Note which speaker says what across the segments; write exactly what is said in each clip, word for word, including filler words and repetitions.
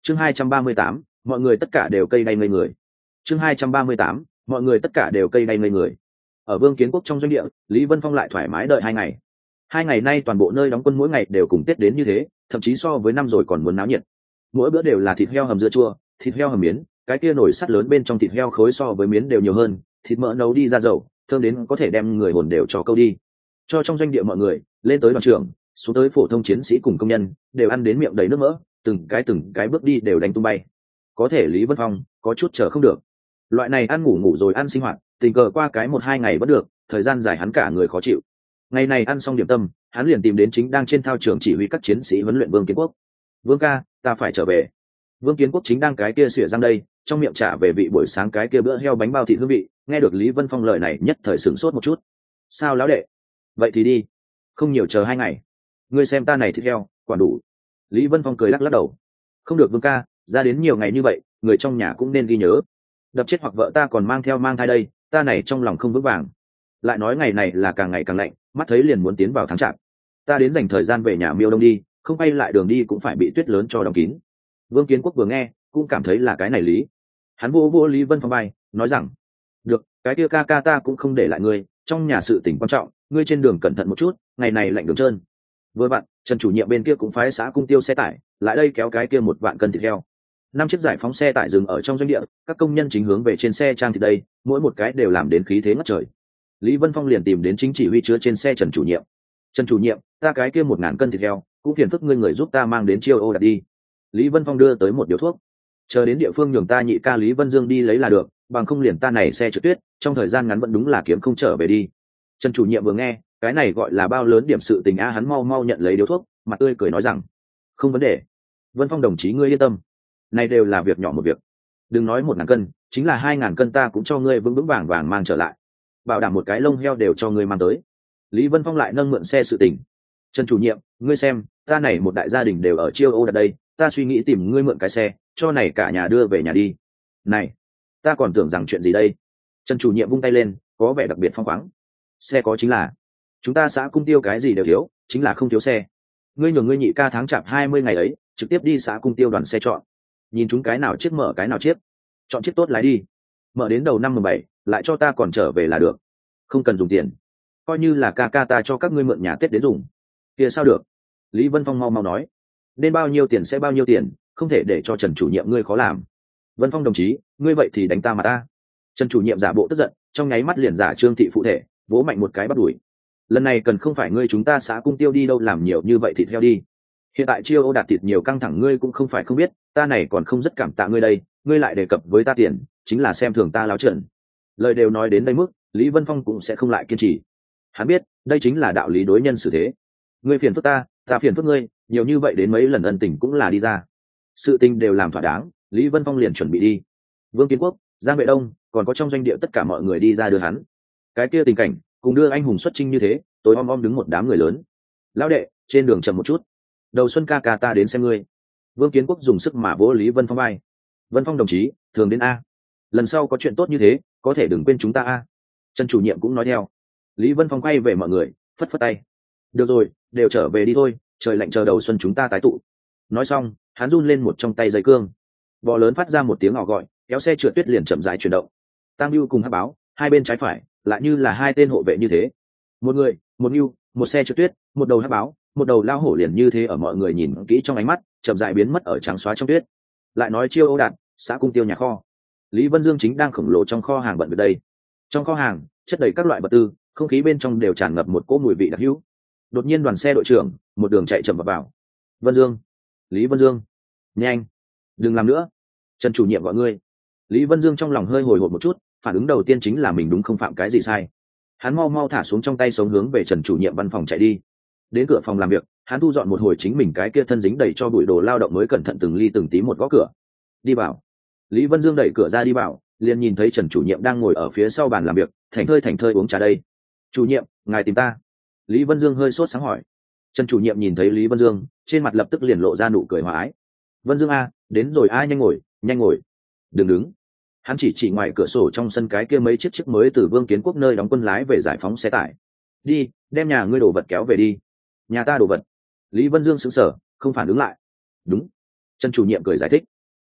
Speaker 1: chương hai trăm ba mươi tám, mọi người tất cả đều cây đay ngây người. chương hai trăm ba mươi tám, mọi người tất cả đều cây đay ngây người. Ở Vương Kiến Quốc trong doanh địa, Lý Vân Phong lại thoải mái đợi hai ngày. Hai ngày nay toàn bộ nơi đóng quân mỗi ngày đều cùng Tết đến như thế, thậm chí so với năm rồi còn muốn náo nhiệt. Mỗi bữa đều là thịt heo hầm dưa chua, thịt heo hầm miến, cái kia nồi sắt lớn bên trong thịt heo khối so với miến đều nhiều hơn, thịt mỡ nấu đi ra dầu, thơm đến có thể đem người hồn đều cho câu đi. Cho trong doanh địa mọi người, lên tới đoàn trưởng, xuống tới phổ thông chiến sĩ cùng công nhân, đều ăn đến miệng đầy nước mỡ, từng cái từng cái bước đi đều đánh tung bay. Có thể Lý Vân Phong có chút chờ không được. Loại này ăn ngủ ngủ rồi ăn sinh hoạt, tình cờ qua cái một hai ngày vẫn được, thời gian dài hắn cả người khó chịu. Ngày này ăn xong điểm tâm, hắn liền tìm đến chính đang trên thao trường chỉ huy các chiến sĩ huấn luyện Vương Kiến Quốc. Vương ca, ta phải trở về. Vương Kiến Quốc chính đang cái kia xỉa răng đây, trong miệng trả về vị buổi sáng cái kia bữa heo bánh bao thịt hương vị. Nghe được Lý Vân Phong lời này nhất thời sửng sốt một chút. Sao lão đệ? Vậy thì đi, không nhiều chờ hai ngày. Ngươi xem ta này thịt heo, quả đủ. Lý Vân Phong cười lắc lắc đầu. Không được Vương ca, ra đến nhiều ngày như vậy, người trong nhà cũng nên ghi nhớ. Đập chết hoặc vợ ta còn mang theo mang thai đây, ta này trong lòng không vững vàng. Lại nói ngày này là càng ngày càng lạnh, mắt thấy liền muốn tiến vào tháng chạp. Ta đến dành thời gian về nhà miêu đông đi, không bay lại đường đi cũng phải bị tuyết lớn cho đóng kín. Vương Kiến Quốc vừa nghe cũng cảm thấy là cái này lý. Hắn vô vô Lý Vân Phong bay, nói rằng: được, cái kia ca ca ta cũng không để lại ngươi, trong nhà sự tình quan trọng, ngươi trên đường cẩn thận một chút, ngày này lạnh đường trơn. Vừa vặn Trần chủ nhiệm bên kia cũng phái xã cung tiêu xe tải lại đây kéo cái kia một vạn cân thịt heo. Năm chiếc giải phóng xe tải dừng ở trong doanh địa, các công nhân chính hướng về trên xe trang thịt đây, mỗi một cái đều làm đến khí thế ngất trời. Lý Vân Phong liền tìm đến chính chỉ huy chứa trên xe Trần chủ nhiệm. Trần chủ nhiệm, ta cái kia một ngàn cân thịt heo cũng phiền phức ngươi người giúp ta mang đến Chiêu Ô đặt đi. Lý Vân Phong đưa tới một điếu thuốc. Chờ đến địa phương nhường ta nhị ca Lý Vân Dương đi lấy là được, bằng không liền ta này xe trượt tuyết, trong thời gian ngắn vẫn đúng là kiếm không trở về đi. Trần chủ nhiệm vừa nghe, cái này gọi là bao lớn điểm sự tình a, hắn mau mau nhận lấy điếu thuốc, mặt tươi cười nói rằng: không vấn đề. Vân Phong đồng chí ngươi yên tâm, này đều là việc nhỏ một việc. Đừng nói một ngàn cân, chính là hai ngàn cân ta cũng cho ngươi vững vững vàng vàng mang trở lại, bảo đảm một cái lông heo đều cho ngươi mang tới. Lý Vân Phong lại nâng mượn xe sự tình. Trần chủ nhiệm, ngươi xem, ta này một đại gia đình đều ở Chiêu Ô đặt đây, ta suy nghĩ tìm ngươi mượn cái xe, cho này cả nhà đưa về nhà đi. Này, ta còn tưởng rằng chuyện gì đây. Trần chủ nhiệm vung tay lên, có vẻ đặc biệt phong khoáng. Xe có chính là, chúng ta xã cung tiêu cái gì đều thiếu, chính là không thiếu xe. Ngươi nhường ngươi nhị ca tháng chạp hai mươi ngày ấy, trực tiếp đi xã cung tiêu đoàn xe chọn, nhìn chúng cái nào chiếc mở cái nào chiếc, chọn chiếc tốt lái đi, mở đến đầu năm mười bảy lại cho ta còn trở về là được, không cần dùng tiền, coi như là ca ca ta cho các ngươi mượn nhà Tết đến dùng. Kia sao được? Lý Vân Phong mau mau nói, nên bao nhiêu tiền sẽ bao nhiêu tiền, không thể để cho Trần chủ nhiệm ngươi khó làm. Vân Phong đồng chí, ngươi vậy thì đánh ta mà ta. Trần chủ nhiệm giả bộ tức giận, trong nháy mắt liền giả trương thị phụ thể, vỗ mạnh một cái bắt đuổi. Lần này cần không phải ngươi chúng ta xã cung tiêu đi đâu làm nhiều như vậy thịt heo đi. Hiện tại Chiêu Ô đạt thịt nhiều căng thẳng ngươi cũng không phải không biết, ta này còn không rất cảm tạ ngươi đây, ngươi lại đề cập với ta tiền, chính là xem thường ta láo trợn. Lời đều nói đến đây mức, Lý Vân Phong cũng sẽ không lại kiên trì. Hắn biết, đây chính là đạo lý đối nhân xử thế. Ngươi phiền phức ta, ta phiền phức ngươi, nhiều như vậy đến mấy lần ân tình cũng là đi ra. Sự tình đều làm thỏa đáng, Lý Vân Phong liền chuẩn bị đi. Vương Kiến Quốc, Giang Vệ Đông, còn có trong doanh địa tất cả mọi người đi ra đưa hắn. Cái kia tình cảnh, cùng đưa anh hùng xuất chinh như thế, tối om om đứng một đám người lớn. Lão đệ, trên đường chậm một chút. Đầu xuân ca ca ta đến xem ngươi. Vương Kiến Quốc dùng sức mà vỗ Lý Vân Phong vai. Vân Phong đồng chí, thường đến a. Lần sau có chuyện tốt như thế, có thể đừng quên chúng ta a. Trần chủ nhiệm cũng nói theo. Lý Vân Phong quay về mọi người, phất phất tay. Được rồi, đều trở về đi thôi, trời lạnh chờ đầu xuân chúng ta tái tụ. Nói xong, hắn run lên một trong tay dây cương. Bò lớn phát ra một tiếng ngỏ gọi, kéo xe trượt tuyết liền chậm rãi chuyển động. Tam Nưu cùng Hắc Báo, hai bên trái phải, lại như là hai tên hộ vệ như thế. Một người, một Nưu, một xe trượt tuyết, một đầu Hắc Báo, một đầu lao hổ liền như thế ở mọi người nhìn kỹ trong ánh mắt, chậm rãi biến mất ở trắng xóa trong tuyết. Lại nói Chiêu Ô đạt, xã cung tiêu nhà kho. Lý Vân Dương chính đang khổng lồ trong kho hàng bận việc đây. Trong kho hàng, chất đầy các loại vật tư, không khí bên trong đều tràn ngập một cỗ mùi vị đặc hữu. Đột nhiên đoàn xe đội trưởng, một đường chạy chậm vào vào. Vân Dương, Lý Vân Dương, nhanh, đừng làm nữa. Trần chủ nhiệm gọi ngươi. Lý Vân Dương trong lòng hơi hồi hộp một chút, phản ứng đầu tiên chính là mình đúng không phạm cái gì sai. Hắn mau mau thả xuống trong tay sống hướng về Trần chủ nhiệm văn phòng chạy đi. Đến cửa phòng làm việc, hắn thu dọn một hồi chính mình cái kia thân dính đầy cho bụi đồ lao động mới cẩn thận từng ly từng tí một gõ cửa. Đi vào. Lý Vân Dương đẩy cửa ra đi vào, liền nhìn thấy Trần chủ nhiệm đang ngồi ở phía sau bàn làm việc, thảnh thơi thảnh thơi uống trà đây. Chủ nhiệm, ngài tìm ta. Lý Vân Dương hơi sốt sáng hỏi. Trần chủ nhiệm nhìn thấy Lý Vân Dương, trên mặt lập tức liền lộ ra nụ cười hòa ái. Vân Dương a, đến rồi a, nhanh ngồi, nhanh ngồi. Đừng đứng. Hắn chỉ chỉ ngoài cửa sổ trong sân cái kia mấy chiếc chiếc mới từ Vương Kiến Quốc nơi đóng quân lái về giải phóng xe tải. Đi, đem nhà ngươi đồ vật kéo về đi. Nhà ta đồ vật. Lý Vân Dương sững sờ, không phản ứng lại. Đúng. Trần chủ nhiệm cười giải thích.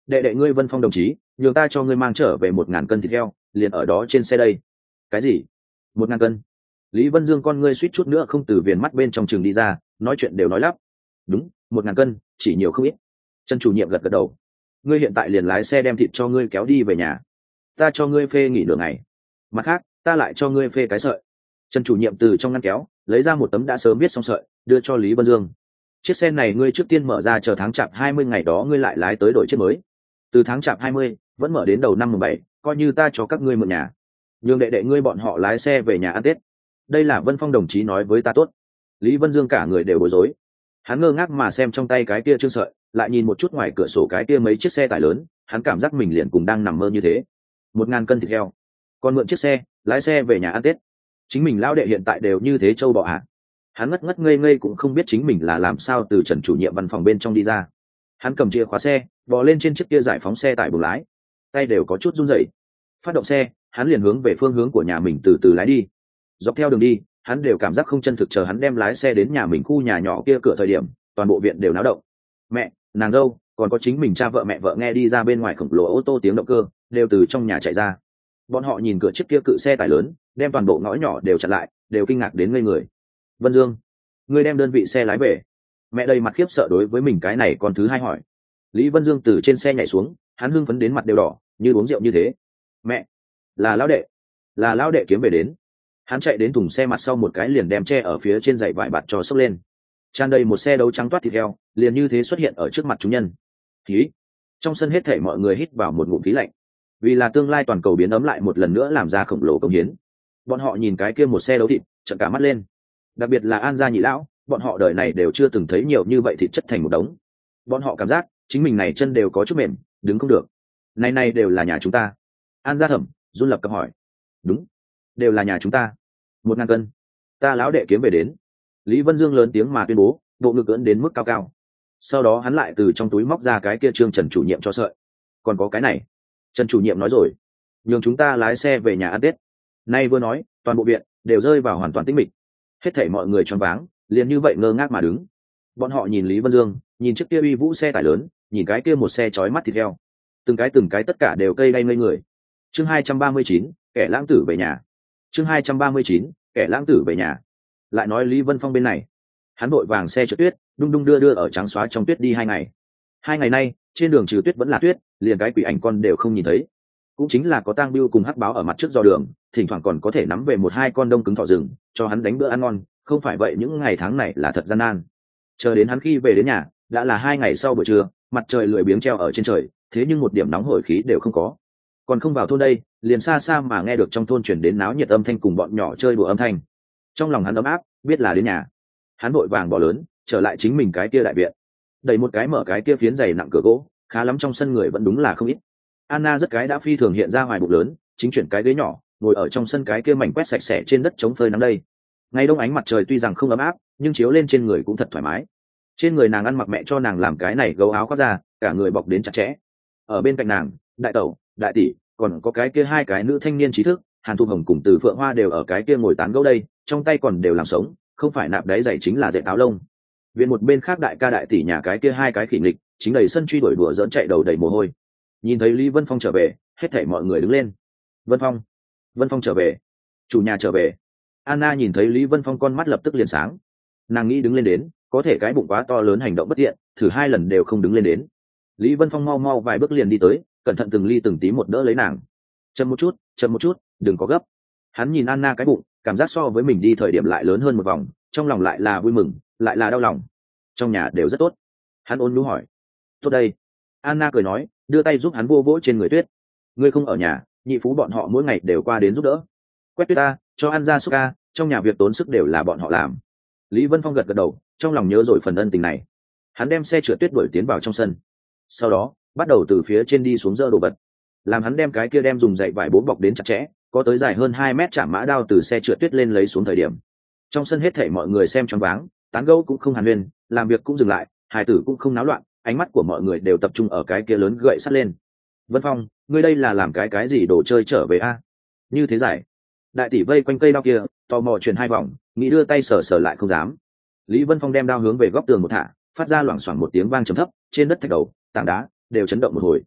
Speaker 1: đệ đệ ngươi Vân Phong đồng chí nhường ta cho ngươi mang trở về một ngàn cân thịt heo, liền ở đó trên xe đây. Cái gì? Một ngàn cân? Lý Vân Dương con ngươi suýt chút nữa không từ viền mắt bên trong trường đi ra, nói chuyện đều nói lắp. Đúng, một ngàn cân, chỉ nhiều không ít. Trần chủ nhiệm gật gật đầu. Ngươi hiện tại liền lái xe đem thịt cho ngươi kéo đi về nhà, ta cho ngươi phê nghỉ nửa ngày, mặt khác ta lại cho ngươi phê cái sợi. Trần chủ nhiệm từ trong ngăn kéo lấy ra một tấm đã sớm viết xong sợi, đưa cho Lý Vân Dương. Chiếc xe này ngươi trước tiên mở ra, chờ tháng chạp hai mươi ngày đó ngươi lại lái tới đổi chiếc mới. Từ tháng chạp hai mươi vẫn mở đến đầu năm mùng bảy, coi như ta cho các ngươi mượn nhà, nhường đệ đệ ngươi bọn họ lái xe về nhà ăn Tết. Đây là Vân Phong đồng chí nói với ta tốt. Lý Vân Dương cả người đều bối rối, hắn ngơ ngác mà xem trong tay cái kia trương sợi, lại nhìn một chút ngoài cửa sổ cái kia mấy chiếc xe tải lớn, hắn cảm giác mình liền cùng đang nằm mơ như thế. Một ngàn cân thịt heo, còn mượn chiếc xe lái xe về nhà ăn Tết, chính mình lão đệ hiện tại đều như thế châu bò hả? Hắn ngất ngất ngây ngây cũng không biết chính mình là làm sao từ Trần chủ nhiệm văn phòng bên trong đi ra. Hắn cầm chìa khóa xe bò lên trên chiếc kia giải phóng xe tải buồng lái, tay đều có chút run rẩy. Phát động xe, hắn liền hướng về phương hướng của nhà mình từ từ lái đi. Dọc theo đường đi, hắn đều cảm giác không chân thực. Chờ hắn đem lái xe đến nhà mình khu nhà nhỏ kia cửa thời điểm, toàn bộ viện đều náo động. Mẹ, nàng dâu, còn có chính mình cha vợ mẹ vợ nghe đi ra bên ngoài khổng lồ ô tô tiếng động cơ đều từ trong nhà chạy ra. Bọn họ nhìn cửa chiếc kia cự xe tải lớn đem toàn bộ ngõ nhỏ đều chặn lại, đều kinh ngạc đến ngây người. Vân Dương, ngươi đem đơn vị xe lái về? Mẹ đầy mặt khiếp sợ đối với mình cái này con thứ hai hỏi. Lý Vân Dương từ trên xe nhảy xuống, hắn hưng phấn đến mặt đều đỏ như uống rượu như thế. Mẹ, là lão đệ, là lão đệ kiếm về đến. Hắn chạy đến thùng xe mặt sau một cái liền đem tre ở phía trên dãy vải bạt cho xốc lên, tràn đầy một xe đấu trắng toát thịt heo liền như thế xuất hiện ở trước mặt chúng nhân. Khí trong sân hết thảy mọi người hít vào một ngụm khí lạnh, vì là tương lai toàn cầu biến ấm lại một lần nữa làm ra khổng lồ công hiến. Bọn họ nhìn cái kia một xe đấu thịt trợn cả mắt lên, đặc biệt là An gia nhị lão, bọn họ đời này đều chưa từng thấy nhiều như vậy thịt chất thành một đống. Bọn họ cảm giác chính mình này chân đều có chút mềm, đứng không được. Này này đều là nhà chúng ta. An gia thẩm run lập cập hỏi. Đúng, đều là nhà chúng ta. Một ngàn cân, ta lão đệ kiếm về đến. Lý Vân Dương lớn tiếng mà tuyên bố, bộ ngực ưỡn đến mức cao cao. Sau đó hắn lại từ trong túi móc ra cái kia trương Trần chủ nhiệm cho sợi. Còn có cái này, Trần chủ nhiệm nói rồi, nhường chúng ta lái xe về nhà ăn Tết. Nay vừa nói, toàn bộ viện đều rơi vào hoàn toàn tĩnh mịch. Hết thảy mọi người choáng váng, liền như vậy ngơ ngác mà đứng. Bọn họ nhìn Lý Vân Dương, nhìn chiếc kia uy vũ xe tải lớn, nhìn cái kia một xe chói mắt thịt heo, từng cái từng cái tất cả đều cây đay ngây người. Chương hai trăm ba mươi chín, kẻ lãng tử về nhà. Chương hai trăm ba mươi chín, kẻ lãng tử về nhà. Lại nói Lý Vân Phong bên này, hắn vội vàng xe trượt tuyết, đung đung đưa đưa ở trắng xóa trong tuyết đi hai ngày. Hai ngày nay, trên đường trừ tuyết vẫn là tuyết, liền cái quỷ ảnh con đều không nhìn thấy. Cũng chính là có tang bưu cùng hắc báo ở mặt trước dò đường, thỉnh thoảng còn có thể nắm về một hai con đông cứng thỏ rừng, cho hắn đánh bữa ăn ngon, không phải vậy những ngày tháng này là thật gian nan. Chờ đến hắn khi về đến nhà, đã là hai ngày sau buổi trưa, mặt trời lười biếng treo ở trên trời, thế nhưng một điểm nóng hổi khí đều không có. Còn không vào thôn đây, liền xa xa mà nghe được trong thôn truyền đến náo nhiệt âm thanh cùng bọn nhỏ chơi đùa âm thanh. Trong lòng hắn ấm áp, biết là đến nhà. Hắn vội vàng bỏ lớn, trở lại chính mình cái kia đại viện, đẩy một cái mở cái kia phiến dày nặng cửa gỗ, khá lắm trong sân người vẫn đúng là không ít. Anna rất cái đã phi thường hiện ra hoài bụng lớn, chính chuyển cái ghế nhỏ, ngồi ở trong sân cái kia mảnh quét sạch sẽ trên đất chống phơi nắng đây. Ngày đông ánh mặt trời tuy rằng không ấm áp, nhưng chiếu lên trên người cũng thật thoải mái. Trên người nàng ăn mặc mẹ cho nàng làm cái này gấu áo khoác ra, cả người bọc đến chặt chẽ. Ở bên cạnh nàng, đại tẩu, đại tỷ, còn có cái kia hai cái nữ thanh niên trí thức, Hàn Thu Hồng cùng Từ Phượng Hoa đều ở cái kia ngồi tán gẫu đây, trong tay còn đều làm sống, không phải nạp đáy giày chính là dệt áo lông. Viện một bên khác đại ca đại tỷ nhà cái kia hai cái khỉ nghịch, chính đầy sân truy đuổi đùa dỡn chạy đầu đầy mồ hôi. Nhìn thấy Lý Vân Phong trở về, hết thảy mọi người đứng lên. Vân Phong, Vân Phong trở về, chủ nhà trở về. Anna nhìn thấy Lý Vân Phong con mắt lập tức liền sáng. Nàng nghĩ đứng lên đến, có thể cái bụng quá to lớn hành động bất tiện, thử hai lần đều không đứng lên đến. Lý Vân Phong mau mau vài bước liền đi tới, cẩn thận từng ly từng tí một đỡ lấy nàng. Chậm một chút, chậm một chút, đừng có gấp. Hắn nhìn Anna cái bụng, cảm giác so với mình đi thời điểm lại lớn hơn một vòng, trong lòng lại là vui mừng, lại là đau lòng. Trong nhà đều rất tốt. Hắn ôn nhu hỏi. Tốt đây. Anna cười nói, đưa tay giúp hắn vô vỗ trên người tuyết. Ngươi không ở nhà, nhị phú bọn họ mỗi ngày đều qua đến giúp đỡ. Quét tuyết ta, cho ăn ra súc ca, trong nhà việc tốn sức đều là bọn họ làm. Lý Vân Phong gật gật đầu, trong lòng nhớ rồi phần ân tình này. Hắn đem xe trượt tuyết đuổi tiến vào trong sân. Sau đó, bắt đầu từ phía trên đi xuống dỡ đồ vật. Làm hắn đem cái kia đem dùng dậy vải bố bọc đến chặt chẽ, có tới dài hơn hai mét chạm mã đao từ xe trượt tuyết lên lấy xuống thời điểm. Trong sân hết thảy mọi người xem choáng váng, tán gẫu cũng không hàn huyên, làm việc cũng dừng lại, hài tử cũng không náo loạn, ánh mắt của mọi người đều tập trung ở cái kia lớn gậy sắt lên. Vân Phong, ngươi đây là làm cái cái gì đồ chơi trở về a? Như thế giải. Đại tỷ vây quanh cây đao kia, tò mò chuyển hai vòng, nghĩ đưa tay sờ sờ lại không dám. Lý Vân Phong đem đao hướng về góc tường một thả, phát ra loảng xoảng một tiếng vang trầm thấp, trên đất thạch đầu, tảng đá đều chấn động một hồi.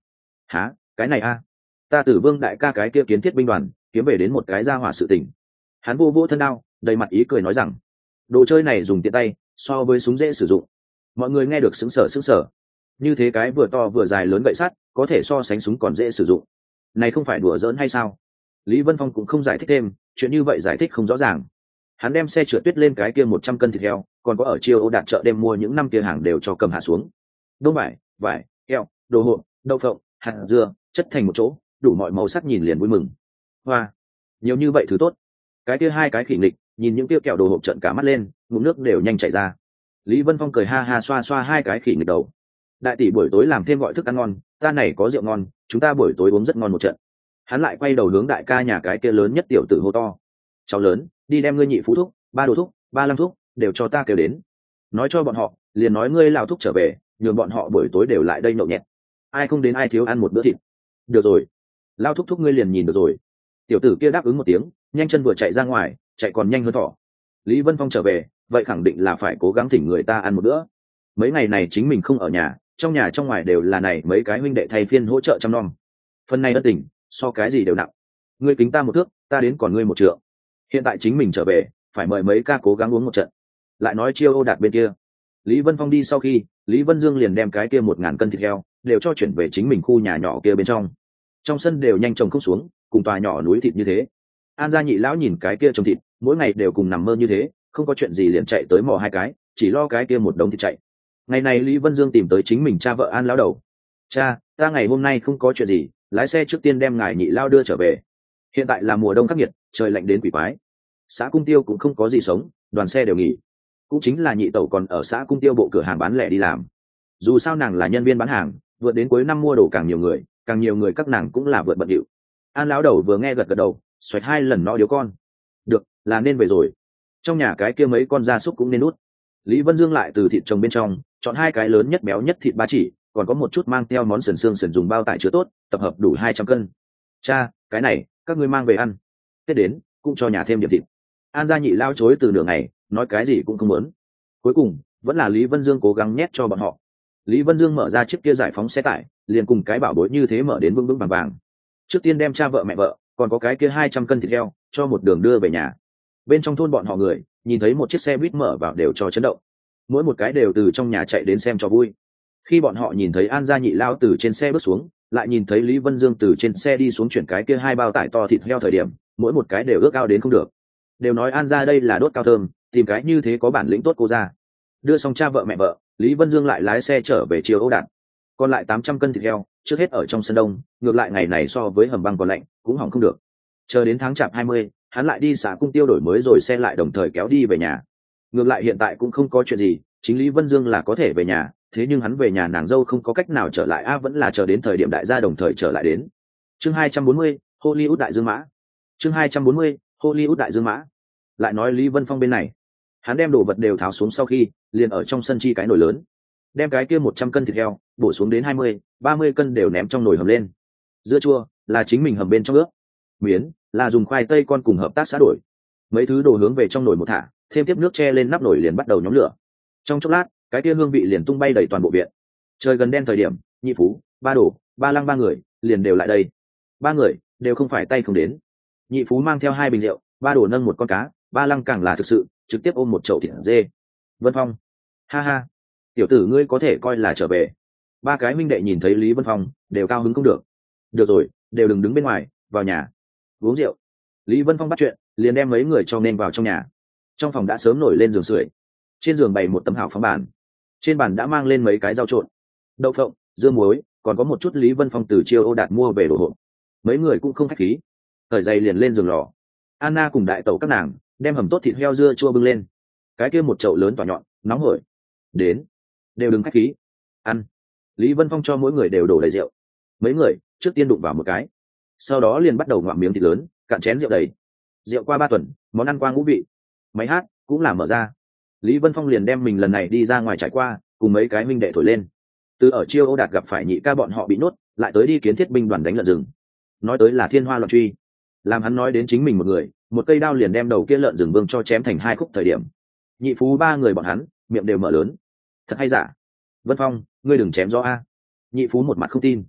Speaker 1: Hả? Cái này a? Ta Tử Vương đại ca cái kia kiến thiết binh đoàn kiếm về đến một cái gia hỏa sự tình. Hắn vô vô thân đao, đầy mặt ý cười nói rằng đồ chơi này dùng tiện tay, so với súng dễ sử dụng. Mọi người nghe được sững sờ sững sờ. Như thế cái vừa to vừa dài lớn gậy sắt có thể so sánh súng còn dễ sử dụng, này không phải đùa giỡn hay sao? Lý Vân Phong cũng không giải thích thêm, chuyện như vậy giải thích không rõ ràng. Hắn đem xe trượt tuyết lên cái kia một trăm cân thịt heo, còn có ở Chiêu Ô Đạt chợ đêm mua những năm kia hàng đều cho cầm hạ xuống. Đông vải, vải, heo, đồ hộp, đậu phộng, hạt dưa, chất thành một chỗ, đủ mọi màu sắc nhìn liền vui mừng. Hoa, nhiều như vậy thứ tốt. Cái kia hai cái khỉ nghịch, nhìn những kia kẹo đồ hộp trợn cả mắt lên, ngụm nước đều nhanh chảy ra. Lý Vân Phong cười ha ha xoa xoa hai cái khỉ nghịch đầu. Đại tỷ buổi tối làm thêm gọi thức ăn ngon, ta này có rượu ngon, chúng ta buổi tối uống rất ngon một trận. Hắn lại quay đầu hướng đại ca nhà cái kia lớn nhất tiểu tử hô to. Cháu lớn, đi đem ngươi nhị phú thúc, ba đồ thúc, ba lăng thúc, đều cho ta kêu đến. Nói cho bọn họ, liền nói ngươi Lào thúc trở về, nhường bọn họ buổi tối đều lại đây nhậu nhẹt. Ai không đến ai thiếu ăn một bữa thịt. Được rồi, Lao thúc thúc ngươi liền nhìn được rồi. Tiểu tử kia đáp ứng một tiếng, nhanh chân vừa chạy ra ngoài, chạy còn nhanh hơn thỏ. Lý Vân Phong trở về, vậy khẳng định là phải cố gắng thỉnh người ta ăn một bữa. Mấy ngày này chính mình không ở nhà, trong nhà trong ngoài đều là này mấy cái huynh đệ thay phiên hỗ trợ chăm nom. Phần này ân tình, so cái gì đều nặng. Ngươi kính ta một thước, ta đến còn ngươi một trượng. Hiện tại chính mình trở về, phải mời mấy ca cố gắng uống một trận. Lại nói Chiêu Ô Đạt bên kia, Lý Vân Phong đi sau khi, Lý Vân Dương liền đem cái kia một ngàn cân thịt heo đều cho chuyển về chính mình khu nhà nhỏ kia bên trong. Trong sân đều nhanh chồng không xuống, cùng tòa nhỏ núi thịt như thế. An gia nhị lão nhìn cái kia trồng thịt, mỗi ngày đều cùng nằm mơ như thế, không có chuyện gì liền chạy tới mò hai cái, chỉ lo cái kia một đống thịt chạy. Ngày này Lý Vân Dương tìm tới chính mình cha vợ An lão đầu. Cha, ta ngày hôm nay không có chuyện gì, lái xe trước tiên đem ngài nhị lao đưa trở về. Hiện tại là mùa đông khắc nghiệt, trời lạnh đến quỷ quái. Xã Cung Tiêu cũng không có gì sống, đoàn xe đều nghỉ. Cũng chính là nhị tẩu còn ở xã Cung Tiêu bộ cửa hàng bán lẻ đi làm. Dù sao nàng là nhân viên bán hàng, vượt đến cuối năm mua đồ càng nhiều người, càng nhiều người các nàng cũng là vượt bận điệu. An lão đầu vừa nghe gật gật đầu, xoạch hai lần nó điếu con. Được, là nên về rồi. Trong nhà cái kia mấy con gia súc cũng nên nút. Lý Vân Dương lại từ thịt trồng bên trong chọn hai cái lớn nhất béo nhất thịt ba chỉ, còn có một chút mang theo món sườn xương sườn dùng bao tải chứa tốt, tập hợp đủ hai trăm cân. Cha, cái này các ngươi mang về ăn. Tết đến cũng cho nhà thêm điểm thịt. An gia nhị lao chối từ nửa ngày, nói cái gì cũng không muốn. Cuối cùng vẫn là Lý Vân Dương cố gắng nhét cho bọn họ. Lý Vân Dương mở ra chiếc kia giải phóng xe tải, liền cùng cái bảo bối như thế mở đến vững vững vàng vàng. Trước tiên đem cha vợ mẹ vợ, còn có cái kia hai trăm cân thịt heo cho một đường đưa về nhà. Bên trong thôn bọn họ người nhìn thấy một chiếc xe buýt mở vào đều cho chấn động, mỗi một cái đều từ trong nhà chạy đến xem cho vui. Khi bọn họ nhìn thấy An gia nhị lao từ trên xe bước xuống, lại nhìn thấy Lý Vân Dương từ trên xe đi xuống chuyển cái kia hai bao tải to thịt heo thời điểm, mỗi một cái đều ước ao đến không được. Đều nói An gia đây là đốt cao thơm, tìm cái như thế có bản lĩnh tốt cô ra. Đưa xong cha vợ mẹ vợ, Lý Vân Dương lại lái xe trở về Chiêu Ô Đạt. Còn lại tám trăm cân thịt heo trước hết ở trong sân đông, ngược lại ngày này so với hầm băng còn lạnh cũng hỏng không được. Chờ đến tháng chạp hai mươi, hắn lại đi xã Cung Tiêu đổi mới rồi xe lại đồng thời kéo đi về nhà. Ngược lại hiện tại cũng không có chuyện gì, chính Lý Vân Dương là có thể về nhà, thế nhưng hắn về nhà nàng dâu không có cách nào trở lại a, vẫn là chờ đến thời điểm đại gia đồng thời trở lại đến. Chương hai trăm bốn mươi, Hollywood đại dương mã. Chương hai trăm bốn mươi, Hollywood đại dương mã. Lại nói Lý Vân Phong bên này, hắn đem đồ vật đều tháo xuống sau khi, liền ở trong sân chi cái nồi lớn, đem cái kia một trăm cân thịt heo bổ xuống đến hai mươi, ba mươi cân đều ném trong nồi hầm lên. Dưa chua là chính mình hầm bên trong ướp, miến là dùng khoai tây con cùng hợp tác xã đổi. Mấy thứ đồ hướng về trong nồi một thả, thêm tiếp nước che lên nắp nồi liền bắt đầu nhóm lửa. Trong chốc lát, cái kia hương vị liền tung bay đầy toàn bộ viện. Trời gần đen thời điểm, nhị phú, ba đồ, ba lăng ba người liền đều lại đây. Ba người đều không phải tay không đến. Nhị phú mang theo hai bình rượu, ba đồ nâng một con cá, ba lăng càng là thực sự trực tiếp ôm một chậu thịt dê. Vân Phong, ha ha, tiểu tử ngươi có thể coi là trở về. Ba cái minh đệ nhìn thấy Lý Vân Phong đều cao hứng không được. Được rồi, đều đừng đứng bên ngoài, vào nhà uống rượu. Lý Vân Phong bắt chuyện, liền đem mấy người cho nên vào trong nhà. Trong phòng đã sớm nổi lên giường sưởi, trên giường bày một tấm hào phóng bàn, trên bàn đã mang lên mấy cái rau trộn, đậu phộng, dưa muối, còn có một chút Lý Vân Phong từ Chiêu Ô Đạt mua về đồ hộp. Mấy người cũng không khách khí, thời giày liền lên giường lò. Anna cùng đại tẩu các nàng đem hầm tốt thịt heo dưa chua bưng lên, cái kia một chậu lớn tỏa nhọn nóng hổi. Đến, đều đừng khách khí, ăn. Lý Vân Phong cho mỗi người đều đổ đầy rượu. Mấy người trước tiên đụng vào một cái, sau đó liền bắt đầu ngoạm miếng thịt lớn, cạn chén rượu đầy. Rượu qua ba tuần, món ăn qua ngũ vị. Máy hát cũng là mở ra. Lý Vân Phong liền đem mình lần này đi ra ngoài trải qua cùng mấy cái minh đệ thổi lên. Từ ở Chiêu Ô Đạt gặp phải nhị ca bọn họ bị nốt, lại tới đi kiến thiết binh đoàn đánh lợn rừng, nói tới là thiên hoa loạn truy, làm hắn nói đến chính mình một người, một cây đao liền đem đầu kia lợn rừng vương cho chém thành hai khúc thời điểm, nhị phú ba người bọn hắn miệng đều mở lớn. Thật hay giả? Vân Phong, ngươi đừng chém gió a. Nhị phú một mặt không tin.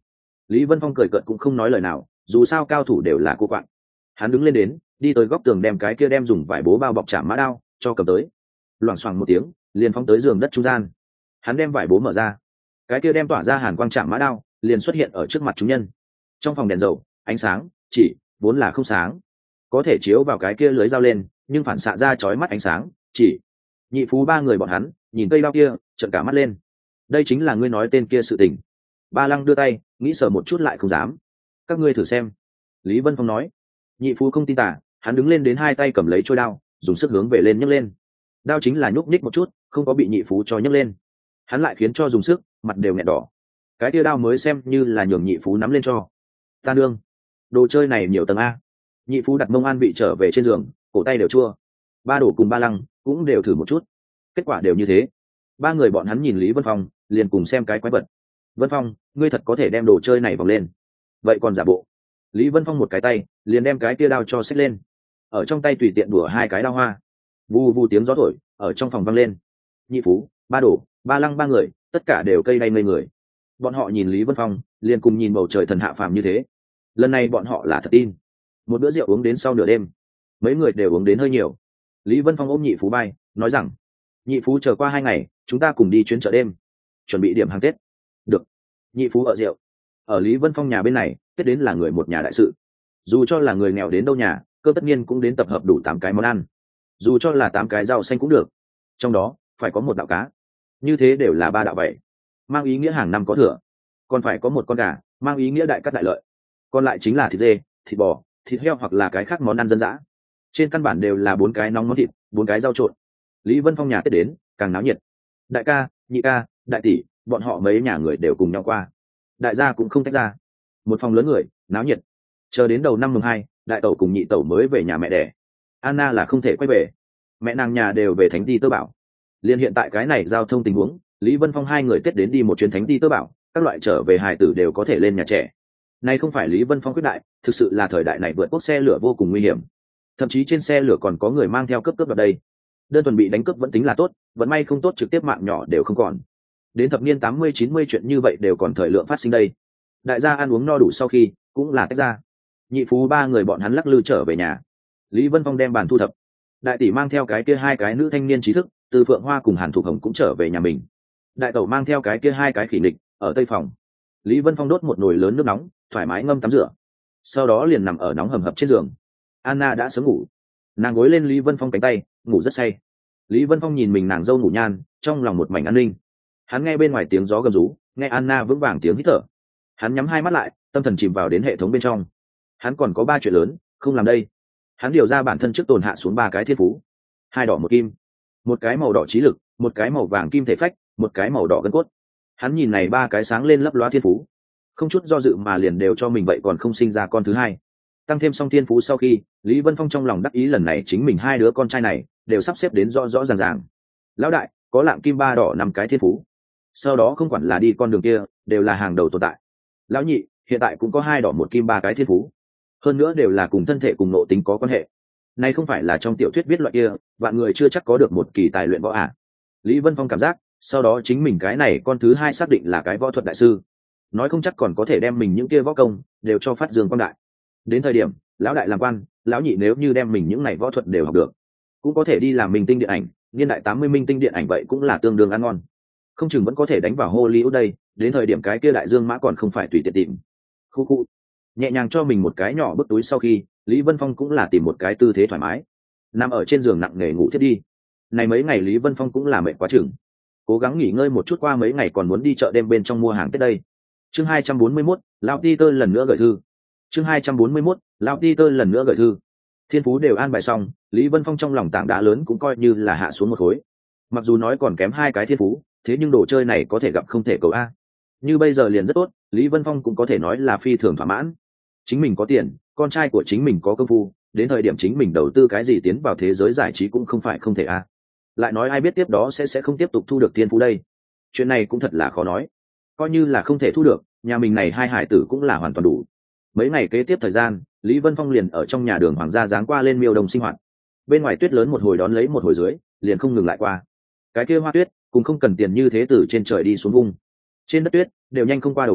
Speaker 1: Lý Vân Phong cười cợt cũng không nói lời nào, dù sao cao thủ đều là cô quạng. Hắn đứng lên đến, đi tới góc tường đem cái kia đem dùng vải bố bao bọc chạm mã đao cho cầm tới, loảng xoảng một tiếng liền phóng tới giường đất trung gian. Hắn đem vải bố mở ra, cái kia đem tỏa ra hàn quang chạm mã đao liền xuất hiện ở trước mặt chúng nhân. Trong phòng đèn dầu ánh sáng chỉ vốn là không sáng, có thể chiếu vào cái kia lưới dao lên, nhưng phản xạ ra chói mắt ánh sáng chỉ. Nhị Phú ba người bọn hắn nhìn cây đao kia trợn cả mắt lên. Đây chính là ngươi nói tên kia sự tình. Ba Lăng đưa tay nghĩ sờ một chút lại không dám. Các ngươi thử xem. Lý Vân Phong nói. Nhị Phú không tin tả, hắn đứng lên đến hai tay cầm lấy trôi đao, dùng sức hướng về lên nhấc lên. Đao chính là nhúc nhích một chút, không có bị Nhị Phú cho nhấc lên. Hắn lại khiến cho dùng sức, mặt đều nghẹn đỏ. Cái tia đao mới xem như là nhường Nhị Phú nắm lên cho. Ta đương, đồ chơi này nhiều tầng a. Nhị Phú đặt mông an bị trở về trên giường, cổ tay đều chua. Ba Đổ cùng Ba Lăng cũng đều thử một chút, kết quả đều như thế. Ba người bọn hắn nhìn Lý Vân Phong, liền cùng xem cái quái vật. Vân Phong, ngươi thật có thể đem đồ chơi này vòng lên, vậy còn giả bộ. Lý Vân Phong một cái tay liền đem cái tia đao cho xách lên, ở trong tay tùy tiện đùa hai cái đao hoa. Vù vù tiếng gió thổi ở trong phòng vang lên. Nhị Phú, Ba Đổ, Ba Lăng ba người tất cả đều cây đay ngây người. Bọn họ nhìn Lý Vân Phong liền cùng nhìn bầu trời thần hạ phàm như thế. Lần này bọn họ là thật tin. Một bữa rượu uống đến sau nửa đêm, mấy người đều uống đến hơi nhiều. Lý Vân Phong ôm Nhị Phú bay, nói rằng: Nhị Phú chờ qua hai ngày, chúng ta cùng đi chuyến chợ đêm, chuẩn bị điểm hàng Tết. Được. Nhị Phú ở rượu. Ở Lý Vân Phong nhà bên này, Tết đến là người một nhà đại sự. Dù cho là người nghèo đến đâu nhà, cơ tất nhiên cũng đến tập hợp đủ tám cái món ăn. Dù cho là tám cái rau xanh cũng được. Trong đó phải có một đạo cá. Như thế đều là ba đạo bảy, mang ý nghĩa hàng năm có thừa. Còn phải có một con gà, mang ý nghĩa đại cắt đại lợi. Còn lại chính là thịt dê, thịt bò, thịt heo hoặc là cái khác món ăn dân dã. Trên căn bản đều là bốn cái nóng món thịt, bốn cái rau trộn. Lý Vân Phong nhà Tết đến càng náo nhiệt. Đại ca, nhị ca, đại tỷ, bọn họ mấy nhà người đều cùng nhau qua. Đại gia cũng không tách ra, một phòng lớn người náo nhiệt. Chờ đến đầu năm mùng hai, đại tẩu cùng nhị tẩu mới về nhà mẹ đẻ. Anna là không thể quay về, mẹ nàng nhà đều về Thánh Ti Tơ Bảo. Liên hiện tại cái này giao thông tình huống, Lý Vân Phong hai người Tết đến đi một chuyến Thánh Ti Tơ Bảo, các loại trở về hài tử đều có thể lên nhà trẻ. Này không phải Lý Vân Phong quyết đại, thực sự là thời đại này vượt quốc xe lửa vô cùng nguy hiểm. Thậm chí trên xe lửa còn có người mang theo cướp cướp vào đây. Đơn thuần bị đánh cướp vẫn tính là tốt, vẫn may không tốt trực tiếp mạng nhỏ đều không còn. Đến thập niên tám mươi chín mươi chuyện như vậy đều còn thời lượng phát sinh đây. Đại gia ăn uống no đủ sau khi, cũng là tách ra. Nhị Phú ba người bọn hắn lắc lư trở về nhà. Lý Vân Phong đem bàn thu thập. Đại tỷ mang theo cái kia hai cái nữ thanh niên trí thức, từ Phượng Hoa cùng Hàn Thục Hồng cũng trở về nhà mình. Đại tẩu mang theo cái kia hai cái khỉ nịch ở tây phòng. Lý Vân Phong đốt một nồi lớn nước nóng, thoải mái ngâm tắm rửa. Sau đó liền nằm ở nóng hầm hập trên giường. Anna đã sớm ngủ, nàng gối lên Lý Vân Phong cánh tay, ngủ rất say. Lý Vân Phong nhìn mình nàng dâu ngủ nhan, trong lòng một mảnh an ninh. Hắn nghe bên ngoài tiếng gió gầm rú, nghe Anna vững vàng tiếng hít thở. Hắn nhắm hai mắt lại, tâm thần chìm vào đến hệ thống bên trong. Hắn còn có ba chuyện lớn không làm đây. Hắn điều ra bản thân trước tồn hạ xuống ba cái thiên phú: hai đỏ một kim, một cái màu đỏ trí lực, một cái màu vàng kim thể phách, một cái màu đỏ gân cốt. Hắn nhìn này ba cái sáng lên lấp loá thiên phú, không chút do dự mà liền đều cho mình vậy còn không sinh ra con thứ hai. Tăng thêm xong thiên phú sau khi, Lý Vân Phong trong lòng đắc ý lần này chính mình hai đứa con trai này đều sắp xếp đến rõ rõ ràng ràng. Lão đại có lạng kim ba đỏ năm cái thiên phú, sau đó không quản là đi con đường kia đều là hàng đầu tồn tại. Lão nhị hiện tại cũng có hai đỏ một kim ba cái thiên phú, hơn nữa đều là cùng thân thể cùng nội tính có quan hệ. Này không phải là trong tiểu thuyết viết loại kia vạn người chưa chắc có được một kỳ tài luyện võ à. Lý Vân Phong cảm giác sau đó chính mình cái này con thứ hai xác định là cái võ thuật đại sư, nói không chắc còn có thể đem mình những kia võ công đều cho phát dương quang đại. Đến thời điểm lão đại làm quan, lão nhị nếu như đem mình những này võ thuật đều học được, cũng có thể đi làm minh tinh điện ảnh. Niên đại tám mươi minh tinh điện ảnh vậy cũng là tương đương ăn ngon, không chừng vẫn có thể đánh vào Hollywood đây. Đến thời điểm cái kia đại dương mã còn không phải tùy tiện tìm. Khu khu nhẹ nhàng cho mình một cái nhỏ bức túi sau khi, Lý Vân Phong cũng là tìm một cái tư thế thoải mái, nằm ở trên giường nặng nề ngủ thiết đi. Này mấy ngày Lý Vân Phong cũng là mệt quá chừng, cố gắng nghỉ ngơi một chút, qua mấy ngày còn muốn đi chợ đêm bên trong mua hàng Tết đây. Chương hai trăm bốn mươi mốt, Lão Peter lần nữa gửi thư. Chương hai trăm bốn mươi mốt, Lão Peter lần nữa gửi thư. Thiên phú đều an bài xong, Lý Vân Phong trong lòng tảng đá lớn cũng coi như là hạ xuống một khối. Mặc dù nói còn kém hai cái thiên phú, thế nhưng đồ chơi này có thể gặp không thể cầu a. Như bây giờ liền rất tốt, Lý Vân Phong cũng có thể nói là phi thường thỏa mãn. Chính mình có tiền, con trai của chính mình có công phu, đến thời điểm chính mình đầu tư cái gì tiến vào thế giới giải trí cũng không phải không thể a. Lại nói ai biết tiếp đó sẽ sẽ không tiếp tục thu được thiên phú đây. Chuyện này cũng thật là khó nói. Coi như là không thể thu được, nhà mình này hai hải tử cũng là hoàn toàn đủ. Mấy ngày kế tiếp thời gian, Lý Vân Phong liền ở trong nhà đường hoàng gia giáng qua lên miêu đồng sinh hoạt. Bên ngoài tuyết lớn một hồi đón lấy một hồi dưới, liền không ngừng lại qua. Cái kia hoa tuyết cũng không cần tiền như thế từ trên trời đi xuống vung. Trên đất tuyết đều nhanh không qua đầu gối,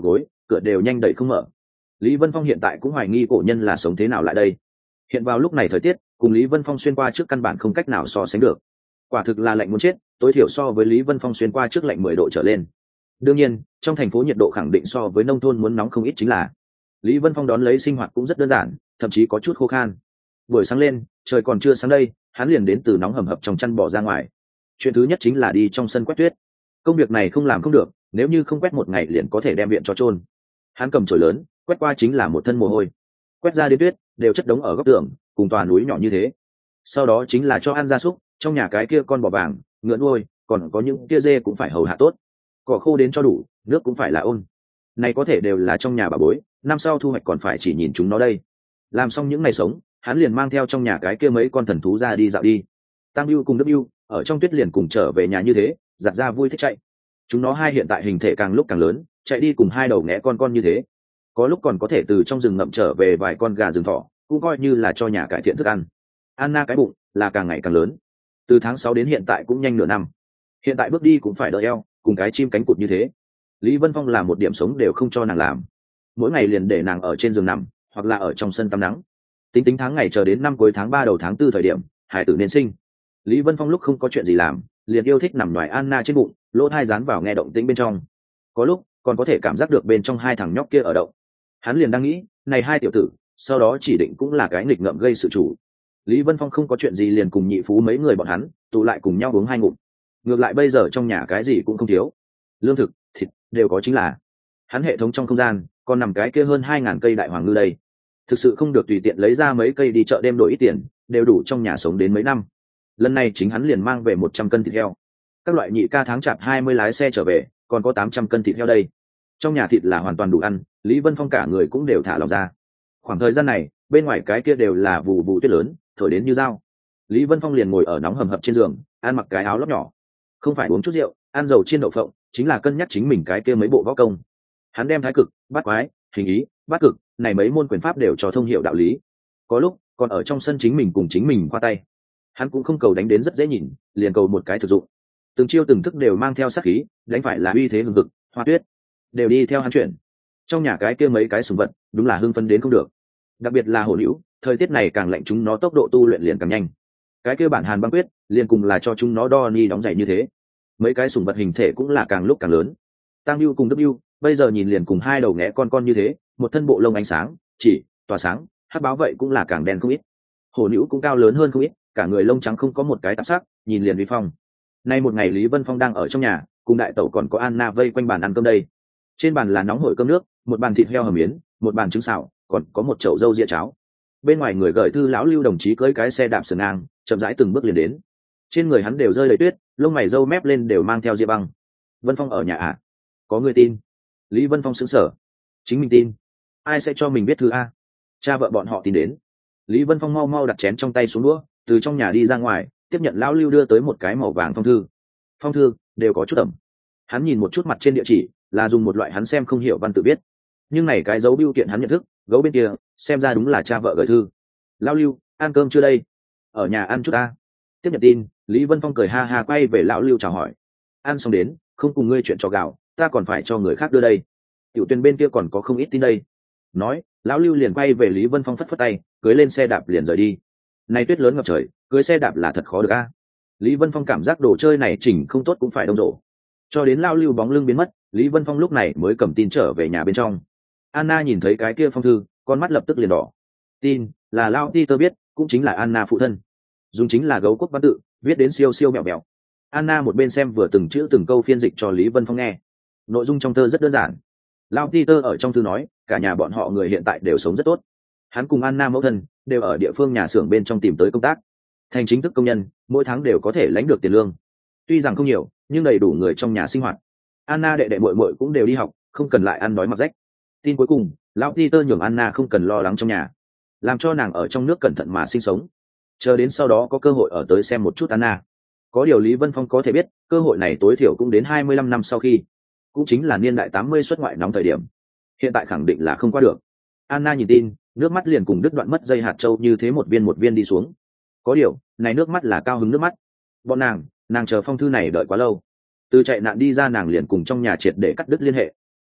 Speaker 1: cửa đều nhanh đẩy không mở. Lý Vân Phong hiện tại cũng hoài nghi cổ nhân là sống thế nào lại đây. Hiện vào lúc này thời tiết cùng Lý Vân Phong xuyên qua trước căn bản không cách nào so sánh được, quả thực là lạnh muốn chết, tối thiểu so với Lý Vân Phong xuyên qua trước lạnh mười độ trở lên. Đương nhiên trong thành phố nhiệt độ khẳng định so với nông thôn muốn nóng không ít, chính là Lý Vân Phong đón lấy sinh hoạt cũng rất đơn giản, thậm chí có chút khô khan. Buổi sáng lên trời còn chưa sáng đây, hắn liền đến từ nóng hầm hập trong chăn bỏ ra ngoài. Chuyện thứ nhất chính là đi trong sân quét tuyết. Công việc này không làm không được, nếu như không quét một ngày liền có thể đem viện cho trôn. Hắn cầm chổi lớn quét qua chính là một thân mồ hôi, quét ra đến tuyết đều chất đống ở góc tường cùng tòa núi nhỏ như thế. Sau đó chính là cho ăn gia súc, trong nhà cái kia con bò vàng ngựa nuôi, còn có những kia dê cũng phải hầu hạ tốt, cỏ khô đến cho đủ, nước cũng phải là ôn. Này có thể đều là trong nhà bà bối, năm sau thu hoạch còn phải chỉ nhìn chúng nó đây. Làm xong những ngày sống, hắn liền mang theo trong nhà cái kia mấy con thần thú ra đi dạo đi. Tam Bưu cùng Đức Bưu ở trong tuyết liền cùng trở về nhà như thế, giặt ra vui thích chạy. Chúng nó hai hiện tại hình thể càng lúc càng lớn, chạy đi cùng hai đầu nghé con con như thế. Có lúc còn có thể từ trong rừng ngậm trở về vài con gà rừng thỏ, cũng coi như là cho nhà cải thiện thức ăn. Anna cái bụng là càng ngày càng lớn, từ tháng sáu đến hiện tại cũng nhanh nửa năm. Hiện tại bước đi cũng phải đỡ eo, cùng cái chim cánh cụt như thế. Lý Vân Phong là một điểm sống đều không cho nàng làm, mỗi ngày liền để nàng ở trên giường nằm hoặc là ở trong sân tắm nắng. Tính tính tháng ngày chờ đến năm cuối tháng ba đầu tháng tư thời điểm hải tử nên sinh, Lý Vân Phong lúc không có chuyện gì làm liền yêu thích nằm ngoài Anna trên bụng, lỗ tai dán vào nghe động tĩnh bên trong. Có lúc còn có thể cảm giác được bên trong hai thằng nhóc kia ở động. Hắn liền đang nghĩ, này hai tiểu tử sau đó chỉ định cũng là cái nghịch ngợm gây sự chủ. Lý Vân Phong không có chuyện gì liền cùng nhị phú mấy người bọn hắn tụ lại cùng nhau uống hai ngụm. Ngược lại bây giờ trong nhà cái gì cũng không thiếu, lương thực thịt đều có, chính là hắn hệ thống trong không gian còn nằm cái kia hơn hai ngàn cây đại hoàng ngư đây, thực sự không được tùy tiện lấy ra mấy cây đi chợ đêm đổi ít tiền, đều đủ trong nhà sống đến mấy năm. Lần này chính hắn liền mang về một trăm cân thịt heo, các loại nhị ca tháng chạp hai mươi lái xe trở về còn có tám trăm cân thịt heo đây. Trong nhà thịt là hoàn toàn đủ ăn, Lý Vân Phong cả người cũng đều thả lòng ra. Khoảng thời gian này bên ngoài cái kia đều là vù vù tuyết lớn thổi đến như dao. Lý Vân Phong liền ngồi ở nóng hầm hập trên giường, ăn mặc cái áo lót nhỏ, không phải uống chút rượu ăn dầu chiên đậu phộng, chính là cân nhắc chính mình cái kia mấy bộ võ công. Hắn đem thái cực, bát quái, hình ý, bát cực này mấy môn quyền pháp đều cho thông hiệu đạo lý. Có lúc còn ở trong sân chính mình cùng chính mình khoa tay. Hắn cũng không cầu đánh đến rất dễ nhìn, liền cầu một cái thực dụng. Từng chiêu từng thức đều mang theo sát khí, đánh phải là uy thế hừng hực, hoa tuyết đều đi theo hắn chuyển. Trong nhà cái kia mấy cái sùng vật đúng là hưng phấn đến không được, đặc biệt là hổ liễu, thời tiết này càng lạnh chúng nó tốc độ tu luyện liền càng nhanh. Cái kia bản hàn băng quyết liền cùng là cho chúng nó đo ni đóng giày như thế. Mấy cái sùng vật hình thể cũng là càng lúc càng lớn. Tăng Bưu cùng Đức Bưu bây giờ nhìn liền cùng hai đầu nghé con con như thế, một thân bộ lông ánh sáng chỉ tỏa sáng, hắc báo vậy cũng là càng đen không ít. Hổ liễu cũng cao lớn hơn không ít, cả người lông trắng không có một cái tạp sắc, nhìn liền uy phong. Nay một ngày Lý Vân Phong đang ở trong nhà cùng đại tẩu còn có Anna vây quanh bàn ăn cơm đây. Trên bàn là nóng hổi cơm nước, một bàn thịt heo hầm miến, một bàn trứng xào, còn có một chậu rau ria cháo. Bên ngoài người gửi thư lão Lưu đồng chí cưỡi cái xe đạp sườn ngang, chậm rãi từng bước liền đến. Trên người hắn đều rơi đầy tuyết, lông mày râu mép lên đều mang theo ria băng. Vân Phong ở nhà à? Có người tin? Lý Vân Phong sững sờ. Chính mình tin? Ai sẽ cho mình biết thư a? Cha vợ bọn họ tin đến. Lý Vân Phong mau mau đặt chén trong tay xuống đũa, từ trong nhà đi ra ngoài, tiếp nhận lão Lưu đưa tới một cái màu vàng phong thư. Phong thư đều có chút ẩm. Hắn nhìn một chút mặt trên địa chỉ, là dùng một loại hắn xem không hiểu văn tự viết, nhưng này cái dấu bưu kiện hắn nhận thức, gấu bên kia xem ra đúng là cha vợ gửi thư. Lão Lưu, ăn cơm chưa đây? Ở nhà ăn chút ta. Tiếp nhận tin, Lý Vân Phong cười ha ha quay về lão Lưu chào hỏi. Ăn xong đến, không cùng ngươi chuyện trò gạo, ta còn phải cho người khác đưa đây. Tiểu Tuyền bên kia còn có không ít tin đây. Nói, lão Lưu liền quay về Lý Vân Phong phất phất tay, cưới lên xe đạp liền rời đi. Này tuyết lớn ngập trời, cưới xe đạp là thật khó được a. Lý Vân Phong cảm giác đồ chơi này chỉnh không tốt cũng phải đông rổ. Cho đến lão Lưu bóng lưng biến mất, Lý Vân Phong lúc này mới cầm tin trở về nhà bên trong. Anna nhìn thấy cái kia phong thư, con mắt lập tức liền đỏ. Tin là Lao Peter biết, cũng chính là Anna phụ thân. Dùng chính là gấu quốc văn tự, viết đến siêu siêu mẹo mẹo. Anna một bên xem vừa từng chữ từng câu phiên dịch cho Lý Vân Phong nghe. Nội dung trong thơ rất đơn giản. Lao Peter ở trong thư nói, cả nhà bọn họ người hiện tại đều sống rất tốt. Hắn cùng Anna mẫu thân đều ở địa phương nhà xưởng bên trong tìm tới công tác, thành chính thức công nhân, mỗi tháng đều có thể lãnh được tiền lương. Tuy rằng không nhiều, nhưng đầy đủ người trong nhà sinh hoạt. Anna đệ đệ muội muội cũng đều đi học, không cần lại ăn đói mặc rách. Tin cuối cùng, lão Peter nhường Anna không cần lo lắng trong nhà, làm cho nàng ở trong nước cẩn thận mà sinh sống. Chờ đến sau đó có cơ hội ở tới xem một chút Anna. Có điều Lý Vân Phong có thể biết, cơ hội này tối thiểu cũng đến hai mươi lăm năm sau khi, cũng chính là niên đại tám mươi xuất ngoại nóng thời điểm. Hiện tại khẳng định là không qua được. Anna nhìn tin, nước mắt liền cùng đứt đoạn mất dây hạt châu như thế một viên một viên đi xuống. Có điều, này nước mắt là cao hứng nước mắt. Bọn nàng, nàng chờ phong thư này đợi quá lâu. Từ chạy nạn đi ra nàng liền cùng trong nhà triệt để cắt đứt liên hệ.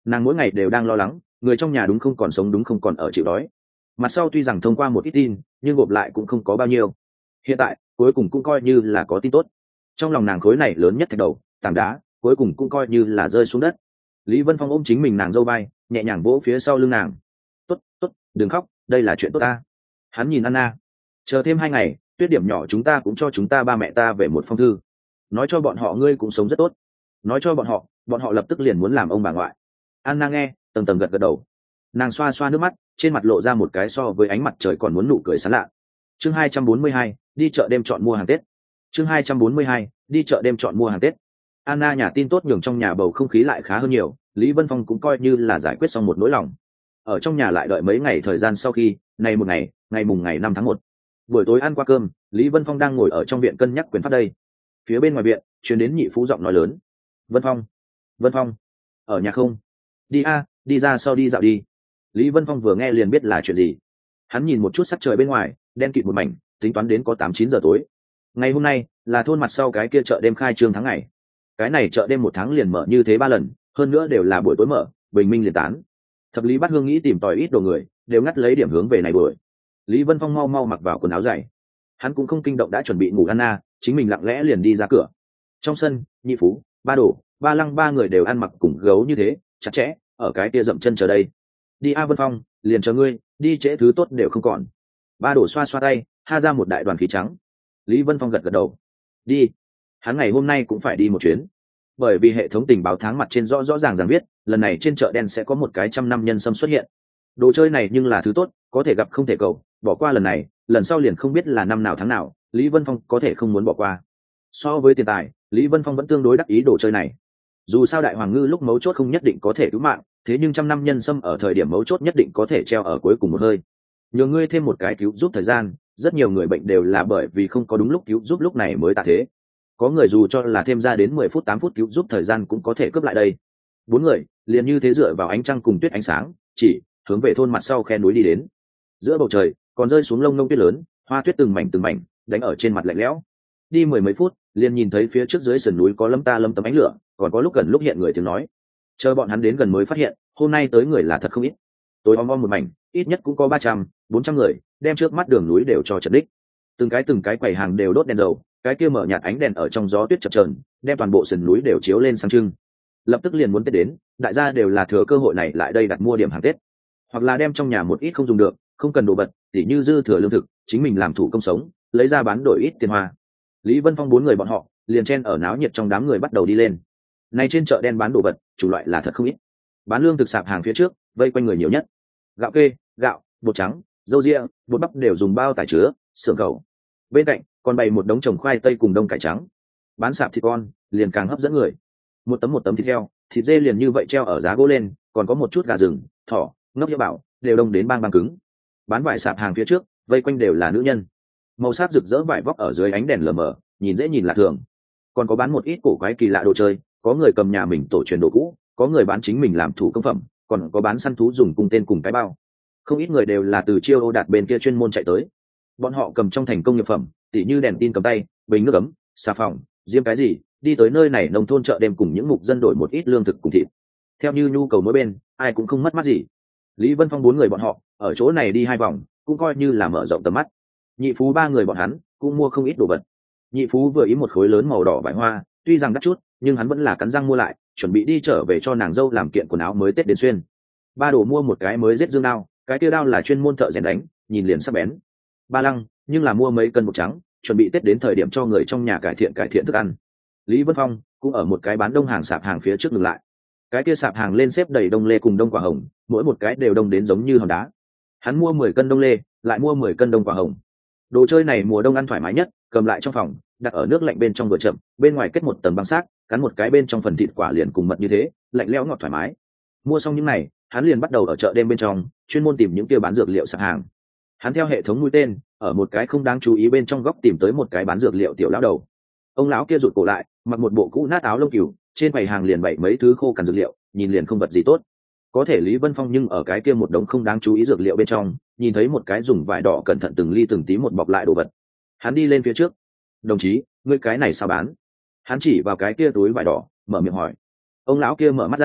Speaker 1: nàng mỗi ngày đều đang lo lắng người trong nhà đúng không còn sống đúng không còn ở chịu đói. Mặt sau tuy rằng thông qua một ít tin nhưng gộp lại cũng không có bao nhiêu. Hiện tại cuối cùng cũng coi như là có tin tốt. Trong lòng nàng khối này lớn nhất thạch đầu tảng đá cuối cùng cũng coi như là rơi xuống đất. Lý Vân Phong ôm chính mình nàng dâu bay nhẹ nhàng vỗ phía sau lưng nàng. Tốt tốt, đừng khóc, đây là chuyện tốt ta. Hắn nhìn Anna. Chờ thêm hai ngày, Tuyết điểm nhỏ chúng ta cũng cho chúng ta ba mẹ ta về một phong thư, nói cho bọn họ ngươi cũng sống rất tốt, nói cho bọn họ bọn họ lập tức liền muốn làm ông bà ngoại. Anna nghe tầng tầng gật gật đầu. Nàng xoa xoa nước mắt, trên mặt lộ ra một cái so với ánh mặt trời còn muốn nụ cười sán lạ. Chương hai trăm bốn mươi hai, đi chợ đêm chọn mua hàng Tết. Chương hai trăm bốn mươi hai, đi chợ đêm chọn mua hàng Tết. Anna nhà tin tốt nhường trong nhà bầu không khí lại khá hơn nhiều, Lý Vân Phong cũng coi như là giải quyết xong một nỗi lòng. Ở trong nhà lại đợi mấy ngày thời gian sau khi, này một ngày, ngày mùng ngày năm tháng một. Buổi tối ăn qua cơm, Lý Vân Phong đang ngồi ở trong viện cân nhắc quyền pháp đây. Phía bên ngoài viện, truyền đến nhị phú giọng nói lớn. Vân Phong, Vân Phong, ở nhà không? Đi a, đi ra sau đi dạo đi. Lý Vân Phong vừa nghe liền biết là chuyện gì. Hắn nhìn một chút sắc trời bên ngoài, đen kịt một mảnh, tính toán đến có tám chín giờ tối. Ngày hôm nay là thôn mặt sau cái kia chợ đêm khai trương tháng ngày. Cái này chợ đêm một tháng liền mở như thế ba lần, hơn nữa đều là buổi tối mở, bình minh liền tán. Thập Lý Bát Hương nghĩ tìm tòi ít đồ người, đều ngắt lấy điểm hướng về này buổi. Lý Vân Phong mau mau mặc vào quần áo dày. Hắn cũng không kinh động đã chuẩn bị ngủ Anna, chính mình lặng lẽ liền đi ra cửa. Trong sân, nhị phú, ba đổ, ba lăng ba người đều ăn mặc cùng gấu như thế, chặt chẽ, ở cái kia dậm chân chờ đây. Đi a Vân Phong, liền chờ ngươi, đi trễ thứ tốt đều không còn. Ba đổ xoa xoa tay, ha ra một đại đoàn khí trắng. Lý Vân Phong gật gật đầu. Đi. Hắn ngày hôm nay cũng phải đi một chuyến. Bởi vì hệ thống tình báo tháng mặt trên rõ rõ ràng ràng viết, lần này trên chợ đen sẽ có một cái trăm năm nhân sâm xuất hiện. Đồ chơi này nhưng là thứ tốt, có thể gặp không thể cầu, bỏ qua lần này, lần sau liền không biết là năm nào tháng nào, Lý Vân Phong có thể không muốn bỏ qua. So với tiền tài, Lý Vân Phong vẫn tương đối đắc ý đồ chơi này. Dù sao đại hoàng ngư lúc mấu chốt không nhất định có thể cứu mạng, thế nhưng trăm năm nhân sâm ở thời điểm mấu chốt nhất định có thể treo ở cuối cùng một hơi. Nhờ ngươi thêm một cái cứu giúp thời gian, rất nhiều người bệnh đều là bởi vì không có đúng lúc cứu giúp lúc này mới tạ thế. Có người dù cho là thêm ra đến mười phút tám phút cứu giúp thời gian cũng có thể cướp lại đây. Bốn người liền như thế dựa vào ánh trăng cùng tuyết ánh sáng, chỉ hướng về thôn mặt sau khe núi đi đến. Giữa bầu trời còn rơi xuống lông lông tuyết lớn, hoa tuyết từng mảnh từng mảnh đánh ở trên mặt lạnh lẽo. Đi mười mấy phút liền nhìn thấy phía trước dưới sườn núi có lấm ta lấm tấm ánh lửa, còn có lúc gần lúc hiện người tiếng nói. Chờ bọn hắn đến gần mới phát hiện hôm nay tới người là thật không ít. Tối om om một mảnh, ít nhất cũng có ba trăm bốn trăm người, đem trước mắt đường núi đều cho chật đích. Từng cái từng cái quầy hàng đều đốt đèn dầu, cái kia mở nhạt ánh đèn ở trong gió tuyết chập chờn, đem toàn bộ sườn núi đều chiếu lên sáng trưng. Lập tức liền muốn Tết đến, đại gia đều là thừa cơ hội này lại đây đặt mua điểm hàng Tết, hoặc là đem trong nhà một ít không dùng được, không cần đồ vật, tỉ như dư thừa lương thực, chính mình làm thủ công sống, lấy ra bán đổi ít tiền hoa. Lý Vân Phong bốn người bọn họ liền chen ở náo nhiệt trong đám người bắt đầu đi lên. Nay trên chợ đen bán đồ vật, chủ loại là thật không ít. Bán lương thực sạp hàng phía trước, vây quanh người nhiều nhất. Gạo kê, gạo, bột trắng, dâu ria, bột bắp đều dùng bao tải chứa, sườn cầu. Bên cạnh còn bày một đống trồng khoai tây cùng đông cải trắng. Bán sạp thịt con liền càng hấp dẫn người. Một tấm một tấm thịt heo, thịt dê liền như vậy treo ở giá gỗ lên, còn có một chút gà rừng, thỏ, ngốc nhỡ bảo, đều đông đến bang bang cứng. Bán vải sạp hàng phía trước, vây quanh đều là nữ nhân. Màu sắc rực rỡ vải vóc ở dưới ánh đèn lờ mờ, nhìn dễ nhìn lạ thường. Còn có bán một ít cổ quái kỳ lạ đồ chơi, có người cầm nhà mình tổ truyền đồ cũ, có người bán chính mình làm thủ công phẩm, còn có bán săn thú dùng cùng tên cùng cái bao. Không ít người đều là từ chiêu ô đạt bên kia chuyên môn chạy tới. Bọn họ cầm trong thành công nghiệp phẩm, tỉ như đèn tin cầm tay, bình nước ấm, xà phòng, diêm cái gì, đi tới nơi này nông thôn chợ đêm cùng những mục dân đổi một ít lương thực cùng thịt. Theo như nhu cầu mỗi bên, ai cũng không mất mát gì. Lý Vân Phong bốn người bọn họ ở chỗ này đi hai vòng, cũng coi như là mở rộng tầm mắt. Nhị phú ba người bọn hắn cũng mua không ít đồ vật. Nhị phú vừa ý một khối lớn màu đỏ vải hoa, tuy rằng đắt chút, nhưng hắn vẫn là cắn răng mua lại, chuẩn bị đi trở về cho nàng dâu làm kiện quần áo mới Tết đến xuyên. Ba đồ mua một cái mới rết dương đao, cái kia đao là chuyên môn thợ rèn đánh, nhìn liền sắc bén. Ba lăng nhưng là mua mấy cân bột trắng, chuẩn bị Tết đến thời điểm cho người trong nhà cải thiện cải thiện thức ăn. Lý Vân Phong cũng ở một cái bán đông hàng sạp hàng phía trước dừng lại. Cái kia sạp hàng lên xếp đầy đông lê cùng đông quả hồng, mỗi một cái đều đông đến giống như hòn đá. Hắn mua mười cân đông lê, lại mua mười cân đông quả hồng. Đồ chơi này mùa đông ăn thoải mái nhất, cầm lại trong phòng, đặt ở nước lạnh bên trong vừa chậm, bên ngoài kết một tầng băng xác, cắn một cái bên trong phần thịt quả liền cùng mật như thế, lạnh lẽo ngọt thoải mái. Mua xong những này, hắn liền bắt đầu ở chợ đêm bên trong, chuyên môn tìm những kia bán dược liệu sạp hàng. Hắn theo hệ thống mũi tên, ở một cái không đáng chú ý bên trong góc tìm tới một cái bán dược liệu tiểu lão đầu. Ông lão kia rụt cổ lại, mặc một bộ cũ nát áo lông cừu, trên quầy hàng liền bày mấy thứ khô cằn dược liệu, nhìn liền không vật gì tốt. Có thể Lý Vân Phong nhưng ở cái kia một đống không đáng chú ý dược liệu bên trong, nhìn thấy một cái dùng vải đỏ cẩn thận từng ly từng tí một bọc lại đồ vật. Hắn đi lên phía trước. Đồng chí, ngươi cái này sao bán? Hắn chỉ vào cái kia túi vải đỏ, mở miệng hỏi. Ông lão kia mở mắt ra,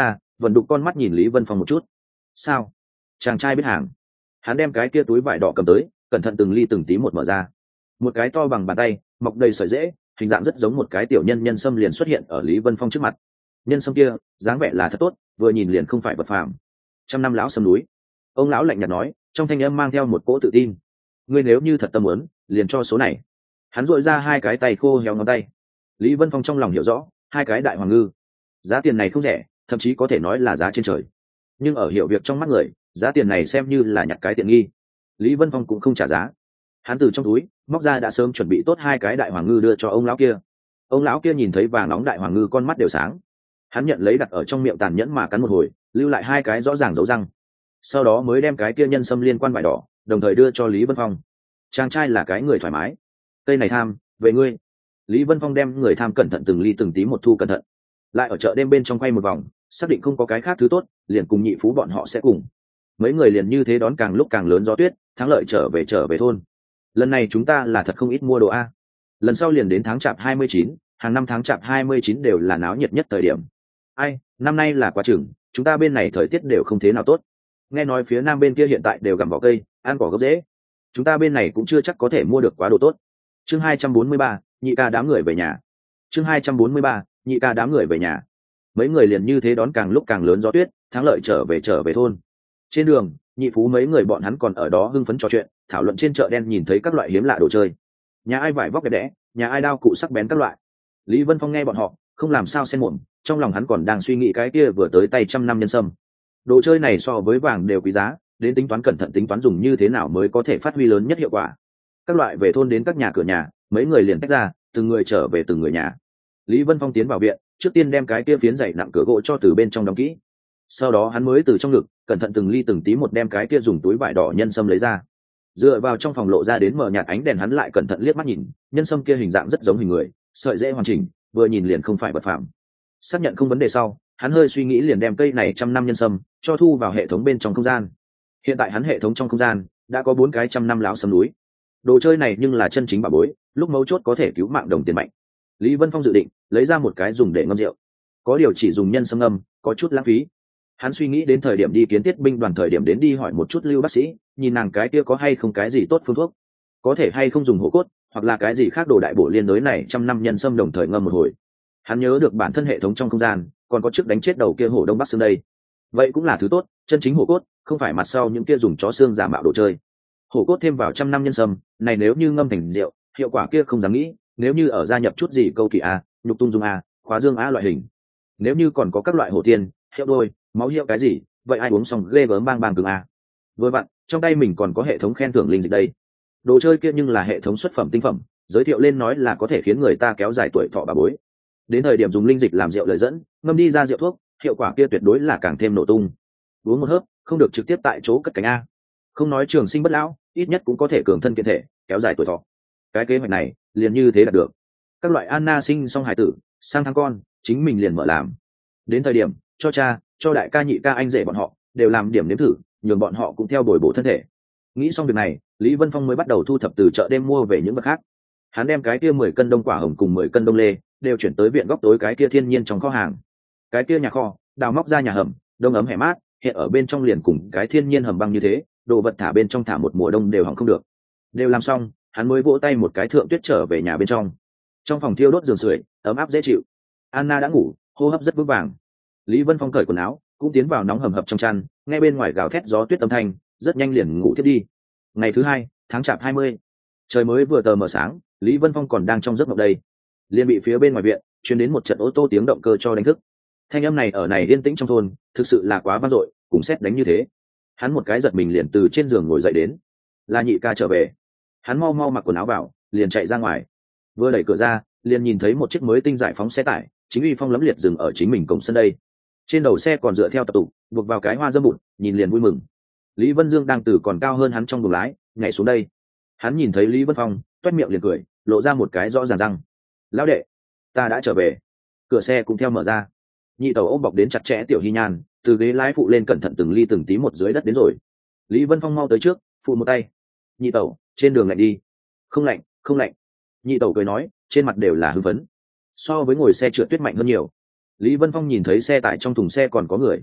Speaker 1: vần đục con mắt nhìn Lý Vân Phong một chút. Sao? Chàng trai biết hàng. Hắn đem cái kia túi vải đỏ cầm tới, cẩn thận từng ly từng tí một mở ra. Một cái to bằng bàn tay, mọc đầy sợi rễ, hình dạng rất giống một cái tiểu nhân nhân sâm liền xuất hiện ở Lý Vân Phong trước mặt. Nhân sâm kia dáng vẻ là thật tốt, vừa nhìn liền không phải vật phàm. Trăm năm lão sâm núi. Ông lão lạnh nhạt nói, trong thanh âm mang theo một cỗ tự tin. Ngươi nếu như thật tâm muốn, liền cho số này. Hắn duỗi ra hai cái tay khô héo ngón tay. Lý Vân Phong trong lòng hiểu rõ, hai cái đại hoàng ngư, giá tiền này không rẻ, thậm chí có thể nói là giá trên trời. Nhưng ở hiểu việc trong mắt người, giá tiền này xem như là nhặt cái tiện nghi. Lý Vân Phong cũng không trả giá. Hắn từ trong túi móc ra đã sớm chuẩn bị tốt hai cái đại hoàng ngư đưa cho ông lão kia. Ông lão kia nhìn thấy vàng nóng đại hoàng ngư con mắt đều sáng. Hắn nhận lấy đặt ở trong miệng tàn nhẫn mà cắn một hồi, lưu lại hai cái rõ ràng dấu răng. Sau đó mới đem cái kia nhân sâm liên quan vải đỏ, đồng thời đưa cho Lý Vân Phong. Chàng trai là cái người thoải mái. Cây này tham, về ngươi. Lý Vân Phong đem người tham cẩn thận từng ly từng tí một thu cẩn thận. Lại ở chợ đêm bên trong quay một vòng, xác định không có cái khác thứ tốt, liền cùng nhị phú bọn họ sẽ cùng. Mấy người liền như thế đón càng lúc càng lớn gió tuyết, thắng lợi trở về trở về thôn. Lần này chúng ta là thật không ít mua đồ a. Lần sau liền đến tháng chạp hai mươi chín, hàng năm tháng chạp hai mươi chín đều là náo nhiệt nhất thời điểm. Ai, năm nay là quá chừng, chúng ta bên này thời tiết đều không thế nào tốt. Nghe nói phía nam bên kia hiện tại đều gặm vỏ cây, ăn cỏ gốc rễ. Chúng ta bên này cũng chưa chắc có thể mua được quá đồ tốt. Chương hai trăm bốn mươi ba, nhị ca đám người về nhà. Chương hai trăm bốn mươi ba, nhị ca đám người về nhà. Mấy người liền như thế đón càng lúc càng lớn gió tuyết, thắng lợi trở về trở về thôn. Trên đường, nhị phú mấy người bọn hắn còn ở đó hưng phấn trò chuyện, thảo luận trên chợ đen nhìn thấy các loại hiếm lạ đồ chơi. Nhà ai vải vóc đẹp đẽ, nhà ai đao cụ sắc bén các loại. Lý Vân Phong nghe bọn họ, không làm sao xen mồm, trong lòng hắn còn đang suy nghĩ cái kia vừa tới tay trăm năm nhân sâm. Đồ chơi này so với vàng đều quý giá, đến tính toán cẩn thận tính toán dùng như thế nào mới có thể phát huy lớn nhất hiệu quả. Các loại về thôn đến các nhà cửa nhà, mấy người liền tách ra, từng người trở về từng người nhà. Lý Vân Phong tiến vào viện, trước tiên đem cái kia phiến dày nặng cửa gỗ cho từ bên trong đóng kỹ. Sau đó hắn mới từ trong ngực cẩn thận từng ly từng tí một đem cái kia dùng túi vải đỏ nhân sâm lấy ra. Dựa vào trong phòng lộ ra đến mờ nhạt ánh đèn, hắn lại cẩn thận liếc mắt nhìn, nhân sâm kia hình dạng rất giống hình người, sợi dễ hoàn chỉnh, vừa nhìn liền không phải vật phạm. Xác nhận không vấn đề sau, hắn hơi suy nghĩ liền đem cây này trăm năm nhân sâm cho thu vào hệ thống bên trong không gian. Hiện tại hắn hệ thống trong không gian đã có bốn cái trăm năm lão sâm núi. Đồ chơi này nhưng là chân chính bảo bối, lúc mấu chốt có thể cứu mạng đồng tiền mạnh. Lý Vân Phong dự định lấy ra một cái dùng để ngâm rượu, có điều chỉ dùng nhân sâm ngâm có chút lãng phí. Hắn suy nghĩ đến thời điểm đi kiến thiết binh đoàn thời điểm đến đi hỏi một chút Lưu bác sĩ, nhìn nàng cái kia có hay không cái gì tốt phương thuốc, có thể hay không dùng hổ cốt hoặc là cái gì khác đồ đại bổ liên đối này trăm năm nhân sâm đồng thời ngâm một hồi. Hắn nhớ được bản thân hệ thống trong không gian còn có chức đánh chết đầu kia hổ đông bắc xương đây, vậy cũng là thứ tốt, chân chính hổ cốt, không phải mặt sau những kia dùng chó xương giả mạo đồ chơi. Hổ cốt thêm vào trăm năm nhân sâm này, nếu như ngâm thành rượu, hiệu quả kia không dám nghĩ. Nếu như ở gia nhập chút gì câu kỳ a, nhục tung dung a, khóa dương a loại hình, nếu như còn có các loại hổ tiên, hiệu đôi, máu hiệu cái gì, vậy ai uống xong ghê gớm bang bang cứng a. Vừa vặn trong tay mình còn có hệ thống khen thưởng linh dịch đây. Đồ chơi kia nhưng là hệ thống xuất phẩm tinh phẩm, giới thiệu lên nói là có thể khiến người ta kéo dài tuổi thọ bà bối. Đến thời điểm dùng linh dịch làm rượu lời dẫn, ngâm đi ra rượu thuốc, hiệu quả kia tuyệt đối là càng thêm nổ tung. Uống một hớp, không được trực tiếp tại chỗ cất cánh a. Không nói trường sinh bất lão, ít nhất cũng có thể cường thân kiện thể, kéo dài tuổi thọ. Cái kế hoạch này liền như thế đạt được. Các loại Anna sinh xong hải tử, sang tháng con, chính mình liền mở làm. Đến thời điểm cho cha, cho đại ca nhị ca anh rể bọn họ đều làm điểm nếm thử, nhường bọn họ cũng theo bồi bổ thân thể. Nghĩ xong việc này, Lý Vân Phong mới bắt đầu thu thập từ chợ đêm mua về những vật khác. Hắn đem cái kia mười cân đông quả hồng cùng mười cân đông lê đều chuyển tới viện góc tối cái kia thiên nhiên trong kho hàng. Cái kia nhà kho đào móc ra nhà hầm, đông ấm hẻ mát, hiện ở bên trong liền cùng cái thiên nhiên hầm băng như thế, đồ vật thả bên trong thả một mùa đông đều hỏng không được. Đều làm xong, hắn mới vỗ tay một cái thượng tuyết trở về nhà bên trong. Trong phòng thiêu đốt giường sưởi, ấm áp dễ chịu. Anna đã ngủ, hô hấp rất vững vàng. Lý Vân Phong cởi quần áo, cũng tiến vào nóng hầm hập trong chăn, nghe bên ngoài gào thét gió tuyết âm thanh, rất nhanh liền ngủ thiếp đi. Ngày thứ hai, tháng chạp hai mươi, trời mới vừa tờ mờ sáng, Lý Vân Phong còn đang trong giấc mộng đây, liền bị phía bên ngoài viện truyền đến một trận ô tô tiếng động cơ cho đánh thức. Thanh âm này ở này yên tĩnh trong thôn, thực sự là quá vang dội, cùng sét đánh như thế. Hắn một cái giật mình liền từ trên giường ngồi dậy đến, là nhị ca trở về. Hắn mau mau mặc quần áo vào, liền chạy ra ngoài. Vừa đẩy cửa ra, liền nhìn thấy một chiếc mới tinh giải phóng xe tải, chính uy phong lẫm liệt dừng ở chính mình cổng sân đây. Trên đầu xe còn dựa theo tập tục, buộc vào cái hoa dâm bụt, nhìn liền vui mừng. Lý Vân Dương đang từ còn cao hơn hắn trong buồng lái, nhảy xuống đây. Hắn nhìn thấy Lý Vân Phong, toét miệng liền cười, lộ ra một cái rõ ràng răng. Lão đệ, ta đã trở về. Cửa xe cũng theo mở ra. Nhị tẩu ôm bọc đến chặt chẽ tiểu Hy Nhan, từ ghế lái phụ lên cẩn thận từng ly từng tí một dưới đất đến rồi. Lý Vân Phong mau tới trước, phụ một tay. Nhị tẩu, trên đường lạnh đi. Không lạnh, không lạnh. Nhị tẩu cười nói, trên mặt đều là hưng phấn. So với ngồi xe trượt tuyết mạnh hơn nhiều. Lý Vân Phong nhìn thấy xe tải trong thùng xe còn có người,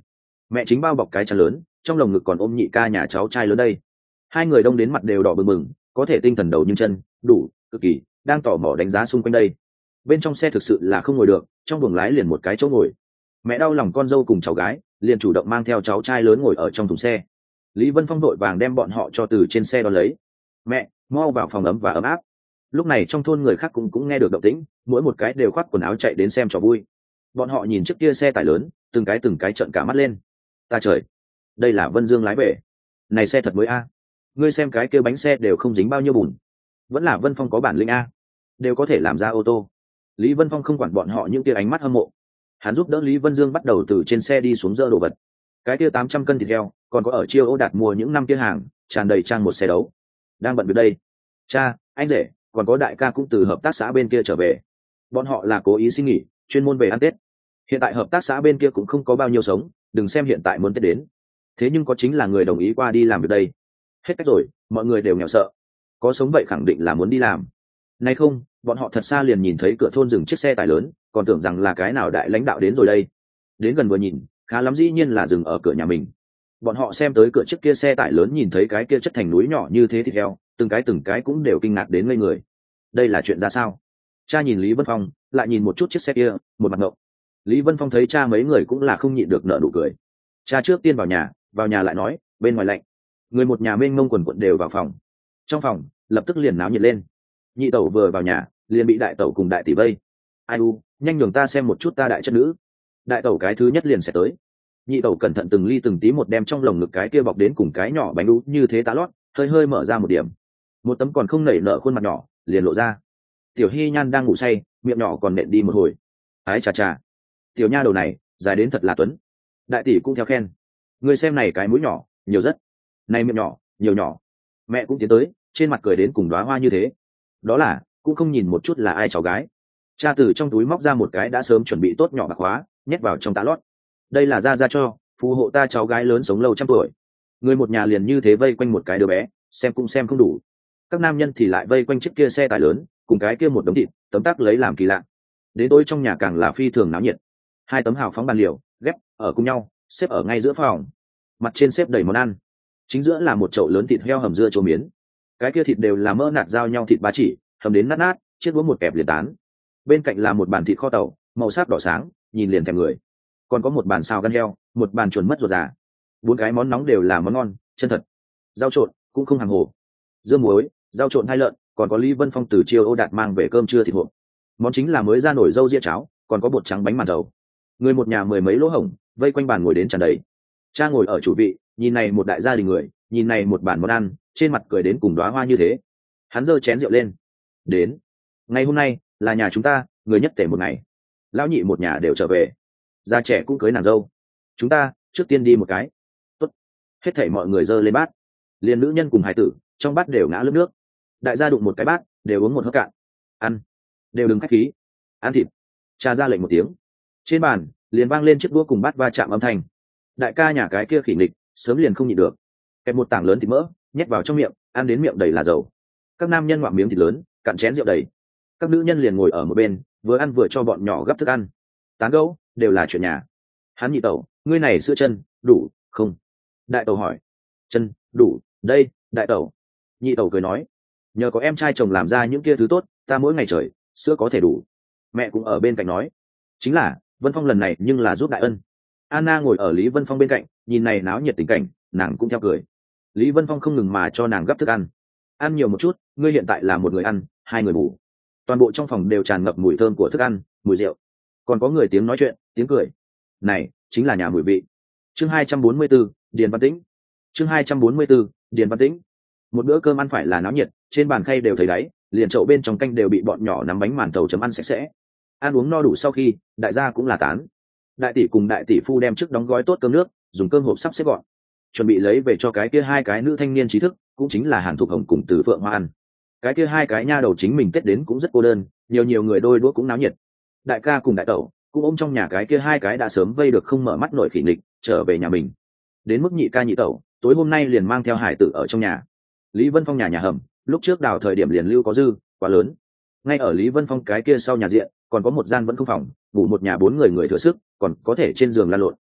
Speaker 1: mẹ chính bao bọc cái chăn lớn, trong lồng ngực còn ôm nhị ca nhà cháu trai lớn đây. Hai người đông đến mặt đều đỏ bừng bừng, có thể tinh thần đầu nhưng chân đủ cực kỳ, đang tò mò đánh giá xung quanh đây. Bên trong xe thực sự là không ngồi được, trong buồng lái liền một cái chỗ ngồi. Mẹ đau lòng con dâu cùng cháu gái, liền chủ động mang theo cháu trai lớn ngồi ở trong thùng xe. Lý Vân Phong vội vàng đem bọn họ cho từ trên xe đón lấy. Mẹ, mau vào phòng ấm và ấm áp. Lúc này trong thôn người khác cũng cũng nghe được động tĩnh, mỗi một cái đều khoác quần áo chạy đến xem trò vui. Bọn họ nhìn trước kia xe tải lớn, từng cái từng cái trợn cả mắt lên. Ta trời, đây là Vân Dương lái về. Này xe thật mới a. Ngươi xem cái kia bánh xe đều không dính bao nhiêu bùn. Vẫn là Vân Phong có bản lĩnh a, đều có thể làm ra ô tô. Lý Vân Phong không quản bọn họ những kia ánh mắt hâm mộ. Hắn giúp đỡ Lý Vân Dương bắt đầu từ trên xe đi xuống dỡ đồ vật. Cái kia tám trăm cân thịt heo, còn có ở chiêu ô đạt mua những năm kia hàng, tràn đầy trang một xe đấu. Đang bận việc đây. Cha, anh rể, còn có đại ca cũng từ hợp tác xã bên kia trở về. Bọn họ là cố ý xin nghỉ, chuyên môn về ăn Tết. Hiện tại hợp tác xã bên kia cũng không có bao nhiêu sống, đừng xem hiện tại muốn Tết đến. Thế nhưng có chính là người đồng ý qua đi làm việc đây. Hết cách rồi, mọi người đều nghèo sợ. Có sống vậy khẳng định là muốn đi làm. Này không, bọn họ thật xa liền nhìn thấy cửa thôn dừng chiếc xe tải lớn, còn tưởng rằng là cái nào đại lãnh đạo đến rồi đây. Đến gần vừa nhìn, khá lắm dĩ nhiên là dừng ở cửa nhà mình. Bọn họ xem tới cửa chiếc kia xe tải lớn, nhìn thấy cái kia chất thành núi nhỏ như thế thịt heo, từng cái từng cái cũng đều kinh ngạc đến ngây người. Đây là chuyện ra sao? Cha nhìn Lý Vân Phong, lại nhìn một chút chiếc xe kia, một mặt ngộng. Lý Vân Phong thấy cha mấy người cũng là không nhịn được nở nụ cười. Cha trước tiên vào nhà, vào nhà lại nói, bên ngoài lạnh. Người một nhà mênh mông quần quận đều vào phòng. Trong phòng lập tức liền náo nhiệt lên. Nhị tẩu vừa vào nhà, liền bị đại tẩu cùng đại tỷ vây. Ai u, nhanh nhường ta xem một chút ta đại chất nữ. Đại tẩu cái thứ nhất liền sẽ tới. Nhị tẩu cẩn thận từng ly từng tí một đem trong lồng ngực cái kia bọc đến cùng cái nhỏ bánh đu như thế tá lót, hơi hơi mở ra một điểm. Một tấm còn không nảy nở khuôn mặt nhỏ liền lộ ra. Tiểu Hy Nhan đang ngủ say, miệng nhỏ còn nện đi một hồi. Ái chà chà, tiểu nha đầu này dài đến thật là tuấn. Đại tỷ cũng theo khen. Người xem này cái mũi nhỏ nhiều rất, này miệng nhỏ nhiều nhỏ. Mẹ cũng tiến tới, trên mặt cười đến cùng đóa hoa như thế. Đó là cũng không nhìn một chút là ai cháu gái. Cha từ trong túi móc ra một cái đã sớm chuẩn bị tốt nhỏ bạc hóa, nhét vào trong tá lót. Đây là ra ra cho phù hộ ta cháu gái lớn sống lâu trăm tuổi. Người một nhà liền như thế vây quanh một cái đứa bé, xem cũng xem không đủ. Các nam nhân thì lại vây quanh chiếc kia xe tải lớn, cùng cái kia một đống thịt tấm tắc lấy làm kỳ lạ. Đến tối trong nhà càng là phi thường náo nhiệt. Hai tấm hào phóng bàn liều ghép ở cùng nhau, xếp ở ngay giữa phòng. Mặt trên xếp đầy món ăn, chính giữa là một chậu lớn thịt heo hầm dưa chua miến. Cái kia thịt đều là mỡ nạt giao nhau thịt ba chỉ, hầm đến nát nát, chiếc đũa một kẹp liền tán. Bên cạnh là một bàn thịt kho tàu, màu sắc đỏ sáng, nhìn liền thèm người. Còn có một bàn xào gan heo, một bàn chuẩn mất ruột già. Bốn cái món nóng đều là món ngon chân thật. Rau trộn cũng không hàng hồ, dưa muối, rau trộn hai lợn, còn có Lý Vân Phong từ chiều ô đạt mang về cơm trưa thịt hộp. Món chính là mới ra nổi dâu ria cháo, còn có bột trắng bánh màn thầu. Người một nhà mười mấy lỗ hổng, vây quanh bàn ngồi đến tràn đầy. Cha ngồi ở chủ vị, nhìn này một đại gia đình người, nhìn này một bàn món ăn, trên mặt cười đến cùng đóa hoa như thế. Hắn giơ chén rượu lên. Đến, ngày hôm nay là nhà chúng ta người nhất tể một ngày. Lão nhị một nhà đều trở về, già trẻ cũng cưới nàng dâu. Chúng ta trước tiên đi một cái. Tốt. Hết thảy mọi người giơ lên bát. Liên nữ nhân cùng hải tử trong bát đều ngã lướt nước. Đại gia đụng một cái bát, đều uống một hớp cạn. Ăn, đều đừng khách khí. Ăn thịt. Cha ra lệnh một tiếng. Trên bàn liền vang lên chiếc đũa cùng bát va chạm âm thanh. Đại ca nhà cái kia khỉ nghịch sớm liền không nhịn được, kẹp một tảng lớn thịt mỡ nhét vào trong miệng, ăn đến miệng đầy là dầu. Các nam nhân ngoạm miếng thịt lớn, cạn chén rượu đầy. Các nữ nhân liền ngồi ở một bên, vừa ăn vừa cho bọn nhỏ gấp thức ăn, tán gẫu đều là chuyện nhà. Hắn nhị tẩu, ngươi này sữa chân đủ không? Đại tẩu hỏi. Chân đủ đây, đại tẩu. Nhị tẩu cười nói, nhờ có em trai chồng làm ra những kia thứ tốt, ta mỗi ngày trời sữa có thể đủ. Mẹ cũng ở bên cạnh nói, chính là Vân Phong lần này nhưng là giúp đại ân. Anna ngồi ở Lý Vân Phong bên cạnh, nhìn này náo nhiệt tình cảnh, nàng cũng theo cười. Lý Vân Phong không ngừng mà cho nàng gấp thức ăn. Ăn nhiều một chút, ngươi hiện tại là một người ăn, hai người bù. Toàn bộ trong phòng đều tràn ngập mùi thơm của thức ăn, mùi rượu. Còn có người tiếng nói chuyện, tiếng cười. Này, chính là nhà mùi vị. Chương hai trăm bốn mươi 4, Điền Văn Tĩnh. Chương hai trăm bốn mươi 4, Điền Văn Tĩnh. Một bữa cơm ăn phải là náo nhiệt, trên bàn khay đều thấy đáy, liền chậu bên trong canh đều bị bọn nhỏ nắm bánh màn thầu chấm ăn sạch sẽ. Ăn uống no đủ sau khi, đại gia cũng là tán. Đại tỷ cùng đại tỷ phu đem trước đóng gói tốt cơm nước, dùng cơm hộp sắp xếp gọn, chuẩn bị lấy về cho cái kia hai cái nữ thanh niên trí thức, cũng chính là Hàn Thục Hồng cùng Từ Phượng Hoa ăn. Cái kia hai cái nha đầu chính mình Tết đến cũng rất cô đơn, nhiều nhiều người đôi đũa cũng náo nhiệt. Đại ca cùng đại tẩu cũng ôm trong nhà cái kia hai cái đã sớm vây được không mở mắt nổi khỉ nghịch, trở về nhà mình. Đến mức nhị ca nhị tẩu, tối hôm nay liền mang theo hải tử ở trong nhà. Lý Vân Phong nhà nhà hầm, lúc trước đào thời điểm liền lưu có dư, quá lớn. Ngay ở Lý Vân Phong cái kia sau nhà diện, còn có một gian vẫn không phòng, ngủ một nhà bốn người người thừa sức, còn có thể trên giường lăn lộn.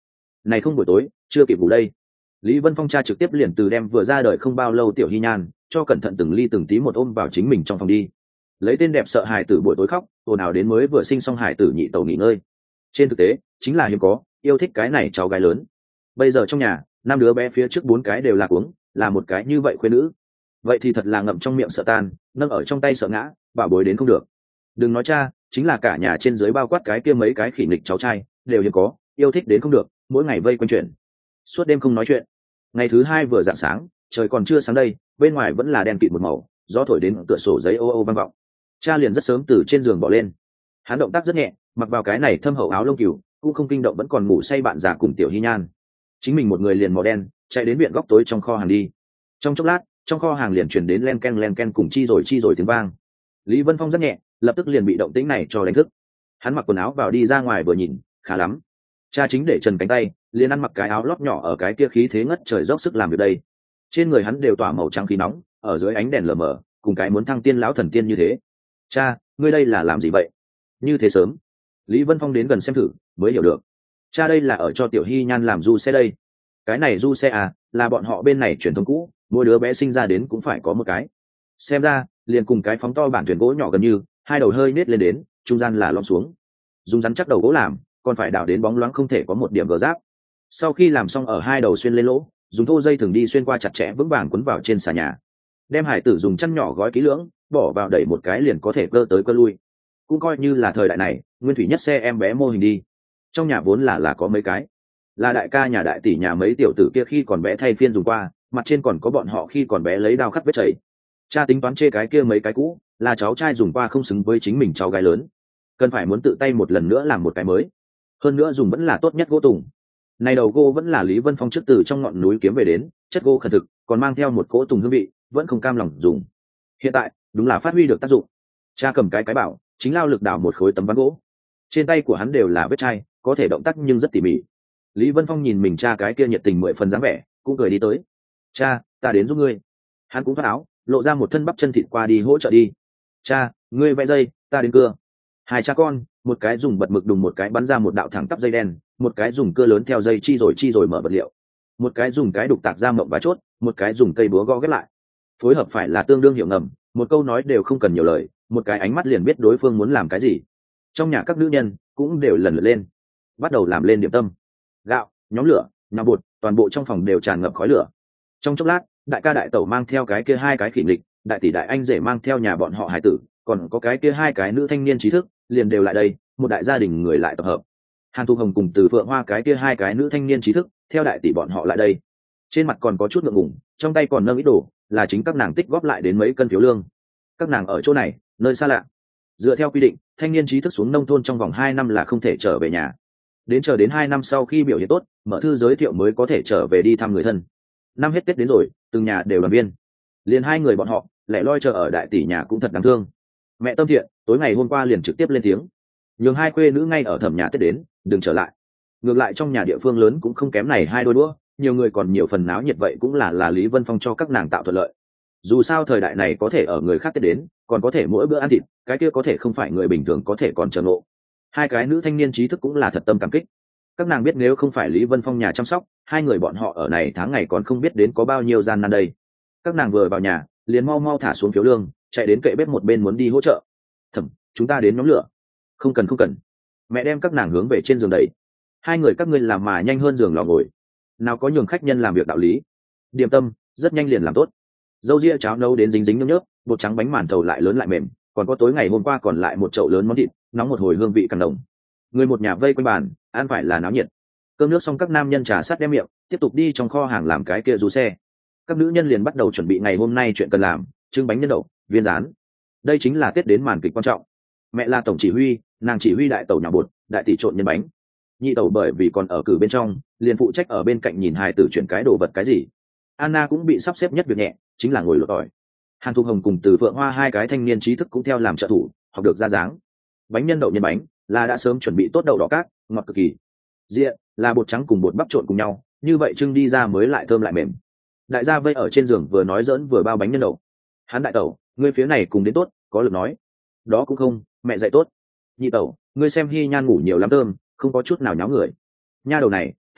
Speaker 1: này không buổi tối chưa kịp ngủ đây. Lý Vân Phong cha trực tiếp liền từ đem vừa ra đời không bao lâu tiểu Hy Nhan cho cẩn thận từng ly từng tí một ôm vào chính mình trong phòng đi, lấy tên đẹp sợ hài tử buổi tối khóc ồn ào đến mới vừa sinh xong hài tử nhị tẩu nghỉ ngơi. Trên thực tế chính là hiếm có yêu thích cái này cháu gái lớn. Bây giờ trong nhà năm đứa bé phía trước bốn cái đều là cuống, là một cái như vậy khuyên nữ, vậy thì thật là ngậm trong miệng sợ tan, nâng ở trong tay sợ ngã, bảo bối đến không được. Đừng nói cha, chính là cả nhà trên dưới bao quát cái kia mấy cái khỉ nghịch cháu trai đều hiếm có yêu thích đến không được, mỗi ngày vây quanh chuyện suốt đêm không nói chuyện. Ngày thứ hai vừa rạng sáng, trời còn chưa sáng đây, bên ngoài vẫn là đen kịt một màu, gió thổi đến cửa sổ giấy ô ô vang vọng. Cha liền rất sớm từ trên giường bỏ lên, hắn động tác rất nhẹ, mặc vào cái này thâm hậu áo lông cừu, cũng không kinh động vẫn còn ngủ say bạn già cùng tiểu Hy Nhan. Chính mình một người liền màu đen chạy đến viện góc tối trong kho hàng đi. Trong chốc lát trong kho hàng liền chuyển đến len ken len ken cùng chi rồi chi rồi tiếng vang. Lý Vân Phong rất nhẹ, lập tức liền bị động tĩnh này cho đánh thức. Hắn mặc quần áo vào đi ra ngoài vừa nhìn, khá lắm, cha chính để trần cánh tay liền ăn mặc cái áo lót nhỏ ở cái kia khí thế ngất trời dốc sức làm việc đây. Trên người hắn đều tỏa màu trắng khí nóng, ở dưới ánh đèn lờ mờ cùng cái muốn thăng tiên lão thần tiên như thế. Cha, ngươi đây là làm gì vậy? Như thế sớm? Lý Vân Phong đến gần xem thử mới hiểu được. Cha đây là ở cho tiểu Hy Nhan làm du xe đây. Cái này du xe à, là bọn họ bên này truyền thống cũ, mỗi đứa bé sinh ra đến cũng phải có một cái. Xem ra liền cùng cái phóng to bản thuyền gỗ nhỏ gần như, hai đầu hơi nết lên đến, trung gian là lõm xuống. Dùng rắn chắc đầu gỗ làm, còn phải đào đến bóng loáng không thể có một điểm gờ giáp. Sau khi làm xong ở hai đầu xuyên lên lỗ, dùng thô dây thường đi xuyên qua chặt chẽ vững vàng quấn vào trên xà nhà. Đem hải tử dùng chăn nhỏ gói kỹ lưỡng, bỏ vào đẩy một cái liền có thể cơ tới cơ lui. Cũng coi như là thời đại này nguyên thủy nhất xe em bé mô hình đi. Trong nhà vốn là là có mấy cái, là đại ca nhà đại tỷ nhà mấy tiểu tử kia khi còn bé thay phiên dùng qua, mặt trên còn có bọn họ khi còn bé lấy đao khắc vết chảy. Cha tính toán chê cái kia mấy cái cũ là cháu trai dùng qua không xứng với chính mình cháu gái lớn, cần phải muốn tự tay một lần nữa làm một cái mới, hơn nữa dùng vẫn là tốt nhất gỗ tùng. Này đầu gỗ vẫn là Lý Vân Phong trước từ trong ngọn núi kiếm về đến, chất gỗ khẩn thực, còn mang theo một cỗ tùng hương vị, vẫn không cam lòng dùng. Hiện tại đúng là phát huy được tác dụng. Cha cầm cái cái bảo chính lao lực đảo một khối tấm ván gỗ, trên tay của hắn đều là vết chai, có thể động tác nhưng rất tỉ mỉ. Lý Vân Phong nhìn mình cha cái kia nhiệt tình mười phần dáng vẻ, cũng cười đi tới. Cha, ta đến giúp ngươi. Hắn cũng thoát áo, lộ ra một thân bắp chân thịt qua đi hỗ trợ đi. Cha, ngươi vẽ dây, ta đến cưa. Hai cha con, một cái dùng bật mực đùng, một cái bắn ra một đạo thẳng tắp dây đen, một cái dùng cưa lớn theo dây chi rồi chi rồi mở vật liệu, một cái dùng cái đục tạc ra mộng và chốt, một cái dùng cây búa gõ ghép lại. Phối hợp phải là tương đương hiệu ngầm, một câu nói đều không cần nhiều lời, một cái ánh mắt liền biết đối phương muốn làm cái gì. Trong nhà các nữ nhân cũng đều lần lượt lên, bắt đầu làm lên điểm tâm, gạo, nhóm lửa, nạo bột, toàn bộ trong phòng đều tràn ngập khói lửa. Trong chốc lát, đại ca đại tẩu mang theo cái kia hai cái khỉ nghịch, đại tỷ đại anh rể mang theo nhà bọn họ hải tử, còn có cái kia hai cái nữ thanh niên trí thức, liền đều lại đây, một đại gia đình người lại tập hợp. Hàn Thu Hồng cùng Từ Phượng Hoa cái kia hai cái nữ thanh niên trí thức, theo đại tỷ bọn họ lại đây. Trên mặt còn có chút ngượng ngùng, trong tay còn nâng ít đồ, là chính các nàng tích góp lại đến mấy cân phiếu lương. Các nàng ở chỗ này, nơi xa lạ. Dựa theo quy định, thanh niên trí thức xuống nông thôn trong vòng hai năm là không thể trở về nhà. Đến chờ đến hai năm sau khi biểu hiện tốt, mở thư giới thiệu mới có thể trở về đi thăm người thân. Năm hết Tết đến rồi, từng nhà đều đoàn viên. Liền hai người bọn họ, lẻ loi chờ ở đại tỷ nhà cũng thật đáng thương. Mẹ Tâm Thiện, tối ngày hôm qua liền trực tiếp lên tiếng, nhường hai khuê nữ ngay ở thẩm nhà Tết đến, đừng trở lại. Ngược lại trong nhà địa phương lớn cũng không kém này hai đôi đũa, nhiều người còn nhiều phần náo nhiệt, vậy cũng là là Lý Vân Phong cho các nàng tạo thuận lợi. Dù sao thời đại này có thể ở người khác Tết đến, còn có thể mỗi bữa ăn thịt, cái kia có thể không phải người bình thường có thể còn chờ ngộ. Hai cái nữ thanh niên trí thức cũng là thật tâm cảm kích. Các nàng biết nếu không phải Lý Vân Phong nhà chăm sóc, hai người bọn họ ở này tháng ngày còn không biết đến có bao nhiêu gian nan đây. Các nàng vừa vào nhà, liền mau mau thả xuống phiếu lương, chạy đến kệ bếp một bên muốn đi hỗ trợ. Thẩm, chúng ta đến nhóm lửa. Không cần không cần. Mẹ đem các nàng hướng về trên giường đẩy. Hai người các ngươi làm mà nhanh hơn giường lò ngồi. Nào có nhường khách nhân làm việc đạo lý. Điểm tâm, rất nhanh liền làm tốt. Dâu ria cháo nấu đến dính dính nhớp nhớp, bột trắng bánh màn thầu lại lớn lại mềm, còn có tối ngày hôm qua còn lại một chậu lớn món thịt, nóng một hồi hương vị càng đồng. Người một nhà vây quanh bàn, ăn phải là náo nhiệt. Cơm nước xong các nam nhân trà sát đem miệng, tiếp tục đi trong kho hàng làm cái kia du xe. Các nữ nhân liền bắt đầu chuẩn bị ngày hôm nay chuyện cần làm, trưng bánh nhân đậu, viên rán. Đây chính là Tết đến màn kịch quan trọng. Mẹ là tổng chỉ huy, nàng chỉ huy đại tẩu nhào bột, đại tỷ trộn nhân bánh. Nhị tẩu bởi vì còn ở cử bên trong, liền phụ trách ở bên cạnh nhìn hài tử chuyển cái đồ vật cái gì. Anna cũng bị sắp xếp nhất việc nhẹ, chính là ngồi lột tỏi. Hàn Thu Hồng cùng Từ Phượng Hoa hai cái thanh niên trí thức cũng theo làm trợ thủ, học được ra dáng. Bánh nhân đậu nhân bánh là đã sớm chuẩn bị tốt đậu đỏ cát, ngọt cực kỳ. Diện là bột trắng cùng bột bắp trộn cùng nhau, như vậy trưng đi ra mới lại thơm lại mềm. Đại gia vây ở trên giường vừa nói giỡn vừa bao bánh nhân đậu. Hắn đại tẩu, ngươi phía này cùng đến tốt, có lực nói. Đó cũng không, mẹ dạy tốt. Nhị tẩu, ngươi xem Hy Nhan ngủ nhiều lắm thơm, không có chút nào nháo người. Nha đầu này, theo ta,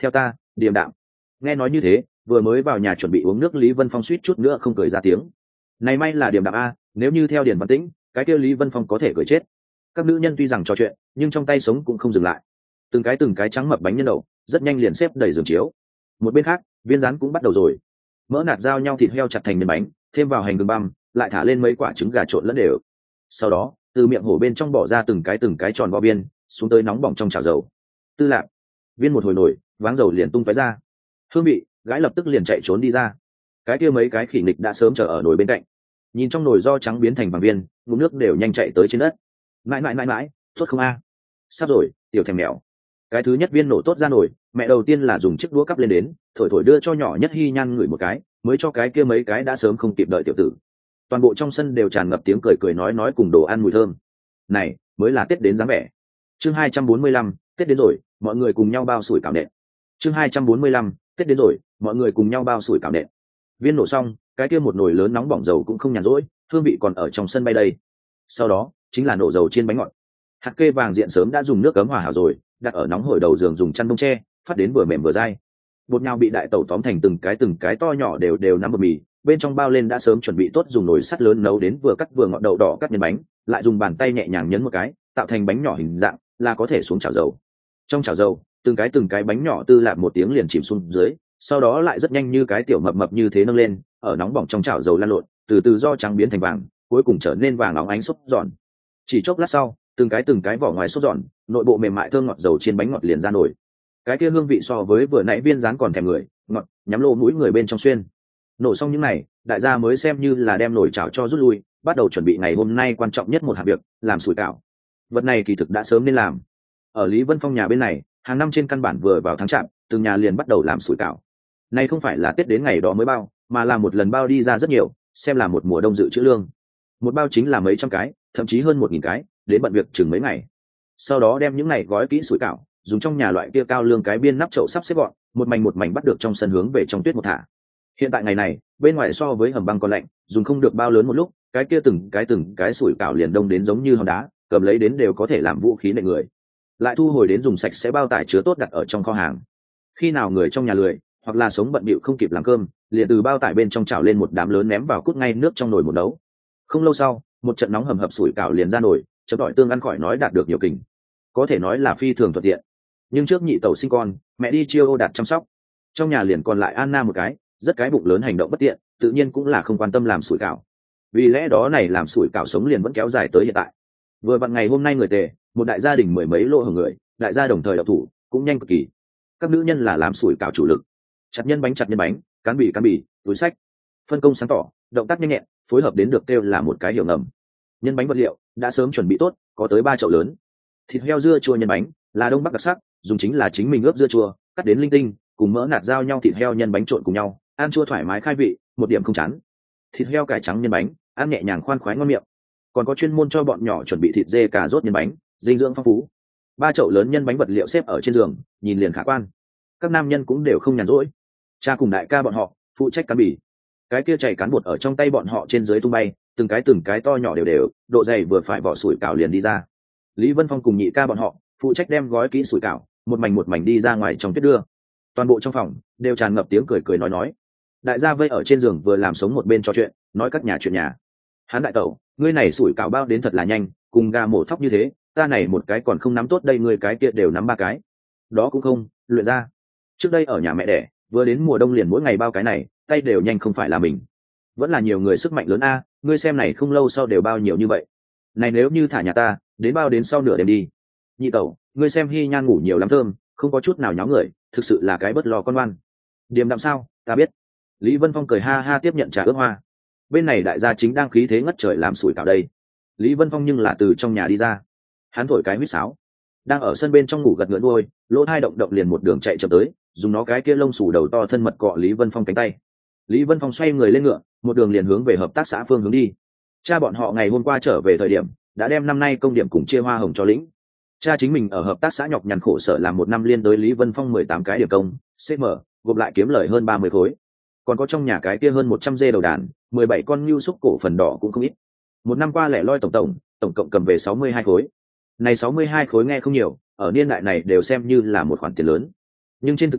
Speaker 1: điềm đạm. Nghe nói như thế, vừa mới vào nhà chuẩn bị uống nước Lý Vân Phong suýt chút nữa không cười ra tiếng. Này may là điềm đạm a, nếu như theo Điền Văn Tĩnh, cái kia Lý Vân Phong có thể cười chết. Các nữ nhân tuy rằng trò chuyện, nhưng trong tay sống cũng không dừng lại. Từng cái từng cái trắng mập bánh nhân đậu, rất nhanh liền xếp đầy giường chiếu. Một bên khác, viên rán cũng bắt đầu rồi. Mỡ nạt giao nhau thịt heo chặt thành miếng bánh, thêm vào hành gừng băm, lại thả lên mấy quả trứng gà trộn lẫn đều. Sau đó, từ miệng hổ bên trong bỏ ra từng cái từng cái tròn vo viên, xuống tới nóng bỏng trong chảo dầu. Tư lạc, viên một hồi nổi, váng dầu liền tung tóe ra. Hương vị, gái lập tức liền chạy trốn đi ra. Cái kia mấy cái khỉ nghịch đã sớm chờ ở nồi bên cạnh, nhìn trong nồi do trắng biến thành vàng viên, ngụm nước đều nhanh chạy tới trên đất. Mãi mãi mãi mãi, tốt không a? Sắp rồi, tiểu thèm mèo. Cái thứ nhất viên nổ tốt ra nồi, mẹ đầu tiên là dùng chiếc đũa cắp lên đến, thổi thổi đưa cho nhỏ nhất Hy Nhan ngửi một cái, mới cho cái kia mấy cái đã sớm không kịp đợi tiểu tử. Toàn bộ trong sân đều tràn ngập tiếng cười cười nói nói cùng đồ ăn mùi thơm. Này, mới là Tết đến dáng vẻ. Chương hai trăm bốn mươi lăm, Tết đến rồi, mọi người cùng nhau bao sủi cảo nện. Chương hai trăm bốn mươi lăm, Tết đến rồi, mọi người cùng nhau bao sủi cảo nện. Viên nổ xong, cái kia một nồi lớn nóng bỏng dầu cũng không nhàn rỗi, hương vị còn ở trong sân bay đây. Sau đó, chính là nổ dầu chiên bánh ngọt. Hạt kê vàng diện sớm đã dùng nước cấm hòa hảo rồi, đặt ở nóng hổi đầu giường dùng chăn bông tre, phát đến vừa mềm vừa dai. Bột nhau bị đại tẩu tóm thành từng cái từng cái to nhỏ đều đều nắm bột mì, bên trong bao lên đã sớm chuẩn bị tốt dùng nồi sắt lớn nấu đến vừa cắt vừa ngọt đậu đỏ cắt nhân bánh, lại dùng bàn tay nhẹ nhàng nhấn một cái, tạo thành bánh nhỏ hình dạng, là có thể xuống chảo dầu. Trong chảo dầu, từng cái từng cái bánh nhỏ tư lạc một tiếng liền chìm xuống dưới, sau đó lại rất nhanh như cái tiểu mập mập như thế nâng lên, ở nóng bỏng trong chảo dầu lan lộn, từ từ do trắng biến thành vàng, cuối cùng trở nên vàng óng ánh xốp giòn. Chỉ chốc lát sau, từng cái từng cái vỏ ngoài xốp giòn, nội bộ mềm mại thơm ngọt dầu chiên bánh ngọt liền ra nổi. Cái kia hương vị so với vừa nãy viên rán còn thèm người, ngọt, nhắm lỗ mũi người bên trong xuyên. Nổ xong những này, đại gia mới xem như là đem nồi chảo cho rút lui, bắt đầu chuẩn bị ngày hôm nay quan trọng nhất một hạng việc, làm sủi cảo. Vật này kỳ thực đã sớm nên làm. Ở Lý Vân Phong nhà bên này, hàng năm trên căn bản vừa vào tháng chạp, từng nhà liền bắt đầu làm sủi cảo. Này không phải là Tết đến ngày đó mới bao, mà là một lần bao đi ra rất nhiều, xem là một mùa đông dự trữ lương. Một bao chính là mấy trăm cái, thậm chí hơn một nghìn cái, đến bận việc chừng mấy ngày. Sau đó đem những này gói kỹ sủi cảo, dùng trong nhà loại kia cao lương cái biên nắp chậu sắp xếp gọn, một mảnh một mảnh bắt được trong sân hướng về trong tuyết một thả. Hiện tại ngày này, bên ngoài so với hầm băng còn lạnh, dùng không được bao lớn một lúc, cái kia từng cái từng cái sủi cảo liền đông đến giống như hòn đá, cầm lấy đến đều có thể làm vũ khí nện người. Lại thu hồi đến dùng sạch sẽ bao tải chứa tốt đặt ở trong kho hàng. Khi nào người trong nhà lười, hoặc là sống bận bịu không kịp làm cơm, liền từ bao tải bên trong chảo lên một đám lớn ném vào cút ngay nước trong nồi một nấu. Không lâu sau, một trận nóng hầm hập sủi cảo liền ra nồi, chấm đỏi tương ăn khỏi nói đạt được nhiều kình, có thể nói là phi thường thuận tiện. Nhưng trước nhị tẩu sinh con, mẹ đi chiêu ô đạt chăm sóc, trong nhà liền còn lại Anna một cái, rất cái bụng lớn hành động bất tiện, tự nhiên cũng là không quan tâm làm sủi cảo. Vì lẽ đó này làm sủi cảo sống liền vẫn kéo dài tới hiện tại. Vừa vặn ngày hôm nay người tề, một đại gia đình mười mấy lô hưởng người, đại gia đồng thời độc thủ, cũng nhanh cực kỳ. Các nữ nhân là làm sủi cảo chủ lực, chặt nhân bánh chặt nhân bánh, cán bì cán bì, túi sách, phân công sáng tỏ, động tác nhanh nhẹn, phối hợp đến được kêu là một cái hiểu ngầm. Nhân bánh vật liệu đã sớm chuẩn bị tốt, có tới ba chậu lớn. Thịt heo dưa chua nhân bánh là đông bắc đặc sắc, dùng chính là chính mình ướp dưa chua, cắt đến linh tinh, cùng mỡ nạt giao nhau thịt heo nhân bánh trộn cùng nhau, ăn chua thoải mái khai vị, một điểm không chán. Thịt heo cải trắng nhân bánh, ăn nhẹ nhàng khoan khoái ngon miệng. Còn có chuyên môn cho bọn nhỏ chuẩn bị thịt dê cà rốt nhân bánh, dinh dưỡng phong phú. Ba chậu lớn nhân bánh vật liệu xếp ở trên giường, nhìn liền khả quan. Các nam nhân cũng đều không nhàn rỗi, cha cùng đại ca bọn họ phụ trách cán bì. Cái kia chảy cán bột ở trong tay bọn họ trên dưới tung bay, từng cái từng cái to nhỏ đều đều, độ dày vừa phải vỏ sủi cảo liền đi ra. Lý Vân Phong cùng nhị ca bọn họ phụ trách đem gói kỹ sủi cảo, một mảnh một mảnh đi ra ngoài trong tuyết đưa. Toàn bộ trong phòng đều tràn ngập tiếng cười cười nói nói. Đại gia vây ở trên giường vừa làm sống một bên trò chuyện, nói các nhà chuyện nhà. Hán đại tẩu, ngươi này sủi cảo bao đến thật là nhanh, cùng gà mổ thóc như thế, ta này một cái còn không nắm tốt đây, ngươi cái kia đều nắm ba cái. Đó cũng không, luyện ra. Trước đây ở nhà mẹ đẻ, vừa đến mùa đông liền mỗi ngày bao cái này, tay đều nhanh không phải là mình. Vẫn là nhiều người sức mạnh lớn a, ngươi xem này không lâu sau đều bao nhiều như vậy. Này nếu như thả nhà ta, đến bao đến sau nửa đêm đi. Nhị tẩu, ngươi xem Hy Nhan ngủ nhiều lắm thơm, không có chút nào nháo người, thực sự là cái bất lo con ngoan. Điềm đạm sao, ta biết. Lý Vân Phong cười ha ha tiếp nhận trà ướp hoa. Bên này đại gia chính đang khí thế ngất trời làm sủi cảo đây. Lý Vân Phong nhưng là từ trong nhà đi ra, hắn thổi cái huýt sáo, đang ở sân bên trong ngủ gật ngưỡng đuôi, lỗ hai động động liền một đường chạy chậm tới, dùng nó cái kia lông xù đầu to thân mật cọ Lý Vân Phong cánh tay. Lý Vân Phong xoay người lên ngựa, một đường liền hướng về hợp tác xã phương hướng đi. Cha bọn họ ngày hôm qua trở về thời điểm đã đem năm nay công điểm cùng chia hoa hồng cho lĩnh. Cha chính mình ở hợp tác xã nhọc nhằn khổ sở làm một năm liên đối Lý Vân Phong mười tám cái điểm công, xê em, gộp lại kiếm lời hơn ba mươi khối. Còn có trong nhà cái kia hơn một trăm dê đầu đàn, mười bảy con ngưu xúc cổ phần đỏ cũng không ít. Một năm qua lẻ loi tổng tổng, tổng cộng cầm về sáu mươi hai khối. Này sáu mươi hai khối nghe không nhiều, ở niên đại này đều xem như là một khoản tiền lớn. Nhưng trên thực tế,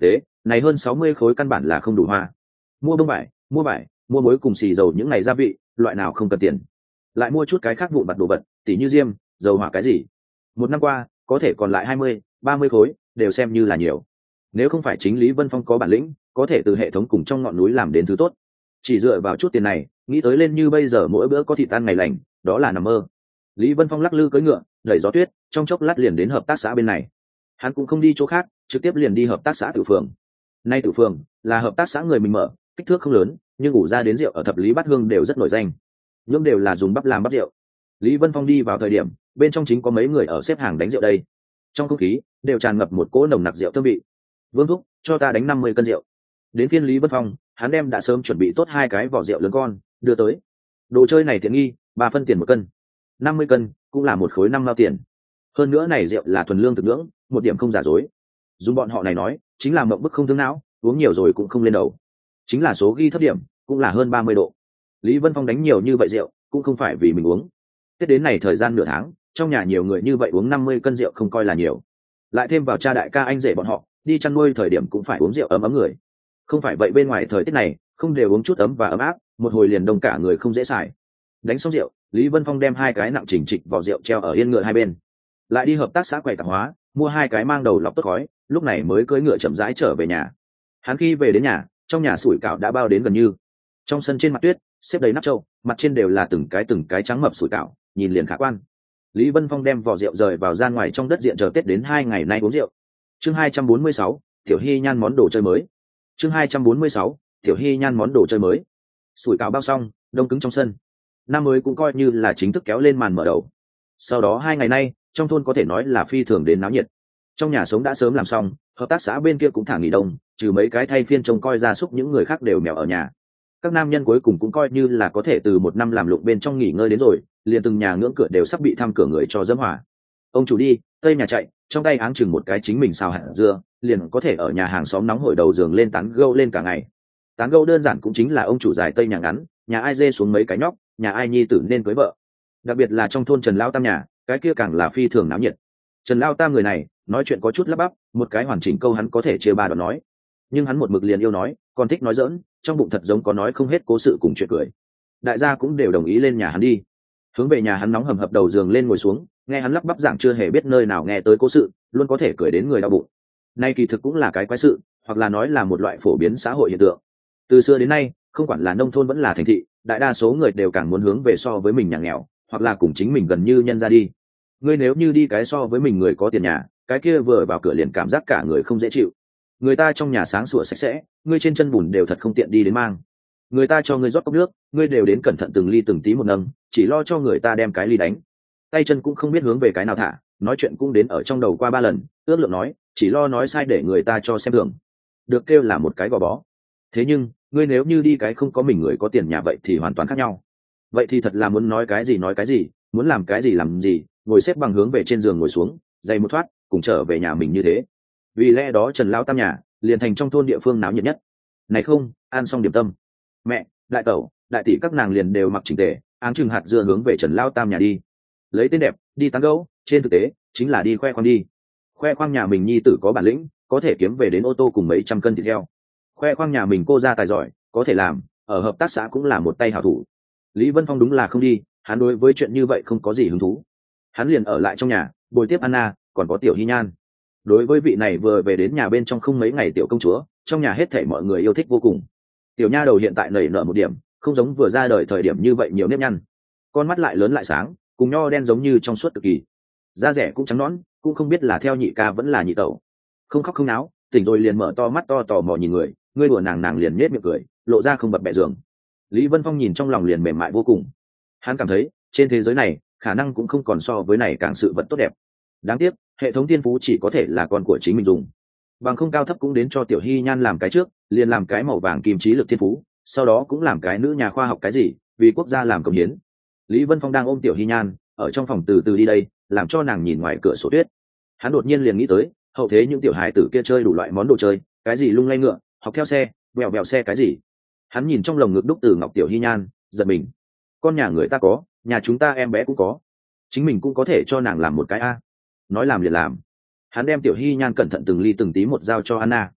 Speaker 1: này hơn sáu mươi khối căn bản là không đủ hoa. Mua bông vải, mua vải, mua muối cùng xì dầu những ngày gia vị, loại nào không cần tiền. Lại mua chút cái khác vụn vặt đồ vật, tỉ như diêm, dầu hỏa cái gì. Một năm qua, có thể còn lại hai mươi, ba mươi khối, đều xem như là nhiều. Nếu không phải chính Lý Vân Phong có bản lĩnh, có thể từ hệ thống cùng trong ngọn núi làm đến thứ tốt. Chỉ dựa vào chút tiền này, nghĩ tới lên như bây giờ mỗi bữa có thịt ăn ngày lành, đó là nằm mơ. Lý Vân Phong lắc lư cưỡi ngựa, đẩy gió tuyết, trong chốc lát liền đến hợp tác xã bên này. Hắn cũng không đi chỗ khác, trực tiếp liền đi hợp tác xã Tử Phường. Nay Tử Phường là hợp tác xã người mình mở, kích thước không lớn, nhưng ủ ra đến rượu ở thập lý bát hương đều rất nổi danh. Nhưng đều là dùng bắp làm bắp rượu. Lý Vân Phong đi vào thời điểm, bên trong chính có mấy người ở xếp hàng đánh rượu đây. Trong không khí đều tràn ngập một cỗ nồng nặc rượu thơm vị. Vương thúc, cho ta đánh năm mươi cân rượu. Đến phiên Lý Vân Phong, hắn đem đã sớm chuẩn bị tốt hai cái vỏ rượu lớn con, đưa tới. Đồ chơi này tiện nghi, ba phân tiền một cân. năm mươi cân cũng là một khối năm mao tiền. Hơn nữa này rượu là thuần lương thực nhưỡng, một điểm không giả dối. Dùng bọn họ này nói, chính là mộng bức không thương não, uống nhiều rồi cũng không lên đầu. Chính là số ghi thấp điểm, cũng là hơn ba mươi độ. Lý Vân Phong đánh nhiều như vậy rượu, cũng không phải vì mình uống. Tết đến này thời gian nửa tháng, trong nhà nhiều người như vậy uống năm mươi cân rượu không coi là nhiều. Lại thêm vào cha đại ca anh rể bọn họ, đi chăn nuôi thời điểm cũng phải uống rượu ấm ấm người. Không phải vậy bên ngoài thời tiết này, không đều uống chút ấm và ấm áp, một hồi liền đông cả người không dễ xài. Đánh xong rượu, Lý Vân Phong đem hai cái nặng chỉnh trịch vỏ rượu treo ở yên ngựa hai bên. Lại đi hợp tác xã quầy tạp hóa, mua hai cái mang đầu lọc tốt khói, lúc này mới cưỡi ngựa chậm rãi trở về nhà. Hắn khi về đến nhà, trong nhà sủi cảo đã bao đến gần như. Trong sân trên mặt tuyết, xếp đầy nắp trâu, mặt trên đều là từng cái từng cái trắng mập sủi cảo, nhìn liền khả quan. Lý Vân Phong đem vỏ rượu rời vào gian ngoài trong đất diện chờ Tết đến hai ngày nay uống rượu. Chương hai trăm bốn mươi sáu, Tiểu Hy Nhan món đồ chơi mới. Chương hai trăm bốn mươi sáu, Tiểu Hy Nhan món đồ chơi mới. Sủi cảo bao xong, đông cứng trong sân. Năm mới cũng coi như là chính thức kéo lên màn mở đầu. Sau đó hai ngày nay, trong thôn có thể nói là phi thường đến náo nhiệt. Trong nhà sống đã sớm làm xong, hợp tác xã bên kia cũng thả nghỉ đông, trừ mấy cái thay phiên trông coi gia súc, những người khác đều mèo ở nhà. Các nam nhân cuối cùng cũng coi như là có thể từ một năm làm lụng bên trong nghỉ ngơi đến rồi, liền từng nhà ngưỡng cửa đều sắp bị thăm cửa người cho dẫm hỏa. Ông chủ đi, tây nhà chạy, trong tay áng chừng một cái chính mình xào hạt dưa, liền có thể ở nhà hàng xóm nóng hổi đầu giường lên tán gẫu lên cả ngày. Tán gẫu đơn giản cũng chính là ông chủ dài tây nhà ngắn, nhà ai dê xuống mấy cái nhóc, nhà ai nhi tử nên cưới vợ. Đặc biệt là trong thôn Trần Lao Tam nhà, cái kia càng là phi thường náo nhiệt. Trần Lao Tam người này, nói chuyện có chút lắp bắp, một cái hoàn chỉnh câu hắn có thể chia ba đoạn nói. Nhưng hắn một mực liền yêu nói, còn thích nói giỡn, trong bụng thật giống có nói không hết cố sự cùng chuyện cười. Đại gia cũng đều đồng ý lên nhà hắn đi. Hướng về nhà hắn nóng hầm hập đầu giường lên ngồi xuống, nghe hắn lắp bắp giảng chưa hề biết nơi nào nghe tới cố sự, luôn có thể cười đến người đau bụng. Nay kỳ thực cũng là cái quái sự, hoặc là nói là một loại phổ biến xã hội hiện tượng. Từ xưa đến nay, không quản là nông thôn vẫn là thành thị, đại đa số người đều càng muốn hướng về so với mình nhà nghèo, hoặc là cùng chính mình gần như nhân ra đi. Ngươi nếu như đi cái so với mình người có tiền nhà, cái kia vừa vào cửa liền cảm giác cả người không dễ chịu. Người ta trong nhà sáng sủa sạch sẽ, ngươi trên chân bùn đều thật không tiện đi đến mang. Người ta cho ngươi rót cốc nước, ngươi đều đến cẩn thận từng ly từng tí một nâng, chỉ lo cho người ta đem cái ly đánh. Tay chân cũng không biết hướng về cái nào thả, nói chuyện cũng đến ở trong đầu qua ba lần, ước lượng nói, chỉ lo nói sai để người ta cho xem thường. Được kêu là một cái gò bó. Thế nhưng, ngươi nếu như đi cái không có mình người có tiền nhà vậy thì hoàn toàn khác nhau. Vậy thì thật là muốn nói cái gì nói cái gì, muốn làm cái gì làm gì, ngồi xếp bằng hướng về trên giường ngồi xuống, giày một thoát, cùng trở về nhà mình như thế. Vì lẽ đó Trần Lao Tam nhà liền thành trong thôn địa phương náo nhiệt nhất. Này không, ăn xong điểm tâm, mẹ, đại tẩu, đại tỷ các nàng liền đều mặc chỉnh tề, áng chừng hạt dưa hướng về Trần Lao Tam nhà đi. Lấy tên đẹp, đi tán gẫu, trên thực tế chính là đi khoe khoang đi. Khoe khoang nhà mình nhi tử có bản lĩnh, có thể kiếm về đến ô tô cùng mấy trăm cân thịt heo. Khoe khoang nhà mình cô gia tài giỏi, có thể làm, ở hợp tác xã cũng là một tay hảo thủ. Lý Vân Phong đúng là không đi, hắn đối với chuyện như vậy không có gì hứng thú. Hắn liền ở lại trong nhà, bồi tiếp Anna, còn có Tiểu Hy Nhan. Đối với vị này vừa về đến nhà bên trong không mấy ngày tiểu công chúa, trong nhà hết thảy mọi người yêu thích vô cùng. Tiểu nha đầu hiện tại nảy nở một điểm, không giống vừa ra đời thời điểm như vậy nhiều nếp nhăn. Con mắt lại lớn lại sáng, cùng nho đen giống như trong suốt cực kỳ. Da rẻ cũng trắng nõn, cũng không biết là theo nhị ca vẫn là nhị tẩu. Không khóc không náo, tỉnh rồi liền mở to mắt to tò mò nhìn người, ngươi đùa nàng nàng liền nhếch miệng cười, lộ ra không bập bẹ giường. Lý Vân Phong nhìn trong lòng liền mềm mại vô cùng. Hắn cảm thấy, trên thế giới này, khả năng cũng không còn so với này càng sự vật tốt đẹp. Đáng tiếc, hệ thống tiên phú chỉ có thể là con của chính mình dùng. Bằng không cao thấp cũng đến cho Tiểu Hy Nhan làm cái trước, liền làm cái màu vàng kim trí lực thiên phú, sau đó cũng làm cái nữ nhà khoa học cái gì, vì quốc gia làm công hiến. Lý Vân Phong đang ôm Tiểu Hy Nhan, ở trong phòng từ từ đi đây, làm cho nàng nhìn ngoài cửa sổ tuyết. Hắn đột nhiên liền nghĩ tới, hậu thế những tiểu hài tử kia chơi đủ loại món đồ chơi, cái gì lung lay ngựa, học theo xe, vèo vèo xe cái gì. Hắn nhìn trong lồng ngực đúc từ ngọc Tiểu Hy Nhan, giật mình. Con nhà người ta có, nhà chúng ta em bé cũng có, chính mình cũng có thể cho nàng làm một cái a. Nói làm liền làm. Hắn đem Tiểu Hy Nhan cẩn thận từng ly từng tí một giao cho Anna.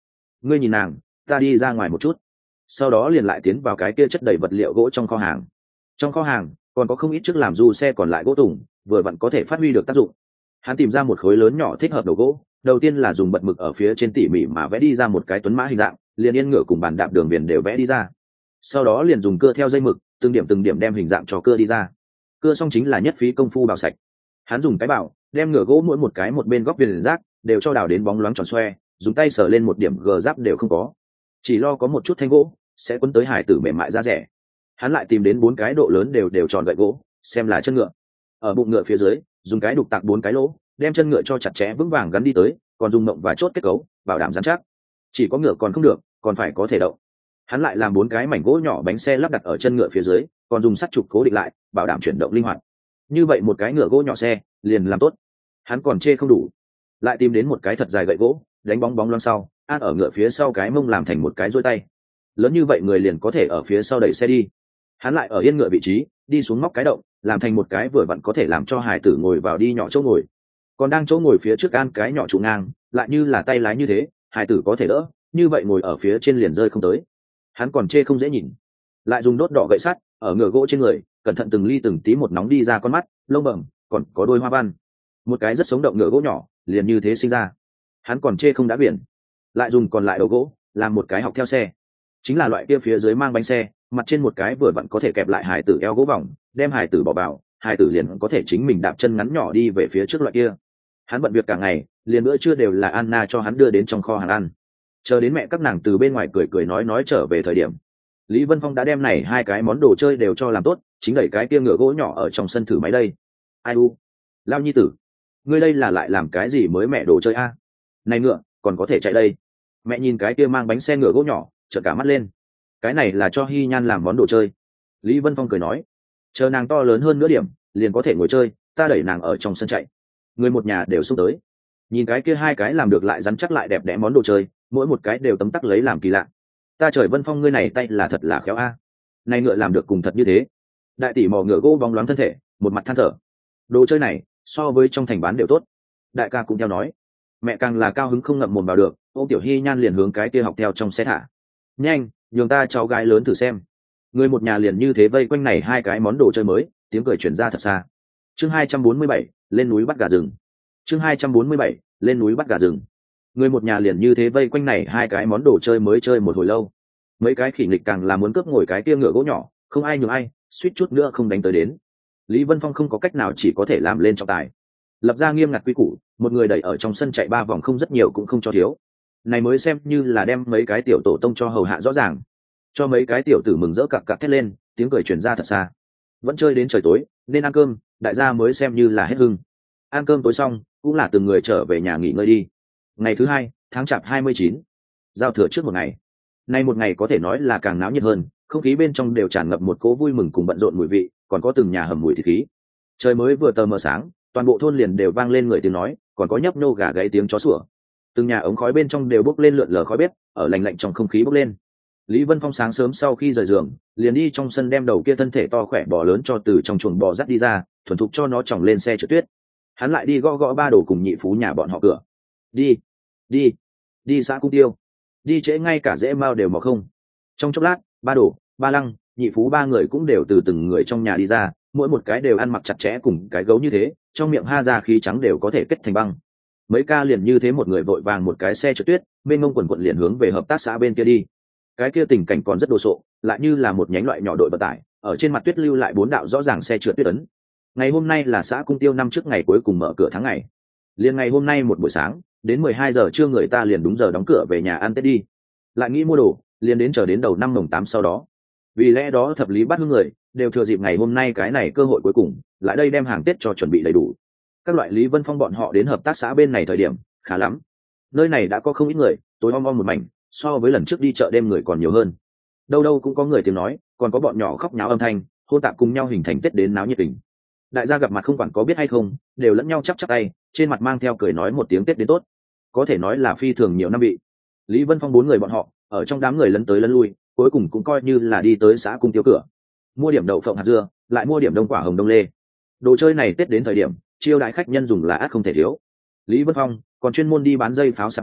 Speaker 1: ngươi nhìn nàng, ta đi ra ngoài một chút. Sau đó liền lại tiến vào cái kia chất đầy vật liệu gỗ trong kho hàng. Trong kho hàng còn có không ít chiếc làm du xe còn lại gỗ tùng, vừa vặn có thể phát huy được tác dụng. Hắn tìm ra một khối lớn nhỏ thích hợp đầu gỗ, đầu tiên là dùng bật mực ở phía trên tỉ mỉ mà vẽ đi ra một cái tuấn mã hình dạng, liền yên ngựa cùng bàn đạp đường viền đều vẽ đi ra. Sau đó liền dùng cưa theo dây mực, từng điểm từng điểm đem hình dạng cho cưa đi ra. Cưa xong chính là nhất phí công phu bào sạch. Hắn dùng cái bảo đem ngựa gỗ mỗi một cái một bên góc viền rác đều cho đào đến bóng loáng tròn xoe, dùng tay sờ lên một điểm gờ giáp đều không có, chỉ lo có một chút thanh gỗ sẽ quấn tới hải tử mềm mại ra rẻ. Hắn lại tìm đến bốn cái độ lớn đều đều tròn gậy gỗ, xem là chân ngựa. Ở bụng ngựa phía dưới dùng cái đục tạc bốn cái lỗ, đem chân ngựa cho chặt chẽ vững vàng gắn đi tới, còn dùng mộng và chốt kết cấu bảo đảm dán chắc. Chỉ có ngựa còn không được, còn phải có thể động. Hắn lại làm bốn cái mảnh gỗ nhỏ bánh xe lắp đặt ở chân ngựa phía dưới, còn dùng sắt trục cố định lại, bảo đảm chuyển động linh hoạt. Như vậy một cái ngựa gỗ nhỏ xe liền làm tốt. Hắn còn chê không đủ, lại tìm đến một cái thật dài gậy gỗ, đánh bóng bóng loang sau, an ở ngựa phía sau cái mông làm thành một cái duỗi tay. Lớn như vậy người liền có thể ở phía sau đẩy xe đi. Hắn lại ở yên ngựa vị trí đi xuống móc cái động, làm thành một cái vừa vặn có thể làm cho hải tử ngồi vào đi nhỏ chỗ ngồi. Còn đang chỗ ngồi phía trước an cái nhỏ trụ ngang, lại như là tay lái như thế, hải tử có thể đỡ, như vậy ngồi ở phía trên liền rơi không tới. Hắn còn chê không dễ nhìn, lại dùng đốt đỏ gậy sắt ở ngựa gỗ trên người, cẩn thận từng ly từng tí một nóng đi ra con mắt, lông bẩm, còn có đôi hoa văn. Một cái rất sống động ngựa gỗ nhỏ liền như thế sinh ra. Hắn còn chê không đã biển, lại dùng còn lại đầu gỗ làm một cái học theo xe, chính là loại kia phía dưới mang bánh xe, mặt trên một cái vừa vặn có thể kẹp lại hải tử eo gỗ vòng, đem hải tử bỏ vào, hải tử liền có thể chính mình đạp chân ngắn nhỏ đi về phía trước loại kia. Hắn bận việc cả ngày, liền bữa trưa đều là Anna cho hắn đưa đến trong kho hàng ăn. Chờ đến mẹ các nàng từ bên ngoài cười cười nói nói trở về thời điểm, Lý Vân Phong đã đem này hai cái món đồ chơi đều cho làm tốt, chính đẩy cái kia ngựa gỗ nhỏ ở trong sân thử máy đây. Ai u, Lao nhi tử, ngươi đây là lại làm cái gì mới mẹ đồ chơi a? Này ngựa còn có thể chạy đây. Mẹ nhìn cái kia mang bánh xe ngựa gỗ nhỏ, trợn cả mắt lên. Cái này là cho Hi Nhan làm món đồ chơi. Lý Vân Phong cười nói, chờ nàng to lớn hơn nửa điểm liền có thể ngồi chơi, ta đẩy nàng ở trong sân chạy. Người một nhà đều xúc tới, nhìn cái kia hai cái làm được lại rắn chắc lại đẹp đẽ món đồ chơi, mỗi một cái đều tấm tắc lấy làm kỳ lạ. Ta trời Vân Phong ngươi này tay là thật là khéo a. Này ngựa làm được cùng thật như thế. Đại tỷ mò ngựa gỗ bóng loáng thân thể, một mặt than thở. Đồ chơi này so với trong thành bán đều tốt. Đại ca cũng theo nói. Mẹ càng là cao hứng không ngậm mồm vào được, ô tiểu Hi Nhan liền hướng cái kia học theo trong xe thả. Nhanh, nhường ta cháu gái lớn thử xem. Người một nhà liền như thế vây quanh này hai cái món đồ chơi mới, tiếng cười truyền ra thật xa. Chương hai trăm bốn mươi bảy, lên núi bắt gà rừng. Chương hai trăm bốn mươi bảy, lên núi bắt gà rừng. Người một nhà liền như thế vây quanh này hai cái món đồ chơi mới chơi một hồi lâu. Mấy cái khỉ nghịch càng là muốn cướp ngồi cái kia ngựa gỗ nhỏ, không ai nhường ai, suýt chút nữa không đánh tới đến. Lý Vân Phong không có cách nào chỉ có thể làm lên trọng tài. Lập ra nghiêm ngặt quy củ, một người đẩy ở trong sân chạy ba vòng không rất nhiều cũng không cho thiếu. Này mới xem như là đem mấy cái tiểu tổ tông cho hầu hạ rõ ràng. Cho mấy cái tiểu tử mừng rỡ cặc cặc thét lên, tiếng cười truyền ra thật xa. Vẫn chơi đến trời tối, nên ăn cơm, đại gia mới xem như là hết hưng. Ăn cơm tối xong, cũng là từng người trở về nhà nghỉ ngơi đi. Ngày thứ hai, tháng chạp hai mươi chín, giao thừa trước một ngày. Nay một ngày có thể nói là càng náo nhiệt hơn, không khí bên trong đều tràn ngập một cỗ vui mừng cùng bận rộn mùi vị, còn có từng nhà hầm mùi thịt khí. Trời mới vừa tờ mờ sáng, toàn bộ thôn liền đều vang lên người tiếng nói, còn có nhấp nhô gà gáy tiếng chó sủa. Từng nhà ống khói bên trong đều bốc lên lượn lờ khói bếp, ở lạnh lạnh trong không khí bốc lên. Lý Vân Phong sáng sớm sau khi rời giường, liền đi trong sân đem đầu kia thân thể to khỏe bò lớn cho từ trong chuồng bò dắt đi ra, thuần thục cho nó chỏng lên xe trượt tuyết. Hắn lại đi gõ gõ ba đồ cùng nhị phú nhà bọn họ cửa. Đi, đi, đi xã Cung Tiêu. Đi trễ ngay cả dễ mao đều mò không. Trong chốc lát, ba đồ, ba lăng, nhị phú ba người cũng đều từ từng người trong nhà đi ra, mỗi một cái đều ăn mặc chặt chẽ cùng cái gấu như thế, trong miệng ha ra khí trắng đều có thể kết thành băng. Mấy ca liền như thế một người vội vàng một cái xe trượt tuyết, bên ngông quần quận liền hướng về hợp tác xã bên kia đi. Cái kia tình cảnh còn rất đồ sộ, lại như là một nhánh loại nhỏ đội vận tải, ở trên mặt tuyết lưu lại bốn đạo rõ ràng xe trượt tuyết ấn. Ngày hôm nay là xã Cung Tiêu năm trước ngày cuối cùng mở cửa tháng ngày. Liền ngày hôm nay một buổi sáng, đến mười hai giờ trưa người ta liền đúng giờ đóng cửa về nhà ăn Tết đi. Lại nghĩ mua đồ, liền đến chờ đến đầu năm mồng tám sau đó. Vì lẽ đó thập lý bắt hương người đều thừa dịp ngày hôm nay cái này cơ hội cuối cùng, lại đây đem hàng Tết cho chuẩn bị đầy đủ. Các loại Lý Vân Phong bọn họ đến hợp tác xã bên này thời điểm, khá lắm. Nơi này đã có không ít người, tối om om một mảnh, so với lần trước đi chợ đêm người còn nhiều hơn. Đâu đâu cũng có người tiếng nói, còn có bọn nhỏ khóc nháo âm thanh, hôn tạp cùng nhau hình thành Tết đến náo nhiệt tình. Đại gia gặp mặt không quản có biết hay không, đều lẫn nhau chắp chắp tay, trên mặt mang theo cười nói một tiếng Tết đến tốt. Có thể nói là phi thường nhiều năm vị. Lý Vân Phong bốn người bọn họ, ở trong đám người lấn tới lấn lui, cuối cùng cũng coi như là đi tới xã Cung Tiêu cửa. Mua điểm đậu phộng hạt dưa, lại mua điểm đông quả hồng đông lê. Đồ chơi này Tết đến thời điểm, chiêu đãi khách nhân dùng là ắt không thể thiếu. Lý Vân Phong còn chuyên môn đi bán dây pháo sạp hàng,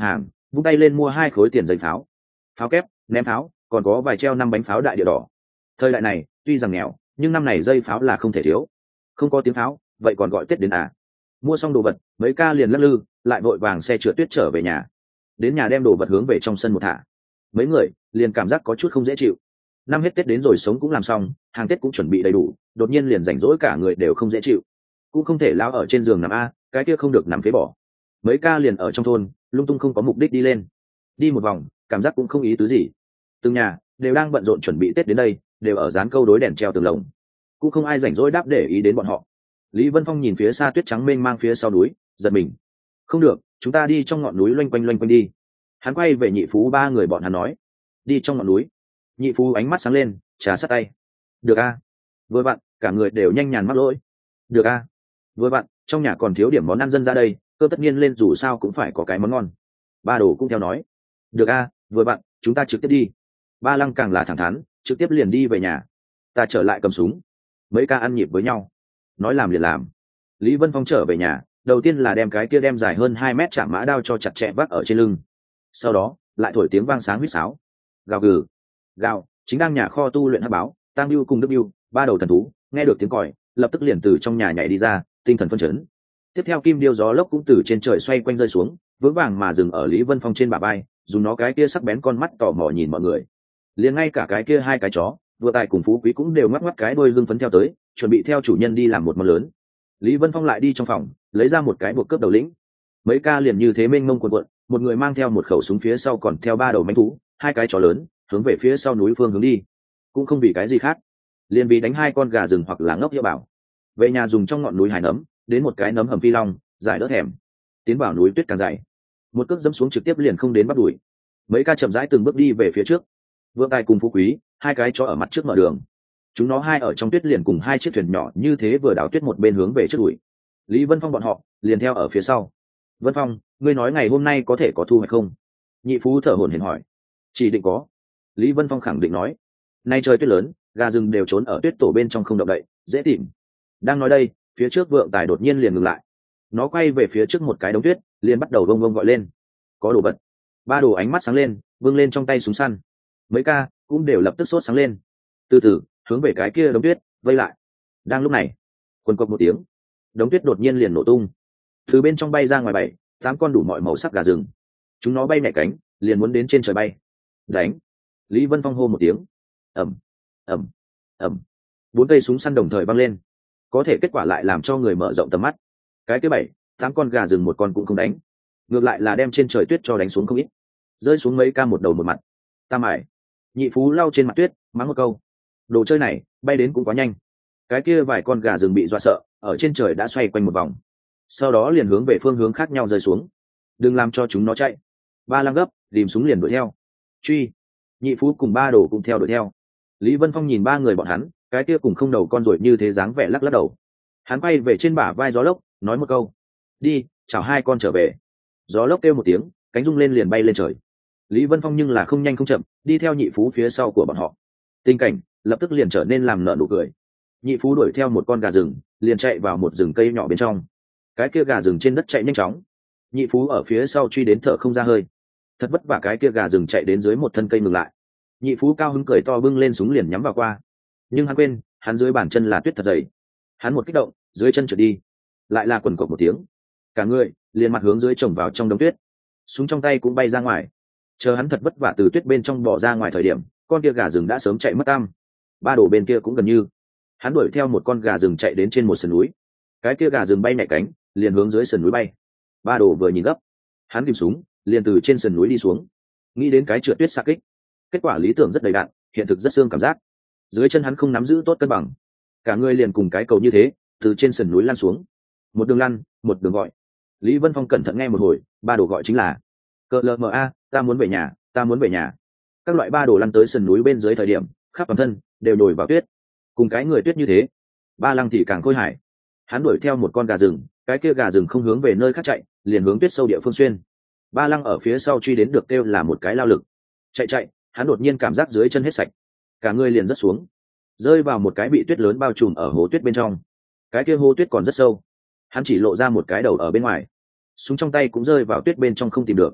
Speaker 1: vung tay lên mua hai khối tiền giấy pháo, pháo kép, ném pháo, còn có vài treo năm bánh pháo đại địa đỏ. Thời đại này tuy rằng nghèo nhưng năm này dây pháo là không thể thiếu. Không có tiếng pháo vậy còn gọi tết đến à. Mua xong đồ vật mấy ca liền lắc lư lại vội vàng xe trượt tuyết trở về nhà. Đến nhà đem đồ vật hướng về trong sân một thả, mấy người liền cảm giác có chút không dễ chịu. Năm hết tết đến rồi, sống cũng làm xong, hàng tết cũng chuẩn bị đầy đủ, đột nhiên liền rảnh rỗi cả người đều không dễ chịu. Cũng không thể lao ở trên giường nằm a, cái kia không được nằm phế bỏ. Mấy ca liền ở trong thôn lung tung không có mục đích đi lên, đi một vòng cảm giác cũng không ý tứ gì. Từng nhà đều đang bận rộn chuẩn bị tết đến đây, đều ở dán câu đối đèn treo tường lồng, cũng không ai rảnh rỗi đáp để ý đến bọn họ. Lý Vân Phong nhìn phía xa tuyết trắng mênh mang phía sau núi, giật mình. Không được, chúng ta đi trong ngọn núi loanh quanh loanh quanh đi. Hắn quay về nhị phú ba người bọn hắn nói, đi trong ngọn núi. Nhị phú ánh mắt sáng lên, trà sát tay. Được a. Vừa vặn cả người đều nhanh nhàn mắc lỗi. Được a. Vừa vặn trong nhà còn thiếu điểm món ăn dân ra đây, cơ tất nhiên lên dù sao cũng phải có cái món ngon. Ba đồ cũng theo nói. Được a, vừa vặn chúng ta trực tiếp đi. Ba lăng càng là thẳng thắn, trực tiếp liền đi về nhà. Ta trở lại cầm súng. Mấy ca ăn nhịp với nhau, nói làm liền làm. Lý Vân Phong trở về nhà, đầu tiên là đem cái kia đem dài hơn hai mét chạm mã đao cho chặt chẽ vác ở trên lưng, sau đó lại thổi tiếng vang sáng huýt sáo. Gào gừ gào, chính đang nhà kho tu luyện hắc báo Tang Biêu cùng Đức Biêu, ba đầu thần thú, nghe được tiếng còi lập tức liền từ trong nhà nhảy đi ra, tinh thần phân chấn. Tiếp theo kim điêu gió lốc cũng từ trên trời xoay quanh rơi xuống, vững vàng mà dừng ở Lý Vân Phong trên bả vai, dùng nó cái kia sắc bén con mắt tò mò nhìn mọi người. Liền ngay cả cái kia hai cái chó vừa tài cùng Phú Quý cũng đều ngoắc ngoắc cái đôi lưng phấn theo tới, chuẩn bị theo chủ nhân đi làm một món lớn. Lý Vân Phong lại đi trong phòng lấy ra một cái buộc cướp đầu lĩnh. Mấy ca liền như thế mênh mông cuộn cuộn, một người mang theo một khẩu súng, phía sau còn theo ba đầu manh thú, hai cái chó lớn hướng về phía sau núi phương hướng đi. Cũng không vì cái gì khác, liền vì đánh hai con gà rừng hoặc là ngốc hiệu bảo. Về nhà dùng trong ngọn núi hải nấm, đến một cái nấm hầm phi long, giải đỡ thèm. Tiến vào núi tuyết càng dày, một cước dẫm xuống trực tiếp liền không đến bắt đuổi. Mấy ca chậm rãi từng bước đi về phía trước. Vương Tài cùng Phú Quý, hai cái chó ở mặt trước mở đường. Chúng nó hai ở trong tuyết liền cùng hai chiếc thuyền nhỏ như thế vừa đào tuyết một bên hướng về trước đuổi. Lý Vân Phong bọn họ liền theo ở phía sau. Vân Phong, ngươi nói ngày hôm nay có thể có thu hoạch không? Nhị phú thở hổn hển hỏi. Chỉ định có. Lý Vân Phong khẳng định nói. Nay trời tuyết lớn, gà rừng đều trốn ở tuyết tổ bên trong không động đậy, dễ tìm. Đang nói đây, phía trước Vượng Tài đột nhiên liền ngừng lại. Nó quay về phía trước một cái đống tuyết, liền bắt đầu vông vông gọi lên. Có đồ vật. Ba đồ ánh mắt sáng lên, vươn lên trong tay súng săn. Mấy ca cũng đều lập tức sốt sáng lên. Từ từ hướng về cái kia đống tuyết vây lại. Đang lúc này, quần quật một tiếng, đống tuyết đột nhiên liền nổ tung, từ bên trong bay ra ngoài bảy tám con đủ mọi màu sắc gà rừng. Chúng nó bay nhẹ cánh, liền muốn đến trên trời bay. Đánh! Lý Vân Phong hô một tiếng. Ầm ầm ầm, bốn cây súng săn đồng thời văng lên, có thể kết quả lại làm cho người mở rộng tầm mắt. Cái kia bảy tám con gà rừng một con cũng không đánh, ngược lại là đem trên trời tuyết cho đánh xuống không ít, rơi xuống mấy ca một đầu một mặt. Ta mải. Nhị phú lau trên mặt tuyết, mắng một câu. Đồ chơi này bay đến cũng quá nhanh. Cái kia vài con gà rừng bị dọa sợ, ở trên trời đã xoay quanh một vòng, sau đó liền hướng về phương hướng khác nhau rơi xuống. Đừng làm cho chúng nó chạy. Ba lăng gấp tìm súng liền đuổi theo. Truy! Nhị phú cùng ba đồ cũng theo đuổi theo. Lý Vân Phong nhìn ba người bọn hắn, cái kia cùng không đầu con ruồi như thế dáng vẻ lắc lắc đầu. Hắn quay về trên bả vai gió lốc, nói một câu. Đi, chào hai con trở về. Gió lốc kêu một tiếng, cánh rung lên liền bay lên trời. Lý Vân Phong nhưng là không nhanh không chậm, đi theo nhị phú phía sau của bọn họ. Tình cảnh lập tức liền trở nên làm nở nụ cười. Nhị phú đuổi theo một con gà rừng, liền chạy vào một rừng cây nhỏ bên trong. Cái kia gà rừng trên đất chạy nhanh chóng, nhị phú ở phía sau truy đến thở không ra hơi. Thật vất vả cái kia gà rừng chạy đến dưới một thân cây ngừng lại. Nhị phú cao hứng cười to, bưng lên súng liền nhắm vào qua. Nhưng hắn quên, hắn dưới bàn chân là tuyết thật dày. Hắn một kích động, dưới chân trượt đi, lại là quần cộc một tiếng, cả người liền mặt hướng dưới chồng vào trong đống tuyết. Súng trong tay cũng bay ra ngoài. Chờ hắn thật vất vả từ tuyết bên trong bỏ ra ngoài thời điểm, con kia gà rừng đã sớm chạy mất tăm. Ba đồ bên kia cũng gần như. Hắn đuổi theo một con gà rừng chạy đến trên một sườn núi. Cái kia gà rừng bay nhẹ cánh, liền hướng dưới sườn núi bay. Ba đồ vừa nhìn gấp, hắn tìm súng, liền từ trên sườn núi đi xuống. Nghĩ đến cái trượt tuyết xạ kích, kết quả lý tưởng rất đầy đạn, hiện thực rất xương cảm giác. Dưới chân hắn không nắm giữ tốt cân bằng, cả người liền cùng cái cầu như thế, từ trên sườn núi lăn xuống. Một đường lăn, một đường gọi. Lý Vân Phong cẩn thận nghe một hồi, ba đồ gọi chính là cờ lờ mờ a, ta muốn về nhà, ta muốn về nhà. Các loại ba đồ lăn tới sườn núi bên dưới thời điểm, khắp toàn thân đều nhồi vào tuyết, cùng cái người tuyết như thế. Ba lăng thì càng khôi hài. Hắn đuổi theo một con gà rừng, cái kia gà rừng không hướng về nơi khác chạy, liền hướng tuyết sâu địa phương xuyên. Ba lăng ở phía sau truy đến được kêu là một cái lao lực. Chạy chạy, hắn đột nhiên cảm giác dưới chân hết sạch, cả người liền rớt xuống, rơi vào một cái bị tuyết lớn bao trùm ở hố tuyết bên trong. Cái kia hố tuyết còn rất sâu, hắn chỉ lộ ra một cái đầu ở bên ngoài, súng trong tay cũng rơi vào tuyết bên trong không tìm được.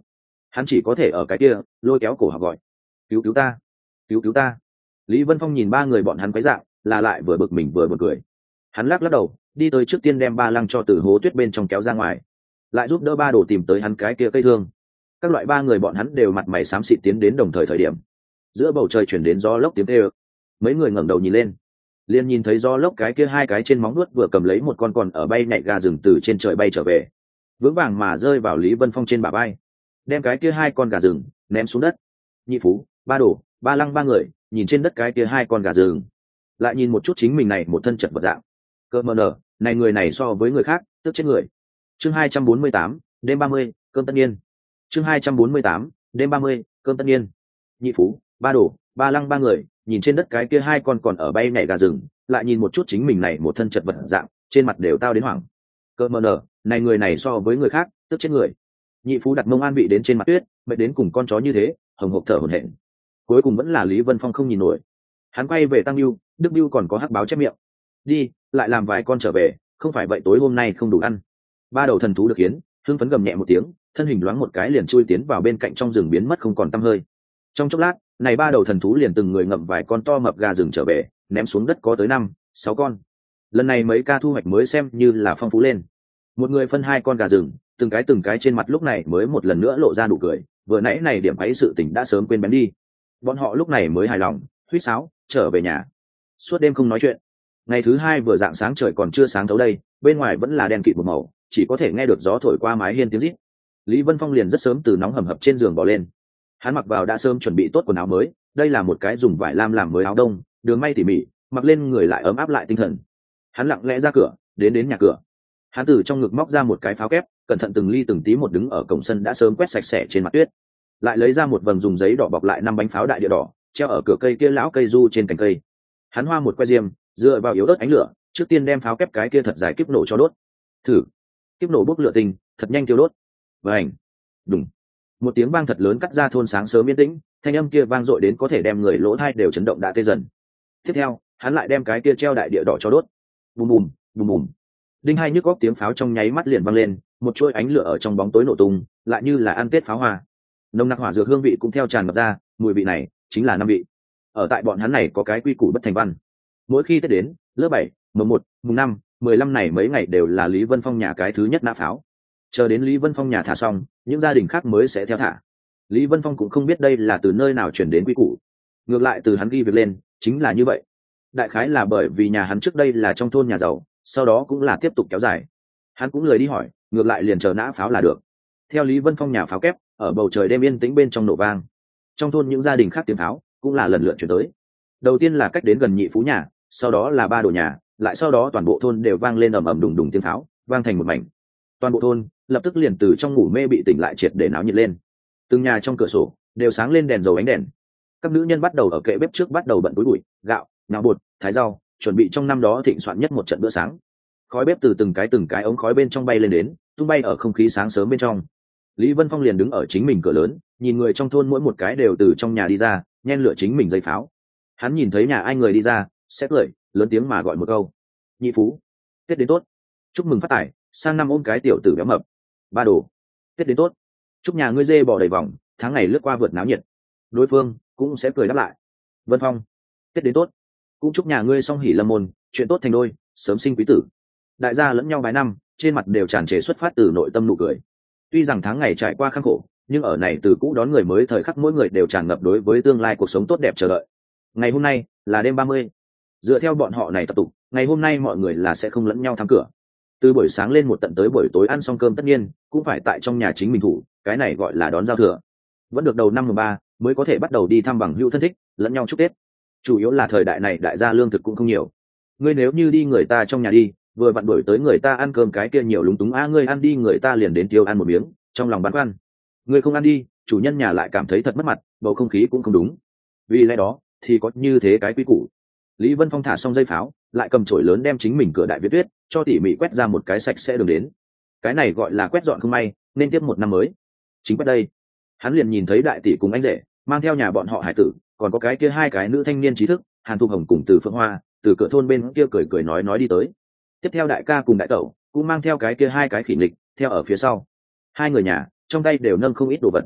Speaker 1: hắn chỉ có thể ở cái kia lôi kéo cổ học gọi cứu cứu ta, cứu cứu ta. Lý Vân Phong nhìn ba người bọn hắn quấy dạng, là lại vừa bực mình vừa buồn cười. Hắn lắc lắc đầu, đi tới trước tiên đem ba lăng cho từ hố tuyết bên trong kéo ra ngoài, lại giúp đỡ ba đồ tìm tới hắn cái kia cây thương. Các loại ba người bọn hắn đều mặt mày xám xịt tiến đến đồng thời thời điểm, giữa bầu trời chuyển đến gió lốc tiếng kêu. Mấy người ngẩng đầu nhìn lên, liền nhìn thấy gió lốc cái kia hai cái trên móng nuốt vừa cầm lấy một con còn ở bay nhảy gà rừng từ trên trời bay trở về, vững vàng mà rơi vào Lý Vân Phong trên bả vai, đem cái kia hai con gà rừng ném xuống đất. Nhị Phú, ba đồ, ba lăng ba người nhìn trên đất cái kia hai con gà rừng, lại nhìn một chút chính mình này một thân chật vật dạng. Cơ mờ nở, này người này so với người khác tức chết người. Chương hai trăm bốn mươi tám, đêm ba mươi, cơm tất nhiên. Chương hai trăm bốn mươi tám, đêm ba mươi, cơm tất nhiên. Nhị Phú, ba đồ, ba lăng ba người nhìn trên đất cái kia hai con còn ở bay nhảy gà rừng, lại nhìn một chút chính mình này một thân chật vật dạng, trên mặt đều tao đến hoảng. Cơ mờ nở, này người này so với người khác tức chết người. Nhị Phú đặt mông an vị đến trên mặt tuyết, mệt đến cùng con chó như thế, hồng hộc thở hổn hển. Cuối cùng vẫn là Lý Vân Phong không nhìn nổi, hắn quay về Tăng Lưu, Đức Lưu còn có hắc báo chép miệng, đi lại làm vài con trở về, không phải vậy tối hôm nay không đủ ăn. Ba đầu thần thú được hiến, hưng phấn gầm nhẹ một tiếng, thân hình loáng một cái liền chui tiến vào bên cạnh trong rừng biến mất không còn tăm hơi. Trong chốc lát, này ba đầu thần thú liền từng người ngậm vài con to mập gà rừng trở về, ném xuống đất có tới năm, sáu con. Lần này mấy ca thu hoạch mới xem như là phong phú lên. Một người phân hai con gà rừng, từng cái từng cái trên mặt lúc này mới một lần nữa lộ ra nụ cười, vừa nãy này điểm ấy sự tình đã sớm quên bén đi. Bọn họ lúc này mới hài lòng, huýt sáo trở về nhà. Suốt đêm không nói chuyện. Ngày thứ hai vừa dạng sáng trời còn chưa sáng thấu đây, bên ngoài vẫn là đen kịt một màu, chỉ có thể nghe được gió thổi qua mái hiên tiếng rít. Lý Vân Phong liền rất sớm từ nóng hầm hập trên giường bò lên. Hắn mặc vào đã sớm chuẩn bị tốt quần áo mới, đây là một cái dùng vải lam làm mới áo đông, đường may tỉ mỉ, mặc lên người lại ấm áp lại tinh thần. Hắn lặng lẽ ra cửa, đến đến nhà cửa. Hắn từ trong ngực móc ra một cái pháo kép, cẩn thận từng ly từng tí một đứng ở cổng sân đã sớm quét sạch sẽ trên mặt tuyết, lại lấy ra một vầng dùng giấy đỏ bọc lại năm bánh pháo đại địa đỏ, treo ở cửa cây kia lão cây du trên cành cây. Hắn hoa một que diêm, dựa vào yếu ớt ánh lửa, trước tiên đem pháo kép cái kia thật dài kiếp nổ cho đốt. Thử, kiếp nổ bốc lửa tinh, thật nhanh tiêu đốt. Vành, đùng, một tiếng vang thật lớn cắt ra thôn sáng sớm yên tĩnh, thanh âm kia vang dội đến có thể đem người lỗ tai đều chấn động đã tê dần. Tiếp theo, hắn lại đem cái kia treo đại địa đỏ cho đốt. Bùm bùm, bùm bùm. Đinh hai nhức góc tiếng pháo trong nháy mắt liền vang lên, một chuỗi ánh lửa ở trong bóng tối nổ tung, lại như là ăn tết pháo hoa. Nồng nặc hỏa dược hương vị cũng theo tràn ngập ra, mùi vị này chính là năm vị. Ở tại bọn hắn này có cái quy củ bất thành văn. Mỗi khi Tết đến, lớp bảy, mùng một, mùng năm, mười lăm này mấy ngày đều là Lý Vân Phong nhà cái thứ nhất nã pháo. Chờ đến Lý Vân Phong nhà thả xong, những gia đình khác mới sẽ theo thả. Lý Vân Phong cũng không biết đây là từ nơi nào chuyển đến quy củ. Ngược lại từ hắn ghi việc lên, chính là như vậy. Đại khái là bởi vì nhà hắn trước đây là trong thôn nhà giàu, sau đó cũng là tiếp tục kéo dài. Hắn cũng lười đi hỏi, ngược lại liền chờ nã pháo là được. Theo Lý Vân Phong nhà pháo kép, ở bầu trời đêm yên tĩnh bên trong nổ vang. Trong thôn những gia đình khác tiếng pháo cũng là lần lượt chuyển tới. Đầu tiên là cách đến gần Nhị Phú nhà, sau đó là ba đồ nhà, lại sau đó toàn bộ thôn đều vang lên ầm ầm đùng đùng tiếng pháo, vang thành một mảnh. Toàn bộ thôn lập tức liền từ trong ngủ mê bị tỉnh lại triệt để náo nhiệt lên. Từng nhà trong cửa sổ đều sáng lên đèn dầu ánh đèn. Các nữ nhân bắt đầu ở kệ bếp trước bắt đầu bận túi bụi, gạo, nhào bột, thái rau, chuẩn bị trong năm đó thịnh soạn nhất một trận bữa sáng. Khói bếp từ từng cái từng cái ống khói bên trong bay lên đến, tung bay ở không khí sáng sớm bên trong. Lý Vân Phong liền đứng ở chính mình cửa lớn, nhìn người trong thôn mỗi một cái đều từ trong nhà đi ra, nhen lửa chính mình dây pháo. Hắn nhìn thấy nhà ai người đi ra, sẽ cười, lớn tiếng mà gọi một câu: Nhị Phú, Tết đến tốt, chúc mừng phát tài, sang năm ôm cái tiểu tử béo mập. Ba đồ, Tết đến tốt, chúc nhà ngươi dê bò đầy vòng, tháng ngày lướt qua vượt náo nhiệt. Đối phương cũng sẽ cười đáp lại: Vân Phong, Tết đến tốt, cũng chúc nhà ngươi song hỷ lâm môn, chuyện tốt thành đôi, sớm sinh quý tử. Đại gia lẫn nhau vài năm, trên mặt đều tràn trề xuất phát từ nội tâm nụ cười. Tuy rằng tháng ngày trải qua khắc khổ, nhưng ở này từ cũ đón người mới thời khắc mỗi người đều tràn ngập đối với tương lai cuộc sống tốt đẹp chờ đợi. Ngày hôm nay là đêm ba mươi. Dựa theo bọn họ này tập tục, ngày hôm nay mọi người là sẽ không lẫn nhau thăm cửa. Từ buổi sáng lên một tận tới buổi tối ăn xong cơm tất nhiên cũng phải tại trong nhà chính mình thủ, cái này gọi là đón giao thừa. Vẫn được đầu năm mùng ba mới có thể bắt đầu đi thăm bằng hữu thân thích, lẫn nhau chúc Tết. Chủ yếu là thời đại này đại gia lương thực cũng không nhiều. Ngươi nếu như đi người ta trong nhà đi, vừa vặn đuổi tới người ta ăn cơm cái kia nhiều lúng túng a, à, ngươi ăn đi người ta liền đến tiêu ăn một miếng, trong lòng băn khoăn. Ngươi không ăn đi, chủ nhân nhà lại cảm thấy thật mất mặt, bầu không khí cũng không đúng. Vì lẽ đó thì có như thế cái quy củ. Lý Vân Phong thả xong dây pháo, lại cầm chổi lớn đem chính mình cửa đại viết tuyết cho tỉ mỉ quét ra một cái sạch sẽ đường đến. Cái này gọi là quét dọn không may, nên tiếp một năm mới. Chính quét đây, hắn liền nhìn thấy đại tỷ cùng anh rể mang theo nhà bọn họ hải tử, còn có cái kia hai cái nữ thanh niên trí thức, Hàn Thu Hồng cùng Từ Phượng Hoa, từ cửa thôn bên kia cười cười nói nói đi tới. Tiếp theo đại ca cùng đại tẩu cũng mang theo cái kia hai cái khỉ nghịch theo ở phía sau. Hai người nhà trong tay đều nâng không ít đồ vật.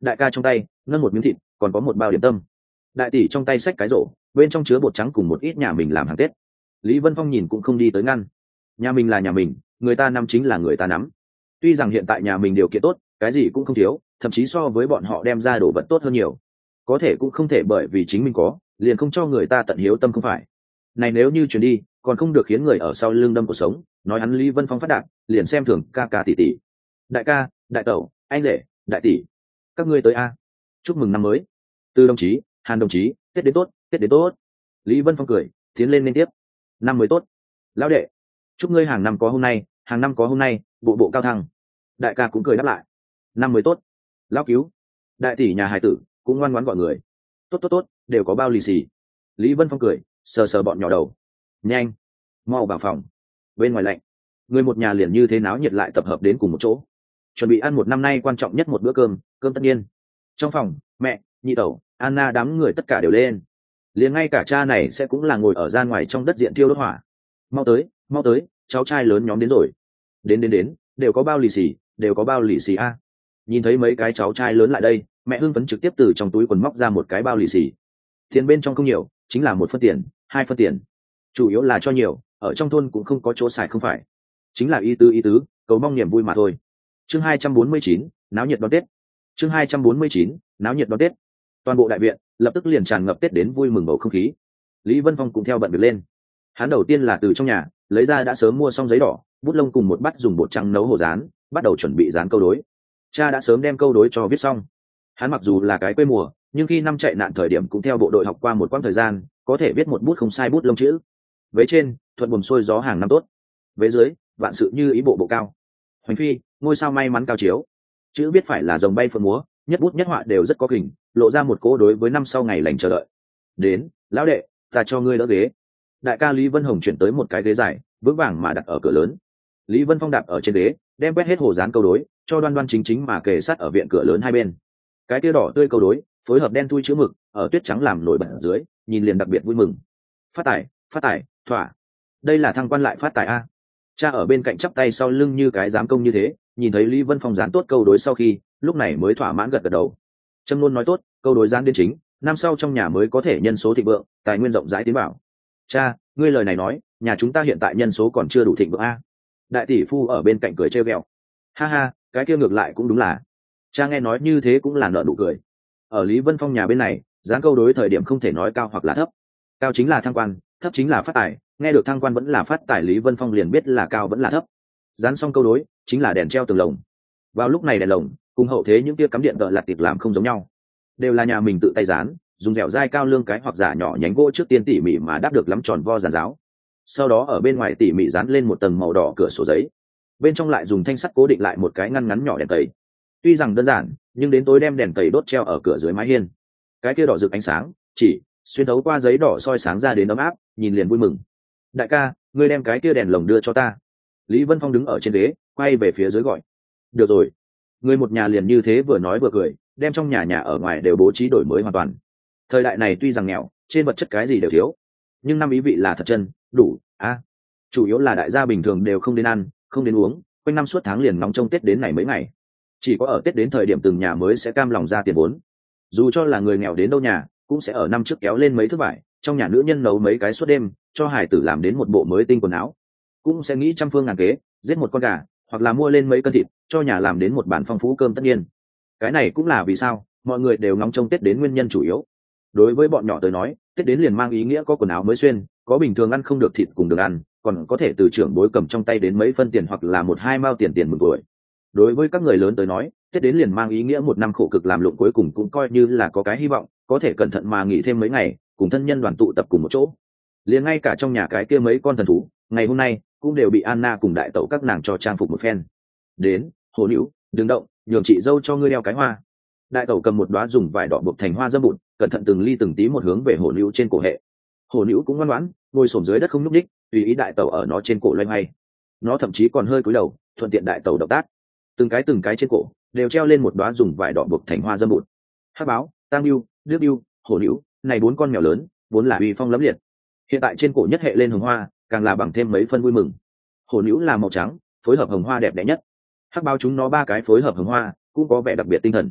Speaker 1: đại ca trong tay ngân một miếng thịt, còn có một bao điểm tâm. Đại tỷ trong tay xách cái rổ, bên trong chứa bột trắng cùng một ít nhà mình làm hàng tết. Lý Vân Phong nhìn cũng không đi tới ngăn. Nhà mình là nhà mình, người ta nắm chính là người ta nắm. Tuy rằng hiện tại nhà mình điều kiện tốt, cái gì cũng không thiếu, thậm chí so với bọn họ đem ra đồ vật tốt hơn nhiều, có thể cũng không thể bởi vì chính mình có liền không cho người ta tận hiếu tâm, không phải? Này nếu như chuyển đi, còn không được khiến người ở sau lưng đâm cuộc sống, nói hắn Lý Vân Phong phát đạt, liền xem thường ca ca tỷ tỷ. Đại ca, đại tẩu, anh rể, đại tỷ, các ngươi tới a, chúc mừng năm mới. Từ đồng chí, Hàn đồng chí, tết đến tốt, tết đến tốt. Lý Vân Phong cười tiến lên liên tiếp. Năm mới tốt, lão đệ, chúc ngươi hàng năm có hôm nay, hàng năm có hôm nay, bộ bộ cao thăng. Đại ca cũng cười đáp lại. Năm mới tốt, lão cứu. Đại tỷ nhà hài tử cũng ngoan ngoãn gọi người. Tốt tốt tốt, đều có bao lì xì. Lý Vân Phong cười sờ sờ bọn nhỏ đầu. Nhanh, mau vào phòng, bên ngoài lạnh. Người một nhà liền như thế náo nhiệt lại tập hợp đến cùng một chỗ, chuẩn bị ăn một năm nay quan trọng nhất một bữa cơm, cơm tất nhiên. Trong phòng, mẹ, nhị tẩu, Anna đám người tất cả đều lên, liền ngay cả cha này sẽ cũng là ngồi ở gian ngoài trong đất diện thiêu đốt hỏa. Mau tới, mau tới, cháu trai lớn nhóm đến rồi. Đến đến đến, đều có bao lì xì, đều có bao lì xì a. Nhìn thấy mấy cái cháu trai lớn lại đây, mẹ hưng phấn trực tiếp từ trong túi quần móc ra một cái bao lì xì. Tiền bên trong không nhiều, chính là một phân tiền, hai phân tiền, chủ yếu là cho nhiều, ở trong thôn cũng không có chỗ xài không phải, chính là ý tứ ý tứ, cầu mong niềm vui mà thôi. Chương hai trăm bốn mươi chín, náo nhiệt đón Tết. Chương hai trăm bốn mươi chín, náo nhiệt đón Tết. Toàn bộ đại viện lập tức liền tràn ngập Tết đến vui mừng bầu không khí. Lý Vân Phong cũng theo bận việc lên. Hắn đầu tiên là từ trong nhà lấy ra đã sớm mua xong giấy đỏ, bút lông cùng một bát dùng bột trắng nấu hồ dán, bắt đầu chuẩn bị dán câu đối. Cha đã sớm đem câu đối cho viết xong. Hắn mặc dù là cái quê mùa, nhưng khi năm chạy nạn thời điểm cũng theo bộ đội học qua một quãng thời gian, có thể viết một bút không sai bút lông chữ. Vế trên, thuận buồm xuôi gió hàng năm tốt. Vế dưới, vạn sự như ý bộ bộ cao. Hoành phi, ngôi sao may mắn cao chiếu. Chữ viết phải là rồng bay phượng múa, nhất bút nhất họa đều rất có kình, lộ ra một cỗ đối với năm sau ngày lành chờ đợi. Đến, lão đệ, ta cho ngươi đỡ ghế. Đại ca Lý Vân Hồng chuyển tới một cái ghế dài, vững vàng mà đặt ở cửa lớn. Lý Vân Phong đạp ở trên ghế, đem quét hết hồ dán câu đối, cho đoan đoan chính chính mà kề sát ở viện cửa lớn hai bên. Cái tia đỏ tươi câu đối, phối hợp đen thui chữ mực, ở tuyết trắng làm nổi bật ở dưới, nhìn liền đặc biệt vui mừng. Phát tài, phát tài, thỏa. Đây là thăng quan lại phát tài a. Cha ở bên cạnh chắp tay sau lưng như cái giám công như thế, nhìn thấy Lý Vân Phong dán tốt câu đối sau khi, lúc này mới thỏa mãn gật gật đầu. Trâm luôn nói tốt, câu đối dán đến chính, năm sau trong nhà mới có thể nhân số thịnh vượng, tài nguyên rộng rãi tiến bảo. Cha, ngươi lời này nói, nhà chúng ta hiện tại nhân số còn chưa đủ thịnh vượng a. Đại tỷ phu ở bên cạnh cười trêu ghẹo. Ha ha, cái kia ngược lại cũng đúng là. Cha nghe nói như thế cũng là nợ nụ cười. Ở Lý Vân Phong nhà bên này, dán câu đối thời điểm không thể nói cao hoặc là thấp. Cao chính là thăng quan, thấp chính là phát tài. Nghe được thăng quan vẫn là phát tài, Lý Vân Phong liền biết là cao vẫn là thấp. Dán xong câu đối, chính là đèn treo tường lồng. Vào lúc này đèn lồng cùng hậu thế những kia cắm điện đỡ lạt tiệp làm không giống nhau, đều là nhà mình tự tay dán, dùng dẻo dai cao lương cái hoặc giả nhỏ nhánh gỗ trước tiên tỉ mỉ mà đắp được lắm tròn vo giàn giáo, sau đó ở bên ngoài tỉ mỉ dán lên một tầng màu đỏ cửa sổ giấy, bên trong lại dùng thanh sắt cố định lại một cái ngăn ngắn nhỏ đèn tẩy. Tuy rằng đơn giản, nhưng đến tối đem đèn tẩy đốt treo ở cửa dưới mái hiên, cái kia đỏ rực ánh sáng chỉ xuyên thấu qua giấy đỏ soi sáng ra đến ấm áp, nhìn liền vui mừng. Đại ca, ngươi đem cái kia đèn lồng đưa cho ta. Lý Vân Phong đứng ở trên ghế, quay về phía dưới gọi. Được rồi. Người một nhà liền như thế vừa nói vừa cười, đem trong nhà nhà ở ngoài đều bố trí đổi mới hoàn toàn. Thời đại này tuy rằng nghèo, trên vật chất cái gì đều thiếu, nhưng năm ý vị là thật chân đủ a. À, chủ yếu là đại gia bình thường đều không đến ăn, không đến uống, quanh năm suốt tháng liền nóng trong Tết đến này mấy ngày. Chỉ có ở Tết đến thời điểm từng nhà mới sẽ cam lòng ra tiền vốn. Dù cho là người nghèo đến đâu nhà, cũng sẽ ở năm trước kéo lên mấy thứ vải, trong nhà nữ nhân nấu mấy cái suốt đêm, cho hải tử làm đến một bộ mới tinh quần áo. Cũng sẽ nghĩ trăm phương ngàn kế, giết một con gà, hoặc là mua lên mấy cân thịt, cho nhà làm đến một bàn phong phú cơm tất nhiên. Cái này cũng là vì sao mọi người đều ngóng trông Tết đến nguyên nhân chủ yếu. Đối với bọn nhỏ tới nói, Tết đến liền mang ý nghĩa có quần áo mới xuyên, có bình thường ăn không được thịt cùng được ăn, còn có thể từ trưởng bối cầm trong tay đến mấy phân tiền hoặc là một hai mao tiền tiền mừng tuổi. Đối với các người lớn tới nói, Tết đến liền mang ý nghĩa một năm khổ cực làm lụng cuối cùng cũng coi như là có cái hy vọng, có thể cẩn thận mà nghỉ thêm mấy ngày, cùng thân nhân đoàn tụ tập cùng một chỗ. Liền ngay cả trong nhà cái kia mấy con thần thú, ngày hôm nay cũng đều bị Anna cùng đại tẩu các nàng cho trang phục một phen. Đến, Hồ Nữ, đừng động, nhường chị dâu cho ngươi đeo cái hoa. Đại tẩu cầm một đóa dùng vải đỏ buộc thành hoa dâm bụt, cẩn thận từng ly từng tí một hướng về Hồ Nữ trên cổ hệ. Hồ Nữ cũng ngoan ngoãn, ngồi xổm dưới đất không nhúc nhích, tùy ý đại tẩu ở nó trên cổ loay hoay. Nó thậm chí còn hơi cúi đầu, thuận tiện đại tẩu động tác. Từng cái từng cái trên cổ đều treo lên một đóa dùng vải đỏ buộc thành hoa dâm bụt. Hắc báo, Tam Bưu, Đức Bưu, Hồ Nữ, này bốn con mèo lớn, vốn là uy phong lẫm liệt. Hiện tại trên cổ nhất hệ lên hồng hoa, càng là bằng thêm mấy phân vui mừng. Hồ Nữ là màu trắng, phối hợp hồng hoa đẹp đẽ nhất. Hắc báo chúng nó ba cái phối hợp hồng hoa, cũng có vẻ đặc biệt tinh thần.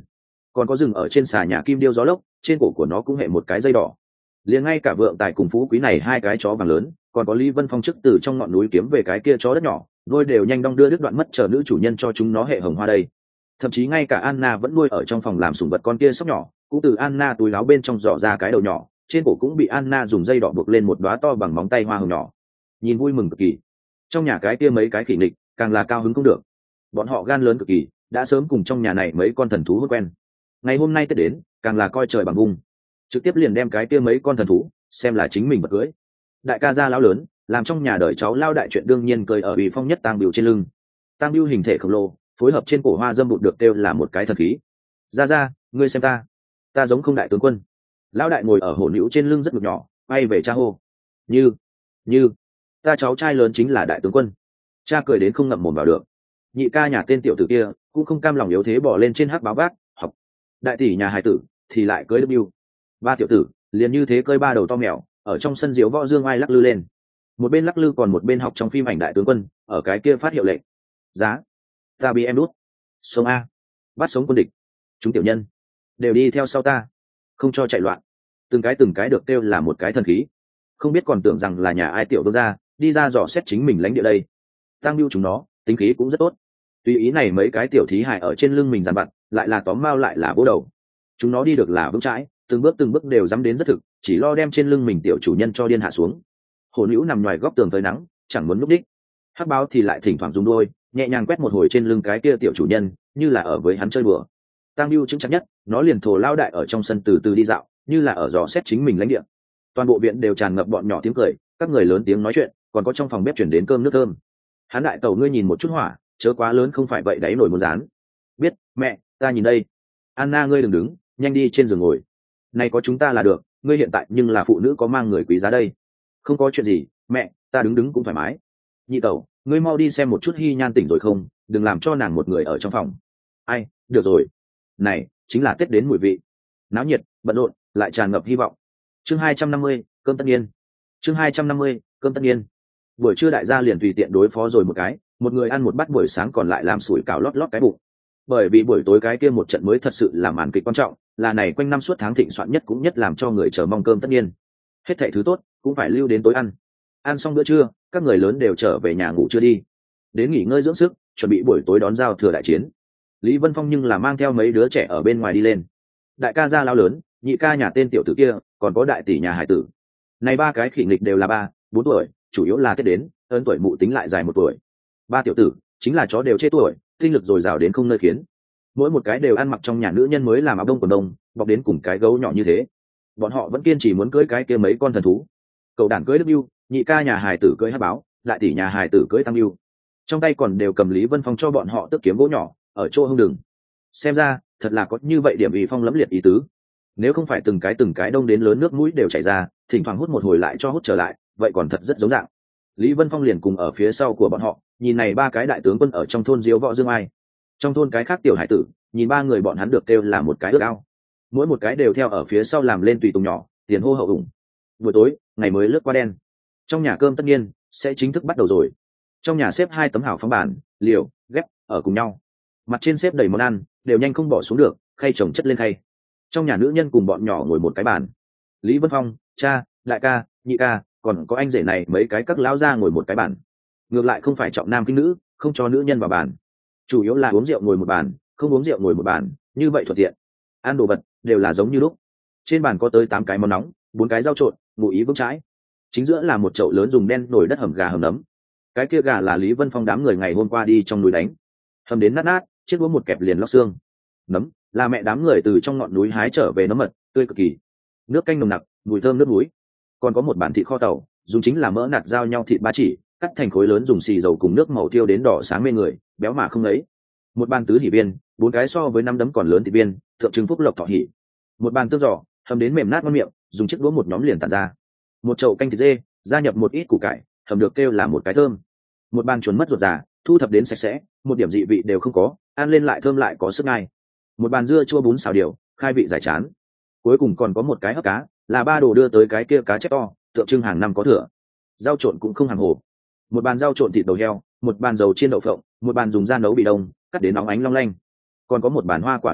Speaker 1: còn có rừng ở trên xà nhà kim điêu gió lốc, trên cổ của nó cũng hệ một cái dây đỏ. Liền ngay cả vượng tài cùng phú quý này hai cái chó vàng lớn, còn có Lý Vân Phong trước từ trong ngọn núi kiếm về cái kia chó đất nhỏ, nuôi đều nhanh đong đưa đứt đoạn mất chờ nữ chủ nhân cho chúng nó hệ hồng hoa đây. Thậm chí ngay cả Anna vẫn nuôi ở trong phòng làm sủng vật con kia sóc nhỏ, cũng từ Anna túi áo bên trong dò ra cái đầu nhỏ, trên cổ cũng bị Anna dùng dây đỏ buộc lên một đóa to bằng móng tay hoa hồng nhỏ. Nhìn vui mừng cực kỳ. Trong nhà cái kia mấy cái khỉ nghịch, càng là cao hứng không được. Bọn họ gan lớn cực kỳ, đã sớm cùng trong nhà này mấy con thần thú hút quen. Ngày hôm nay Tết đến, càng là coi trời bằng vung, trực tiếp liền đem cái kia mấy con thần thú xem là chính mình vật cưới. Đại ca gia lão lớn, làm trong nhà đời cháu lao đại chuyện đương nhiên cười ở ủy phong nhất tang biểu trên lưng. Tang biểu hình thể khổng lồ, phối hợp trên cổ hoa dâm bụt được kêu là một cái thần khí. Ra ra, ngươi xem ta, ta giống không đại tướng quân. Lão đại ngồi ở hổ nữ trên lưng rất ngực nhỏ, bay về cha hô. Như, như, ta cháu trai lớn chính là đại tướng quân. Cha cười đến không ngậm mồm vào được. Nhị ca nhà tên tiểu tử kia cũng không cam lòng yếu thế bỏ lên trên hắc báo vác học. Đại tỷ nhà hài tử thì lại cưới W. Ba tiểu tử liền như thế cơi ba đầu to mèo ở trong sân diếu võ dương ai lắc lư lên. Một bên lắc lư còn một bên học trong phim ảnh đại tướng quân ở cái kia phát hiệu lệnh. Giá, ta bị em đút. Sống a, bắt sống quân địch. Chúng tiểu nhân đều đi theo sau ta, không cho chạy loạn. Từng cái từng cái được kêu là một cái thần khí. Không biết còn tưởng rằng là nhà ai tiểu vương gia đi ra dò xét chính mình lãnh địa đây. Tăng lưu chúng nó tính khí cũng rất tốt. Tùy ý này mấy cái tiểu thí hài ở trên lưng mình dàn vặt, lại là tóm mao lại là bố đầu. Chúng nó đi được là vững chãi, từng bước từng bước đều dám đến rất thực, chỉ lo đem trên lưng mình tiểu chủ nhân cho điên hạ xuống. Hổ nữ nằm ngoài góc tường tới nắng, chẳng muốn lúc đích. Hắc báo thì lại thỉnh thoảng dùng đôi, nhẹ nhàng quét một hồi trên lưng cái kia tiểu chủ nhân, như là ở với hắn chơi bừa. Tăng lưu chứng chắc nhất, nó liền thồ lao đại ở trong sân từ từ đi dạo, như là ở dò xét chính mình lãnh địa. Toàn bộ viện đều tràn ngập bọn nhỏ tiếng cười, các người lớn tiếng nói chuyện, còn có trong phòng bếp chuyển đến cơm nước thơm. Hắn đại tẩu ngươi nhìn một chút hỏa, chớ quá lớn không phải vậy đáy nổi muốn rán. Biết, mẹ, ta nhìn đây. Anna ngươi đừng đứng, nhanh đi trên giường ngồi. Này có chúng ta là được, ngươi hiện tại nhưng là phụ nữ có mang người quý giá đây. Không có chuyện gì, mẹ, ta đứng đứng cũng thoải mái. Nhị tẩu, ngươi mau đi xem một chút Hy Nhan tỉnh rồi không, đừng làm cho nàng một người ở trong phòng. Ai, được rồi. Này, chính là Tết đến mùi vị. Náo nhiệt, bận rộn, lại tràn ngập hy vọng. Chương hai trăm năm mươi, cơm tất nhiên. Chương hai trăm năm mươi, cơm tất nhiên. Buổi trưa đại gia liền tùy tiện đối phó rồi một cái, một người ăn một bát, buổi sáng còn lại làm sủi cảo lót lót cái bụng. Bởi vì buổi tối cái kia một trận mới thật sự là màn kịch quan trọng, là này quanh năm suốt tháng thịnh soạn nhất cũng nhất làm cho người chờ mong cơm tất nhiên. Hết thảy thứ tốt cũng phải lưu đến tối ăn. Ăn xong bữa trưa, các người lớn đều trở về nhà ngủ chưa đi, đến nghỉ ngơi dưỡng sức, chuẩn bị buổi tối đón giao thừa đại chiến. Lý Vân Phong nhưng là mang theo mấy đứa trẻ ở bên ngoài đi lên. Đại ca gia lao lớn, nhị ca nhà tên tiểu tử kia, còn có đại tỷ nhà hải tử. Này ba cái khỉ nghịch đều là ba, bốn tuổi, chủ yếu là Tết đến, ơn tuổi mụ tính lại dài một tuổi. Ba tiểu tử chính là chó đều chê tuổi, tinh lực dồi dào đến không nơi khiến. Mỗi một cái đều ăn mặc trong nhà nữ nhân mới làm áo đông quần đông, bọc đến cùng cái gấu nhỏ như thế. Bọn họ vẫn kiên trì muốn cưới cái kia mấy con thần thú. Cậu đản cưới Đức Bưu, nhị ca nhà hài tử cưới Hắc Báo, đại tỷ nhà hài tử cưới Tăng Bưu. Trong tay còn đều cầm Lý Vân Phong cho bọn họ tức kiếm gỗ nhỏ, ở chỗ hông đường. Xem ra, thật là có như vậy điểm ý phong lẫm liệt ý tứ. Nếu không phải từng cái từng cái đông đến lớn nước mũi đều chảy ra, thỉnh thoảng hút một hồi lại cho hút trở lại, vậy còn thật rất giống dạng. Lý Vân Phong liền cùng ở phía sau của bọn họ, nhìn này ba cái đại tướng quân ở trong thôn diếu võ dương ai. Trong thôn cái khác tiểu hải tử, nhìn ba người bọn hắn được kêu là một cái ước ao. Mỗi một cái đều theo ở phía sau làm lên tùy tùng nhỏ, tiền hô hậu ủng. Buổi tối, ngày mới lướt qua đen. Trong nhà cơm tất nhiên sẽ chính thức bắt đầu rồi. Trong nhà xếp hai tấm hảo phóng bàn, liều, ghép ở cùng nhau. Mặt trên xếp đầy món ăn, đều nhanh không bỏ xuống được, khay chồng chất lên khay. Trong nhà nữ nhân cùng bọn nhỏ ngồi một cái bàn. Lý Vân Phong, cha, đại ca, nhị ca, còn có anh rể này mấy cái các lão gia ngồi một cái bàn. Ngược lại không phải trọng nam khinh nữ, không cho nữ nhân vào bàn. Chủ yếu là uống rượu ngồi một bàn, không uống rượu ngồi một bàn, như vậy thuận tiện. Ăn đồ vật đều là giống như lúc. Trên bàn có tới tám cái món nóng, bốn cái rau trộn, ngụ ý vững chãi. Chính giữa là một chậu lớn dùng đen nồi đất hầm gà hầm nấm. Cái kia gà là Lý Vân Phong đám người ngày hôm qua đi trong núi đánh, hầm đến nát nát, chiếc đũa một kẹp liền lóc xương. Nấm là mẹ đám người từ trong ngọn núi hái trở về nấm mật, tươi cực kỳ. Nước canh nồng nặc, mùi thơm nước núi. Còn có một bản thịt kho tàu, dùng chính là mỡ nạt giao nhau thịt ba chỉ, cắt thành khối lớn dùng xì dầu cùng nước màu tiêu đến đỏ sáng mê người, béo mà không lấy. Một bàn tứ hỉ viên, bốn cái so với năm đấm còn lớn thịt viên, thượng trưng phúc lộc thọ hỉ. Một bàn tương giò, hầm đến mềm nát ngon miệng, dùng chiếc đũa một nhóm liền tản ra. Một chậu canh thịt dê, gia nhập một ít củ cải, hầm được kêu là một cái thơm. Một bàn chuồn mất ruột già, thu thập đến sạch sẽ, một điểm dị vị đều không có, ăn lên lại thơm lại có sức ngay. Một bàn dưa chua bún xào điều, khai vị giải chán. Cuối cùng còn có một cái hấp cá, là ba đồ đưa tới cái kia cá chép to, tượng trưng hàng năm có thừa. Rau trộn cũng không hàng hồ. Một bàn rau trộn thịt đầu heo, một bàn dầu chiên đậu phộng, một bàn dùng da nấu bị đông, cắt đến nóng ánh long lanh. Còn có một bàn hoa quả đồ hộp,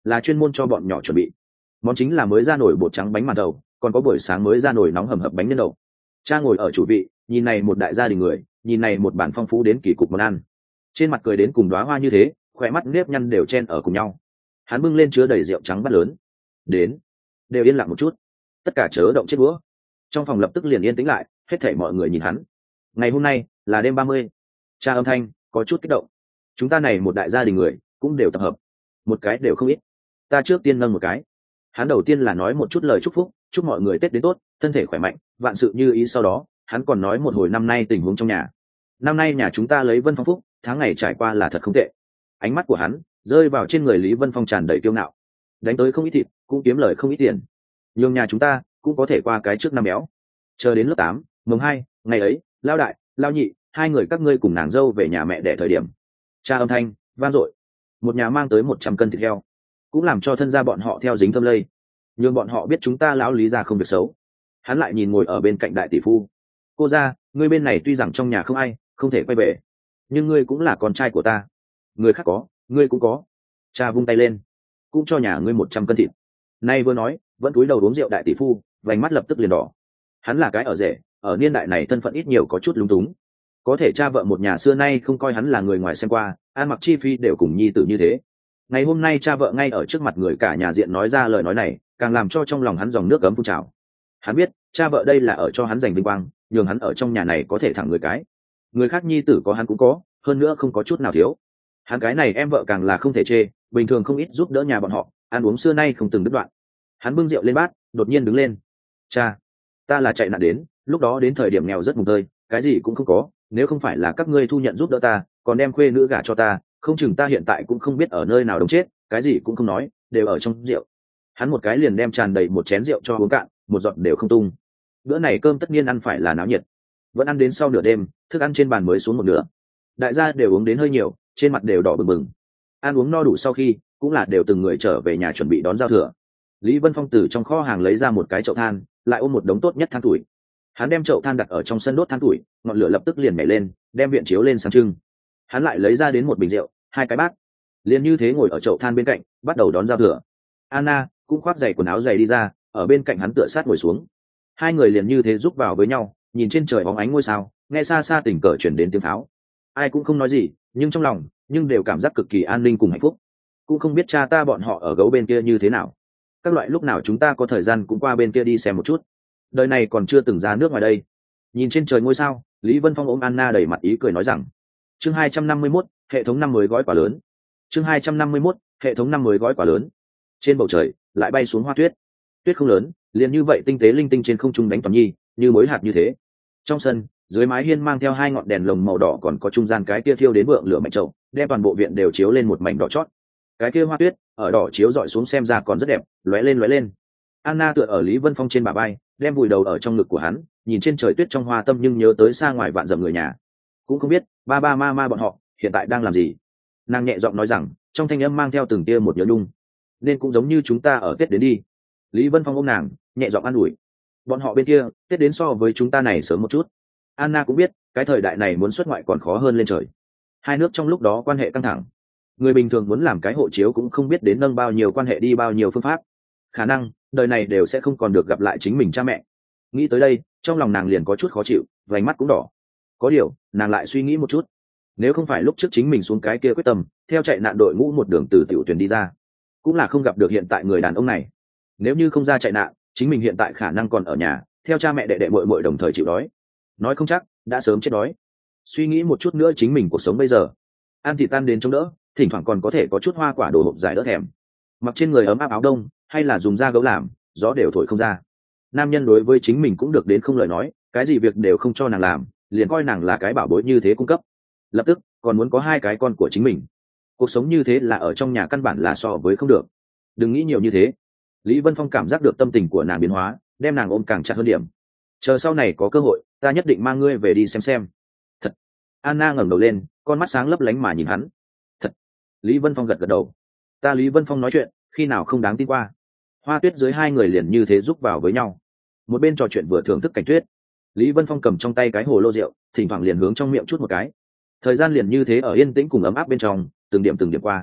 Speaker 1: là chuyên môn cho bọn nhỏ chuẩn bị. Món chính là mới ra nổi bột trắng bánh màn thầu, còn có buổi sáng mới ra nổi nóng hầm hập bánh nhân đậu. Cha ngồi ở chủ vị, nhìn này một đại gia đình người, nhìn này một bản phong phú đến kỳ cục món ăn, trên mặt cười đến cùng đóa hoa như thế, khỏe mắt nếp nhăn đều chen ở cùng nhau. Hắn bưng lên chứa đầy rượu trắng bát lớn. Đến, đều yên lặng một chút, tất cả chớ động chết đũa. Trong phòng lập tức liền yên tĩnh lại, hết thảy mọi người nhìn hắn. Ngày hôm nay là đêm ba mươi. Cha âm thanh có chút kích động. Chúng ta này một đại gia đình người cũng đều tập hợp, một cái đều không ít. Ta trước tiên nâng một cái. Hắn đầu tiên là nói một chút lời chúc phúc, chúc mọi người Tết đến tốt, thân thể khỏe mạnh, vạn sự như ý. Sau đó hắn còn nói một hồi năm nay tình huống trong nhà. Năm nay nhà chúng ta lấy Vân Phong phúc, tháng ngày trải qua là thật không tệ. Ánh mắt của hắn rơi vào trên người Lý Vân Phong tràn đầy kiêu ngạo, đánh tới không ít thịt, cũng kiếm lời không ít tiền, nhưng nhà chúng ta cũng có thể qua cái trước năm béo. Chờ đến lớp tám, mùng hai, ngày ấy, lao đại, lao nhị, hai người các ngươi cùng nàng dâu về nhà mẹ đẻ thời điểm, cha âm thanh vang dội, một nhà mang tới một trăm cân thịt heo, cũng làm cho thân gia bọn họ theo dính thâm lây, nhưng bọn họ biết chúng ta lão Lý gia không được xấu. Hắn lại nhìn ngồi ở bên cạnh đại tỷ phu, cô gia, ngươi bên này tuy rằng trong nhà không ai, không thể quay về, nhưng ngươi cũng là con trai của ta, người khác có, ngươi cũng có. Cha vung tay lên, cũng cho nhà ngươi một trăm cân thịt. Nay vừa nói, vẫn cúi đầu uống rượu đại tỷ phu, vành mắt lập tức liền đỏ. Hắn là cái ở rể, ở niên đại này thân phận ít nhiều có chút lúng túng. Có thể cha vợ một nhà xưa nay không coi hắn là người ngoài xem qua, ăn mặc chi phí đều cùng nhi tử như thế. Ngày hôm nay cha vợ ngay ở trước mặt người cả nhà diện nói ra lời nói này, càng làm cho trong lòng hắn dòng nước ấm phun trào. Hắn biết, cha vợ đây là ở cho hắn giành vinh quang, nhường hắn ở trong nhà này có thể thẳng người cái. Người khác nhi tử có hắn cũng có, hơn nữa không có chút nào thiếu. Hắn cái này em vợ càng là không thể chê, bình thường không ít giúp đỡ nhà bọn họ, ăn uống xưa nay không từng đứt đoạn. Hắn bưng rượu lên bát, đột nhiên đứng lên. Cha, ta là chạy nạn đến, lúc đó đến thời điểm nghèo rất mùng tơi, cái gì cũng không có, nếu không phải là các ngươi thu nhận giúp đỡ ta, còn đem khuê nữ gả cho ta, không chừng ta hiện tại cũng không biết ở nơi nào đống chết, cái gì cũng không nói, đều ở trong rượu. Hắn một cái liền đem tràn đầy một chén rượu cho uống cạn, một giọt đều không tung. Bữa này cơm tất nhiên ăn phải là náo nhiệt, vẫn ăn đến sau nửa đêm, thức ăn trên bàn mới xuống một nửa. Đại gia đều uống đến hơi nhiều, trên mặt đều đỏ bừng bừng. Ăn uống no đủ sau khi, cũng là đều từng người trở về nhà chuẩn bị đón giao thừa. Lý Vân Phong từ trong kho hàng lấy ra một cái chậu than, lại ôm một đống tốt nhất than tuổi. Hắn đem chậu than đặt ở trong sân đốt than tuổi, ngọn lửa lập tức liền nhảy lên, đem viện chiếu lên sáng trưng. Hắn lại lấy ra đến một bình rượu, hai cái bát, liền như thế ngồi ở chậu than bên cạnh, bắt đầu đón giao thừa. Anna cũng khoác giày quần áo dày đi ra, ở bên cạnh hắn tựa sát ngồi xuống. Hai người liền như thế giúp vào với nhau, nhìn trên trời bóng ánh ngôi sao, nghe xa xa tình cờ chuyển đến tiếng pháo. Ai cũng không nói gì, nhưng trong lòng nhưng đều cảm giác cực kỳ an ninh cùng hạnh phúc. Cũng không biết cha ta bọn họ ở gấu bên kia như thế nào, các loại lúc nào chúng ta có thời gian cũng qua bên kia đi xem một chút. Đời này còn chưa từng ra nước ngoài đây. Nhìn trên trời ngôi sao, Lý Vân Phong ôm Anna đầy mặt ý cười nói rằng. Chương hai trăm năm mươi mốt, hệ thống năm mới gói quả lớn. Chương hai trăm năm mươi mốt, hệ thống năm mới gói quả lớn. Trên bầu trời lại bay xuống hoa tuyết. Tuyết không lớn, liền như vậy tinh tế linh tinh trên không trung đánh toàn nhi, như mới hạt như thế. Trong sân, dưới mái hiên mang theo hai ngọn đèn lồng màu đỏ, còn có trung gian cái kia thiêu đến vượng lửa mạnh trầu, đem toàn bộ viện đều chiếu lên một mảnh đỏ chót. Cái kia hoa tuyết ở đỏ chiếu dọi xuống xem ra còn rất đẹp, lóe lên lóe lên. Anna tựa ở Lý Vân Phong trên bả vai, đem vùi đầu ở trong ngực của hắn, nhìn trên trời tuyết trong hoa tâm, nhưng nhớ tới xa ngoài vạn dặm người nhà. Cũng không biết ba ba ma ma bọn họ hiện tại đang làm gì. Nàng nhẹ giọng nói rằng, trong thanh âm mang theo từng tia một nhớ nhung. Nên cũng giống như chúng ta ở Tết đến đi. Lý Vân Phong ôm nàng, nhẹ giọng an ủi. Bọn họ bên kia Tết đến so với chúng ta này sớm một chút. Anna cũng biết cái thời đại này muốn xuất ngoại còn khó hơn lên trời. Hai nước trong lúc đó quan hệ căng thẳng, người bình thường muốn làm cái hộ chiếu cũng không biết đến nâng bao nhiêu quan hệ đi bao nhiêu phương pháp, khả năng đời này đều sẽ không còn được gặp lại chính mình cha mẹ. Nghĩ tới đây, trong lòng nàng liền có chút khó chịu, vành mắt cũng đỏ. Có điều nàng lại suy nghĩ một chút, nếu không phải lúc trước chính mình xuống cái kia quyết tâm theo chạy nạn đội ngũ một đường từ tiểu tuyển đi ra, cũng là không gặp được hiện tại người đàn ông này. Nếu như không ra chạy nạn, chính mình hiện tại khả năng còn ở nhà theo cha mẹ đệ đệ muội muội đồng thời chịu đói, nói không chắc đã sớm chết đói. Suy nghĩ một chút nữa chính mình cuộc sống bây giờ, ăn thịt tan đến chống đỡ, thỉnh thoảng còn có thể có chút hoa quả đồ hộp giải đỡ thèm, mặc trên người ấm áp áo đông, hay là dùng da gấu làm, gió đều thổi không ra. Nam nhân đối với chính mình cũng được đến không lời nói, cái gì việc đều không cho nàng làm, liền coi nàng là cái bảo bối như thế cung cấp. Lập tức còn muốn có hai cái con của chính mình. Cuộc sống như thế là ở trong nhà căn bản là so với không được. Đừng nghĩ nhiều như thế. Lý Vân Phong cảm giác được tâm tình của nàng biến hóa, đem nàng ôm càng chặt hơn điểm. Chờ sau này có cơ hội, ta nhất định mang ngươi về đi xem xem. Thật. Anna ngẩng đầu lên, con mắt sáng lấp lánh mà nhìn hắn. Thật. Lý Vân Phong gật gật đầu. Ta Lý Vân Phong nói chuyện, khi nào không đáng tin qua. Hoa tuyết dưới hai người liền như thế rúc vào với nhau, một bên trò chuyện vừa thưởng thức cảnh tuyết. Lý Vân Phong cầm trong tay cái hồ lô rượu, thỉnh thoảng liền hướng trong miệng chút một cái. Thời gian liền như thế ở yên tĩnh cùng ấm áp bên trong, từng điểm từng điểm qua.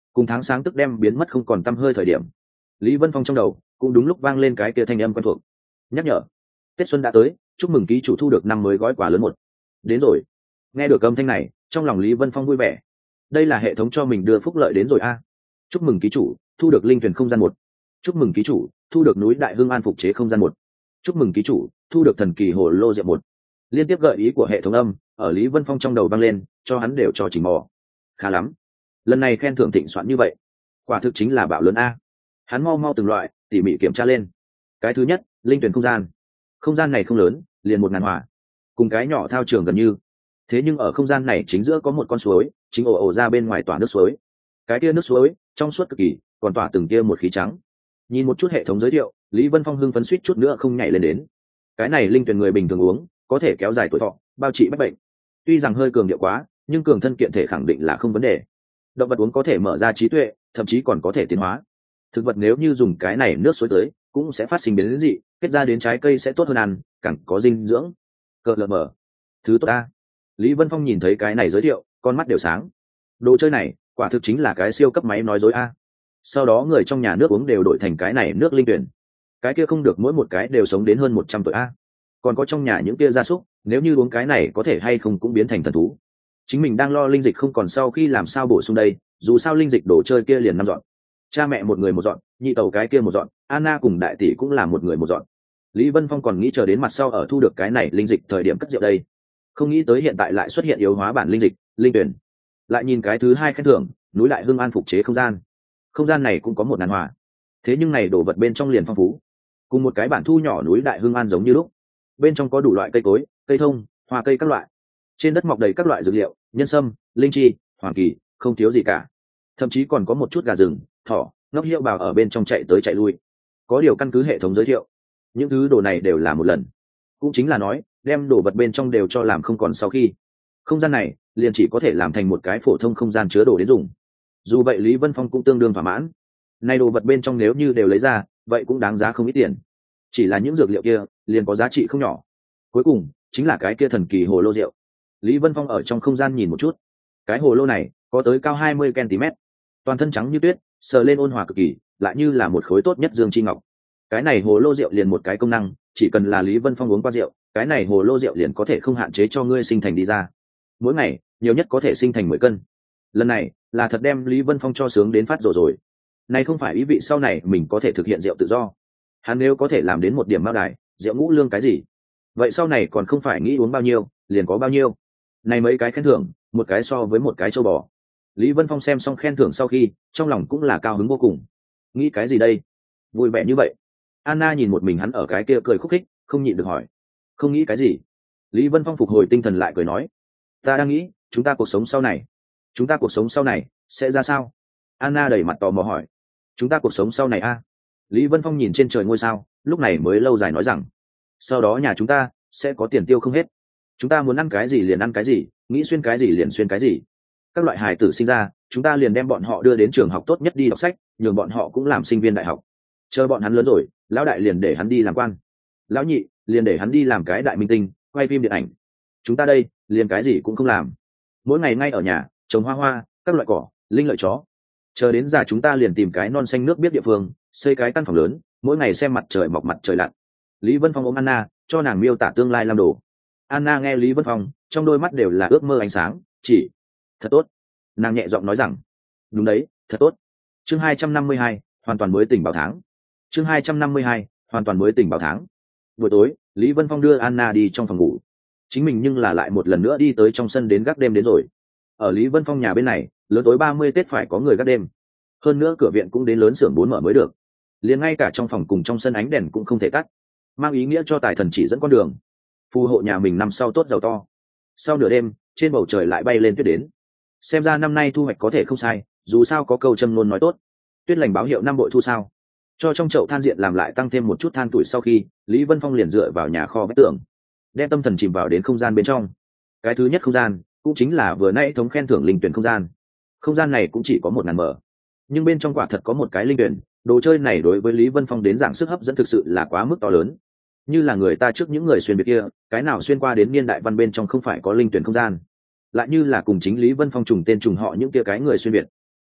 Speaker 1: cùng tháng sáng tức đem biến mất không còn tăm hơi thời điểm, Lý Vân Phong trong đầu cũng đúng lúc vang lên cái kia thanh âm quen thuộc, nhắc nhở Tết xuân đã tới, chúc mừng ký chủ thu được năm mới gói quà lớn một. Đến rồi. Nghe được âm thanh này, trong lòng Lý Vân Phong vui vẻ. Đây là hệ thống cho mình đưa phúc lợi đến rồi a. Chúc mừng ký chủ thu được linh thuyền không gian một. Chúc mừng ký chủ thu được núi Đại Hưng An phục chế không gian một. Chúc mừng ký chủ thu được thần kỳ hồ lô diệp một. Liên tiếp gợi ý của hệ thống âm ở Lý Vân Phong trong đầu vang lên, cho hắn đều cho chỉnh mò. Khá lắm, lần này khen thưởng thịnh soạn như vậy, quả thực chính là bạo lớn a. Hắn mau mau từng loại tỉ mỉ kiểm tra lên. Cái thứ nhất, linh tuyển không gian. Không gian này không lớn, liền một ngàn hỏa, cùng cái nhỏ thao trường gần như. Thế nhưng ở không gian này chính giữa có một con suối, chính ồ ồ ra bên ngoài tỏa nước suối. Cái kia nước suối trong suốt cực kỳ, còn tỏa từng tia một khí trắng. Nhìn một chút hệ thống giới thiệu, Lý Vân Phong hưng phấn suýt chút nữa không nhảy lên đến. Cái này linh tuyển người bình thường uống, có thể kéo dài tuổi thọ, bao trị bách bệnh. Tuy rằng hơi cường điệu quá, nhưng cường thân kiện thể khẳng định là không vấn đề. Động vật uống có thể mở ra trí tuệ, thậm chí còn có thể tiến hóa. Thực vật nếu như dùng cái này nước suối tới, cũng sẽ phát sinh biến dị, kết ra đến trái cây sẽ tốt hơn ăn, càng có dinh dưỡng. Cờ lờ mờ, thứ tốt ta. Lý Vân Phong nhìn thấy cái này giới thiệu, con mắt đều sáng. Đồ chơi này quả thực chính là cái siêu cấp máy nói dối a. Sau đó người trong nhà nước uống đều đổi thành cái này nước linh tuyển, cái kia không được mỗi một cái đều sống đến hơn một trăm tuổi a. Còn có trong nhà những kia gia súc, nếu như uống cái này có thể hay không cũng biến thành thần thú. Chính mình đang lo linh dịch không còn sau khi làm sao bổ sung đây, dù sao linh dịch đồ chơi kia liền năm dọn. Cha mẹ một người một dọn, nhị tàu cái kia một dọn, Anna cùng đại tỷ cũng là một người một dọn. Lý Vân Phong còn nghĩ chờ đến mặt sau ở thu được cái này linh dịch thời điểm cất rượu đây, không nghĩ tới hiện tại lại xuất hiện yếu hóa bản linh dịch linh tuyển. Lại nhìn cái thứ hai khen thưởng, núi Đại Hưng An phục chế không gian. Không gian này cũng có một ngàn hỏa, thế nhưng này đồ vật bên trong liền phong phú, cùng một cái bản thu nhỏ núi Đại Hưng An giống như lúc. Bên trong có đủ loại cây cối, cây thông, hoa cây các loại, trên đất mọc đầy các loại dược liệu, nhân sâm, linh chi, hoàng kỳ, không thiếu gì cả. Thậm chí còn có một chút gà rừng, thỏ, ngốc hiệu bào ở bên trong chạy tới chạy lui. Có điều căn cứ hệ thống giới thiệu, những thứ đồ này đều là một lần, cũng chính là nói đem đồ vật bên trong đều cho làm không còn sau khi không gian này liền chỉ có thể làm thành một cái phổ thông không gian chứa đồ đến dùng. Dù vậy Lý Vân Phong cũng tương đương thỏa mãn. Này đồ vật bên trong nếu như đều lấy ra, vậy cũng đáng giá không ít tiền. Chỉ là những dược liệu kia liền có giá trị không nhỏ. Cuối cùng chính là cái kia thần kỳ hồ lô rượu. Lý Vân Phong ở trong không gian nhìn một chút, cái hồ lô này có tới cao hai mươi xăng-ti-mét, toàn thân trắng như tuyết, sờ lên ôn hòa cực kỳ, lại như là một khối tốt nhất dương chi ngọc. Cái này hồ lô rượu liền một cái công năng, chỉ cần là Lý Vân Phong uống qua rượu, cái này hồ lô rượu liền có thể không hạn chế cho ngươi sinh thành đi ra. Mỗi ngày nhiều nhất có thể sinh thành mười cân. Lần này là thật đem Lý Vân Phong cho sướng đến phát rồi rồi. Này không phải ý vị sau này mình có thể thực hiện rượu tự do. Hắn nếu có thể làm đến một điểm mao đài, rượu ngũ lương cái gì, vậy sau này còn không phải nghĩ uống bao nhiêu liền có bao nhiêu. Này mấy cái khen thưởng, một cái so với một cái châu bò. Lý Vân Phong xem xong khen thưởng sau khi, trong lòng cũng là cao hứng vô cùng. Nghĩ cái gì đây? Vui vẻ như vậy. Anna nhìn một mình hắn ở cái kia cười khúc khích, không nhịn được hỏi. Không nghĩ cái gì? Lý Vân Phong phục hồi tinh thần lại cười nói. Ta đang nghĩ, chúng ta cuộc sống sau này. Chúng ta cuộc sống sau này, sẽ ra sao? Anna đầy mặt tò mò hỏi. Chúng ta cuộc sống sau này a? À? Lý Vân Phong nhìn trên trời ngôi sao, lúc này mới lâu dài nói rằng. Sau đó nhà chúng ta, sẽ có tiền tiêu không hết. Chúng ta muốn ăn cái gì liền ăn cái gì, nghĩ xuyên cái gì liền xuyên cái gì. Các loại hài tử sinh ra, chúng ta liền đem bọn họ đưa đến trường học tốt nhất đi đọc sách, nhường bọn họ cũng làm sinh viên đại học. Chờ bọn hắn lớn rồi, lão đại liền để hắn đi làm quan, lão nhị liền để hắn đi làm cái đại minh tinh, quay phim điện ảnh. Chúng ta đây liền cái gì cũng không làm, mỗi ngày ngay ở nhà trồng hoa hoa, các loại cỏ, linh lợi chó. Chờ đến già chúng ta liền tìm cái non xanh nước biết địa phương, xây cái căn phòng lớn, mỗi ngày xem mặt trời mọc mặt trời lặn. Lý Vân Phong ôm Anna, cho nàng miêu tả tương lai làm đồ. Anna nghe Lý Vân Phong, trong đôi mắt đều là ước mơ ánh sáng. Chỉ thật tốt, nàng nhẹ giọng nói rằng. Đúng đấy, thật tốt. Chương hai trăm năm mươi hai, hoàn toàn mới tỉnh bảo tháng. Chương hai trăm năm mươi hai, hoàn toàn mới tỉnh bảo tháng. Buổi tối, Lý Vân Phong đưa Anna đi trong phòng ngủ, chính mình nhưng là lại một lần nữa đi tới trong sân đến gác đêm đến rồi. Ở Lý Vân Phong nhà bên này, lớn tối ba mươi Tết phải có người gác đêm, hơn nữa cửa viện cũng đến lớn xưởng bốn mở mới được, liền ngay cả trong phòng cùng trong sân ánh đèn cũng không thể tắt, mang ý nghĩa cho tài thần chỉ dẫn con đường, phù hộ nhà mình năm sau tốt giàu to. Sau nửa đêm, trên bầu trời lại bay lên tuyết đến, xem ra năm nay thu hoạch có thể không sai, dù sao có câu châm ngôn nói tốt, tuyết lành báo hiệu năm bội thu sao. Cho trong chậu than diện làm lại tăng thêm một chút than tuổi sau khi, Lý Vân Phong liền dựa vào nhà kho vách tường, đem tâm thần chìm vào đến không gian bên trong. Cái thứ nhất không gian cũng chính là vừa nãy thống khen thưởng linh tuyển không gian. Không gian này cũng chỉ có một ngàn mở, nhưng bên trong quả thật có một cái linh tuyển. Đồ chơi này đối với Lý Vân Phong đến dạng sức hấp dẫn thực sự là quá mức to lớn. Như là người ta trước những người xuyên biệt kia, cái nào xuyên qua đến niên đại văn bên trong không phải có linh tuyển không gian, lại như là cùng chính Lý Vân Phong trùng tên trùng họ những kia cái người xuyên biệt,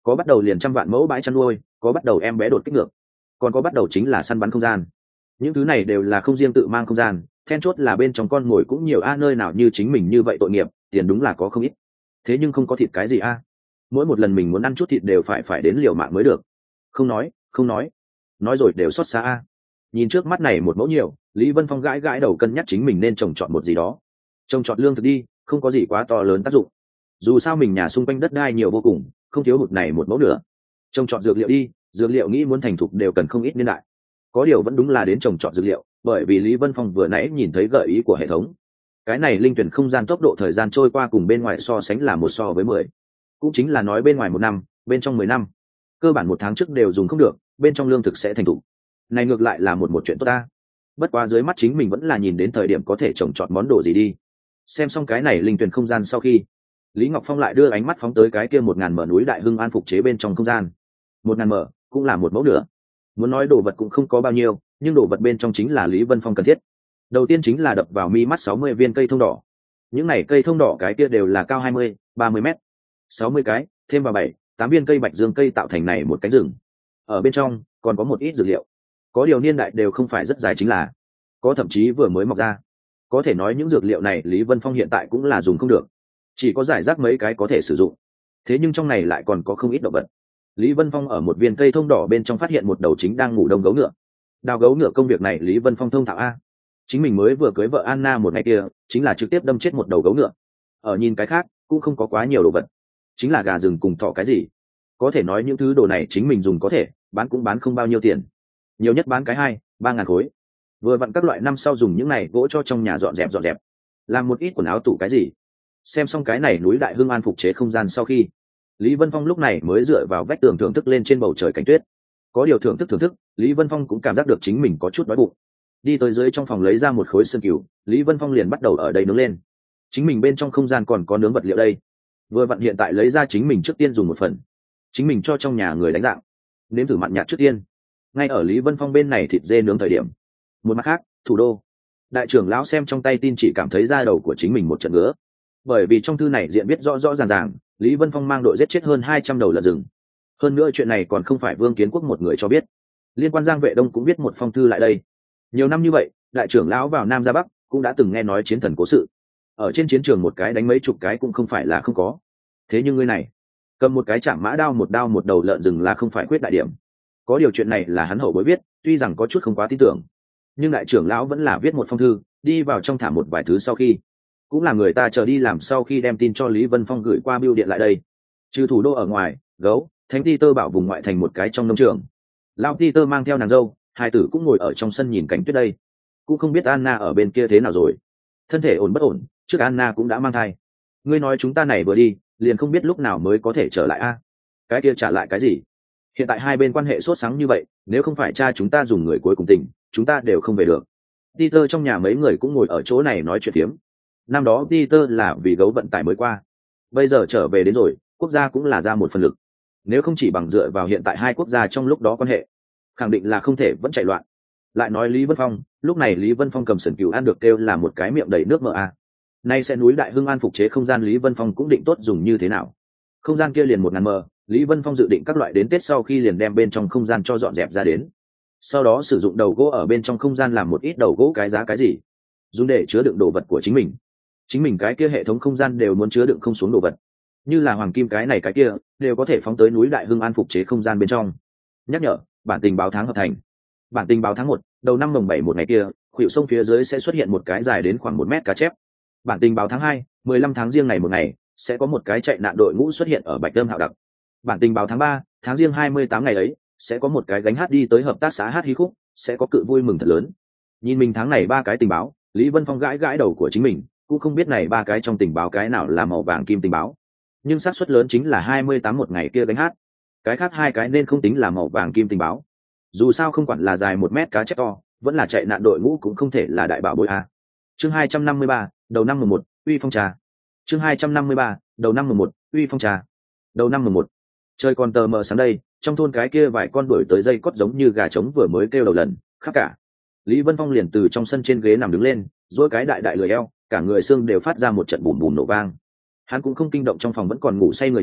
Speaker 1: có bắt đầu liền trăm vạn mẫu bãi chăn nuôi, có bắt đầu em bé đột kích ngược, còn có bắt đầu chính là săn bắn không gian. Những thứ này đều là không riêng tự mang không gian, then chốt là bên trong con mồi cũng nhiều a, nơi nào như chính mình như vậy tội nghiệp, tiền đúng là có không ít. Thế nhưng không có thịt cái gì a? Mỗi một lần mình muốn ăn chút thịt đều phải phải đến liều mạng mới được. Không nói, không nói, nói rồi đều xót xa a. Nhìn trước mắt này một mẫu nhiều, Lý Vân Phong gãi gãi đầu cân nhắc chính mình nên trồng trọt một gì đó. Trồng trọt lương thực đi, không có gì quá to lớn tác dụng. Dù sao mình nhà xung quanh đất đai nhiều vô cùng, không thiếu hụt này một mẫu nữa. Trồng trọt dược liệu đi, dược liệu nghĩ muốn thành thục đều cần không ít niên đại. Có điều vẫn đúng là đến trồng trọt dược liệu, bởi vì Lý Vân Phong vừa nãy nhìn thấy gợi ý của hệ thống. Cái này linh tuyển không gian tốc độ thời gian trôi qua cùng bên ngoài so sánh là một so với mười. Cũng chính là nói bên ngoài một năm, bên trong mười năm. Cơ bản một tháng trước đều dùng không được, bên trong lương thực sẽ thành thục. Này ngược lại là một một chuyện tốt ta. Bất quá dưới mắt chính mình vẫn là nhìn đến thời điểm có thể trồng trọt món đồ gì đi. Xem xong cái này linh tuyển không gian sau khi, Lý Ngọc Phong lại đưa ánh mắt phóng tới cái kia một ngàn mở núi Đại Hưng An phục chế bên trong không gian. Một ngàn mở cũng là một mẫu nữa. Muốn nói đồ vật cũng không có bao nhiêu, nhưng đồ vật bên trong chính là Lý Vân Phong cần thiết. Đầu tiên chính là đập vào mi mắt sáu mươi viên cây thông đỏ. Những này cây thông đỏ cái kia đều là cao hai mươi, ba mươi mét. sáu mươi cái, thêm vào bảy, tám viên cây bạch dương cây tạo thành này một cánh rừng. Ở bên trong còn có một ít dược liệu. Có điều niên đại đều không phải rất dài chính là, có thậm chí vừa mới mọc ra. Có thể nói những dược liệu này Lý Vân Phong hiện tại cũng là dùng không được, chỉ có giải rác mấy cái có thể sử dụng. Thế nhưng trong này lại còn có không ít động vật. Lý Vân Phong ở một viên cây thông đỏ bên trong phát hiện một đầu chính đang ngủ đông gấu ngựa. Đào gấu ngựa công việc này Lý Vân Phong thông thạo a. Chính mình mới vừa cưới vợ Anna một ngày kia, chính là trực tiếp đâm chết một đầu gấu ngựa. Ở nhìn cái khác cũng không có quá nhiều đồ vật, chính là gà rừng cùng thỏ cái gì. Có thể nói những thứ đồ này chính mình dùng có thể, bán cũng bán không bao nhiêu tiền. Nhiều nhất bán cái hai, ba ngàn khối. Vừa vặn các loại năm sau dùng những này gỗ cho trong nhà dọn dẹp dọn dẹp, làm một ít quần áo tủ cái gì. Xem xong cái này núi Đại Hưng An phục chế không gian sau khi, Lý Vân Phong lúc này mới dựa vào vách tường thưởng thức lên trên bầu trời cảnh tuyết. Có điều thưởng thức thưởng thức, Lý Vân Phong cũng cảm giác được chính mình có chút đói bụng. Đi tới dưới trong phòng lấy ra một khối sơn cừu, Lý Vân Phong liền bắt đầu ở đây nướng lên. Chính mình bên trong không gian còn có nướng vật liệu đây. Vừa vặn hiện tại lấy ra chính mình trước tiên dùng một phần, chính mình cho trong nhà người đánh dạng, nếm thử mặn nhạt trước tiên. Ngay ở Lý Vân Phong bên này thịt dê nướng thời điểm, một mặt khác, thủ đô, đại trưởng lão xem trong tay tin chỉ cảm thấy da đầu của chính mình một trận ngứa, bởi vì trong thư này diện viết rõ rõ ràng ràng, Lý Vân Phong mang đội giết chết hơn hai trăm đầu lợn rừng. Hơn nữa chuyện này còn không phải Vương Kiến Quốc một người cho biết, liên quan Giang Vệ Đông cũng viết một phong thư lại đây. Nhiều năm như vậy, đại trưởng lão vào Nam ra Bắc cũng đã từng nghe nói chiến thần cố sự, ở trên chiến trường một cái đánh mấy chục cái cũng không phải là không có. Thế nhưng ngươi này, cầm một cái chạm mã đao một đao một đầu lợn rừng là không phải quyết đại điểm. Có điều chuyện này là hắn hậu bối viết, tuy rằng có chút không quá tin tưởng, nhưng đại trưởng lão vẫn là viết một phong thư, đi vào trong thả một vài thứ sau khi, cũng là người ta chờ đi làm sau khi đem tin cho Lý Vân Phong gửi qua bưu điện lại đây. Trừ thủ đô ở ngoài, gấu, Thánh Peter bảo vùng ngoại thành một cái trong nông trường. Lão Peter mang theo nàng dâu, hai tử cũng ngồi ở trong sân nhìn cảnh tuyết đây. Cũng không biết Anna ở bên kia thế nào rồi. Thân thể ổn bất ổn, trước Anna cũng đã mang thai. Ngươi nói chúng ta này vừa đi, liền không biết lúc nào mới có thể trở lại a? Cái kia trả lại cái gì? Hiện tại hai bên quan hệ sốt sắng như vậy, nếu không phải cha chúng ta dùng người cuối cùng tình, chúng ta đều không về được. Peter trong nhà mấy người cũng ngồi ở chỗ này nói chuyện phiếm. Năm đó Peter là vì gấu vận tải mới qua, bây giờ trở về đến rồi, quốc gia cũng là ra một phần lực. Nếu không chỉ bằng dựa vào hiện tại hai quốc gia trong lúc đó quan hệ, khẳng định là không thể vẫn chạy loạn. Lại nói Lý Vân Phong, lúc này Lý Vân Phong cầm sườn cừu ăn được kêu là một cái miệng đầy nước mỡ a. Nay sẽ núi Đại Hưng An phục chế không gian Lý Vân Phong cũng định tốt dùng như thế nào. Không gian kia liền một ngàn mờ, Lý Vân Phong dự định các loại đến Tết sau khi liền đem bên trong không gian cho dọn dẹp ra đến. Sau đó sử dụng đầu gỗ ở bên trong không gian làm một ít đầu gỗ cái giá cái gì, dùng để chứa đựng đồ vật của chính mình. Chính mình cái kia hệ thống không gian đều muốn chứa đựng không xuống đồ vật, như là hoàng kim cái này cái kia đều có thể phóng tới núi Đại Hưng An phục chế không gian bên trong. Nhắc nhở, bản tình báo tháng hợp thành. Bản tình báo tháng một, đầu năm mồng bảy một ngày kia, khuỷu sông phía dưới sẽ xuất hiện một cái dài đến khoảng một mét cá chép. Bản tình báo tháng hai, mười lăm tháng riêng ngày một ngày, sẽ có một cái chạy nạn đội ngũ xuất hiện ở Bạch Lâm Hạo Đặc. Bản tình báo tháng ba, tháng riêng hai mươi tám ngày ấy, sẽ có một cái gánh hát đi tới hợp tác xã hát hí khúc, sẽ có cự vui mừng thật lớn. Nhìn mình tháng này ba cái tình báo, Lý Vân Phong gãi gãi đầu của chính mình, cũng không biết này ba cái trong tình báo cái nào là màu vàng kim tình báo, nhưng xác suất lớn chính là hai mươi tám một ngày kia gánh hát. Cái khác hai cái nên không tính là màu vàng kim tình báo. Dù sao không quản là dài một mét cá chép to, vẫn là chạy nạn đội ngũ cũng không thể là đại bảo bối a. Chương hai trăm năm mươi ba, đầu năm mười một, uy phong trà. Chương hai trăm năm mươi ba, đầu năm mười một, uy phong trà. Đầu năm mười một. Trời còn tờ mờ sáng đây, trong thôn cái kia vài con đuổi tới dây cót giống như gà trống vừa mới kêu đầu lần, khắp cả. Lý Vân Phong liền từ trong sân trên ghế nằm đứng lên, duỗi cái đại đại lười eo, cả người xương đều phát ra một trận bùm bùm nổ vang. Hắn cũng không kinh động trong phòng vẫn còn ngủ say người nhà,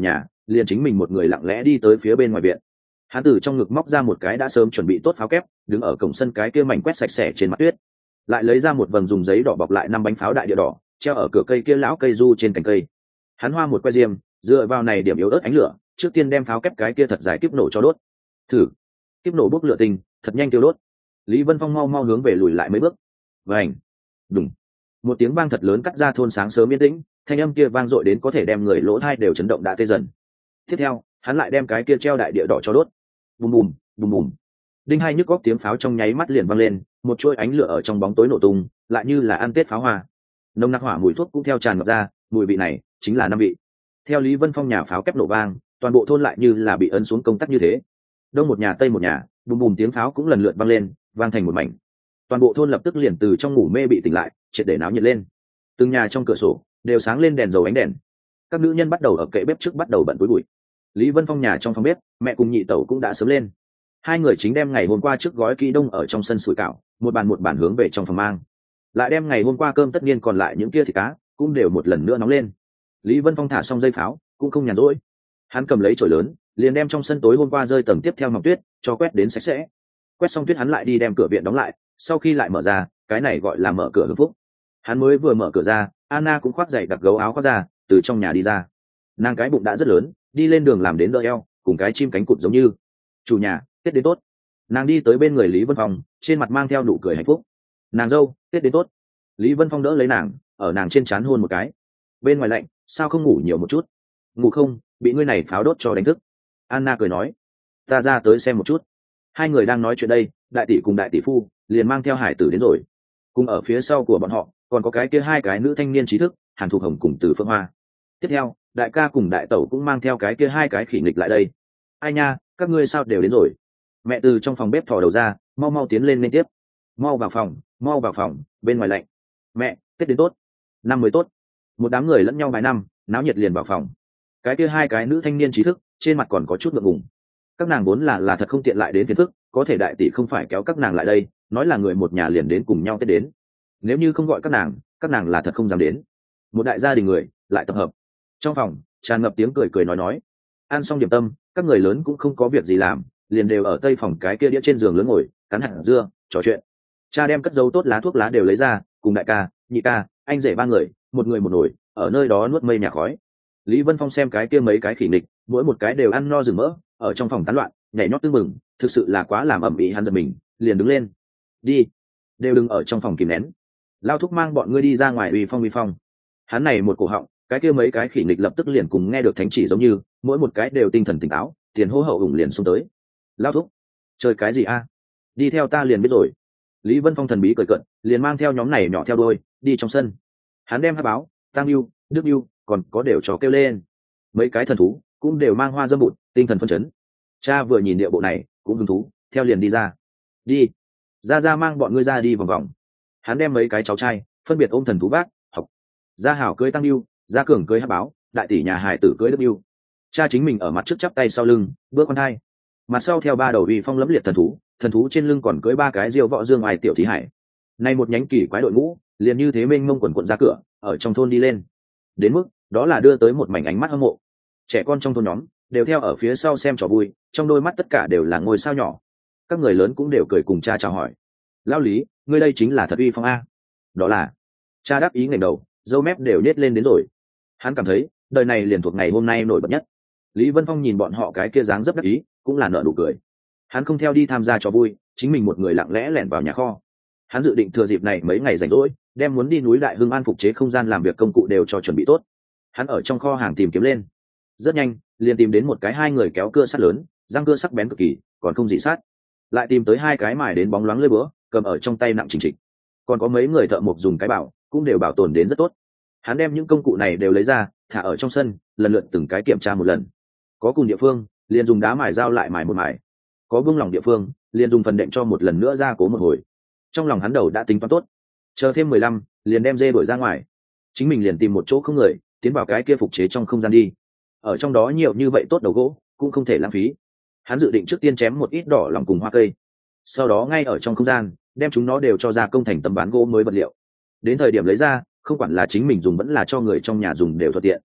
Speaker 1: liền chính mình một người lặng lẽ đi tới phía bên ngoài viện. Hắn từ trong ngực móc ra một cái đã sớm chuẩn bị tốt pháo kép, đứng ở cổng sân cái kia mảnh quét sạch sẽ trên mặt tuyết, lại lấy ra một vầng dùng giấy đỏ bọc lại năm bánh pháo đại địa đỏ, treo ở cửa cây kia lão cây du trên cành cây. Hắn hoa một que diêm, dựa vào này điểm yếu ớt ánh lửa, trước tiên đem pháo kép cái kia thật dài kiếp nổ cho đốt. Thử, kiếp nổ bốc lửa tinh, thật nhanh tiêu đốt. Lý Vân Phong mau mau hướng về lùi lại mấy bước. Vành, đùng, một tiếng vang thật lớn cắt ra thôn sáng sớm yên tĩnh, thanh âm kia vang dội đến có thể đem người lỗ tai đều chấn động đã tê dần. Tiếp theo, hắn lại đem cái kia treo đại địa đỏ cho đốt. Bùm bùm, bùm bùm. Đinh hai nhức góc tiếng pháo trong nháy mắt liền vang lên, một chuỗi ánh lửa ở trong bóng tối nổ tung, lại như là ăn tết pháo hoa. Nồng nặc hỏa mùi thuốc cũng theo tràn ngập ra, mùi vị này chính là năm vị. Theo Lý Vân Phong nhà pháo kép nổ vang, toàn bộ thôn lại như là bị ấn xuống công tắc như thế. Đông một nhà tây một nhà, bùm bùm tiếng pháo cũng lần lượt vang lên, vang thành một mảnh. Toàn bộ thôn lập tức liền từ trong ngủ mê bị tỉnh lại, triệt để náo nhiệt lên. Từng nhà trong cửa sổ đều sáng lên đèn dầu ánh đèn. Các nữ nhân bắt đầu ở kệ bếp trước bắt đầu bận túi bụi. Lý Vân Phong nhà trong phòng bếp, mẹ cùng nhị tẩu cũng đã sớm lên. Hai người chính đem ngày hôm qua trước gói kỹ đông ở trong sân sủi cảo, một bàn một bàn hướng về trong phòng mang. Lại đem ngày hôm qua cơm tất nhiên còn lại những kia thịt cá, cũng đều một lần nữa nóng lên. Lý Vân Phong thả xong dây pháo, cũng không nhàn rỗi. Hắn cầm lấy chổi lớn, liền đem trong sân tối hôm qua rơi tầng tiếp theo mỏng tuyết, cho quét đến sạch sẽ. Quét xong tuyết hắn lại đi đem cửa viện đóng lại, sau khi lại mở ra, cái này gọi là mở cửa hưng phúc. Hắn mới vừa mở cửa ra, Anna cũng khoác giày đặc gấu áo khoác ra, từ trong nhà đi ra. Nàng cái bụng đã rất lớn, đi lên đường làm đến đỡ eo, cùng cái chim cánh cụt giống như. Chủ nhà, Tết đến tốt. Nàng đi tới bên người Lý Vân Phong, trên mặt mang theo nụ cười hạnh phúc. Nàng dâu, Tết đến tốt. Lý Vân Phong đỡ lấy nàng, ở nàng trên trán hôn một cái. Bên ngoài lạnh, sao không ngủ nhiều một chút? Ngủ không, bị ngươi này pháo đốt cho đánh thức. Anna cười nói, ta ra tới xem một chút. Hai người đang nói chuyện đây, đại tỷ cùng đại tỷ phu liền mang theo hải tử đến rồi. Cùng ở phía sau của bọn họ còn có cái kia hai cái nữ thanh niên trí thức, Hàn Thục Hồng cùng Từ Phương Hoa. Tiếp theo, đại ca cùng đại tẩu cũng mang theo cái kia hai cái khỉ nghịch lại đây. Ai nha, các ngươi sao đều đến rồi? Mẹ từ trong phòng bếp thò đầu ra, mau mau tiến lên liên tiếp. Mau vào phòng, mau vào phòng, bên ngoài lạnh. Mẹ, Tết đến tốt, năm mới tốt. Một đám người lẫn nhau vài năm, náo nhiệt liền vào phòng. Cái kia hai cái nữ thanh niên trí thức, trên mặt còn có chút ngượng ngùng. Các nàng vốn là là thật không tiện lại đến phiền phức, có thể đại tỷ không phải kéo các nàng lại đây, nói là người một nhà liền đến cùng nhau Tết đến. Nếu như không gọi các nàng, các nàng là thật không dám đến. Một đại gia đình người lại tập hợp. Trong phòng tràn ngập tiếng cười cười nói nói. Ăn xong điểm tâm, các người lớn cũng không có việc gì làm, liền đều ở tây phòng cái kia đĩa trên giường lớn ngồi, cắn hạt dưa, trò chuyện. Cha đem cất dấu tốt lá thuốc lá đều lấy ra, cùng đại ca, nhị ca, anh rể ba người, một người một nồi, ở nơi đó nuốt mây nhà khói. Lý Vân Phong xem cái kia mấy cái khỉ nịch, mỗi một cái đều ăn no rừng mỡ, ở trong phòng tán loạn, nhảy nhót tưng mừng, thực sự là quá làm ẩm ĩ hắn giật mình, liền đứng lên. Đi, đều đừng ở trong phòng kìm nén. Lao thúc mang bọn ngươi đi ra ngoài uy phong uy phong. Hắn này một cổ họng, cái kia mấy cái khỉ nịch lập tức liền cùng nghe được thánh chỉ giống như, mỗi một cái đều tinh thần tỉnh táo, tiền hô hậu ủng liền xông tới. Lao thúc, chơi cái gì a? Đi theo ta liền biết rồi. Lý Vân Phong thần bí cười cận, liền mang theo nhóm này nhỏ theo đôi, đi trong sân. Hắn đem hát báo, Tam Yêu, Đức Yêu, còn có đều trò kêu lên. Mấy cái thần thú cũng đều mang hoa dâm bụt, tinh thần phân chấn. Cha vừa nhìn địa bộ này, cũng hứng thú, theo liền đi ra. Đi, ra ra mang bọn ngươi ra đi vòng vòng. Hắn đem mấy cái cháu trai phân biệt ôm thần thú vác, học. Gia Hảo cưới Tăng Yêu, Gia Cường cưới hát báo, đại tỷ nhà hải tử cưới Đức Yêu. Cha chính mình ở mặt trước chắp tay sau lưng, bước con thai. Mặt sau theo ba đầu uy phong lẫm liệt thần thú, thần thú trên lưng còn cưới ba cái diêu võ dương ai tiểu thí hải. Nay một nhánh kỳ quái đội ngũ, liền như thế mênh mông quần quận ra cửa, ở trong thôn đi lên. Đến mức đó là đưa tới một mảnh ánh mắt hâm mộ. Trẻ con trong thôn nhóm đều theo ở phía sau xem trò vui, trong đôi mắt tất cả đều là ngôi sao nhỏ. Các người lớn cũng đều cười cùng cha chào hỏi. Lão Lý, ngươi đây chính là thật uy phong a. Đó là. Cha đáp ý ngẩng đầu, râu mép đều nhếch lên đến rồi. Hắn cảm thấy đời này liền thuộc ngày hôm nay nổi bật nhất. Lý Vân Phong nhìn bọn họ cái kia dáng dấp đắc ý, cũng là nở nụ cười. Hắn không theo đi tham gia trò vui, chính mình một người lặng lẽ lẻn vào nhà kho. Hắn dự định thừa dịp này mấy ngày rảnh rỗi, đem muốn đi núi Đại Hưng An phục chế không gian làm việc công cụ đều cho chuẩn bị tốt. Hắn ở trong kho hàng tìm kiếm lên, rất nhanh liền tìm đến một cái hai người kéo cưa sắt lớn, răng cưa sắc bén cực kỳ, còn không dị sát. Lại tìm tới hai cái mài đến bóng loáng lưỡi búa, cầm ở trong tay nặng chỉnh trịch. Còn có mấy người thợ mộc dùng cái bảo, cũng đều bảo tồn đến rất tốt. Hắn đem những công cụ này đều lấy ra, thả ở trong sân, lần lượt từng cái kiểm tra một lần. Có cùng địa phương, liền dùng đá mài dao lại mài một mài. Có buông lỏng địa phương, liền dùng phần đệm cho một lần nữa ra cố một hồi. Trong lòng hắn đầu đã tính toán tốt, chờ thêm mười lăm, liền đem dê đuổi ra ngoài. Chính mình liền tìm một chỗ không người, tiến vào cái kia phục chế trong không gian đi. Ở trong đó nhiều như vậy tốt đầu gỗ, cũng không thể lãng phí. Hắn dự định trước tiên chém một ít đỏ lỏng cùng hoa cây, sau đó ngay ở trong không gian đem chúng nó đều cho ra công thành tấm ván gỗ mới vật liệu. Đến thời điểm lấy ra, không quản là chính mình dùng vẫn là cho người trong nhà dùng đều thuận tiện.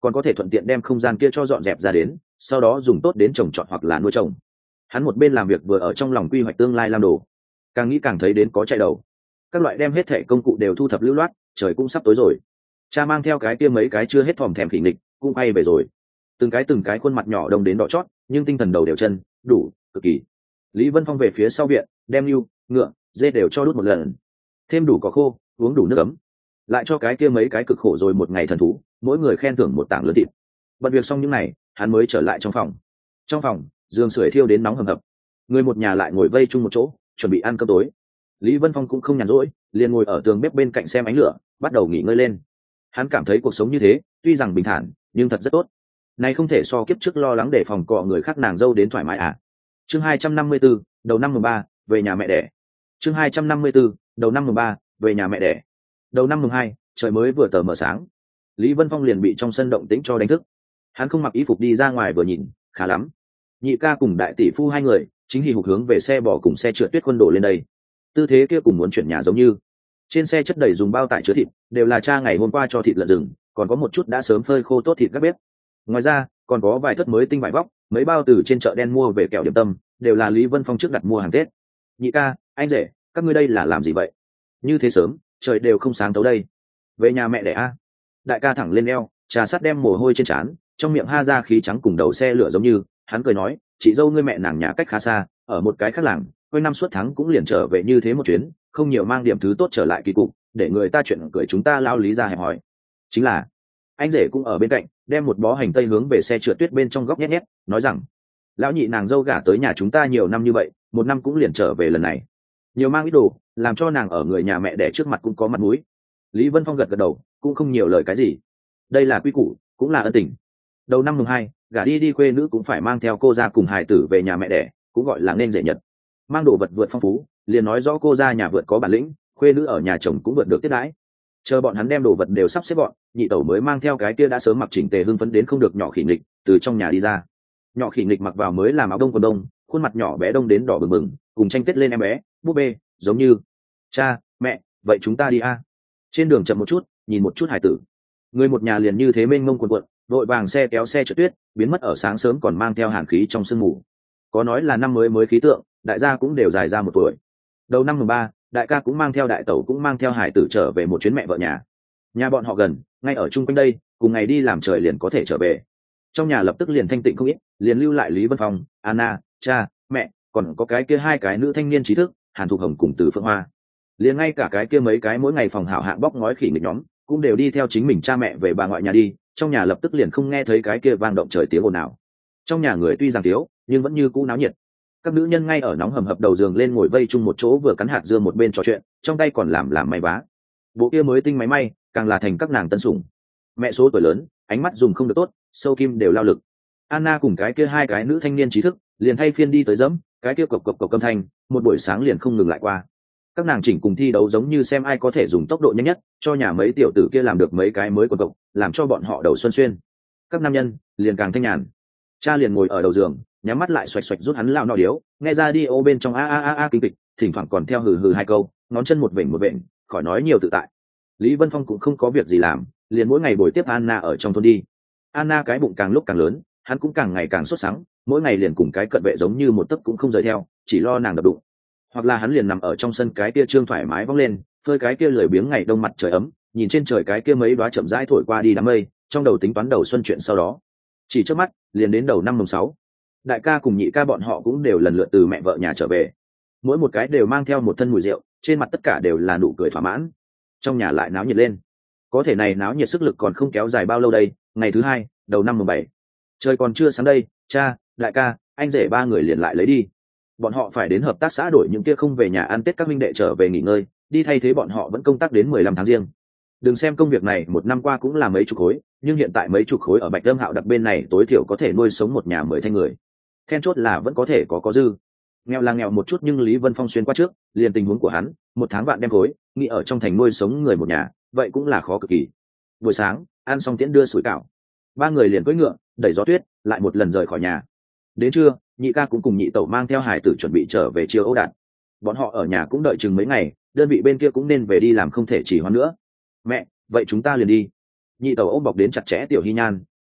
Speaker 1: còn có thể thuận tiện đem không gian kia cho dọn dẹp ra đến, sau đó dùng tốt đến trồng trọt hoặc là nuôi trồng. Hắn một bên làm việc vừa ở trong lòng quy hoạch tương lai làm đồ, càng nghĩ càng thấy đến có chạy đầu. Các loại đem hết thẻ công cụ đều thu thập lưu loát, trời cũng sắp tối rồi. Cha mang theo cái kia mấy cái chưa hết thòm thèm khỉ nghịch cũng bay về rồi, từng cái từng cái khuôn mặt nhỏ đông đến đỏ chót, nhưng tinh thần đầu đều chân đủ cực kỳ. Lý Vân Phong về phía sau viện, đem lưu ngựa dê đều cho đút một lần, thêm đủ cỏ khô, uống đủ nước ấm, lại cho cái kia mấy cái cực khổ rồi một ngày thần thú mỗi người khen thưởng một tảng lớn thịt. Bận việc xong những ngày, hắn mới trở lại trong phòng. Trong phòng giường sưởi thiêu đến nóng hầm hập, người một nhà lại ngồi vây chung một chỗ chuẩn bị ăn cơm tối. Lý Vân Phong cũng không nhàn rỗi, liền ngồi ở tường bếp bên cạnh xem ánh lửa, bắt đầu nghỉ ngơi lên. Hắn cảm thấy cuộc sống như thế tuy rằng bình thản nhưng thật rất tốt. Này không thể so kiếp trước lo lắng để phòng cọ người khác nàng dâu đến thoải mái à. Chương hai trăm năm mươi tư, đầu năm mùng ba, về nhà mẹ đẻ. Chương hai trăm năm mươi tư, đầu năm mùng ba, về nhà mẹ đẻ. Đầu năm mùng hai, trời mới vừa tờ mờ sáng, Lý Vân Phong liền bị trong sân động tĩnh cho đánh thức. Hắn không mặc y phục đi ra ngoài vừa nhìn, khá lắm. Nhị ca cùng đại tỷ phu hai người chính hì hục hướng về xe bò cùng xe trượt tuyết quân đổ lên đây. Tư thế kia cùng muốn chuyển nhà giống như. Trên xe chất đầy dùng bao tải chứa thịt, đều là cha ngày hôm qua cho thịt lợn rừng, còn có một chút đã sớm phơi khô tốt thịt các bếp. Ngoài ra, còn có vài thất mới tinh vải vóc, mấy bao từ trên chợ đen mua về kẹo điểm tâm, đều là Lý Vân Phong trước đặt mua hàng Tết. Nhị ca, anh rể, các ngươi đây là làm gì vậy? Như thế sớm, trời đều không sáng tấu đây. Về nhà mẹ đẻ a. Đại ca thẳng lên eo, trà sắt đem mồ hôi trên trán, trong miệng ha ra khí trắng cùng đầu xe lửa giống như. Hắn cười nói, chị dâu ngươi mẹ nàng nhà cách khá xa, ở một cái khác làng, quanh năm suốt tháng cũng liền trở về như thế một chuyến, không nhiều mang điểm thứ tốt trở lại kỳ cục, để người ta chuyện cười chúng ta lao lý ra hẹp hỏi. Chính là anh rể cũng ở bên cạnh, đem một bó hành tây hướng về xe trượt tuyết bên trong góc nhét nhét, nói rằng lão nhị nàng dâu gả tới nhà chúng ta nhiều năm như vậy, một năm cũng liền trở về lần này, nhiều mang ít đồ, làm cho nàng ở người nhà mẹ đẻ trước mặt cũng có mặt mũi. Lý Vân Phong gật gật đầu, cũng không nhiều lời cái gì. Đây là quy củ, cũng là ân tình. Đầu năm mùng hai, gả đi đi khuê nữ cũng phải mang theo cô ra cùng hài tử về nhà mẹ đẻ, cũng gọi là nên rể nhật. Mang đồ vật vượt phong phú, liền nói rõ cô ra nhà vượt có bản lĩnh, khuê nữ ở nhà chồng cũng vượt được tiết đãi. Chờ bọn hắn đem đồ vật đều sắp xếp gọn, nhị tẩu mới mang theo cái kia đã sớm mặc chỉnh tề hưng phấn đến không được nhỏ khỉ nghịch từ trong nhà đi ra. Nhỏ khỉ nghịch mặc vào mới làm áo đông quần đông, khuôn mặt nhỏ bé đông đến đỏ bừng bừng, cùng tranh tết lên em bé búp bê giống như cha mẹ, vậy chúng ta đi a. Trên đường chậm một chút, nhìn một chút hải tử, người một nhà liền như thế mênh mông quần quận, vội vàng xe kéo xe trượt tuyết biến mất ở sáng sớm còn mang theo hàn khí trong sương mù. Có nói là năm mới mới khí tượng, đại gia cũng đều dài ra một tuổi. Đầu năm mùng ba, đại ca cũng mang theo đại tẩu cũng mang theo hải tử trở về một chuyến mẹ vợ nhà. Nhà bọn họ gần, ngay ở chung quanh đây, cùng ngày đi làm trời liền có thể trở về. Trong nhà lập tức liền thanh tịnh không ít, liền lưu lại Lý Vân Phong, Anna, cha mẹ, còn có cái kia hai cái nữ thanh niên trí thức, Hàn Thục Hồng cùng Từ Phượng Hoa. Liền ngay cả cái kia mấy cái mỗi ngày phòng hảo hạng bóc ngói khỉ nghịch nhóm cũng đều đi theo chính mình cha mẹ về bà ngoại nhà đi. Trong nhà lập tức liền không nghe thấy cái kia vang động trời tiếng ồn nào. Trong nhà người tuy rằng thiếu, nhưng vẫn như cũ náo nhiệt. Các nữ nhân ngay ở nóng hầm hập đầu giường lên ngồi vây chung một chỗ, vừa cắn hạt dưa một bên trò chuyện, trong tay còn làm làm may vá. Bộ kia mới tinh máy may càng là thành các nàng tân sủng. Mẹ số tuổi lớn, ánh mắt dùng không được tốt, sâu kim đều lao lực. Anna cùng cái kia hai cái nữ thanh niên trí thức liền thay phiên đi tới dẫm, cái kia cộc cộc cộc âm thanh, một buổi sáng liền không ngừng lại qua. Các nàng chỉnh cùng thi đấu giống như xem ai có thể dùng tốc độ nhanh nhất, cho nhà mấy tiểu tử kia làm được mấy cái mới quần cộc, làm cho bọn họ đầu xuân xuyên. Các nam nhân liền càng thanh nhàn. Cha liền ngồi ở đầu giường, nhắm mắt lại xoạch xoạch rút hắn lao nọ điếu, nghe ra đi ô bên trong a a a a kinh kịch, thỉnh thoảng còn theo hừ hừ hai câu, ngón chân một vểnh một vểnh, khỏi nói nhiều tự tại. Lý Vân Phong cũng không có việc gì làm, liền mỗi ngày buổi tiếp Anna ở trong thôn đi. Anna cái bụng càng lúc càng lớn, hắn cũng càng ngày càng sốt sắng, mỗi ngày liền cùng cái cận vệ giống như một tấc cũng không rời theo, chỉ lo nàng đập đụng. Hoặc là hắn liền nằm ở trong sân cái kia trương thoải mái vong lên, phơi cái kia lười biếng ngày đông mặt trời ấm, nhìn trên trời cái kia mấy đóa chậm rãi thổi qua đi đám mây, trong đầu tính toán đầu xuân chuyện sau đó. Chỉ trước mắt, liền đến đầu năm mùng sáu. Đại ca cùng nhị ca bọn họ cũng đều lần lượt từ mẹ vợ nhà trở về. Mỗi một cái đều mang theo một thân mùi rượu, trên mặt tất cả đều là nụ cười thỏa mãn. Trong nhà lại náo nhiệt lên. Có thể này náo nhiệt sức lực còn không kéo dài bao lâu đây, ngày thứ hai, đầu năm mùng bảy. Trời còn chưa sáng đây, cha, đại ca, anh rể ba người liền lại lấy đi. Bọn họ phải đến hợp tác xã đổi những kia không về nhà ăn Tết các minh đệ trở về nghỉ ngơi, đi thay thế bọn họ vẫn công tác đến mười lăm tháng riêng. Đừng xem công việc này một năm qua cũng là mấy chục khối, nhưng hiện tại mấy chục khối ở Bạch Lâm Hạo đặc bên này tối thiểu có thể nuôi sống một nhà mười thanh người. Then chốt là vẫn có thể có có dư. Nghèo là nghèo một chút nhưng Lý Vân Phong xuyên qua trước, liền tình huống của hắn, một tháng vạn đem khối, nghĩ ở trong thành nuôi sống người một nhà, vậy cũng là khó cực kỳ. Buổi sáng, ăn xong tiễn đưa sủi cảo, ba người liền cưỡi ngựa, đẩy gió tuyết, lại một lần rời khỏi nhà. Đến trưa, nhị ca cũng cùng nhị tẩu mang theo hải tử chuẩn bị trở về chiều Âu Đạt. Bọn họ ở nhà cũng đợi chừng mấy ngày, đơn vị bên kia cũng nên về đi làm không thể chỉ hoãn nữa. Mẹ, vậy chúng ta liền đi. Nhị tẩu ôm bọc đến chặt chẽ tiểu Hy Nhan,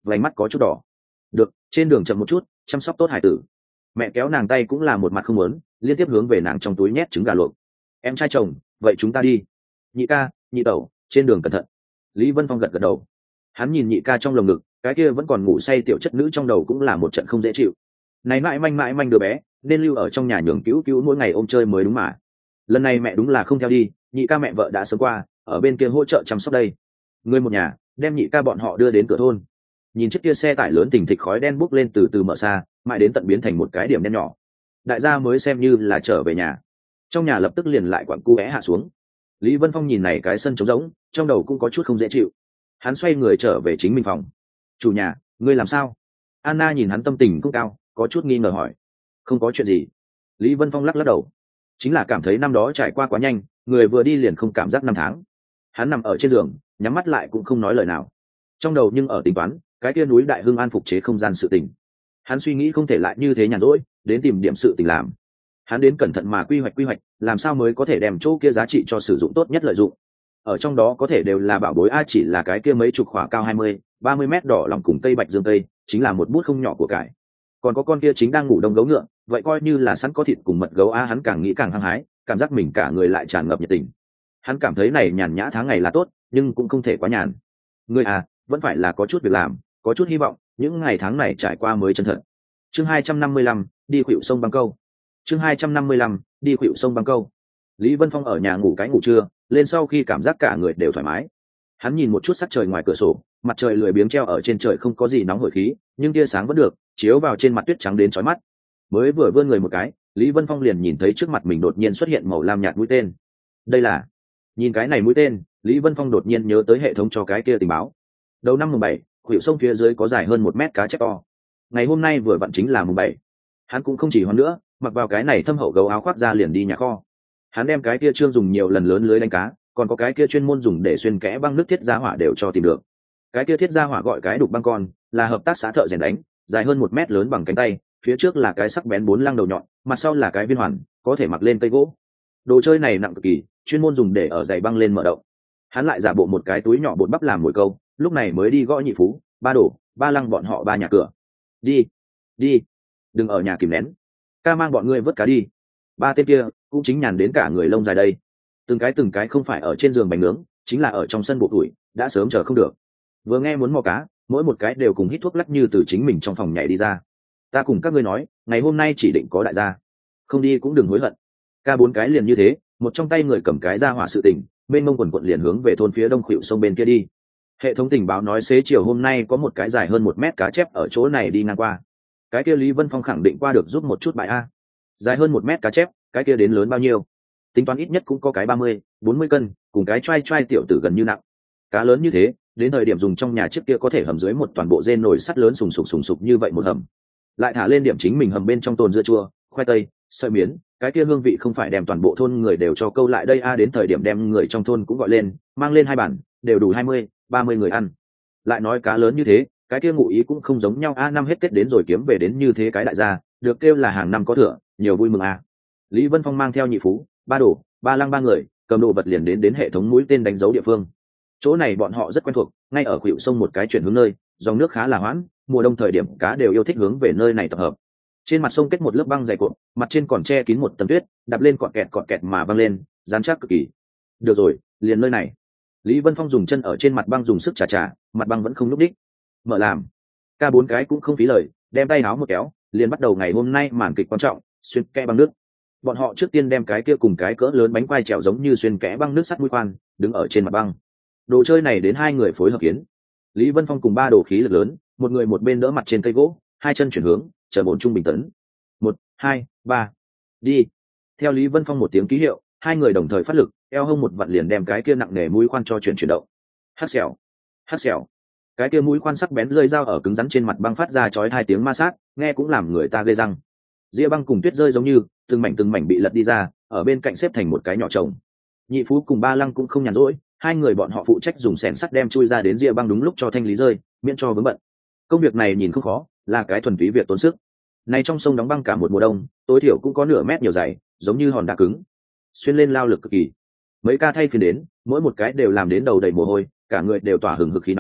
Speaker 1: vành mắt có chút đỏ. Được, trên đường chậm một chút, chăm sóc tốt hải tử. Mẹ kéo nàng tay cũng là một mặt không muốn, liên tiếp hướng về nàng trong túi nhét trứng gà luộc. Em trai chồng, vậy chúng ta đi. Nhị ca, nhị tẩu, trên đường cẩn thận. Lý Vân Phong gật gật đầu. Hắn nhìn nhị ca trong lồng ngực, cái kia vẫn còn ngủ say tiểu chất nữ trong đầu cũng là một trận không dễ chịu. Này mãi manh mãi manh đứa bé, nên lưu ở trong nhà nhường cứu cứu mỗi ngày ôm chơi mới đúng mà. Lần này mẹ đúng là không theo đi, nhị ca mẹ vợ đã sớm qua, ở bên kia hỗ trợ chăm sóc đây. Người một nhà đem nhị ca bọn họ đưa đến cửa thôn. Nhìn chiếc kia xe tải lớn thình thịch khói đen bốc lên từ từ mở xa, mãi đến tận biến thành một cái điểm đen nhỏ. Đại gia mới xem như là trở về nhà. Trong nhà lập tức liền lại quặn cu é hạ xuống. Lý Vân Phong nhìn này cái sân trống rỗng, trong đầu cũng có chút không dễ chịu. Hắn xoay người trở về chính mình phòng. Chủ nhà, ngươi làm sao? Anna nhìn hắn tâm tình cũng cao, có chút nghi ngờ hỏi. Không có chuyện gì. Lý Vân Phong lắc lắc đầu. Chính là cảm thấy năm đó trải qua quá nhanh, người vừa đi liền không cảm giác năm tháng. Hắn nằm ở trên giường, nhắm mắt lại cũng không nói lời nào. Trong đầu nhưng ở tính toán, cái kia núi Đại Hưng An phục chế không gian sự tình. Hắn suy nghĩ không thể lại như thế nhàn rỗi, đến tìm điểm sự tình làm. Hắn đến cẩn thận mà quy hoạch quy hoạch, làm sao mới có thể đem chỗ kia giá trị cho sử dụng tốt nhất lợi dụng. Ở trong đó có thể đều là bảo bối, a chỉ là cái kia mấy chục khỏa cao hai mươi, ba mươi mét đỏ lòng cùng cây bạch dương cây, chính là một bút không nhỏ của cải. Còn có con kia chính đang ngủ đông gấu ngựa, vậy coi như là sẵn có thịt cùng mật gấu a, hắn càng nghĩ càng hăng hái, cảm giác mình cả người lại tràn ngập nhiệt tình. Hắn cảm thấy này nhàn nhã tháng ngày là tốt, nhưng cũng không thể quá nhàn. Người à, vẫn phải là có chút việc làm, có chút hy vọng, những ngày tháng này trải qua mới chân thật. Chương hai trăm năm mươi lăm, đi khuỵu sông băng câu. Chương hai trăm năm mươi lăm, đi khuỵu sông băng câu. Lý Vân Phong ở nhà ngủ cái ngủ trưa, lên sau khi cảm giác cả người đều thoải mái. Hắn nhìn một chút sắc trời ngoài cửa sổ, mặt trời lười biếng treo ở trên trời, không có gì nóng hổi khí, nhưng tia sáng vẫn được, chiếu vào trên mặt tuyết trắng đến chói mắt. Mới vừa vươn người một cái, Lý Vân Phong liền nhìn thấy trước mặt mình đột nhiên xuất hiện màu lam nhạt mũi tên. Đây là... Nhìn cái này mũi tên, Lý Vân Phong đột nhiên nhớ tới hệ thống cho cái kia tình báo. Đầu năm mùng bảy, khuỷu sông phía dưới có dài hơn một mét cá chép to. Ngày hôm nay vừa vặn chính là mùng bảy. Hắn cũng không chỉ hoan nữa, mặc vào cái này thâm hậu gấu áo khoác ra liền đi nhà kho. Hắn đem cái kia trương dùng nhiều lần lớn lưới đánh cá, còn có cái kia chuyên môn dùng để xuyên kẽ băng nước thiết gia hỏa đều cho tìm được. Cái kia thiết gia hỏa gọi cái đục băng con, là hợp tác xã thợ rèn đánh, dài hơn một mét, lớn bằng cánh tay, phía trước là cái sắc bén bốn lăng đầu nhọn, mặt sau là cái viên hoàn, có thể mặc lên cây gỗ. Đồ chơi này nặng cực kỳ, chuyên môn dùng để ở giày băng lên mở động. Hắn lại giả bộ một cái túi nhỏ bột bắp làm mồi câu, lúc này mới đi gõ nhị phú, ba đổ, ba lăng bọn họ ba nhà cửa. Đi, đi, đừng ở nhà kìm nén, ca mang bọn ngươi vớt cá đi. Ba tên kia cũng chính nhàn đến cả người lông dài đây, từng cái từng cái không phải ở trên giường bánh nướng, chính là ở trong sân bộ tuổi, đã sớm chờ không được. Vừa nghe muốn mò cá, mỗi một cái đều cùng hít thuốc lắc như từ chính mình trong phòng nhảy đi ra. Ta cùng các ngươi nói, ngày hôm nay chỉ định có đại gia, không đi cũng đừng hối hận. Ca bốn cái liền như thế, một trong tay người cầm cái ra hỏa sự tình, bên mông quần quận liền hướng về thôn phía đông khuỵu sông bên kia đi. Hệ thống tình báo nói xế chiều hôm nay có một cái dài hơn một mét cá chép ở chỗ này đi ngang qua. Cái kia Lý Vân Phong khẳng định qua được giúp một chút bại a. Dài hơn một mét cá chép, cái kia đến lớn bao nhiêu? Tính toán ít nhất cũng có cái ba mươi, bốn mươi cân, cùng cái trai trai tiểu tử gần như nặng. Cá lớn như thế, đến thời điểm dùng trong nhà trước kia có thể hầm dưới một toàn bộ rên nồi sắt lớn sùng sục sùng sục như vậy một hầm. Lại thả lên điểm chính mình hầm bên trong tồn dưa chua, khoai tây, sợi miến, cái kia hương vị không phải đem toàn bộ thôn người đều cho câu lại đây a, đến thời điểm đem người trong thôn cũng gọi lên, mang lên hai bản, đều đủ hai mươi, ba mươi người ăn. Lại nói cá lớn như thế, cái kia ngụ ý cũng không giống nhau a, năm hết Tết đến rồi kiếm về đến như thế cái đại gia, được kêu là hàng năm có thừa, nhiều vui mừng a. Lý Vân Phong mang theo nhị phú, ba đổ, ba lăng ba người, cầm đồ vật liền đến đến hệ thống mũi tên đánh dấu địa phương. Chỗ này bọn họ rất quen thuộc, ngay ở khuỷu sông một cái chuyển hướng nơi, dòng nước khá là hoãn, mùa đông thời điểm cá đều yêu thích hướng về nơi này tập hợp. Trên mặt sông kết một lớp băng dày cộm, mặt trên còn che kín một tầng tuyết, đạp lên cọt kẹt cọt kẹt mà băng lên, dán chắc cực kỳ. Được rồi, liền nơi này. Lý Vân Phong dùng chân ở trên mặt băng dùng sức chà chà, mặt băng vẫn không nhúc đích. Mở làm. Ca bốn cái cũng không phí lời, đem tay áo một kéo, liền bắt đầu ngày hôm nay màn kịch quan trọng, xuyên kẽ băng nước. Bọn họ trước tiên đem cái kia cùng cái cỡ lớn bánh quai trèo giống như xuyên kẽ băng nước sắt mũi khoan, đứng ở trên mặt băng. Đồ chơi này đến hai người phối hợp kiến. Lý Vân Phong cùng ba đồ khí lực lớn, một người một bên đỡ mặt trên cây gỗ, hai chân chuyển hướng, chờ bổn trung bình tấn. Một, hai, ba, đi. Theo Lý Vân Phong một tiếng ký hiệu, hai người đồng thời phát lực, eo hông một vặn liền đem cái kia nặng nề mũi khoan cho chuyển chuyển động. Hắt xèo, hắt xèo. Cái kia mũi khoan sắc bén lưỡi dao ở cứng rắn trên mặt băng phát ra chói hai tiếng ma sát, nghe cũng làm người ta ghê răng. Ria băng cùng tuyết rơi giống như từng mảnh từng mảnh bị lật đi ra, ở bên cạnh xếp thành một cái nhỏ chồng. Nhị phú cùng ba lăng cũng không nhàn rỗi, hai người bọn họ phụ trách dùng xẻng sắt đem chui ra đến ria băng đúng lúc cho thanh lý rơi, miễn cho vướng bận. Công việc này nhìn không khó, là cái thuần túy việc tốn sức. Này trong sông đóng băng cả một mùa đông, tối thiểu cũng có nửa mét nhiều dày, giống như hòn đá cứng, xuyên lên lao lực cực kỳ. Mấy ca thay phiên đến, mỗi một cái đều làm đến đầu đầy mồ hôi, cả người đều tỏa hừng hực khí nóng,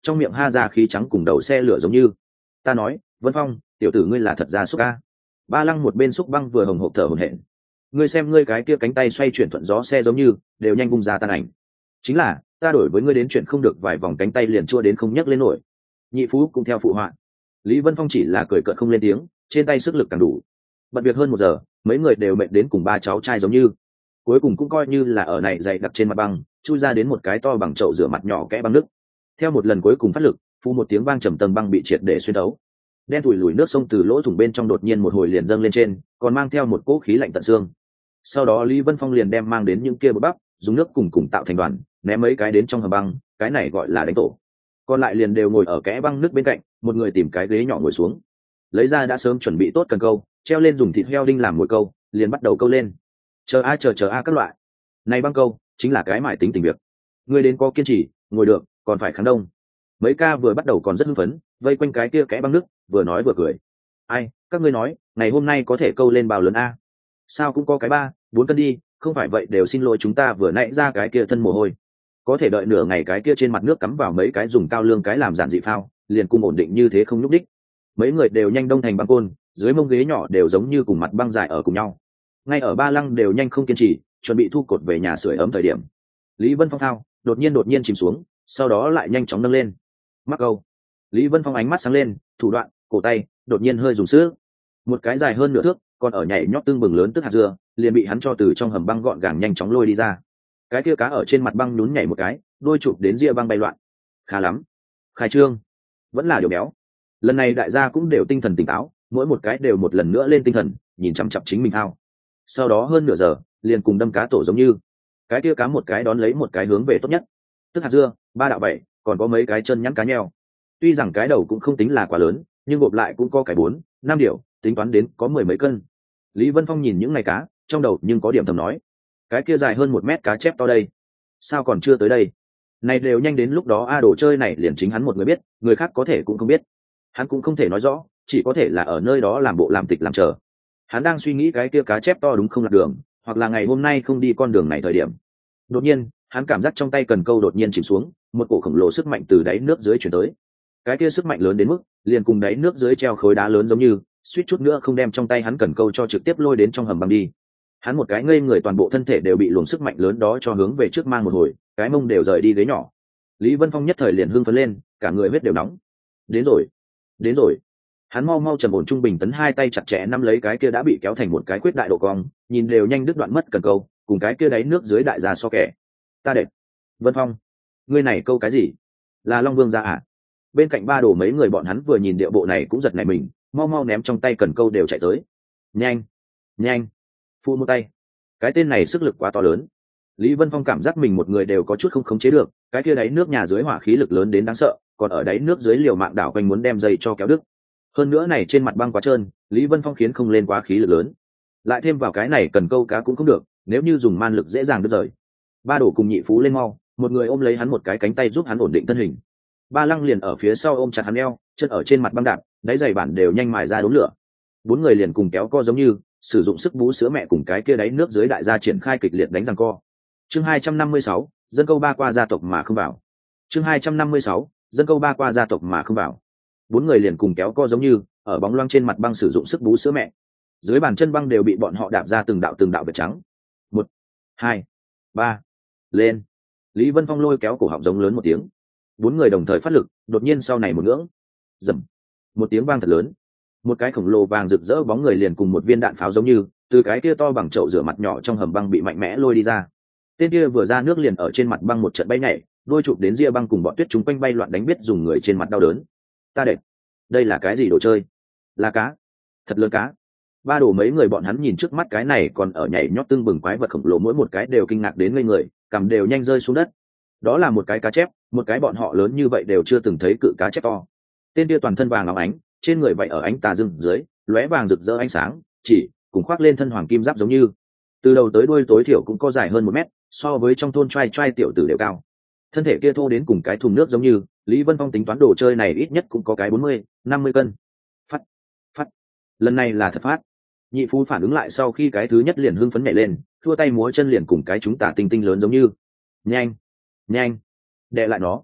Speaker 1: trong miệng ha ra khí trắng cùng đầu xe lửa giống như. Ta nói, Vân Phong, tiểu tử ngươi là thật ra xúc ca. Ba Lăng một bên xúc băng vừa hồng hộp thở hổn hển. Ngươi xem ngươi cái kia cánh tay xoay chuyển thuận gió xe giống như đều nhanh bung ra tan ảnh. Chính là, ta đổi với ngươi đến chuyện không được vài vòng cánh tay liền chua đến không nhấc lên nổi. Nhị Phú cũng theo phụ họa. Lý Vân Phong chỉ là cười cợt không lên tiếng, trên tay sức lực càng đủ. Bận việc hơn một giờ, mấy người đều mệt đến cùng ba cháu trai giống như. Cuối cùng cũng coi như là ở này dày đặc trên mặt băng, chui ra đến một cái to bằng chậu rửa mặt nhỏ kẽ băng nước. Theo một lần cuối cùng phát lực, phu một tiếng vang trầm tầng băng bị triệt để xuyên thấu. Đen thủi lùi nước sông từ lỗ thủng bên trong đột nhiên một hồi liền dâng lên trên, còn mang theo một cỗ khí lạnh tận xương. Sau đó Lý Vân Phong liền đem mang đến những kia bột bắp, dùng nước cùng cùng tạo thành đoàn, ném mấy cái đến trong hầm băng, cái này gọi là đánh tổ. Còn lại liền đều ngồi ở kẽ băng nước bên cạnh, một người tìm cái ghế nhỏ ngồi xuống, lấy ra đã sớm chuẩn bị tốt cần câu, treo lên dùng thịt heo đinh làm mồi câu, liền bắt đầu câu lên. Chờ a chờ chờ a các loại. Này băng câu, chính là cái mải tính tình việc. Người đến có kiên trì, ngồi được, còn phải kháng đông. Mấy ca vừa bắt đầu còn rất hưng phấn, vây quanh cái kia kẽ băng nước, vừa nói vừa cười. Ai, các ngươi nói, ngày hôm nay có thể câu lên bao lớn a? Sao cũng có cái ba, bốn cân đi, không phải vậy đều xin lỗi chúng ta vừa nãy ra cái kia thân mồ hôi. Có thể đợi nửa ngày cái kia trên mặt nước cắm vào mấy cái dùng cao lương cái làm giản dị phao, liền cùng ổn định như thế không nhúc đích. Mấy người đều nhanh đông thành băng côn, dưới mông ghế nhỏ đều giống như cùng mặt băng dài ở cùng nhau. Ngay ở Ba Lăng đều nhanh không kiên trì, chuẩn bị thu cột về nhà sưởi ấm thời điểm. Lý Vân Phong thao, đột nhiên đột nhiên chìm xuống, sau đó lại nhanh chóng nâng lên. Mắc câu. Lý Vân Phong ánh mắt sáng lên, thủ đoạn, cổ tay, đột nhiên hơi dùng sức. Một cái dài hơn nửa thước, còn ở nhảy nhót tương bừng lớn tức hạt dưa, liền bị hắn cho từ trong hầm băng gọn gàng nhanh chóng lôi đi ra. Cái kia cá ở trên mặt băng nhún nhảy một cái, đôi chụp đến ria băng bay loạn. Khá lắm. Khai trương. Vẫn là điều béo. Lần này đại gia cũng đều tinh thần tỉnh táo, mỗi một cái đều một lần nữa lên tinh thần, nhìn chằm chằm chính mình thao. Sau đó hơn nửa giờ, liền cùng đâm cá tổ giống như. Cái kia cá một cái đón lấy một cái hướng về tốt nhất. Tức hạt dưa, ba đạo bảy, còn có mấy cái chân nhắn cá nheo. Tuy rằng cái đầu cũng không tính là quá lớn, nhưng gộp lại cũng có cái bốn, năm điều, tính toán đến có mười mấy cân. Lý Vân Phong nhìn những ngày cá, trong đầu nhưng có điểm thầm nói, cái kia dài hơn một mét cá chép to đây, sao còn chưa tới đây? Này đều nhanh đến lúc đó a đồ chơi này liền chính hắn một người biết, người khác có thể cũng không biết. Hắn cũng không thể nói rõ, chỉ có thể là ở nơi đó làm bộ làm tịch làm chờ. Hắn đang suy nghĩ cái kia cá chép to đúng không lạc đường, hoặc là ngày hôm nay không đi con đường này thời điểm. Đột nhiên, hắn cảm giác trong tay cần câu đột nhiên chìm xuống, một cổ khổng lồ sức mạnh từ đáy nước dưới chuyển tới. Cái kia sức mạnh lớn đến mức liền cùng đáy nước dưới treo khối đá lớn giống như, suýt chút nữa không đem trong tay hắn cần câu cho trực tiếp lôi đến trong hầm băng đi. Hắn một cái ngây người, toàn bộ thân thể đều bị luồng sức mạnh lớn đó cho hướng về trước mang một hồi, cái mông đều rời đi ghế nhỏ. Lý Vân Phong nhất thời liền hưng phấn lên, cả người huyết đều nóng. Đến rồi, đến rồi. Hắn mau mau trầm ổn trung bình tấn hai tay chặt chẽ nắm lấy cái kia đã bị kéo thành một cái quyết đại độ cong, nhìn đều nhanh đứt đoạn mất cần câu, cùng cái kia đáy nước dưới đại gia so kẻ. Ta đẹp. Vân Phong, ngươi này câu cái gì? Là Long Vương gia à? Bên cạnh ba đồ mấy người bọn hắn vừa nhìn điệu bộ này cũng giật nảy mình, mau mau ném trong tay cần câu đều chạy tới. Nhanh, nhanh. Phu một tay. Cái tên này sức lực quá to lớn. Lý Vân Phong cảm giác mình một người đều có chút không khống chế được, cái kia đáy nước nhà dưới hỏa khí lực lớn đến đáng sợ, còn ở đáy nước dưới liều mạng đảo quanh muốn đem dây cho kéo đứt. Hơn nữa này trên mặt băng quá trơn, Lý Vân Phong khiến không lên quá khí lực lớn. Lại thêm vào cái này cần câu cá cũng không được, nếu như dùng man lực dễ dàng đứt rời. Ba đổ cùng nhị phú lên mau, một người ôm lấy hắn một cái cánh tay giúp hắn ổn định thân hình. Ba Lăng liền ở phía sau ôm chặt hắn eo, chân ở trên mặt băng đạp, đáy giày bản đều nhanh mài ra đốn lửa. Bốn người liền cùng kéo co giống như, sử dụng sức bú sữa mẹ cùng cái kia đáy nước dưới đại gia triển khai kịch liệt đánh giằng co. Chương hai trăm năm mươi sáu, dân câu ba qua gia tộc mà không vào. Chương hai trăm năm mươi sáu, dân câu ba qua gia tộc mà không vào. Bốn người liền cùng kéo co giống như, ở bóng loáng trên mặt băng sử dụng sức bú sữa mẹ. Dưới bàn chân băng đều bị bọn họ đạp ra từng đạo từng đạo vệt trắng. Một, hai, ba, lên. Lý Vân Phong lôi kéo cổ họng giống lớn một tiếng. Bốn người đồng thời phát lực, đột nhiên sau này một ngưỡng, rầm, một tiếng vang thật lớn. Một cái khổng lồ vàng rực rỡ bóng người liền cùng một viên đạn pháo giống như, từ cái kia to bằng chậu rửa mặt nhỏ trong hầm băng bị mạnh mẽ lôi đi ra. Tên kia vừa ra nước liền ở trên mặt băng một trận bay nhảy, đôi chụp đến ria băng cùng bọn tuyết chúng quanh bay loạn đánh biết dùng người trên mặt đau đớn. Ta đẹp, đây là cái gì đồ chơi? Là cá, thật lớn cá. Ba đồ mấy người bọn hắn nhìn trước mắt cái này còn ở nhảy nhót tương bừng quái vật khổng lồ, mỗi một cái đều kinh ngạc đến ngây người, cằm đều nhanh rơi xuống đất. Đó là một cái cá chép, một cái bọn họ lớn như vậy đều chưa từng thấy cự cá chép to. Tên kia toàn thân vàng óng ánh, trên người vậy ở ánh tà rừng dưới lóe vàng rực rỡ ánh sáng, chỉ cùng khoác lên thân hoàng kim giáp giống như. Từ đầu tới đuôi tối thiểu cũng có dài hơn một mét, so với trong thôn trai trai tiểu tử đều cao. Thân thể kia thô đến cùng cái thùng nước giống như, Lý Vân Phong tính toán đồ chơi này ít nhất cũng có cái bốn mươi, năm mươi cân. Phát, phát. Lần này là thật phát. Nhị phu phản ứng lại sau khi cái thứ nhất liền hưng phấn nhảy lên, thua tay múa chân liền cùng cái chúng tả tinh tinh lớn giống như. Nhanh, nhanh, đè lại nó.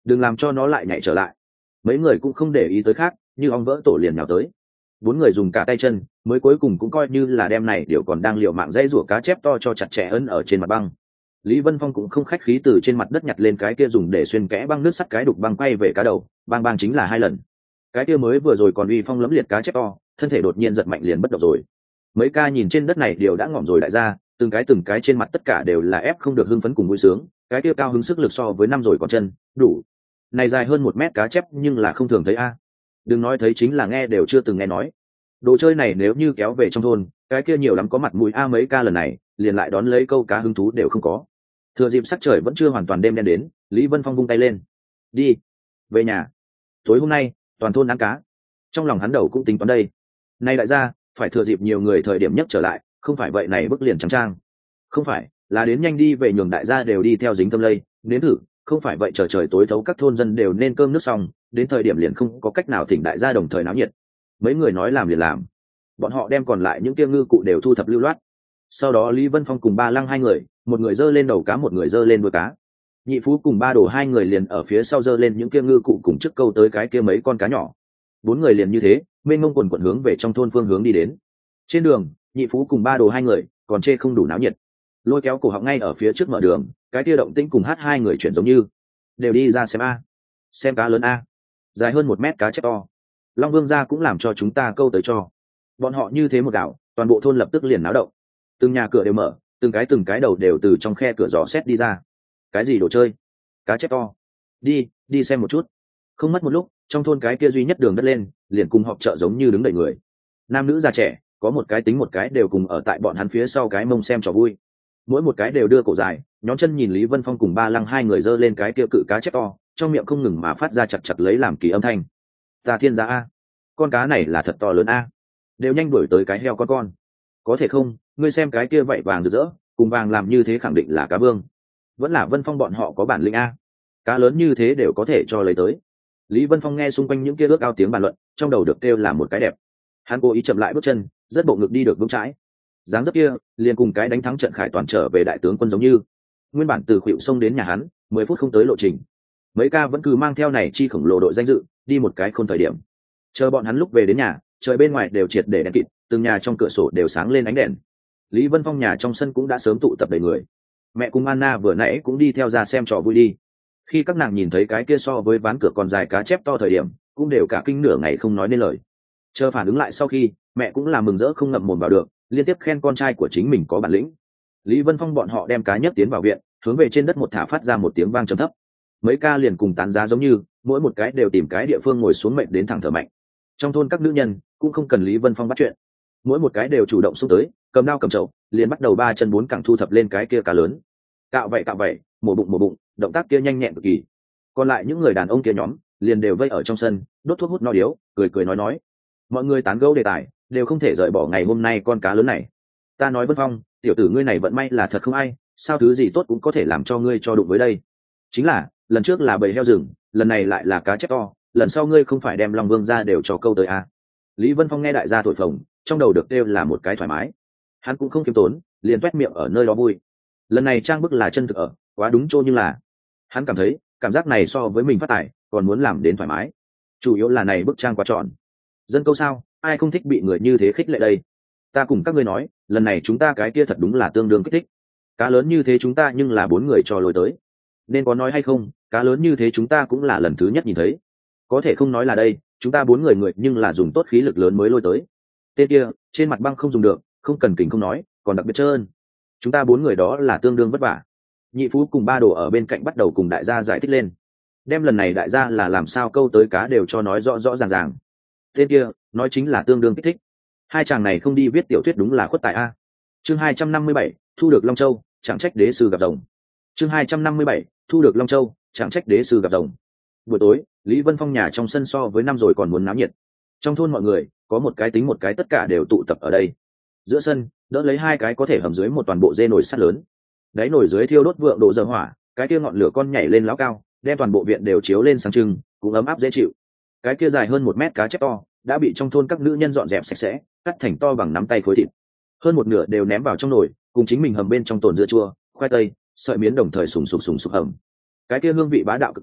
Speaker 1: đừng làm cho nó lại nhảy trở lại. Mấy người cũng không để ý tới khác, như ong vỡ tổ liền nhào tới. Bốn người dùng cả tay chân mới cuối cùng cũng coi như là đem này điều còn đang liều mạng dây rủa cá chép to cho chặt chẽ ấn ở trên mặt băng. Lý Vân Phong cũng không khách khí từ trên mặt đất nhặt lên cái kia dùng để xuyên kẽ băng nước sắt cái đục băng quay về cá đầu, bang bang chính là hai lần. Cái kia mới vừa rồi còn uy phong lẫm liệt cá chép to, thân thể đột nhiên giật mạnh liền bất động rồi. Mấy ca nhìn trên đất này đều đã ngỏm rồi đại gia, từng cái từng cái trên mặt tất cả đều là ép không được hưng phấn cùng vui sướng, cái kia cao hứng sức lực so với năm rồi còn chân, đủ. Này dài hơn một mét cá chép nhưng là không thường thấy a. Đừng nói thấy chính là nghe đều chưa từng nghe nói. Đồ chơi này nếu như kéo về trong thôn, cái kia nhiều lắm có mặt mũi a. Mấy ca lần này liền lại đón lấy câu cá hứng thú đều không có. Thừa dịp sắc trời vẫn chưa hoàn toàn đêm đen đến, Lý Vân Phong vung tay lên, đi về nhà. Tối hôm nay toàn thôn ăn cá. Trong lòng hắn đầu cũng tính toán đây, nay đại gia phải thừa dịp nhiều người thời điểm nhất trở lại, không phải vậy này bức liền trắng trang. Không phải là đến nhanh đi về nhường đại gia đều đi theo dính tâm lây nếm thử, không phải vậy chờ trời tối thấu các thôn dân đều nên cơm nước xong, đến thời điểm liền không có cách nào thỉnh đại gia đồng thời náo nhiệt. Mấy người nói làm liền làm, bọn họ đem còn lại những kia ngư cụ đều thu thập lưu loát. Sau đó Lý Vân Phong cùng Ba Lăng hai người, một người giơ lên đầu cá, một người giơ lên đuôi cá. Nhị Phú cùng Ba Đồ hai người liền ở phía sau giơ lên những kia ngư cụ cùng trước câu tới cái kia mấy con cá nhỏ. Bốn người liền như thế mênh mông quần quần hướng về trong thôn phương hướng đi đến. Trên đường, Nhị Phú cùng Ba Đồ hai người còn chê không đủ náo nhiệt, lôi kéo cổ họng ngay ở phía trước mở đường, cái kia động tĩnh cùng hát hai người chuyển giống như đều đi ra xem a, xem cá lớn a, dài hơn một mét cá chép to. Long Vương gia cũng làm cho chúng ta câu tới cho. Bọn họ như thế một đảo, toàn bộ thôn lập tức liền náo động, từng nhà cửa đều mở, từng cái từng cái đầu đều từ trong khe cửa giỏ xét đi ra. Cái gì đồ chơi? Cá chép to. Đi, đi xem một chút. Không mất một lúc, trong thôn cái kia duy nhất đường đất lên, liền cùng họp chợ giống như đứng đầy người. Nam nữ già trẻ, có một cái tính một cái đều cùng ở tại bọn hắn phía sau cái mông xem trò vui. Mỗi một cái đều đưa cổ dài, nhón chân nhìn Lý Vân Phong cùng Ba Lăng hai người giơ lên cái kia cự cá chép to, trong miệng không ngừng mà phát ra chặt chặt lấy làm kỳ âm thanh. Ta thiên giá a, con cá này là thật to lớn a, đều nhanh đuổi tới cái heo con con. Có thể không, ngươi xem cái kia vậy vàng rực rỡ, cùng vàng làm như thế khẳng định là cá vương. Vẫn là Vân Phong bọn họ có bản lĩnh a, cá lớn như thế đều có thể cho lấy tới. Lý Vân Phong nghe xung quanh những kia ước ao tiếng bàn luận, trong đầu được kêu là một cái đẹp. Hắn cố ý chậm lại bước chân, rất bộ ngực đi được vững chãi. Dáng dấp kia liền cùng cái đánh thắng trận khải toàn trở về đại tướng quân giống như. Nguyên bản từ khuỵu sông đến nhà hắn mười phút không tới lộ trình, mấy ca vẫn cứ mang theo này chi khổng lồ đội danh dự đi một cái khôn thời điểm. Chờ bọn hắn lúc về đến nhà, trời bên ngoài đều triệt để đèn kịt, từng nhà trong cửa sổ đều sáng lên ánh đèn. Lý Vân Phong nhà trong sân cũng đã sớm tụ tập đầy người. Mẹ cùng Anna vừa nãy cũng đi theo ra xem trò vui đi. Khi các nàng nhìn thấy cái kia so với ván cửa còn dài cá chép to thời điểm, cũng đều cả kinh nửa ngày không nói nên lời. Chờ phản ứng lại sau khi, mẹ cũng là mừng rỡ không ngậm mồm vào được, liên tiếp khen con trai của chính mình có bản lĩnh. Lý Vân Phong bọn họ đem cá nhấc tiến vào viện, hướng về trên đất một thả phát ra một tiếng vang trầm thấp. Mấy ca liền cùng tán giá giống như, mỗi một cái đều tìm cái địa phương ngồi xuống mệt đến thẳng thở mạnh. Trong thôn các nữ nhân cũng không cần Lý Vân Phong bắt chuyện, mỗi một cái đều chủ động xuống tới, cầm dao cầm chậu, liền bắt đầu ba chân bốn cẳng thu thập lên cái kia cá lớn. Cạo vậy cạo vậy, mổ bụng mổ bụng, động tác kia nhanh nhẹn cực kỳ. Còn lại những người đàn ông kia nhóm liền đều vây ở trong sân, đốt thuốc hút no điếu, cười cười nói nói. Mọi người tán gẫu đề tài, đều không thể rời bỏ ngày hôm nay con cá lớn này. Ta nói Vân Phong, tiểu tử ngươi này vận may là thật không ai, sao thứ gì tốt cũng có thể làm cho ngươi cho đụng với đây. Chính là, lần trước là bầy heo rừng, lần này lại là cá chép to, lần sau ngươi không phải đem Long Vương ra đều cho câu tới à. Lý Vân Phong nghe đại gia thổi phồng, trong đầu được kêu là một cái thoải mái. Hắn cũng không kiêm tốn, liền toét miệng ở nơi đó vui. Lần này trang bức là chân thực ở, quá đúng chỗ, nhưng là hắn cảm thấy cảm giác này so với mình phát tài còn muốn làm đến thoải mái. Chủ yếu là này bức trang quá tròn. Dân câu sao, ai không thích bị người như thế khích lệ đây. Ta cùng các ngươi nói, lần này chúng ta cái kia thật đúng là tương đương kích thích. Cá lớn như thế chúng ta nhưng là bốn người cho lôi tới. Nên có nói hay không, cá lớn như thế chúng ta cũng là lần thứ nhất nhìn thấy. Có thể không nói là đây, chúng ta bốn người người nhưng là dùng tốt khí lực lớn mới lôi tới. Tên kia trên mặt băng không dùng được, không cần kình không nói, còn đặc biệt trơn. Chúng ta bốn người đó là tương đương vất vả. Nhị Phú cùng Ba Đồ ở bên cạnh bắt đầu cùng đại gia giải thích lên, đem lần này đại gia là làm sao câu tới cá đều cho nói rõ rõ ràng ràng. Tên kia nói chính là tương đương kích thích. Hai chàng này không đi viết tiểu thuyết đúng là khuất tài a. Chương hai trăm năm mươi bảy, thu được Long Châu, chẳng trách đế sư gặp rồng. Chương hai trăm năm mươi bảy, thu được Long Châu, chẳng trách đế sư gặp rồng. Buổi tối, Lý Vân Phong nhà trong sân so với năm rồi còn muốn náo nhiệt. Trong thôn mọi người có một cái tính một cái tất cả đều tụ tập ở đây. Giữa sân đỡ lấy hai cái có thể hầm dưới một toàn bộ dê nồi sắt lớn, đáy nồi dưới thiêu đốt vượng độ dở hỏa, cái kia ngọn lửa con nhảy lên lão cao, đem toàn bộ viện đều chiếu lên sáng trưng, cũng ấm áp dễ chịu. Cái kia dài hơn một mét cá chép to đã bị trong thôn các nữ nhân dọn dẹp sạch sẽ, cắt thành to bằng nắm tay khối thịt, hơn một nửa đều ném vào trong nồi, cùng chính mình hầm bên trong tồn dưa chua, khoai tây, sợi miến đồng thời sùng sục sùng sục hầm. Cái kia hương vị bá đạo cực kỳ,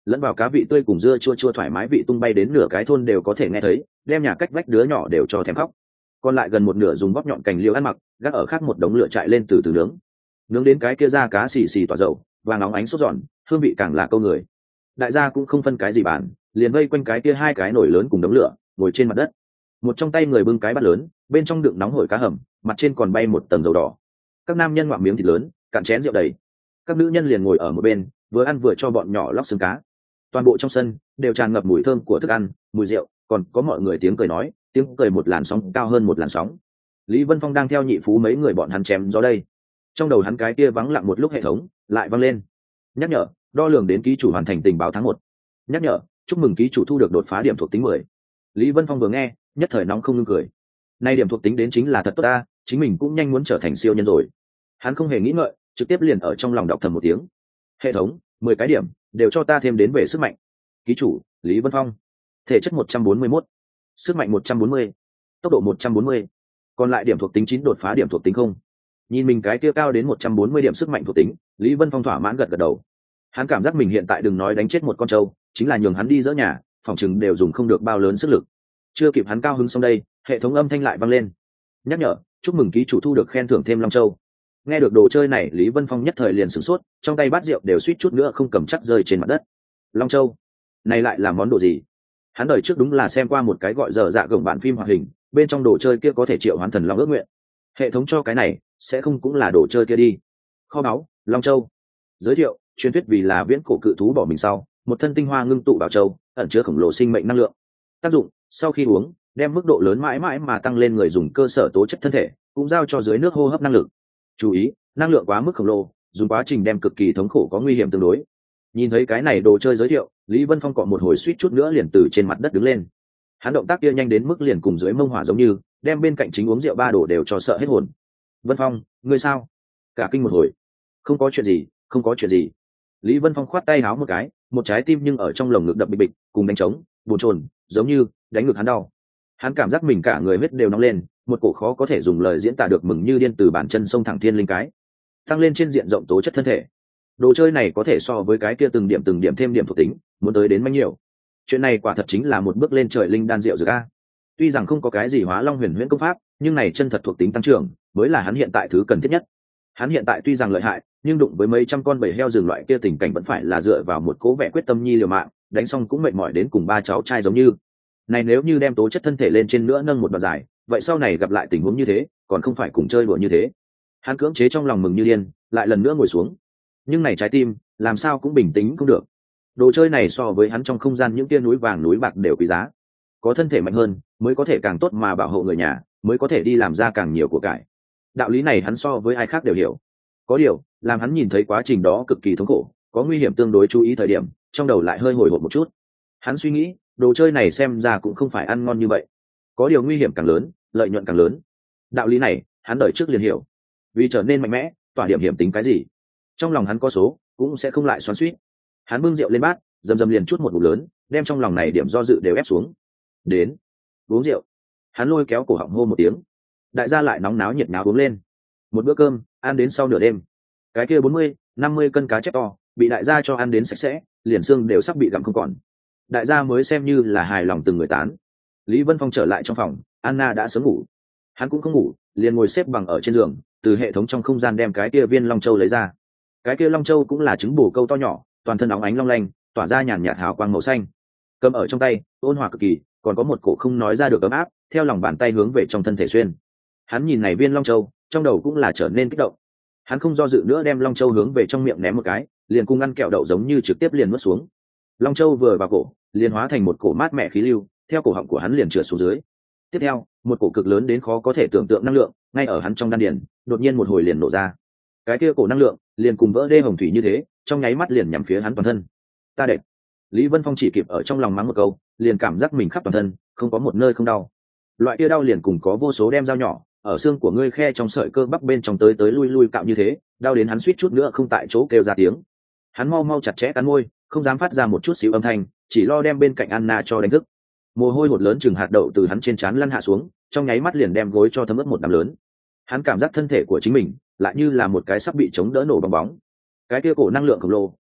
Speaker 1: lẫn vào cá vị tươi cùng dưa chua chua thoải mái vị tung bay đến nửa cái thôn đều có thể nghe thấy, đem nhà cách vách đứa nhỏ đều cho thèm khóc. Còn lại gần một nửa dùng bóp nhọn cành liễu ăn mặc, gác ở khác một đống lửa chạy lên từ từ nướng. Nướng đến cái kia da cá xì xì tỏa dầu, vàng óng ánh sốt giòn, hương vị càng là câu người. Đại gia cũng không phân cái gì bàn, liền vây quanh cái kia hai cái nồi lớn cùng đống lửa, ngồi trên mặt đất. Một trong tay người bưng cái bát lớn, bên trong đựng nóng hổi cá hầm, mặt trên còn bay một tầng dầu đỏ. Các nam nhân ngoạm miếng thịt lớn, cạn chén rượu đầy. Các nữ nhân liền ngồi ở một bên, vừa ăn vừa cho bọn nhỏ lóc xương cá. Toàn bộ trong sân đều tràn ngập mùi thơm của thức ăn, mùi rượu, còn có mọi người tiếng cười nói, tiếng cười một làn sóng cao hơn một làn sóng. Lý Vân Phong đang theo nhị phú mấy người bọn hắn chém gió đây. Trong đầu hắn cái kia vắng lặng một lúc hệ thống lại vang lên. Nhắc nhở, đo lường đến ký chủ hoàn thành tình báo tháng một. Nhắc nhở, chúc mừng ký chủ thu được đột phá điểm thuộc tính mười. Lý Vân Phong vừa nghe, nhất thời nóng không ngưng cười. Nay điểm thuộc tính đến chính là thật tốt ta, chính mình cũng nhanh muốn trở thành siêu nhân rồi. Hắn không hề nghĩ ngợi, trực tiếp liền ở trong lòng đọc thầm một tiếng. Hệ thống, mười cái điểm, đều cho ta thêm đến về sức mạnh. Ký chủ, Lý Vân Phong. Thể chất một trăm bốn mươi mốt, sức mạnh một trăm bốn mươi, tốc độ một trăm bốn mươi. Còn lại điểm thuộc tính chín đột phá điểm thuộc tính không. Nhìn mình cái kia cao đến một trăm bốn mươi điểm sức mạnh thuộc tính, Lý Vân Phong thỏa mãn gật gật đầu. Hắn cảm giác mình hiện tại đừng nói đánh chết một con trâu, chính là nhường hắn đi dỡ nhà, phòng chừng đều dùng không được bao lớn sức lực. Chưa kịp hắn cao hứng xong đây, hệ thống âm thanh lại vang lên. Nhắc nhở, chúc mừng ký chủ thu được khen thưởng thêm long châu. Nghe được đồ chơi này, Lý Vân Phong nhất thời liền sửng sốt, trong tay bát rượu đều suýt chút nữa không cầm chắc rơi trên mặt đất. Long châu, này lại là món đồ gì? Hắn đời trước đúng là xem qua một cái gọi dở dạ gồng bản phim hoạt hình, bên trong đồ chơi kia có thể triệu hoán thần long ước nguyện. Hệ thống cho cái này, sẽ không cũng là đồ chơi kia đi. Kho báu, long châu. Giới thiệu, truyền thuyết vì là viễn cổ cự thú bỏ mình sau, một thân tinh hoa ngưng tụ bảo châu, ẩn chứa khổng lồ sinh mệnh năng lượng. Tác dụng, sau khi uống, đem mức độ lớn mãi mãi mà tăng lên người dùng cơ sở tố chất thân thể, cũng giao cho dưới nước hô hấp năng lực. Chú ý, năng lượng quá mức khổng lồ, dùng quá trình đem cực kỳ thống khổ có nguy hiểm tương đối. Nhìn thấy cái này đồ chơi giới thiệu, Lý Vân Phong cọ một hồi suýt chút nữa liền từ trên mặt đất đứng lên. Hắn động tác kia nhanh đến mức liền cùng dưới mông hỏa giống như, đem bên cạnh chính uống rượu ba đồ đều cho sợ hết hồn. Vân Phong, ngươi sao? Cả kinh một hồi. Không có chuyện gì, không có chuyện gì. Lý Vân Phong khoát tay háo một cái, một trái tim nhưng ở trong lồng ngực đập bịch bịch, cùng đánh trống, buồn chồn, giống như đánh ngực hắn đau. Hắn cảm giác mình cả người huyết đều nóng lên, một cổ khó có thể dùng lời diễn tả được mừng như điên từ bàn chân sông thẳng thiên linh cái, tăng lên trên diện rộng tố chất thân thể. Đồ chơi này có thể so với cái kia từng điểm từng điểm thêm điểm thuộc tính, muốn tới đến bao nhiêu. Chuyện này quả thật chính là một bước lên trời linh đan rượu dược a. Tuy rằng không có cái gì hóa long huyền huyễn công pháp, nhưng này chân thật thuộc tính tăng trưởng, mới là hắn hiện tại thứ cần thiết nhất. Hắn hiện tại tuy rằng lợi hại, nhưng đụng với mấy trăm con bầy heo rừng loại kia tình cảnh vẫn phải là dựa vào một cố vẻ quyết tâm nhi liều mạng, đánh xong cũng mệt mỏi đến cùng ba cháu trai giống như. Này nếu như đem tố chất thân thể lên trên nữa nâng một đoạn dài, vậy sau này gặp lại tình huống như thế, còn không phải cùng chơi đùa như thế. Hắn cưỡng chế trong lòng mừng như điên, lại lần nữa ngồi xuống. Nhưng này trái tim, làm sao cũng bình tĩnh không được. Đồ chơi này so với hắn trong không gian những tia núi vàng núi bạc đều quý giá. Có thân thể mạnh hơn, mới có thể càng tốt mà bảo hộ người nhà, mới có thể đi làm ra càng nhiều của cải. Đạo lý này hắn so với ai khác đều hiểu. Có điều, làm hắn nhìn thấy quá trình đó cực kỳ thống khổ, có nguy hiểm tương đối chú ý thời điểm, trong đầu lại hơi hồi hộp một chút. Hắn suy nghĩ, đồ chơi này xem ra cũng không phải ăn ngon như vậy. Có điều nguy hiểm càng lớn, lợi nhuận càng lớn. Đạo lý này, hắn đời trước liền hiểu. Vì trở nên mạnh mẽ, tỏa điểm hiểm tính cái gì? Trong lòng hắn có số, cũng sẽ không lại xoắn xuýt. Hắn bưng rượu lên bát, dầm dầm liền chút một ngụm lớn, đem trong lòng này điểm do dự đều ép xuống. Đến, uống rượu. Hắn lôi kéo cổ họng hô một tiếng. Đại gia lại nóng náo nhiệt náo uống lên. Một bữa cơm, ăn đến sau nửa đêm. Cái kia bốn mươi, năm mươi cân cá chép to, bị đại gia cho ăn đến sạch sẽ, liền xương đều sắp bị gặm không còn. Đại gia mới xem như là hài lòng từng người tán. Lý Vân Phong trở lại trong phòng, Anna đã sớm ngủ. Hắn cũng không ngủ, liền ngồi xếp bằng ở trên giường, từ hệ thống trong không gian đem cái kia viên long châu lấy ra. Cái kia long châu cũng là trứng bổ câu to nhỏ, toàn thân óng ánh long lanh, tỏa ra nhàn nhạt hào quang màu xanh. Cầm ở trong tay, ôn hòa cực kỳ, còn có một cổ không nói ra được ấm áp, theo lòng bàn tay hướng về trong thân thể xuyên. Hắn nhìn này viên long châu, trong đầu cũng là trở nên kích động. Hắn không do dự nữa đem long châu hướng về trong miệng ném một cái, liền cung ăn kẹo đậu giống như trực tiếp liền nuốt xuống. Long châu vừa vào cổ, liền hóa thành một cổ mát mẻ khí lưu, theo cổ họng của hắn liền trượt xuống dưới. Tiếp theo, một cổ cực lớn đến khó có thể tưởng tượng năng lượng, ngay ở hắn trong đan điền, đột nhiên một hồi liền nổ ra. Cái kia cổ năng lượng, liền cùng vỡ đê hồng thủy như thế, trong nháy mắt liền nhắm phía hắn toàn thân. Ta đẹp. Lý Vân Phong chỉ kịp ở trong lòng mắng một câu, liền cảm giác mình khắp toàn thân, không có một nơi không đau. Loại kia đau liền cùng có vô số đem dao nhỏ, ở xương của ngươi khe trong sợi cơ bắp bên trong tới tới lui lui cạo như thế, đau đến hắn suýt chút nữa không tại chỗ kêu ra tiếng. Hắn mau mau chặt chẽ cắn môi, không dám phát ra một chút xíu âm thanh, chỉ lo đem bên cạnh Anna cho đánh thức. Mồ hôi hột lớn chừng hạt đậu từ hắn trên trán lăn hạ xuống, trong nháy mắt liền đem gối cho thấm ướt một đám lớn. Hắn cảm giác thân thể của chính mình lại như là một cái sắp bị chống đỡ nổ bong bóng. Cái kia cổ năng lượng khổng lồ,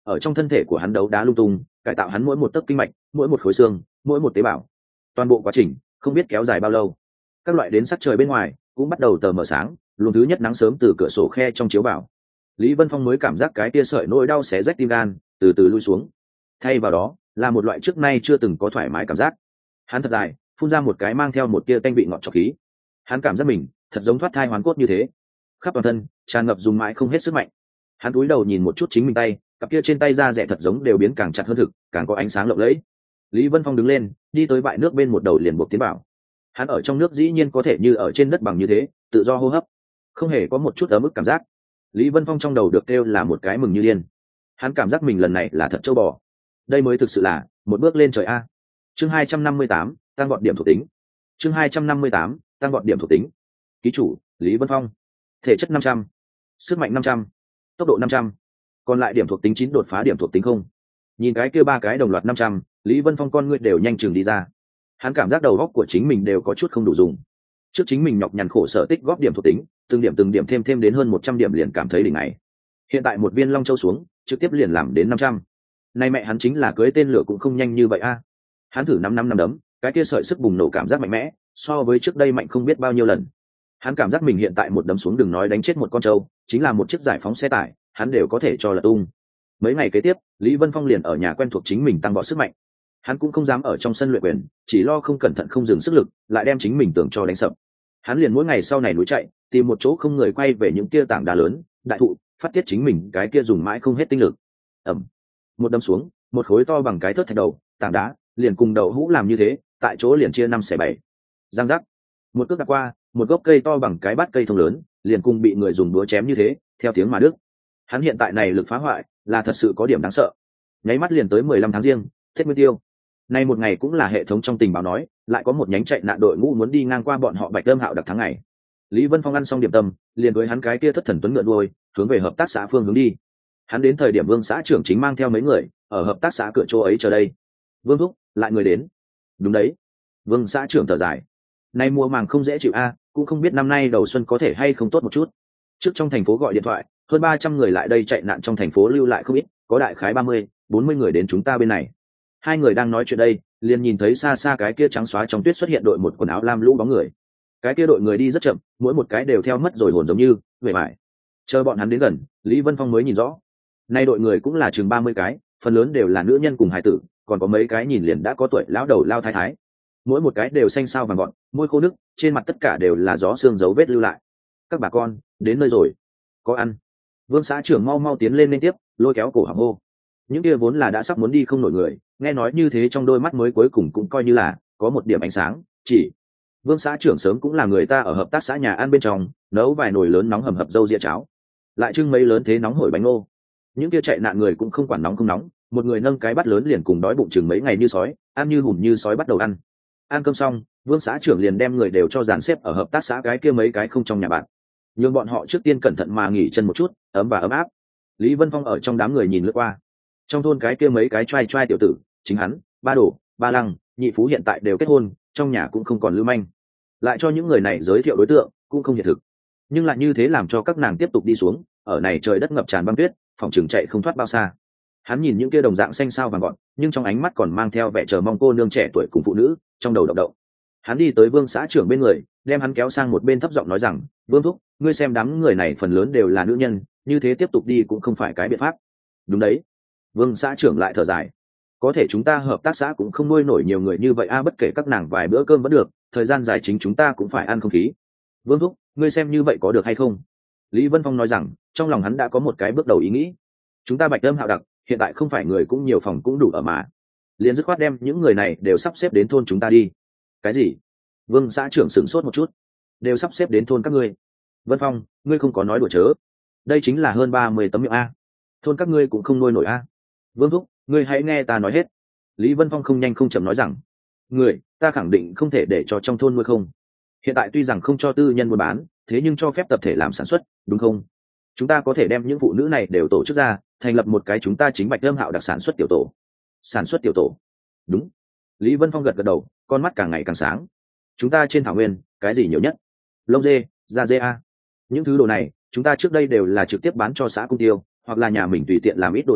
Speaker 1: ở trong thân thể của hắn đấu đá lung tung, cải tạo hắn mỗi một tấc kinh mạch, mỗi một khối xương, mỗi một tế bào. Toàn bộ quá trình không biết kéo dài bao lâu. Các loại đến sắc trời bên ngoài cũng bắt đầu tờ mờ sáng, luồng thứ nhất nắng sớm từ cửa sổ khe trong chiếu vào. Lý Vân Phong mới cảm giác cái tia sợi nỗi đau xé rách tim gan từ từ lui xuống, thay vào đó là một loại trước nay chưa từng có thoải mái cảm giác. Hắn thật dài phun ra một cái mang theo một tia tanh vị ngọt trọc khí. Hắn cảm giác mình thật giống thoát thai hoàn cốt như thế, khắp toàn thân tràn ngập dùng mãi không hết sức mạnh. Hắn cúi đầu nhìn một chút chính mình tay, cặp kia trên tay da rẻ thật giống đều biến càng chặt hơn thực, càng có ánh sáng lộng lẫy. Lý Vân Phong đứng lên, đi tới bãi nước bên một đầu liền buộc tiến vào. Hắn ở trong nước dĩ nhiên có thể như ở trên đất bằng như thế, tự do hô hấp, không hề có một chút ấm ức cảm giác. Lý Vân Phong trong đầu được kêu là một cái mừng như điên. Hắn cảm giác mình lần này là thật châu bò, đây mới thực sự là một bước lên trời a. Chương hai trăm năm mươi tám, tăng gọn điểm thuộc tính. Chương hai trăm năm mươi tám, tăng gọn điểm thuộc tính. Ký chủ Lý Vân Phong, thể chất năm trăm, sức mạnh năm trăm, tốc độ năm trăm, còn lại điểm thuộc tính chín đột phá điểm thuộc tính không. Nhìn cái kia ba cái đồng loạt năm trăm, Lý Vân Phong con ngươi đều nhanh chừng đi ra. Hắn cảm giác đầu óc của chính mình đều có chút không đủ dùng. Trước chính mình nhọc nhằn khổ sở tích góp điểm thuộc tính, từng điểm từng điểm thêm thêm đến hơn một trăm điểm liền cảm thấy đỉnh này. Hiện tại một viên long châu xuống, trực tiếp liền làm đến năm trăm. Nay mẹ hắn chính là cưới tên lửa cũng không nhanh như vậy a. Hắn thử năm năm năm đấm, cái kia sợi sức bùng nổ cảm giác mạnh mẽ, so với trước đây mạnh không biết bao nhiêu lần. Hắn cảm giác mình hiện tại một đấm xuống đừng nói đánh chết một con trâu, chính là một chiếc giải phóng xe tải, hắn đều có thể cho là tung. Mấy ngày kế tiếp, Lý Vân Phong liền ở nhà quen thuộc chính mình tăng vọt sức mạnh. Hắn cũng không dám ở trong sân luyện quyền, chỉ lo không cẩn thận không dừng sức lực, lại đem chính mình tưởng cho đánh sập. Hắn liền mỗi ngày sau này núi chạy, tìm một chỗ không người quay về những kia tảng đá lớn, đại thụ, phát tiết chính mình cái kia dùng mãi không hết tinh lực. Ầm, một đấm xuống, một khối to bằng cái thớt thạch đầu, tảng đá, liền cùng đầu hũ làm như thế, tại chỗ liền chia năm xẻ bảy. Giang giác, một cước đạp qua, một gốc cây to bằng cái bát cây thông lớn, liền cùng bị người dùng búa chém như thế, theo tiếng mà đứt. Hắn hiện tại này lực phá hoại, là thật sự có điểm đáng sợ. Nháy mắt liền tới mười lăm tháng giêng, Tết Nguyên Tiêu. Nay một ngày cũng là hệ thống trong tình báo nói, lại có một nhánh chạy nạn đội ngũ muốn đi ngang qua bọn họ Bạch Lâm Hạo đặc tháng ngày. Lý Vân Phong ăn xong điểm tâm, liền với hắn cái kia thất thần tuấn ngựa đuôi, hướng về hợp tác xã phương hướng đi. Hắn đến thời điểm Vương xã trưởng chính mang theo mấy người, ở hợp tác xã cửa chỗ ấy chờ đây. Vương thúc, lại người đến. Đúng đấy. Vương xã trưởng thở dài. Nay mùa màng không dễ chịu a, cũng không biết năm nay đầu xuân có thể hay không tốt một chút. Trước trong thành phố gọi điện thoại, hơn ba trăm người lại đây chạy nạn trong thành phố lưu lại không ít, có đại khái ba mươi, bốn mươi người đến chúng ta bên này. Hai người đang nói chuyện đây, liền nhìn thấy xa xa cái kia trắng xóa trong tuyết xuất hiện đội một quần áo lam lũ bóng người. Cái kia đội người đi rất chậm, mỗi một cái đều theo mất rồi hồn giống như về mải. Chờ bọn hắn đến gần, Lý Vân Phong mới nhìn rõ. Nay đội người cũng là chừng ba mươi cái, phần lớn đều là nữ nhân cùng hài tử, còn có mấy cái nhìn liền đã có tuổi lão đầu lao thái thái. Mỗi một cái đều xanh xao vàng gọn, môi khô nước, trên mặt tất cả đều là gió xương dấu vết lưu lại. Các bà con, đến nơi rồi, có ăn. Vương xã trưởng mau mau tiến lên liên tiếp, lôi kéo cổ họng hô. Những kia vốn là đã sắp muốn đi không nổi người, nghe nói như thế trong đôi mắt mới cuối cùng cũng coi như là có một điểm ánh sáng. Chỉ Vương xã trưởng sớm cũng là người ta ở hợp tác xã nhà ăn bên trong, nấu vài nồi lớn nóng hầm hập dâu dịa cháo, lại trưng mấy lớn thế nóng hổi bánh ngô. Những kia chạy nạn người cũng không quản nóng không nóng, một người nâng cái bát lớn liền cùng đói bụng chừng mấy ngày như sói, ăn như hùm như sói bắt đầu ăn. Ăn cơm xong, Vương xã trưởng liền đem người đều cho dàn xếp ở hợp tác xã cái kia mấy cái không trong nhà bạn, nhưng bọn họ trước tiên cẩn thận mà nghỉ chân một chút, ấm và ấm áp. Lý Vân Phong ở trong đám người nhìn lướt qua, trong thôn cái kia mấy cái trai trai tiểu tử, chính hắn, ba đổ, ba lăng, nhị phú hiện tại đều kết hôn, trong nhà cũng không còn lưu manh, lại cho những người này giới thiệu đối tượng cũng không hiện thực, nhưng lại như thế làm cho các nàng tiếp tục đi xuống, ở này trời đất ngập tràn băng tuyết, phòng trường chạy không thoát bao xa. Hắn nhìn những kia đồng dạng xanh sao vàng gọn, nhưng trong ánh mắt còn mang theo vẻ chờ mong cô nương trẻ tuổi cùng phụ nữ, trong đầu động động. Hắn đi tới Vương xã trưởng bên người, đem hắn kéo sang một bên thấp giọng nói rằng, Vương thúc, ngươi xem đám người này phần lớn đều là nữ nhân, như thế tiếp tục đi cũng không phải cái biện pháp. Đúng đấy. Vương xã trưởng lại thở dài. Có thể chúng ta hợp tác xã cũng không nuôi nổi nhiều người như vậy a, bất kể các nàng vài bữa cơm vẫn được, thời gian dài chính chúng ta cũng phải ăn không khí. Vương thúc, ngươi xem như vậy có được hay không? Lý Vân Phong nói rằng, trong lòng hắn đã có một cái bước đầu ý nghĩ. Chúng ta Bạch Lâm Hạo đặc, hiện tại không phải người cũng nhiều phòng cũng đủ ở mà. Liền dứt khoát đem những người này đều sắp xếp đến thôn chúng ta đi. Cái gì? Vương xã trưởng sửng sốt một chút. Đều sắp xếp đến thôn các ngươi. Vân Phong, ngươi không có nói đùa chớ. Đây chính là hơn ba mươi tấm miệng a. Thôn các ngươi cũng không nuôi nổi a. Vương thúc, ngươi hãy nghe ta nói hết. Lý Vân Phong không nhanh không chậm nói rằng, người, ta khẳng định không thể để cho trong thôn nuôi không. Hiện tại tuy rằng không cho tư nhân buôn bán, thế nhưng cho phép tập thể làm sản xuất, đúng không? Chúng ta có thể đem những phụ nữ này đều tổ chức ra, thành lập một cái chúng ta chính Bạch Lâm Hạo đặc sản xuất tiểu tổ. Sản xuất tiểu tổ? Đúng. Lý Vân Phong gật gật đầu, con mắt càng ngày càng sáng. Chúng ta trên thảo nguyên, cái gì nhiều nhất? Lông dê, da dê a. Những thứ đồ này, chúng ta trước đây đều là trực tiếp bán cho xã cung tiêu, hoặc là nhà mình tùy tiện làm ít đồ dùng,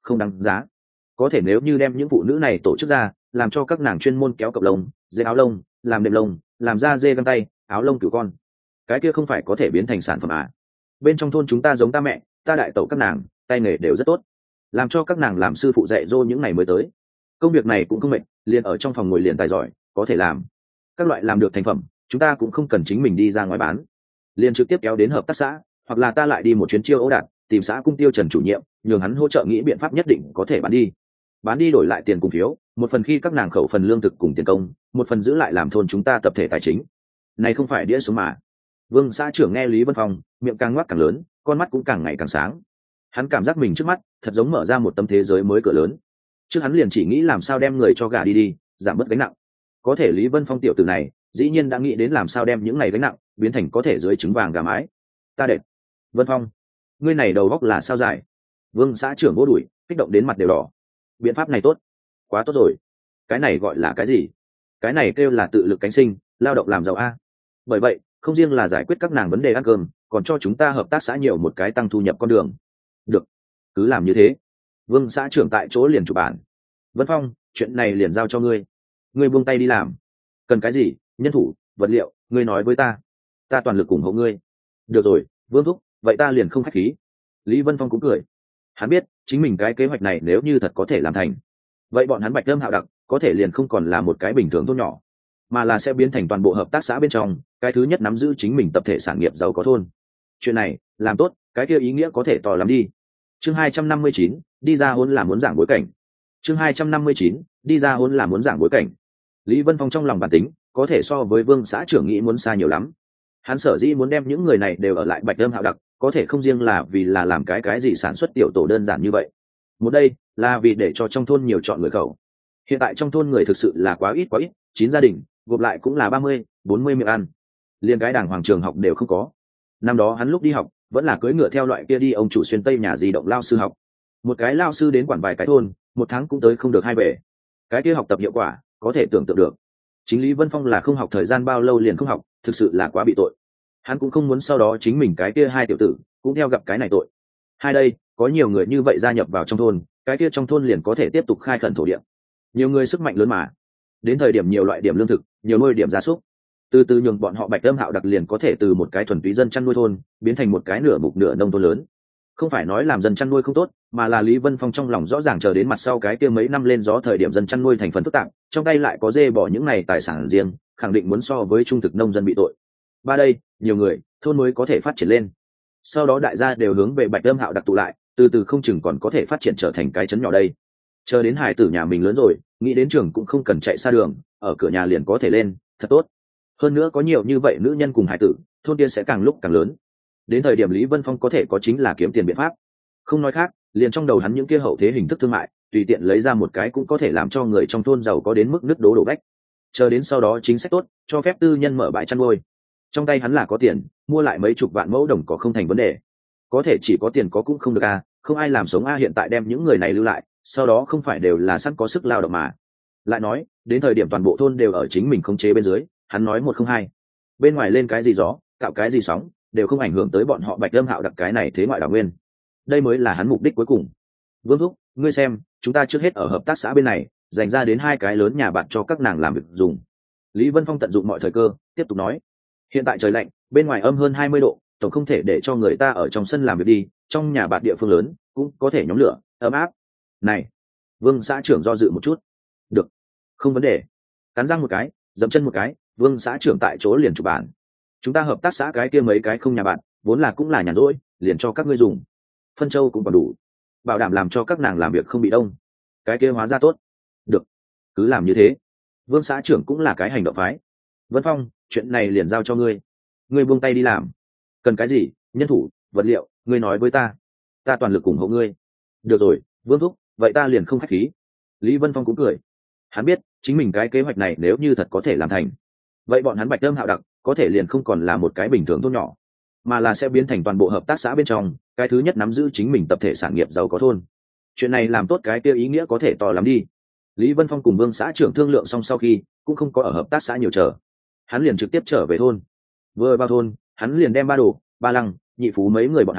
Speaker 1: không đáng giá. Có thể nếu như đem những phụ nữ này tổ chức ra, làm cho các nàng chuyên môn kéo cặp lông, dệt áo lông, làm đệm lông, làm da dê găng tay, áo lông cừu con, cái kia không phải có thể biến thành sản phẩm à? Bên trong thôn chúng ta giống ta mẹ, ta đại tẩu các nàng, tay nghề đều rất tốt, làm cho các nàng làm sư phụ dạy dỗ những ngày mới tới. Công việc này cũng không mệt, liền ở trong phòng ngồi liền tài giỏi, có thể làm. Các loại làm được thành phẩm, chúng ta cũng không cần chính mình đi ra ngoài bán, liền trực tiếp kéo đến hợp tác xã, hoặc là ta lại đi một chuyến chiêu ấu đạt, tìm xã cung tiêu Trần chủ nhiệm, nhường hắn hỗ trợ nghĩ biện pháp nhất định có thể bán đi. Bán đi đổi lại tiền cùng phiếu, một phần khi các nàng khẩu phần lương thực cùng tiền công, một phần giữ lại làm thôn chúng ta tập thể tài chính. Này không phải đĩa số mà. Vương xã trưởng nghe Lý Vân Phong, miệng càng ngoác càng lớn, con mắt cũng càng ngày càng sáng. Hắn cảm giác mình trước mắt thật giống mở ra một tấm thế giới mới cửa lớn. Trước hắn liền chỉ nghĩ làm sao đem người cho gà đi đi, giảm bớt gánh nặng. Có thể Lý Vân Phong tiểu tử này, dĩ nhiên đã nghĩ đến làm sao đem những này gánh nặng biến thành có thể dưới trứng vàng gà mái. Ta đệt. Vân Phong, ngươi này đầu góc là sao dài? Vương xã trưởng vỗ đùi, kích động đến mặt đều đỏ. Biện pháp này tốt, quá tốt rồi. Cái này gọi là cái gì? Cái này kêu là tự lực cánh sinh, lao động làm giàu a. Bởi vậy, không riêng là giải quyết các nàng vấn đề ăn cơm, còn cho chúng ta hợp tác xã nhiều một cái tăng thu nhập con đường. Được, cứ làm như thế. Vương xã trưởng tại chỗ liền chụp bản. Vân Phong, chuyện này liền giao cho ngươi, ngươi buông tay đi làm. Cần cái gì, nhân thủ, vật liệu, ngươi nói với ta, ta toàn lực ủng hộ ngươi. Được rồi, Vương thúc, vậy ta liền không khách khí. Lý Vân Phong cũng cười. Hắn biết chính mình cái kế hoạch này nếu như thật có thể làm thành, vậy bọn hắn Bạch Lâm Hạo Đặc có thể liền không còn là một cái bình thường thôn nhỏ, mà là sẽ biến thành toàn bộ hợp tác xã bên trong cái thứ nhất nắm giữ chính mình tập thể sản nghiệp giàu có thôn. Chuyện này làm tốt, cái kia ý nghĩa có thể to lắm đi. Chương hai trăm năm mươi chín, đi ra hôn là muốn giảng bối cảnh. Chương hai trăm năm mươi chín, đi ra hôn là muốn giảng bối cảnh. Lý Vân Phong trong lòng bản tính có thể so với Vương xã trưởng nghĩ muốn xa nhiều lắm. Hắn sở dĩ muốn đem những người này đều ở lại Bạch Lâm Hạo Đặc, có thể không riêng là vì là làm cái cái gì sản xuất tiểu tổ đơn giản như vậy. Một đây là vì để cho trong thôn nhiều chọn người khẩu. Hiện tại trong thôn người thực sự là quá ít quá ít, chín gia đình gộp lại cũng là ba mươi, bốn mươi miệng ăn, liền cái đàng hoàng trường học đều không có. Năm đó hắn lúc đi học vẫn là cưỡi ngựa theo loại kia đi ông chủ xuyên tây nhà di động lao sư học, một cái lao sư đến quản vài cái thôn, một tháng cũng tới không được hai về. Cái kia học tập hiệu quả có thể tưởng tượng được. Chính Lý Vân Phong là không học thời gian bao lâu liền không học, thực sự là quá bị tội. Hắn cũng không muốn sau đó chính mình cái kia hai tiểu tử cũng theo gặp cái này tội. Hai đây có nhiều người như vậy gia nhập vào trong thôn, cái kia trong thôn liền có thể tiếp tục khai khẩn thổ địa. Nhiều người sức mạnh lớn mà, đến thời điểm nhiều loại điểm lương thực, nhiều nuôi điểm gia súc, từ từ nhường bọn họ Bạch Lâm Hạo Đặc liền có thể từ một cái thuần túy dân chăn nuôi thôn biến thành một cái nửa mục nửa nông thôn lớn. Không phải nói làm dân chăn nuôi không tốt, mà là Lý Vân Phong trong lòng rõ ràng chờ đến mặt sau cái kia mấy năm lên gió thời điểm dân chăn nuôi thành phần phức tạp, trong tay lại có dê bỏ những này tài sản riêng, khẳng định muốn so với trung thực nông dân bị tội. Ba đây, nhiều người, thôn mới có thể phát triển lên. Sau đó đại gia đều hướng về Bạch Lâm Hạo Đặc tụ lại, từ từ không chừng còn có thể phát triển trở thành cái trấn nhỏ đây. Chờ đến hải tử nhà mình lớn rồi, nghĩ đến trường cũng không cần chạy xa đường, ở cửa nhà liền có thể lên, thật tốt. Hơn nữa có nhiều như vậy nữ nhân cùng hải tử, thôn kia sẽ càng lúc càng lớn. Đến thời điểm Lý Vân Phong có thể có chính là kiếm tiền biện pháp. Không nói khác, liền trong đầu hắn những kia hậu thế hình thức thương mại, tùy tiện lấy ra một cái cũng có thể làm cho người trong thôn giàu có đến mức nứt đố đổ vách. Chờ đến sau đó chính sách tốt, cho phép tư nhân mở bãi chăn nuôi. Trong tay hắn là có tiền, mua lại mấy chục vạn mẫu đồng có không thành vấn đề. Có thể chỉ có tiền có cũng không được a, không ai làm sống a, hiện tại đem những người này lưu lại, sau đó không phải đều là sẵn có sức lao động mà. Lại nói, đến thời điểm toàn bộ thôn đều ở chính mình khống chế bên dưới, hắn nói một không hai. Bên ngoài lên cái gì gió, cạo cái gì sóng, đều không ảnh hưởng tới bọn họ Bạch Lâm Hạo Đặc cái này thế ngoại đảo nguyên. Đây mới là hắn mục đích cuối cùng. Vương thúc, ngươi xem, chúng ta trước hết ở hợp tác xã bên này dành ra đến hai cái lớn nhà bạn cho các nàng làm việc dùng. Lý Vân Phong tận dụng mọi thời cơ, tiếp tục nói. Hiện tại trời lạnh, bên ngoài âm hơn hai mươi độ, tổng không thể để cho người ta ở trong sân làm việc đi, trong nhà bạn địa phương lớn cũng có thể nhóm lửa, ấm áp. Này, Vương xã trưởng do dự một chút. Được, không vấn đề. Cắn răng một cái, dậm chân một cái, Vương xã trưởng tại chỗ liền chụp bản. Chúng ta hợp tác xã cái kia mấy cái không nhà bạn, vốn là cũng là nhàn rỗi, liền cho các ngươi dùng. Phân châu cũng còn đủ, bảo đảm làm cho các nàng làm việc không bị đông. Cái kia hóa ra tốt. Được, cứ làm như thế. Vương xã trưởng cũng là cái hành động phái. Vân Phong, chuyện này liền giao cho ngươi, ngươi buông tay đi làm. Cần cái gì, nhân thủ, vật liệu, ngươi nói với ta, ta toàn lực ủng hộ ngươi. Được rồi, Vương thúc, vậy ta liền không khách khí. Lý Vân Phong cũng cười. Hắn biết chính mình cái kế hoạch này nếu như thật có thể làm thành, vậy bọn hắn Bạch Lâm Hạo Đặc có thể liền không còn là một cái bình thường thôn nhỏ, mà là sẽ biến thành toàn bộ hợp tác xã bên trong cái thứ nhất nắm giữ chính mình tập thể sản nghiệp giàu có thôn. Chuyện này làm tốt cái kia ý nghĩa có thể to lắm đi. Lý Vân Phong cùng Vương xã trưởng thương lượng xong sau khi cũng không có ở hợp tác xã nhiều chờ, hắn liền trực tiếp trở về thôn. Vừa vào thôn, hắn liền đem ba đồ, ba lăng, nhị phú mấy người bọn hắn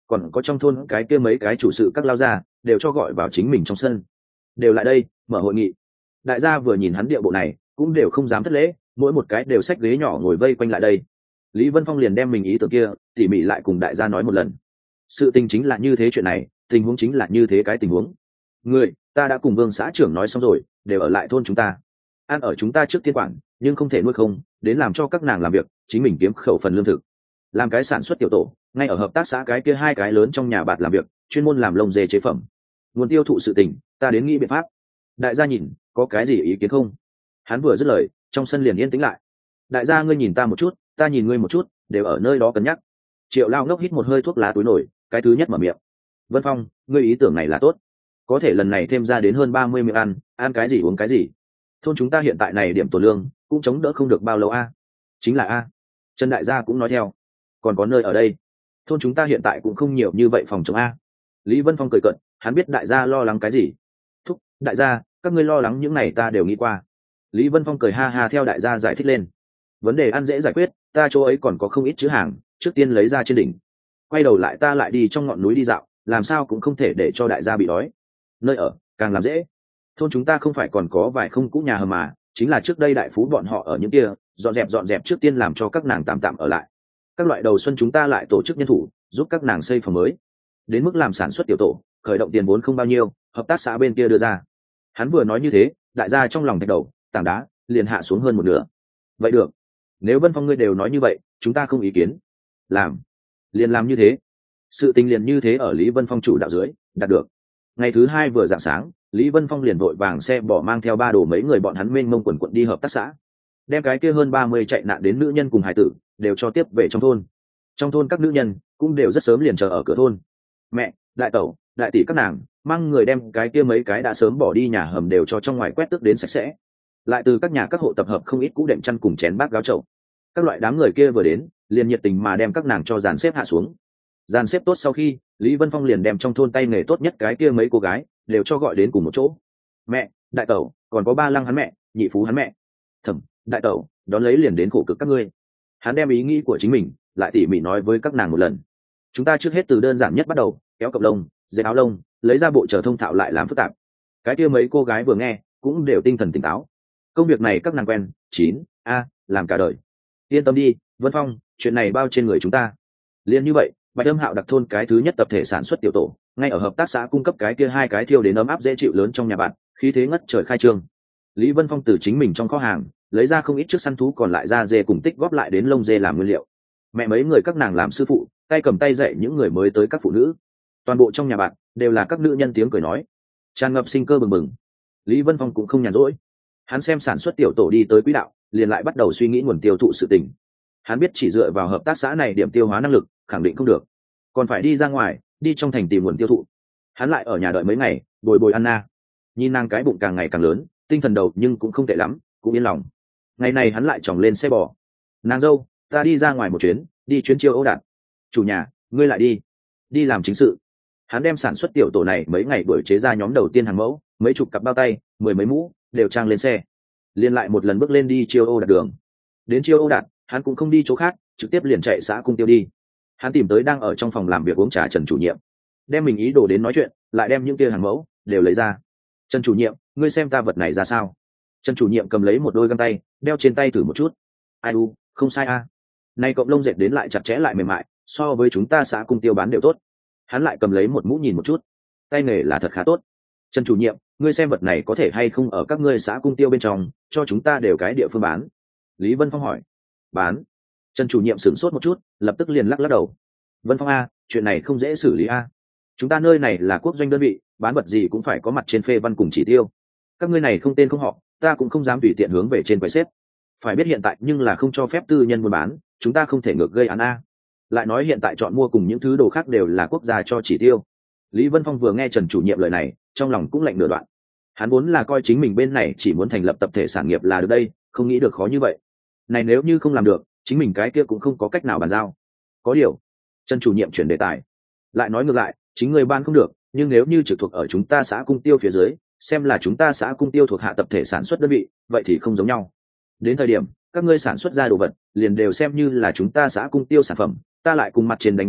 Speaker 1: còn có trong thôn cái kia mấy cái chủ sự các lao gia đều cho gọi vào chính mình trong sân, đều lại đây mở hội nghị. Đại gia vừa nhìn hắn địa bộ này cũng đều không dám thất lễ, mỗi một cái đều xách ghế nhỏ ngồi vây quanh lại đây. Lý Vân Phong liền đem mình ý tưởng kia tỉ mỉ lại cùng đại gia nói một lần. Sự tình chính là như thế, chuyện này tình huống chính là như thế cái tình huống. Người ta đã cùng Vương xã trưởng nói xong rồi, đều ở lại thôn chúng ta, ăn ở chúng ta trước tiên quản, nhưng không thể nuôi không, đến làm cho các nàng làm việc, chính mình kiếm khẩu phần lương thực, làm cái sản xuất tiểu tổ, ngay ở hợp tác xã cái kia hai cái lớn trong nhà bạt làm việc, chuyên môn làm lông dê chế phẩm, nguồn tiêu thụ sự tình, ta đến nghĩ biện pháp. Đại gia nhìn, có cái gì ý kiến không? Hắn vừa dứt lời, trong sân liền yên tĩnh lại. Đại gia ngươi nhìn ta một chút, ta nhìn ngươi một chút, đều ở nơi đó cân nhắc. Triệu Lao Ngốc hít một hơi thuốc lá túi nổi, cái thứ nhất mở miệng. Vân Phong, ngươi ý tưởng này là tốt, có thể lần này thêm ra đến hơn ba mươi miệng ăn, ăn cái gì uống cái gì. Thôn chúng ta hiện tại này điểm tổ lương cũng chống đỡ không được bao lâu a. Chính là a. Trần đại gia cũng nói theo, còn có nơi ở đây, thôn chúng ta hiện tại cũng không nhiều như vậy phòng chống a. Lý Vân Phong cười cợt, hắn biết đại gia lo lắng cái gì. Thúc, đại gia, các ngươi lo lắng những này ta đều nghĩ qua. Lý Vân Phong cười ha ha theo đại gia giải thích lên. Vấn đề ăn dễ giải quyết, ta chỗ ấy còn có không ít chữ hàng, trước tiên lấy ra trên đỉnh. Quay đầu lại ta lại đi trong ngọn núi đi dạo, làm sao cũng không thể để cho đại gia bị đói. Nơi ở càng làm dễ. Thôn chúng ta không phải còn có vài không cũ nhà hầm mà, chính là trước đây đại phú bọn họ ở những kia, dọn dẹp dọn dẹp trước tiên làm cho các nàng tạm tạm ở lại. Các loại đầu xuân chúng ta lại tổ chức nhân thủ, giúp các nàng xây phòng mới. Đến mức làm sản xuất tiểu tổ, khởi động tiền vốn không bao nhiêu, hợp tác xã bên kia đưa ra. Hắn vừa nói như thế, đại gia trong lòng thạch đầu, tảng đá liền hạ xuống hơn một nửa. Vậy được, nếu Vân Phong ngươi đều nói như vậy, chúng ta không ý kiến. Làm, liền làm như thế. Sự tình liền như thế ở Lý Vân Phong chủ đạo dưới đạt được. Ngày thứ hai vừa rạng sáng, Lý Vân Phong liền vội vàng xe bỏ mang theo ba đồ mấy người bọn hắn mênh mông quần quận đi hợp tác xã, đem cái kia hơn ba mươi chạy nạn đến nữ nhân cùng hải tử đều cho tiếp về trong thôn. Trong thôn các nữ nhân cũng đều rất sớm liền chờ ở cửa thôn. Mẹ, đại tẩu, đại tỷ các nàng mang người đem cái kia mấy cái đã sớm bỏ đi nhà hầm đều cho trong ngoài quét tước đến sạch sẽ, lại từ các nhà các hộ tập hợp không ít cũ đệm chăn cùng chén bát gáo chậu. Các loại đám người kia vừa đến liền nhiệt tình mà đem các nàng cho dàn xếp hạ xuống. Dàn xếp tốt sau khi, Lý Vân Phong liền đem trong thôn tay nghề tốt nhất cái kia mấy cô gái đều cho gọi đến cùng một chỗ. Mẹ, đại tẩu, còn có ba lăng hắn mẹ, nhị phú hắn mẹ, thẩm, đại tẩu, đón lấy liền đến khổ cực các ngươi. Hắn đem ý nghĩ của chính mình lại tỉ mỉ nói với các nàng một lần. Chúng ta trước hết từ đơn giản nhất bắt đầu, kéo cặp lông, dệt áo lông, lấy ra bộ trở thông thạo lại làm phức tạp. Cái kia mấy cô gái vừa nghe cũng đều tinh thần tỉnh táo. Công việc này các nàng quen, chín a làm cả đời. Yên tâm đi, Vân Phong, chuyện này bao trên người chúng ta. Liên như vậy, Bạch Âm Hạo đặc thôn cái thứ nhất tập thể sản xuất tiểu tổ, ngay ở hợp tác xã cung cấp cái kia hai cái thiêu đến ấm áp dễ chịu lớn trong nhà bạn, khí thế ngất trời khai trương. Lý Vân Phong từ chính mình trong kho hàng lấy ra không ít trước săn thú còn lại ra dê cùng tích góp lại đến lông dê làm nguyên liệu. Mẹ mấy người các nàng làm sư phụ, tay cầm tay dạy những người mới tới các phụ nữ. Toàn bộ trong nhà bạn đều là các nữ nhân tiếng cười nói, tràn ngập sinh cơ bừng bừng. Lý Vân Phong cũng không nhàn rỗi, hắn xem sản xuất tiểu tổ đi tới quỹ đạo, liền lại bắt đầu suy nghĩ nguồn tiêu thụ sự tình. Hắn biết chỉ dựa vào hợp tác xã này điểm tiêu hóa năng lực khẳng định không được, còn phải đi ra ngoài, đi trong thành tìm nguồn tiêu thụ. Hắn lại ở nhà đợi mấy ngày, bồi bồi Anna, nhìn nàng cái bụng càng ngày càng lớn, tinh thần đầu nhưng cũng không tệ lắm, cũng yên lòng. Ngày này hắn lại chòng lên xe bò. Nàng dâu, ta đi ra ngoài một chuyến, đi chuyến chiêu Âu Đạt. Chủ nhà, ngươi lại đi, đi làm chính sự. Hắn đem sản xuất tiểu tổ này mấy ngày đuổi chế ra nhóm đầu tiên hàng mẫu, mấy chục cặp bao tay, mười mấy mũ đều trang lên xe, liền lại một lần bước lên đi chiêu Âu Đạt đường. Đến chiêu Âu Đạt, hắn cũng không đi chỗ khác, trực tiếp liền chạy xã Cung Tiêu đi. Hắn tìm tới đang ở trong phòng làm việc uống trà Trần chủ nhiệm, đem mình ý đồ đến nói chuyện, lại đem những kia hàng mẫu đều lấy ra. Trần chủ nhiệm, ngươi xem ta vật này ra sao? Trần chủ nhiệm cầm lấy một đôi găng tay, đeo trên tay thử một chút. Ai u, không sai a. À. Này cộng lông dệt đến lại chặt chẽ lại mềm mại, so với chúng ta xã Cung Tiêu bán đều tốt. Hắn lại cầm lấy một mũ nhìn một chút, tay nghề là thật khá tốt. Trần chủ nhiệm, ngươi xem vật này có thể hay không ở các ngươi xã Cung Tiêu bên trong, cho chúng ta đều cái địa phương bán. Lý Vân Phong hỏi. Bán? Trần chủ nhiệm sửng sốt một chút, lập tức liền lắc lắc đầu. Vân Phong a, chuyện này không dễ xử lý a. Chúng ta nơi này là quốc doanh đơn vị, bán vật gì cũng phải có mặt trên phê văn cùng chỉ tiêu. Các ngươi này không tên không họ, ta cũng không dám tùy tiện hướng về trên quầy xếp. Phải biết hiện tại nhưng là không cho phép tư nhân buôn bán, chúng ta không thể ngược gây án a. Lại nói hiện tại chọn mua cùng những thứ đồ khác đều là quốc gia cho chỉ tiêu. Lý Vân Phong vừa nghe Trần chủ nhiệm lời này, trong lòng cũng lạnh nửa đoạn. Hắn vốn là coi chính mình bên này chỉ muốn thành lập tập thể sản nghiệp là được đây, không nghĩ được khó như vậy. Này nếu như không làm được, chính mình cái kia cũng không có cách nào bàn giao. Có điều, Trần chủ nhiệm chuyển đề tài, lại nói ngược lại, chính người ban không được, nhưng nếu như trực thuộc ở chúng ta xã Cung Tiêu phía dưới, xem là chúng ta xã Cung Tiêu thuộc hạ tập thể sản xuất đơn vị, vậy thì không giống nhau. Đến thời điểm các ngươi sản xuất ra đồ vật, liền đều xem như là chúng ta xã Cung Tiêu sản phẩm, ta lại cùng mặt trên đánh báo cáo,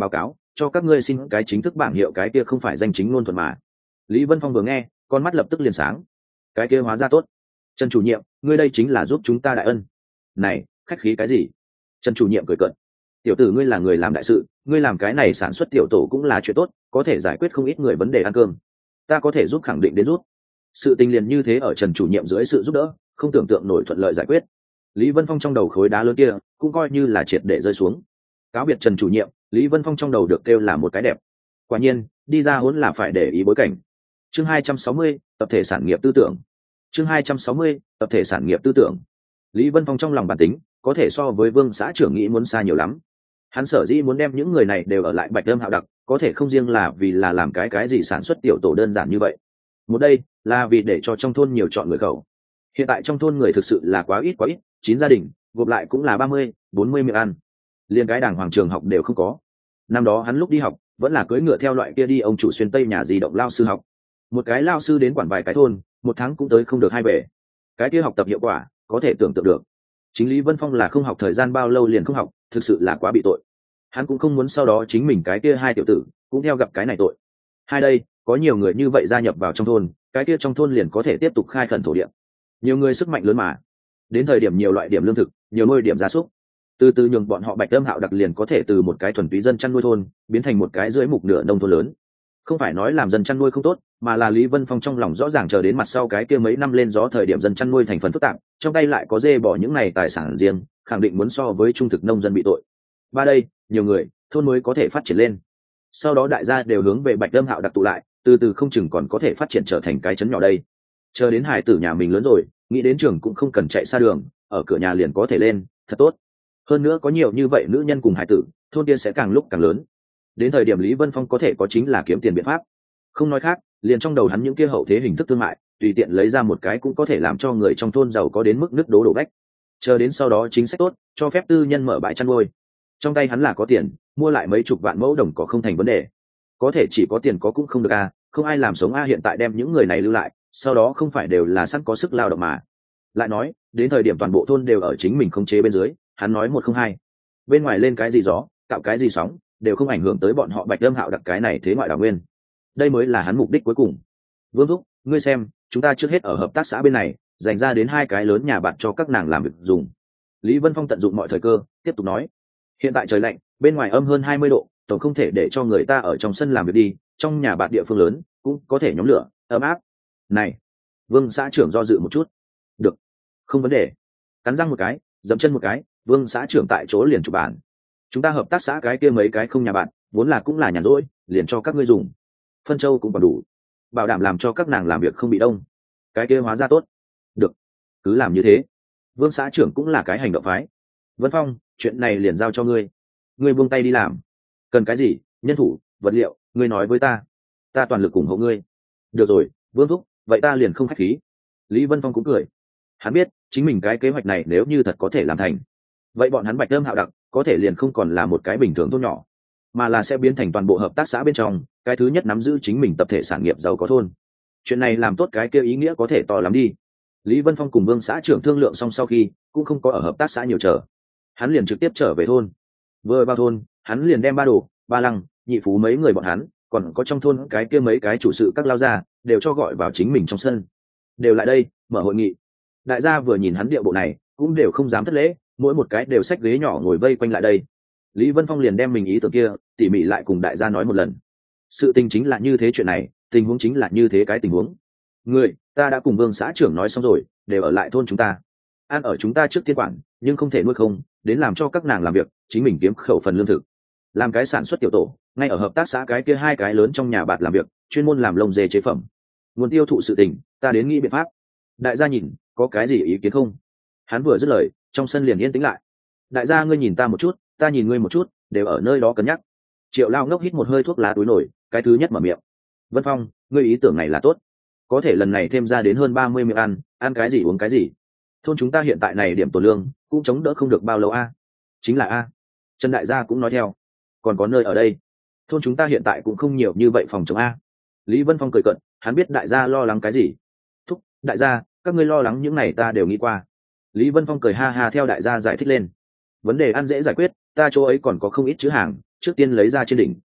Speaker 1: cho các ngươi xin cái chính thức bảng hiệu, cái kia không phải danh chính ngôn thuận mà. Lý Vân Phong vừa nghe, con mắt lập tức liền sáng. Cái kia hóa ra tốt. Trần chủ nhiệm, ngươi đây chính là giúp chúng ta đại ân. Này, khách khí cái gì? Trần chủ nhiệm cười cợt. Tiểu tử ngươi là người làm đại sự, ngươi làm cái này sản xuất tiểu tổ cũng là chuyện tốt, có thể giải quyết không ít người vấn đề ăn cơm. Ta có thể giúp, khẳng định đến giúp. Sự tình liền như thế ở Trần chủ nhiệm dưới sự giúp đỡ, không tưởng tượng nổi thuận lợi giải quyết. Lý Vân Phong trong đầu khối đá lớn kia cũng coi như là triệt để rơi xuống. Cáo biệt Trần chủ nhiệm, Lý Vân Phong trong đầu được kêu là một cái đẹp. Quả nhiên, đi ra huấn là phải để ý bối cảnh. Chương hai trăm sáu mươi, tập thể sản nghiệp tư tưởng. Chương hai trăm sáu mươi, tập thể sản nghiệp tư tưởng. Lý Vân Phong trong lòng bản tính, có thể so với Vương xã trưởng nghĩ muốn xa nhiều lắm. Hắn sở dĩ muốn đem những người này đều ở lại Bạch Âm Hạo Đặc, có thể không riêng là vì là làm cái cái gì sản xuất tiểu tổ đơn giản như vậy. Một đây là vì để cho trong thôn nhiều chọn người khẩu. Hiện tại trong thôn người thực sự là quá ít quá ít, chín gia đình, gộp lại cũng là ba mươi, bốn mươi miệng ăn. Liên cái đàng hoàng trường học đều không có. Năm đó hắn lúc đi học, vẫn là cưỡi ngựa theo loại kia đi ông chủ xuyên tây nhà di động lao sư học. Một cái lao sư đến quản vài cái thôn, một tháng cũng tới không được hai về. Cái kia học tập hiệu quả, có thể tưởng tượng được. Chính Lý Vân Phong là không học thời gian bao lâu liền không học, thực sự là quá bị tội. Hắn cũng không muốn sau đó chính mình cái kia hai tiểu tử cũng theo gặp cái này tội. Hai đây, có nhiều người như vậy gia nhập vào trong thôn, cái kia trong thôn liền có thể tiếp tục khai khẩn thổ địa. Nhiều người sức mạnh lớn mà. Đến thời điểm nhiều loại điểm lương thực, nhiều nuôi điểm gia súc. Từ từ nhường bọn họ Bạch Âm Hạo Đặc liền có thể từ một cái thuần túy dân chăn nuôi thôn, biến thành một cái dưới mục nửa nông thôn lớn. Không phải nói làm dân chăn nuôi không tốt, mà là Lý Vân Phong trong lòng rõ ràng chờ đến mặt sau cái kia mấy năm lên gió thời điểm dân chăn nuôi thành phần phức tạp, trong tay lại có dê bỏ những này tài sản riêng, khẳng định muốn so với trung thực nông dân bị tội. Ba đây, nhiều người, thôn mới có thể phát triển lên. Sau đó đại gia đều hướng về Bạch Âm Hạo Đặc tụ lại, từ từ không chừng còn có thể phát triển trở thành cái trấn nhỏ đây. Chờ đến hải tử nhà mình lớn rồi, nghĩ đến trường cũng không cần chạy xa đường, ở cửa nhà liền có thể lên, thật tốt. Hơn nữa có nhiều như vậy nữ nhân cùng hải tử, thôn kia sẽ càng lúc càng lớn. Đến thời điểm Lý Vân Phong có thể có chính là kiếm tiền biện pháp. Không nói khác, liền trong đầu hắn những kia hậu thế hình thức thương mại, tùy tiện lấy ra một cái cũng có thể làm cho người trong thôn giàu có đến mức nứt đố đổ vách. Chờ đến sau đó chính sách tốt, cho phép tư nhân mở bãi chăn nuôi. Trong tay hắn là có tiền, mua lại mấy chục vạn mẫu đồng cỏ không thành vấn đề. Có thể chỉ có tiền có cũng không được a, không ai làm sống a, hiện tại đem những người này lưu lại, sau đó không phải đều là sẵn có sức lao động mà. Lại nói, đến thời điểm toàn bộ thôn đều ở chính mình khống chế bên dưới, hắn nói một không hai. Bên ngoài lên cái gì gió, tạo cái gì sóng, đều không ảnh hưởng tới bọn họ Bạch Âm Hạo Đặc cái này thế ngoại đào nguyên. Đây mới là hắn mục đích cuối cùng. Vương thúc, ngươi xem, chúng ta trước hết ở hợp tác xã bên này dành ra đến hai cái lớn nhà bạn cho các nàng làm việc dùng. Lý Vân Phong tận dụng mọi thời cơ, tiếp tục nói. Hiện tại trời lạnh, bên ngoài âm hơn hai mươi độ, tổng không thể để cho người ta ở trong sân làm việc đi, trong nhà bạn địa phương lớn cũng có thể nhóm lửa, ấm áp. Này, Vương xã trưởng do dự một chút. Được, không vấn đề. Cắn răng một cái, dậm chân một cái, Vương xã trưởng tại chỗ liền chụp bàn. Chúng ta hợp tác xã cái kia mấy cái không nhà bạn, vốn là cũng là nhàn rỗi, liền cho các ngươi dùng. Phân châu cũng còn đủ, bảo đảm làm cho các nàng làm việc không bị đông. Cái kia hóa ra tốt. Được, cứ làm như thế. Vương xã trưởng cũng là cái hành động phái. Vân Phong, chuyện này liền giao cho ngươi. Ngươi buông tay đi làm. Cần cái gì, nhân thủ, vật liệu, ngươi nói với ta. Ta toàn lực ủng hộ ngươi. Được rồi, Vương thúc, vậy ta liền không khách khí. Lý Vân Phong cũng cười. Hắn biết, chính mình cái kế hoạch này nếu như thật có thể làm thành, vậy bọn hắn Bạch Âm Hạo Đặc có thể liền không còn là một cái bình thường thôn nhỏ, mà là sẽ biến thành toàn bộ hợp tác xã bên trong cái thứ nhất nắm giữ chính mình tập thể sản nghiệp giàu có thôn. Chuyện này làm tốt cái kia ý nghĩa có thể to lắm đi. Lý Vân Phong cùng Vương xã trưởng thương lượng xong sau khi cũng không có ở hợp tác xã nhiều chờ, hắn liền trực tiếp trở về thôn. Vừa vào thôn, hắn liền đem ba đồ, ba lăng, nhị phú mấy người bọn hắn, còn có trong thôn cái kia mấy cái chủ sự các lao gia đều cho gọi vào chính mình trong sân, đều lại đây mở hội nghị. Đại gia vừa nhìn hắn địa bộ này cũng đều không dám thất lễ, mỗi một cái đều xách ghế nhỏ ngồi vây quanh lại đây. Lý Vân Phong liền đem mình ý tưởng kia tỉ mỉ lại cùng đại gia nói một lần. Sự tình chính là như thế, chuyện này tình huống chính là như thế cái tình huống. Người ta đã cùng Vương xã trưởng nói xong rồi, đều ở lại thôn chúng ta, ăn ở chúng ta trước tiên quản, nhưng không thể nuôi không, đến làm cho các nàng làm việc, chính mình kiếm khẩu phần lương thực, làm cái sản xuất tiểu tổ, ngay ở hợp tác xã cái kia hai cái lớn trong nhà bạt làm việc, chuyên môn làm lông dê chế phẩm, nguồn tiêu thụ sự tình, ta đến nghĩ biện pháp. Đại gia nhìn, có cái gì ý kiến không? Hắn vừa dứt lời, trong sân liền yên tĩnh lại. Đại gia ngươi nhìn ta một chút, ta nhìn ngươi một chút, đều ở nơi đó cân nhắc. Triệu Lao ngốc hít một hơi thuốc lá túi nổi, cái thứ nhất mở miệng. Vân Phong, ngươi ý tưởng này là tốt, có thể lần này thêm ra đến hơn ba mươi miệng ăn, ăn cái gì uống cái gì. Thôn chúng ta hiện tại này điểm tổ lương cũng chống đỡ không được bao lâu a. Chính là a. Trần đại gia cũng nói theo. Còn có nơi ở đây, thôn chúng ta hiện tại cũng không nhiều như vậy phòng chống a. Lý Vân Phong cười cận, hắn biết đại gia lo lắng cái gì. Thúc, đại gia, các ngươi lo lắng những này ta đều nghĩ qua. Lý Vân Phong cười ha ha theo đại gia giải thích lên. Vấn đề ăn dễ giải quyết, ta chỗ ấy còn có không ít chữ hàng, trước tiên lấy ra trên đỉnh.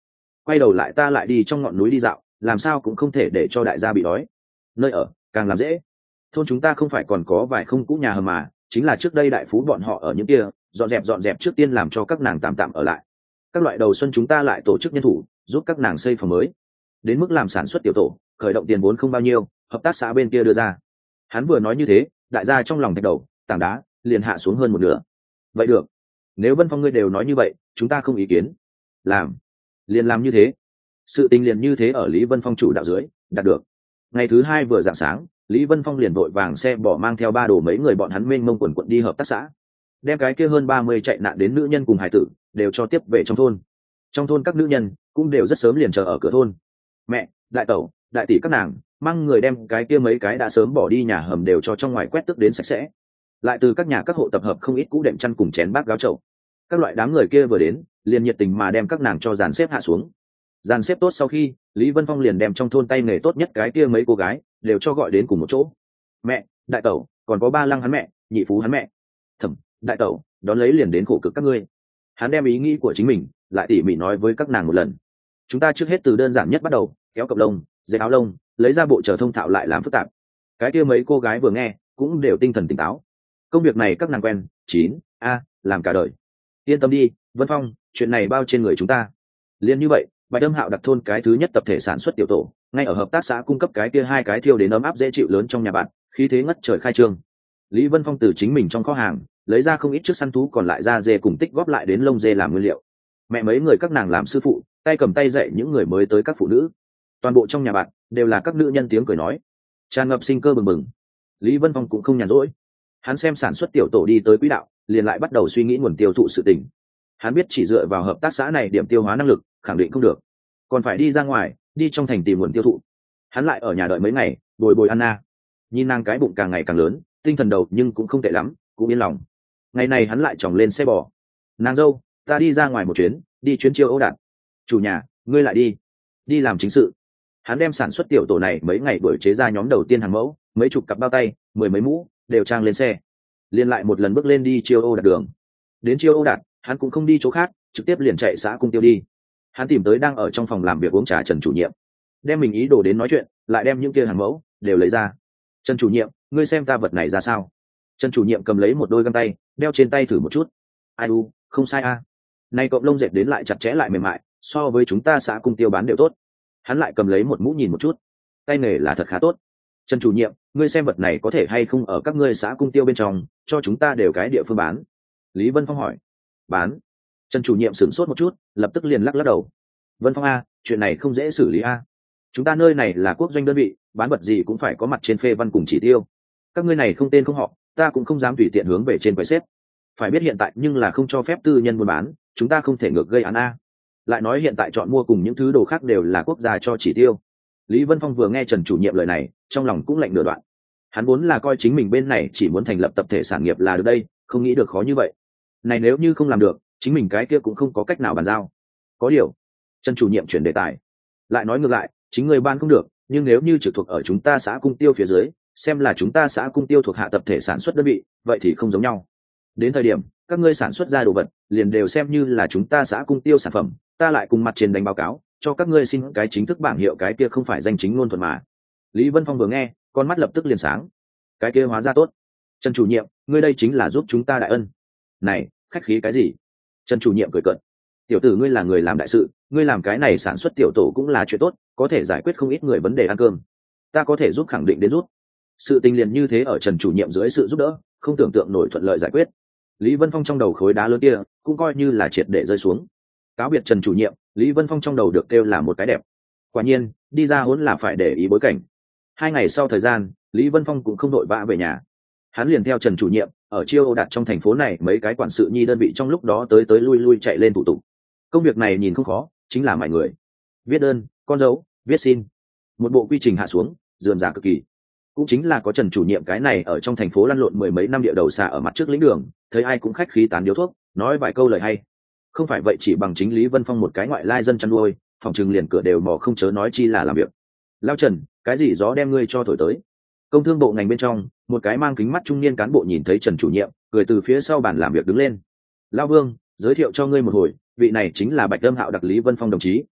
Speaker 1: quay đầu lại ta lại đi trong ngọn núi đi dạo, làm sao cũng không thể để cho đại gia bị đói. Nơi ở càng làm dễ. Thôn chúng ta không phải còn có vài không cũ nhà hầm mà, chính là trước đây đại phú bọn họ ở những kia, dọn dẹp dọn dẹp trước tiên làm cho các nàng tạm tạm ở lại. Các loại đầu xuân chúng ta lại tổ chức nhân thủ giúp các nàng xây phòng mới. Đến mức làm sản xuất tiểu tổ, khởi động tiền vốn không bao nhiêu, hợp tác xã bên kia đưa ra. Hắn vừa nói như thế, đại gia trong lòng thạch đầu tảng đá liền hạ xuống hơn một nửa. Vậy được, nếu Vân Phong ngươi đều nói như vậy, chúng ta không ý kiến. Làm, liền làm như thế. Sự tình liền như thế ở Lý Vân Phong chủ đạo dưới đạt được. Ngày thứ hai vừa rạng sáng, Lý Vân Phong liền vội vàng xe bỏ mang theo ba đồ mấy người bọn hắn mênh mông quần quận đi hợp tác xã, đem cái kia hơn ba mươi chạy nạn đến nữ nhân cùng hải tử đều cho tiếp về trong thôn. Trong thôn các nữ nhân cũng đều rất sớm liền chờ ở cửa thôn. Mẹ, đại tẩu, đại tỷ các nàng mang người đem cái kia mấy cái đã sớm bỏ đi nhà hầm đều cho trong ngoài quét tước đến sạch sẽ, lại từ các nhà các hộ tập hợp không ít cũ đệm chăn cùng chén bát gáo chậu. Các loại đám người kia vừa đến liền nhiệt tình mà đem các nàng cho dàn xếp hạ xuống. Dàn xếp tốt sau khi, Lý Vân Phong liền đem trong thôn tay nghề tốt nhất cái kia mấy cô gái đều cho gọi đến cùng một chỗ. Mẹ, đại tẩu, còn có ba lăng hắn mẹ, nhị phú hắn mẹ, thẩm, đại tẩu, đón lấy liền đến khổ cực các ngươi. Hắn đem ý nghĩ của chính mình lại tỉ mỉ nói với các nàng một lần. Chúng ta trước hết từ đơn giản nhất bắt đầu, kéo cặp lông, dệt áo lông, lấy ra bộ chờ thông thạo lại làm phức tạp. Cái kia mấy cô gái vừa nghe cũng đều tinh thần tỉnh táo. Công việc này các nàng quen, chín a làm cả đời. Yên tâm đi, Vân Phong, chuyện này bao trên người chúng ta. Liên như vậy, Bạch Âm Hạo đặt thôn cái thứ nhất tập thể sản xuất tiểu tổ, ngay ở hợp tác xã cung cấp cái kia hai cái thiêu đến ấm áp dễ chịu lớn trong nhà bạn, khí thế ngất trời khai trương. Lý Vân Phong từ chính mình trong kho hàng lấy ra không ít trước săn thú còn lại ra dê cùng tích góp lại đến lông dê làm nguyên liệu. Mẹ mấy người các nàng làm sư phụ, tay cầm tay dạy những người mới tới các phụ nữ. Toàn bộ trong nhà bạn đều là các nữ nhân tiếng cười nói, tràn ngập sinh cơ bừng bừng. Lý Vân Phong cũng không nhàn rỗi, hắn xem sản xuất tiểu tổ đi tới quỹ đạo, liền lại bắt đầu suy nghĩ nguồn tiêu thụ sự tình. Hắn biết chỉ dựa vào hợp tác xã này điểm tiêu hóa năng lực khẳng định không được, còn phải đi ra ngoài, đi trong thành tìm nguồn tiêu thụ. Hắn lại ở nhà đợi mấy ngày, bồi bồi Anna, nhìn nàng cái bụng càng ngày càng lớn, tinh thần đầu nhưng cũng không tệ lắm, cũng yên lòng. Ngày này hắn lại chòng lên xe bò. Nàng dâu, ta đi ra ngoài một chuyến, đi chuyến chiêu Âu Đạt. Chủ nhà, ngươi lại đi, đi làm chính sự. Hắn đem sản xuất tiểu tổ này mấy ngày buổi chế ra nhóm đầu tiên hàng mẫu, mấy chục cặp bao tay, mười mấy mũ đều trang lên xe, liền lại một lần bước lên đi chiêu Âu Đạt đường. Đến chiêu Âu Đạt, hắn cũng không đi chỗ khác, trực tiếp liền chạy xã Cung Tiêu đi. Hắn tìm tới đang ở trong phòng làm việc uống trà Trần chủ nhiệm, đem mình ý đồ đến nói chuyện, lại đem những kia hàng mẫu đều lấy ra. Trần chủ nhiệm, ngươi xem ta vật này ra sao? Trần chủ nhiệm cầm lấy một đôi găng tay, đeo trên tay thử một chút. Ai u, không sai a. À. Này cọng lông dệt đến lại chặt chẽ lại mềm mại, so với chúng ta xã Cung Tiêu bán đều tốt. Hắn lại cầm lấy một mũ nhìn một chút, tay nghề là thật khá tốt. Trần chủ nhiệm, ngươi xem vật này có thể hay không ở các ngươi xã Cung Tiêu bên trong, cho chúng ta đều cái địa phương bán. Lý Vân Phong hỏi. Bán? Trần chủ nhiệm sửng sốt một chút, lập tức liền lắc lắc đầu. Vân Phong a, chuyện này không dễ xử lý a. Chúng ta nơi này là quốc doanh đơn vị, bán vật gì cũng phải có mặt trên phê văn cùng chỉ tiêu. Các ngươi này không tên không họ, ta cũng không dám tùy tiện hướng về trên quầy xếp. Phải biết hiện tại nhưng là không cho phép tư nhân buôn bán, chúng ta không thể ngược gây án a. Lại nói hiện tại chọn mua cùng những thứ đồ khác đều là quốc gia cho chỉ tiêu. Lý Vân Phong vừa nghe Trần chủ nhiệm lời này, trong lòng cũng lạnh nửa đoạn. Hắn vốn là coi chính mình bên này chỉ muốn thành lập tập thể sản nghiệp là được đây, không nghĩ được khó như vậy. Này nếu như không làm được, chính mình cái kia cũng không có cách nào bàn giao. Có điều, Trần chủ nhiệm chuyển đề tài, lại nói ngược lại, chính người ban không được, nhưng nếu như trực thuộc ở chúng ta xã Cung Tiêu phía dưới, xem là chúng ta xã Cung Tiêu thuộc hạ tập thể sản xuất đơn vị, vậy thì không giống nhau. Đến thời điểm các ngươi sản xuất ra đồ vật, liền đều xem như là chúng ta xã Cung Tiêu sản phẩm, ta lại cùng mặt trên đánh báo cáo, cho các ngươi xin cái chính thức bảng hiệu, cái kia không phải danh chính ngôn thuận mà. Lý Vân Phong vừa nghe, con mắt lập tức liền sáng. Cái kia hóa ra tốt. Trần chủ nhiệm, ngươi đây chính là giúp chúng ta đại ân. Này, khách khí cái gì? Trần chủ nhiệm cười cợt. Tiểu tử ngươi là người làm đại sự, ngươi làm cái này sản xuất tiểu tổ cũng là chuyện tốt, có thể giải quyết không ít người vấn đề ăn cơm. Ta có thể giúp, khẳng định đến giúp. Sự tình liền như thế ở Trần chủ nhiệm dưới sự giúp đỡ, không tưởng tượng nổi thuận lợi giải quyết. Lý Vân Phong trong đầu khối đá lớn kia cũng coi như là triệt để rơi xuống. Cáo biệt Trần chủ nhiệm, Lý Vân Phong trong đầu được kêu là một cái đẹp. Quả nhiên, đi ra huấn là phải để ý bối cảnh. Hai ngày sau thời gian, Lý Vân Phong cũng không đội vã về nhà. Hắn liền theo Trần chủ nhiệm ở chiêu Âu Đạt trong thành phố này mấy cái quản sự nhi đơn vị trong lúc đó tới tới lui lui chạy lên thủ tục. Công việc này nhìn không khó, chính là mải người. Viết đơn, con dấu, viết xin. Một bộ quy trình hạ xuống, rườm rà cực kỳ. Cũng chính là có Trần chủ nhiệm cái này ở trong thành phố lăn lộn mười mấy năm địa đầu xa ở mặt trước lĩnh đường, thấy ai cũng khách khí tán điếu thuốc, nói vài câu lời hay. Không phải vậy chỉ bằng chính Lý Vân Phong một cái ngoại lai dân chăn nuôi, phòng trừng liền cửa đều mò không chớ nói chi là làm việc. Lao Trần, cái gì gió đem ngươi cho thổi tới? Công thương bộ ngành bên trong, một cái mang kính mắt trung niên cán bộ nhìn thấy Trần chủ nhiệm, cười từ phía sau bàn làm việc đứng lên. Lao Vương, giới thiệu cho ngươi một hồi, vị này chính là Bạch Âm Hạo đặc Lý Vân Phong đồng chí,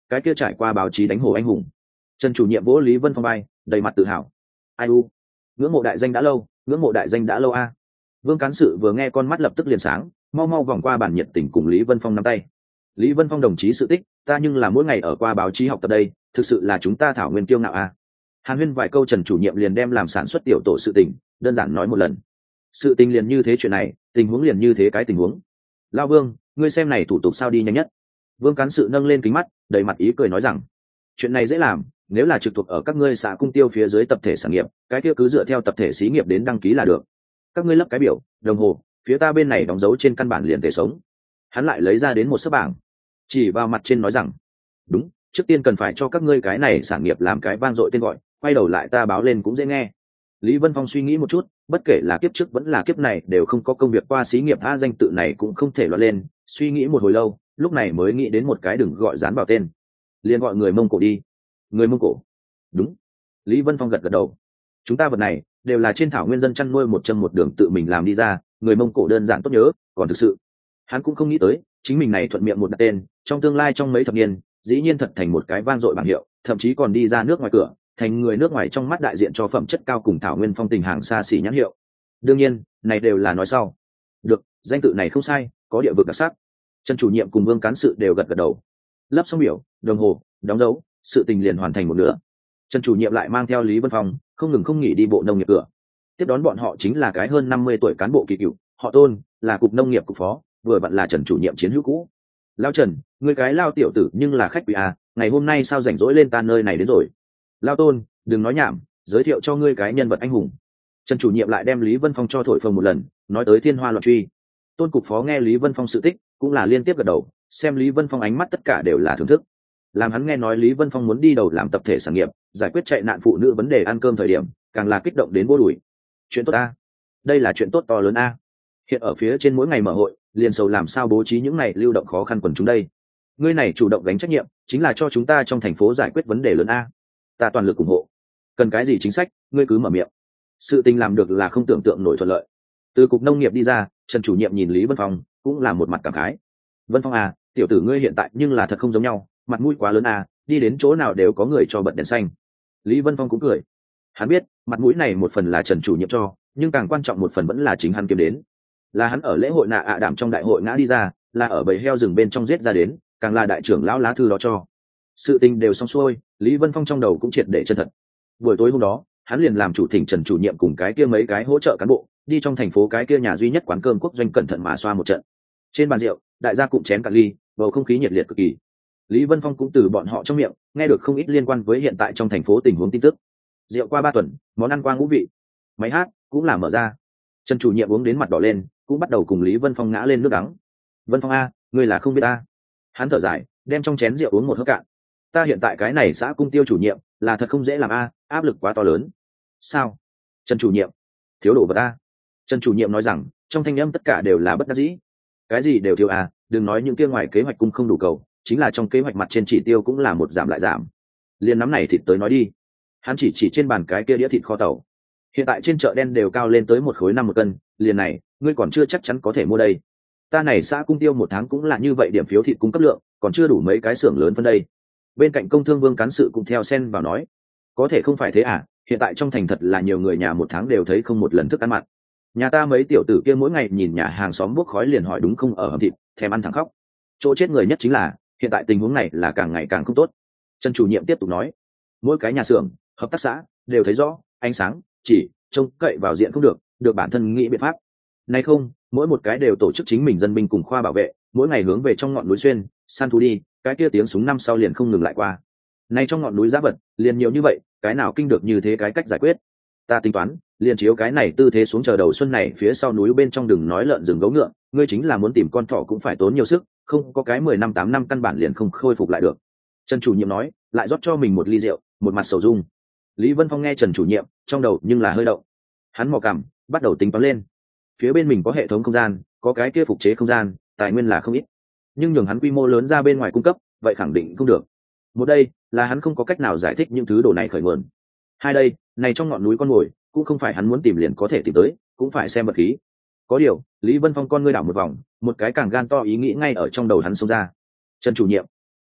Speaker 1: cái kia trải qua báo chí đánh hồ anh hùng. Trần chủ nhiệm vỗ Lý Vân Phong bay, đầy mặt tự hào. Ai u, ngưỡng mộ đại danh đã lâu, ngưỡng mộ đại danh đã lâu a. Vương cán sự vừa nghe con mắt lập tức liền sáng, mau mau vòng qua bàn nhiệt tình cùng Lý Vân Phong nắm tay. Lý Vân Phong đồng chí sự tích, ta nhưng là mỗi ngày ở qua báo chí học tập đây, thực sự là chúng ta thảo nguyên kiêu ngạo a. Hàn Huyên vài câu, Trần chủ nhiệm liền đem làm sản xuất tiểu tổ sự tình đơn giản nói một lần. Sự tình liền như thế, chuyện này tình huống liền như thế cái tình huống. Lao Vương, ngươi xem này thủ tục sao đi nhanh nhất? Vương cán sự nâng lên kính mắt, đầy mặt ý cười nói rằng, chuyện này dễ làm, nếu là trực thuộc ở các ngươi xã cung tiêu phía dưới tập thể sản nghiệp, cái kia cứ dựa theo tập thể xí nghiệp đến đăng ký là được. Các ngươi lấp cái biểu, đồng hồ, phía ta bên này đóng dấu trên căn bản liền thể sống. Hắn lại lấy ra đến một sấp bảng, chỉ vào mặt trên nói rằng, đúng, trước tiên cần phải cho các ngươi cái này sản nghiệp làm cái vang dội tên gọi, quay đầu lại ta báo lên cũng dễ nghe. Lý Vân Phong suy nghĩ một chút, bất kể là kiếp trước vẫn là kiếp này đều không có công việc qua xí nghiệp a, danh tự này cũng không thể loạn lên. Suy nghĩ một hồi lâu, lúc này mới nghĩ đến một cái đừng gọi dán vào tên, liền gọi người Mông Cổ đi. Người Mông Cổ? Đúng. Lý Vân Phong gật gật đầu. Chúng ta vật này đều là trên thảo nguyên dân chăn nuôi một chân một đường tự mình làm đi ra, người Mông Cổ đơn giản tốt nhớ, còn thực sự hắn cũng không nghĩ tới chính mình này thuận miệng một đặt tên, trong tương lai trong mấy thập niên dĩ nhiên thật thành một cái vang dội bảng hiệu, thậm chí còn đi ra nước ngoài cửa, thành người nước ngoài trong mắt đại diện cho phẩm chất cao cùng thảo nguyên phong tình hàng xa xỉ nhãn hiệu. Đương nhiên này đều là nói sau. Được, danh tự này không sai, có địa vực đặc sắc. Trần chủ nhiệm cùng Vương cán sự đều gật gật đầu. Lấp xong biểu, đồng hồ, đóng dấu, sự tình liền hoàn thành một nửa. Trần chủ nhiệm lại mang theo Lý Vân Phong không ngừng không nghỉ đi bộ nông nghiệp cửa. Tiếp đón bọn họ chính là cái hơn năm mươi tuổi cán bộ kỳ cựu, họ Tôn, là cục nông nghiệp cục phó, vừa vặn là Trần chủ nhiệm chiến hữu cũ. Lao Trần, người cái lao tiểu tử nhưng là khách quý à, ngày hôm nay sao rảnh rỗi lên ta nơi này đến rồi? Lao Tôn, đừng nói nhảm, giới thiệu cho ngươi cái nhân vật anh hùng. Trần chủ nhiệm lại đem Lý Vân Phong cho thổi phồng một lần, nói tới thiên hoa loạn truy. Tôn cục phó nghe Lý Vân Phong sự tích cũng là liên tiếp gật đầu, xem Lý Vân Phong ánh mắt tất cả đều là thưởng thức. Làm hắn nghe nói Lý Vân Phong muốn đi đầu làm tập thể sản nghiệp, giải quyết chạy nạn phụ nữ vấn đề ăn cơm thời điểm, càng là kích động đến vô đùi. Chuyện tốt a, đây là chuyện tốt to lớn a. Hiện ở phía trên mỗi ngày mở hội, liền sầu làm sao bố trí những ngày lưu động khó khăn quần chúng đây. Ngươi này chủ động gánh trách nhiệm, chính là cho chúng ta trong thành phố giải quyết vấn đề lớn a. Ta toàn lực ủng hộ. Cần cái gì chính sách, ngươi cứ mở miệng. Sự tình làm được là không tưởng tượng nổi thuận lợi. Từ cục nông nghiệp đi ra, Trần chủ nhiệm nhìn Lý Vân Phong cũng là một mặt cảm khái. Vân Phong à, tiểu tử ngươi hiện tại nhưng là thật không giống nhau, mặt mũi quá lớn à, đi đến chỗ nào đều có người cho bật đèn xanh. Lý Vân Phong cũng cười. Hắn biết mặt mũi này một phần là Trần chủ nhiệm cho, nhưng càng quan trọng một phần vẫn là chính hắn kiếm đến. Là hắn ở lễ hội nạ ạ đảm trong đại hội ngã đi ra, là ở bầy heo rừng bên trong giết ra đến, càng là đại trưởng lão lá thư đó cho. Sự tình đều xong xuôi, Lý Vân Phong trong đầu cũng triệt để chân thật. Buổi tối hôm đó, hắn liền làm chủ thỉnh Trần chủ nhiệm cùng cái kia mấy cái hỗ trợ cán bộ đi trong thành phố cái kia nhà duy nhất quán cơm quốc doanh cẩn thận mà xoa một trận. Trên bàn rượu, đại gia cụm chén cạn ly, bầu không khí nhiệt liệt cực kỳ. Lý Vân Phong cũng từ bọn họ trong miệng nghe được không ít liên quan với hiện tại trong thành phố tình huống tin tức. Rượu qua ba tuần, món ăn qua ngũ vị, máy hát cũng là mở ra. Trần chủ nhiệm uống đến mặt đỏ lên, cũng bắt đầu cùng Lý Vân Phong ngã lên nước đắng. Vân Phong a, ngươi là không biết ta. Hắn thở dài, đem trong chén rượu uống một hớp cạn. Ta hiện tại cái này xã cung tiêu chủ nhiệm là thật không dễ làm a, áp lực quá to lớn. Sao? Trần chủ nhiệm, thiếu đồ vật a. Trần chủ nhiệm nói rằng, trong thanh âm tất cả đều là bất đắc dĩ. Cái gì đều thiếu à, đừng nói những kia ngoài kế hoạch cung không đủ cầu, chính là trong kế hoạch mặt trên chỉ tiêu cũng là một giảm lại giảm. Liên nắm này thịt tới nói đi. Hắn chỉ chỉ trên bàn cái kia đĩa thịt kho tàu. Hiện tại trên chợ đen đều cao lên tới một khối năm một cân, liền này, ngươi còn chưa chắc chắn có thể mua đây. Ta này xã cung tiêu một tháng cũng là như vậy điểm phiếu thịt cung cấp lượng, còn chưa đủ mấy cái xưởng lớn phân đây. Bên cạnh công thương Vương cán sự cũng theo xen vào nói, có thể không phải thế à, hiện tại trong thành thật là nhiều người nhà một tháng đều thấy không một lần thức ăn mặn. Nhà ta mấy tiểu tử kia mỗi ngày nhìn nhà hàng xóm bốc khói liền hỏi đúng không ở hầm thịt, thèm ăn thẳng khóc. Chỗ chết người nhất chính là hiện tại tình huống này là càng ngày càng không tốt. Trần chủ nhiệm tiếp tục nói, mỗi cái nhà xưởng, hợp tác xã đều thấy rõ ánh sáng chỉ trông cậy vào diện không được, được bản thân nghĩ biện pháp. Này không, mỗi một cái đều tổ chức chính mình dân binh cùng khoa bảo vệ, mỗi ngày hướng về trong ngọn núi xuyên săn thú đi, cái kia tiếng súng năm sau liền không ngừng lại qua. Này trong ngọn núi giá vật liền nhiều như vậy, cái nào kinh được như thế cái cách giải quyết. Ta tính toán liền chiếu cái này tư thế xuống chờ đầu xuân này phía sau núi bên trong đừng nói lợn rừng gấu ngựa, ngươi chính là muốn tìm con thỏ cũng phải tốn nhiều sức, không có cái mười năm tám năm căn bản liền không khôi phục lại được. Trần chủ nhiệm nói, lại rót cho mình một ly rượu, một mặt sầu dung. Lý Vân Phong nghe Trần chủ nhiệm, trong đầu nhưng là hơi động. Hắn mò cằm, bắt đầu tính toán lên. Phía bên mình có hệ thống không gian, có cái kia phục chế không gian, tài nguyên là không ít. Nhưng nhường hắn quy mô lớn ra bên ngoài cung cấp, vậy khẳng định không được. Một đây, là hắn không có cách nào giải thích những thứ đồ này khởi nguồn. Hai đây, này trong ngọn núi con mồi, cũng không phải hắn muốn tìm liền có thể tìm tới, cũng phải xem vật khí. Có điều, Lý Vân Phong con ngươi đảo một vòng, một cái càng gan to ý nghĩ ngay ở trong đầu hắn xông ra. Trần chủ nhiệm,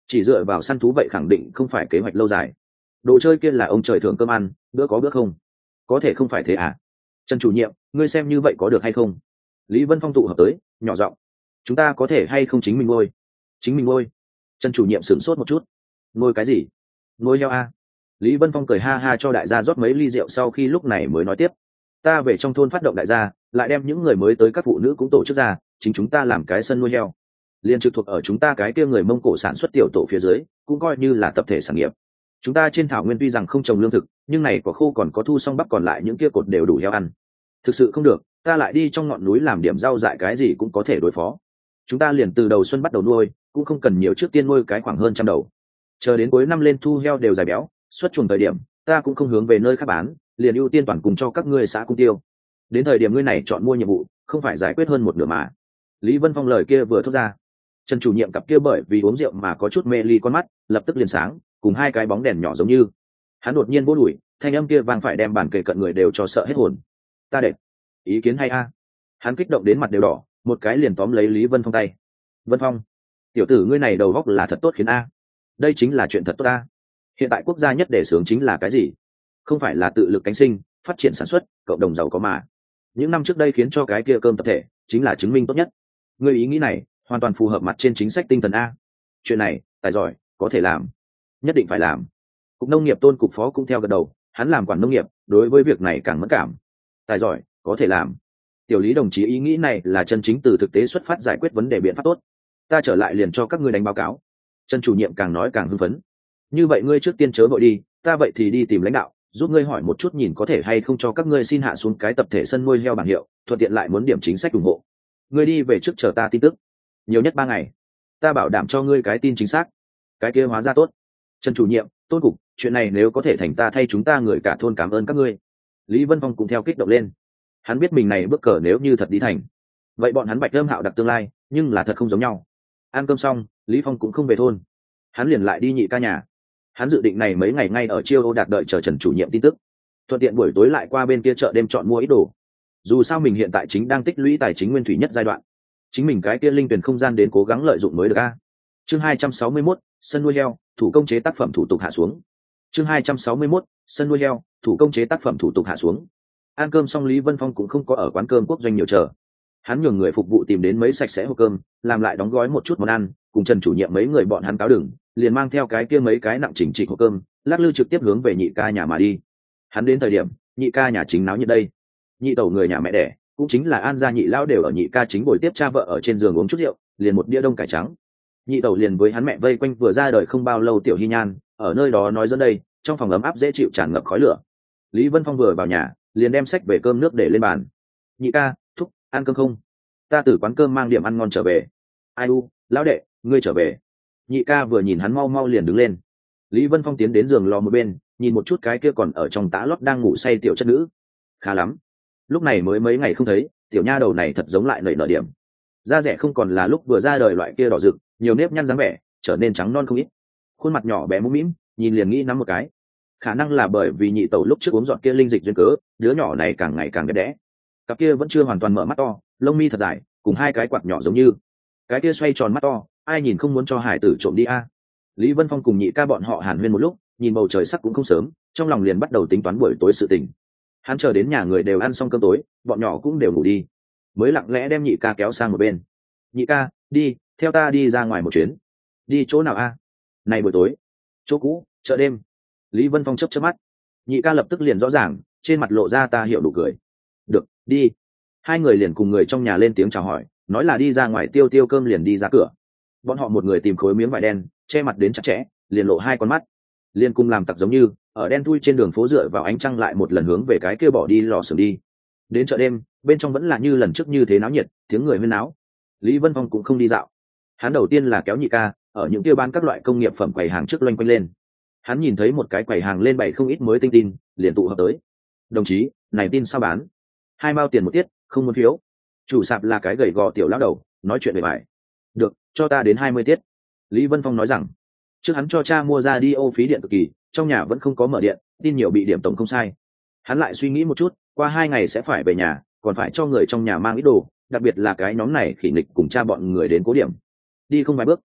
Speaker 1: chỉ dựa vào săn thú vậy khẳng định không phải kế hoạch lâu dài. Đồ chơi kia là ông trời thưởng cơm ăn, bữa có bữa không, có thể không phải thế à? Trần chủ nhiệm, ngươi xem như vậy có được hay không? Lý Vân Phong tụ hợp tới, nhỏ giọng: chúng ta có thể hay không chính mình nuôi? Chính mình nuôi? Trần chủ nhiệm sửng sốt một chút. Nuôi cái gì? Nuôi heo a? Lý Vân Phong cười ha ha cho đại gia rót mấy ly rượu, sau khi lúc này mới nói tiếp: ta về trong thôn phát động đại gia, lại đem những người mới tới các phụ nữ cũng tổ chức ra, chính chúng ta làm cái sân nuôi heo, liên trực thuộc ở chúng ta cái kia người Mông Cổ sản xuất tiểu tổ phía dưới, cũng coi như là tập thể sản nghiệp. Chúng ta trên thảo nguyên tuy rằng không trồng lương thực, nhưng này quả khô còn có thu xong bắp, còn lại những kia cột đều đủ heo ăn. Thực sự không được, ta lại đi trong ngọn núi làm điểm rau dại, cái gì cũng có thể đối phó. Chúng ta liền từ đầu xuân bắt đầu nuôi, cũng không cần nhiều, trước tiên nuôi cái khoảng hơn trăm đầu, chờ đến cuối năm lên thu heo đều dài béo, xuất chuồng thời điểm ta cũng không hướng về nơi khác bán, liền ưu tiên toàn cùng cho các ngươi xã cung tiêu. Đến thời điểm ngươi này chọn mua nhiệm vụ, không phải giải quyết hơn một nửa mà. Lý Vân Phong lời kia vừa thốt ra, Trần chủ nhiệm cặp kia bởi vì uống rượu mà có chút mê ly con mắt lập tức liền sáng, cùng hai cái bóng đèn nhỏ giống như. Hắn đột nhiên vỗ đùi, thanh âm kia vang phải đem bàn kề cận người đều cho sợ hết hồn. Ta đẹp, ý kiến hay a? Hắn kích động đến mặt đều đỏ, một cái liền tóm lấy Lý Vân Phong tay. Vân Phong, tiểu tử ngươi này đầu góc là thật tốt khiến a. Đây chính là chuyện thật tốt a. Hiện tại quốc gia nhất để sướng chính là cái gì? Không phải là tự lực cánh sinh, phát triển sản xuất, cộng đồng giàu có mà. Những năm trước đây khiến cho cái kia cơm tập thể chính là chứng minh tốt nhất. Ngươi ý nghĩ này hoàn toàn phù hợp mặt trên chính sách tinh thần a. Chuyện này tài giỏi có thể làm, nhất định phải làm. Cục nông nghiệp Tôn cục phó cũng theo gật đầu, hắn làm quản nông nghiệp, đối với việc này càng mẫn cảm. Tài giỏi có thể làm. Tiểu Lý đồng chí ý nghĩ này là chân chính từ thực tế xuất phát, giải quyết vấn đề biện pháp tốt. Ta trở lại liền cho các ngươi đánh báo cáo. Trần chủ nhiệm càng nói càng hưng phấn. Như vậy ngươi trước tiên chớ vội đi, ta vậy thì đi tìm lãnh đạo, giúp ngươi hỏi một chút nhìn có thể hay không cho các ngươi xin hạ xuống cái tập thể sân nuôi heo bảng hiệu, thuận tiện lại muốn điểm chính sách ủng hộ. Ngươi đi về trước chờ ta tin tức, nhiều nhất ba ngày, ta bảo đảm cho ngươi cái tin chính xác. Cái kia hóa ra tốt. Trần chủ nhiệm, Tôn cục, chuyện này nếu có thể thành, ta thay chúng ta người cả thôn cảm ơn các ngươi. Lý Vân Phong cũng theo kích động lên. Hắn biết mình này bước cờ nếu như thật đi thành, vậy bọn hắn Bạch Lâm Hạo đặc tương lai, nhưng là thật không giống nhau. Ăn cơm xong, Lý Phong cũng không về thôn, hắn liền lại đi nhị ca nhà. Hắn dự định này mấy ngày ngay ở Chiêu Ô Đạt đợi chờ Trần chủ nhiệm tin tức, thuận tiện buổi tối lại qua bên kia chợ đêm chọn mua ít đồ. Dù sao mình hiện tại chính đang tích lũy tài chính nguyên thủy nhất giai đoạn, chính mình cái kia linh tuyển không gian đến cố gắng lợi dụng mới được a. Chương hai trăm sáu mươi mốt, sân nuôi heo, thủ công chế tác phẩm thủ tục hạ xuống. Chương hai trăm sáu mươi mốt, sân nuôi heo, thủ công chế tác phẩm thủ tục hạ xuống. Ăn cơm xong, Lý Vân Phong cũng không có ở quán cơm quốc doanh nhiều chờ. Hắn nhường người phục vụ tìm đến mấy sạch sẽ hộp cơm, làm lại đóng gói một chút món ăn, cùng Trần chủ nhiệm mấy người bọn hắn cáo đừng, liền mang theo cái kia mấy cái nặng chỉnh trịch hộp cơm, lắc lư trực tiếp hướng về nhị ca nhà mà đi. Hắn đến thời điểm, nhị ca nhà chính náo nhiệt đây. Nhị tẩu người nhà mẹ đẻ, cũng chính là An gia nhị lão đều ở nhị ca chính ngồi tiếp cha vợ ở trên giường uống chút rượu, liền một đĩa đông cải trắng. Nhị tẩu liền với hắn mẹ vây quanh vừa ra đời không bao lâu tiểu Hy Nhan, ở nơi đó nói dẫn đây, trong phòng ấm áp dễ chịu tràn ngập khói lửa. Lý Vân Phong vừa vào nhà, liền đem sách về cơm nước để lên bàn. Nhị ca, thúc, ăn cơm không? Ta từ quán cơm mang điểm ăn ngon trở về. Ai u, lão đệ, ngươi trở về. Nhị ca vừa nhìn hắn mau mau liền đứng lên. Lý Vân Phong tiến đến giường lò một bên, nhìn một chút cái kia còn ở trong tã lót đang ngủ say tiểu chất nữ. Khá lắm, lúc này mới mấy ngày không thấy, tiểu nha đầu này thật giống lại nảy nở điểm. Da rẻ không còn là lúc vừa ra đời loại kia đỏ rực, nhiều nếp nhăn dáng vẻ, trở nên trắng non không ít. Khuôn mặt nhỏ bé mũm mĩm, nhìn liền nghĩ nắm một cái. Khả năng là bởi vì nhị tẩu lúc trước uống giọt kia linh dịch duyên cớ, đứa nhỏ này càng ngày càng đẹp đẽ. Cặp kia vẫn chưa hoàn toàn mở mắt to, lông mi thật dài, cùng hai cái quạt nhỏ giống như. Cái kia xoay tròn mắt to, ai nhìn không muốn cho hải tử trộm đi a. Lý Vân Phong cùng nhị ca bọn họ hàn huyên một lúc, nhìn bầu trời sắc cũng không sớm, trong lòng liền bắt đầu tính toán buổi tối sự tình. Hắn chờ đến nhà người đều ăn xong cơm tối, bọn nhỏ cũng đều ngủ đi, mới lặng lẽ đem nhị ca kéo sang một bên. Nhị ca, đi, theo ta đi ra ngoài một chuyến. Đi chỗ nào a? Này buổi tối, chỗ cũ, chợ đêm. Lý Vân Phong chớp chớp mắt. Nhị ca lập tức liền rõ ràng, trên mặt lộ ra ta hiểu đủ cười. Được, đi. Hai người liền cùng người trong nhà lên tiếng chào hỏi, nói là đi ra ngoài tiêu tiêu cơm, liền đi ra cửa. Bọn họ một người tìm khối miếng vải đen che mặt đến chặt chẽ, liền lộ hai con mắt, liền cùng làm tặc giống như ở đen thui trên đường phố dựa vào ánh trăng lại một lần hướng về cái kia bỏ đi lò sưởi đi. Đến chợ đêm, bên trong vẫn là như lần trước như thế náo nhiệt, tiếng người huyên náo. Lý Vân Phong cũng không đi dạo, hắn đầu tiên là kéo nhị ca ở những kia bán các loại công nghiệp phẩm quầy hàng trước loanh quanh lên. Hắn nhìn thấy một cái quầy hàng lên bày không ít mới tinh tin, liền tụ hợp tới. Đồng chí, này tin sao bán? Hai mao tiền một tiết, không muốn phiếu. Chủ sạp là cái gầy gò tiểu lão đầu, nói chuyện về bài. Được, cho ta đến hai mươi tiết. Lý Vân Phong nói rằng, trước hắn cho cha mua ra đi ô phí điện cực kỳ, trong nhà vẫn không có mở điện, tin nhiều bị điểm tổng không sai. Hắn lại suy nghĩ một chút, qua hai ngày sẽ phải về nhà, còn phải cho người trong nhà mang ít đồ, đặc biệt là cái nhóm này khỉ nghịch cùng cha bọn người đến cố điểm. Đi không vài bước,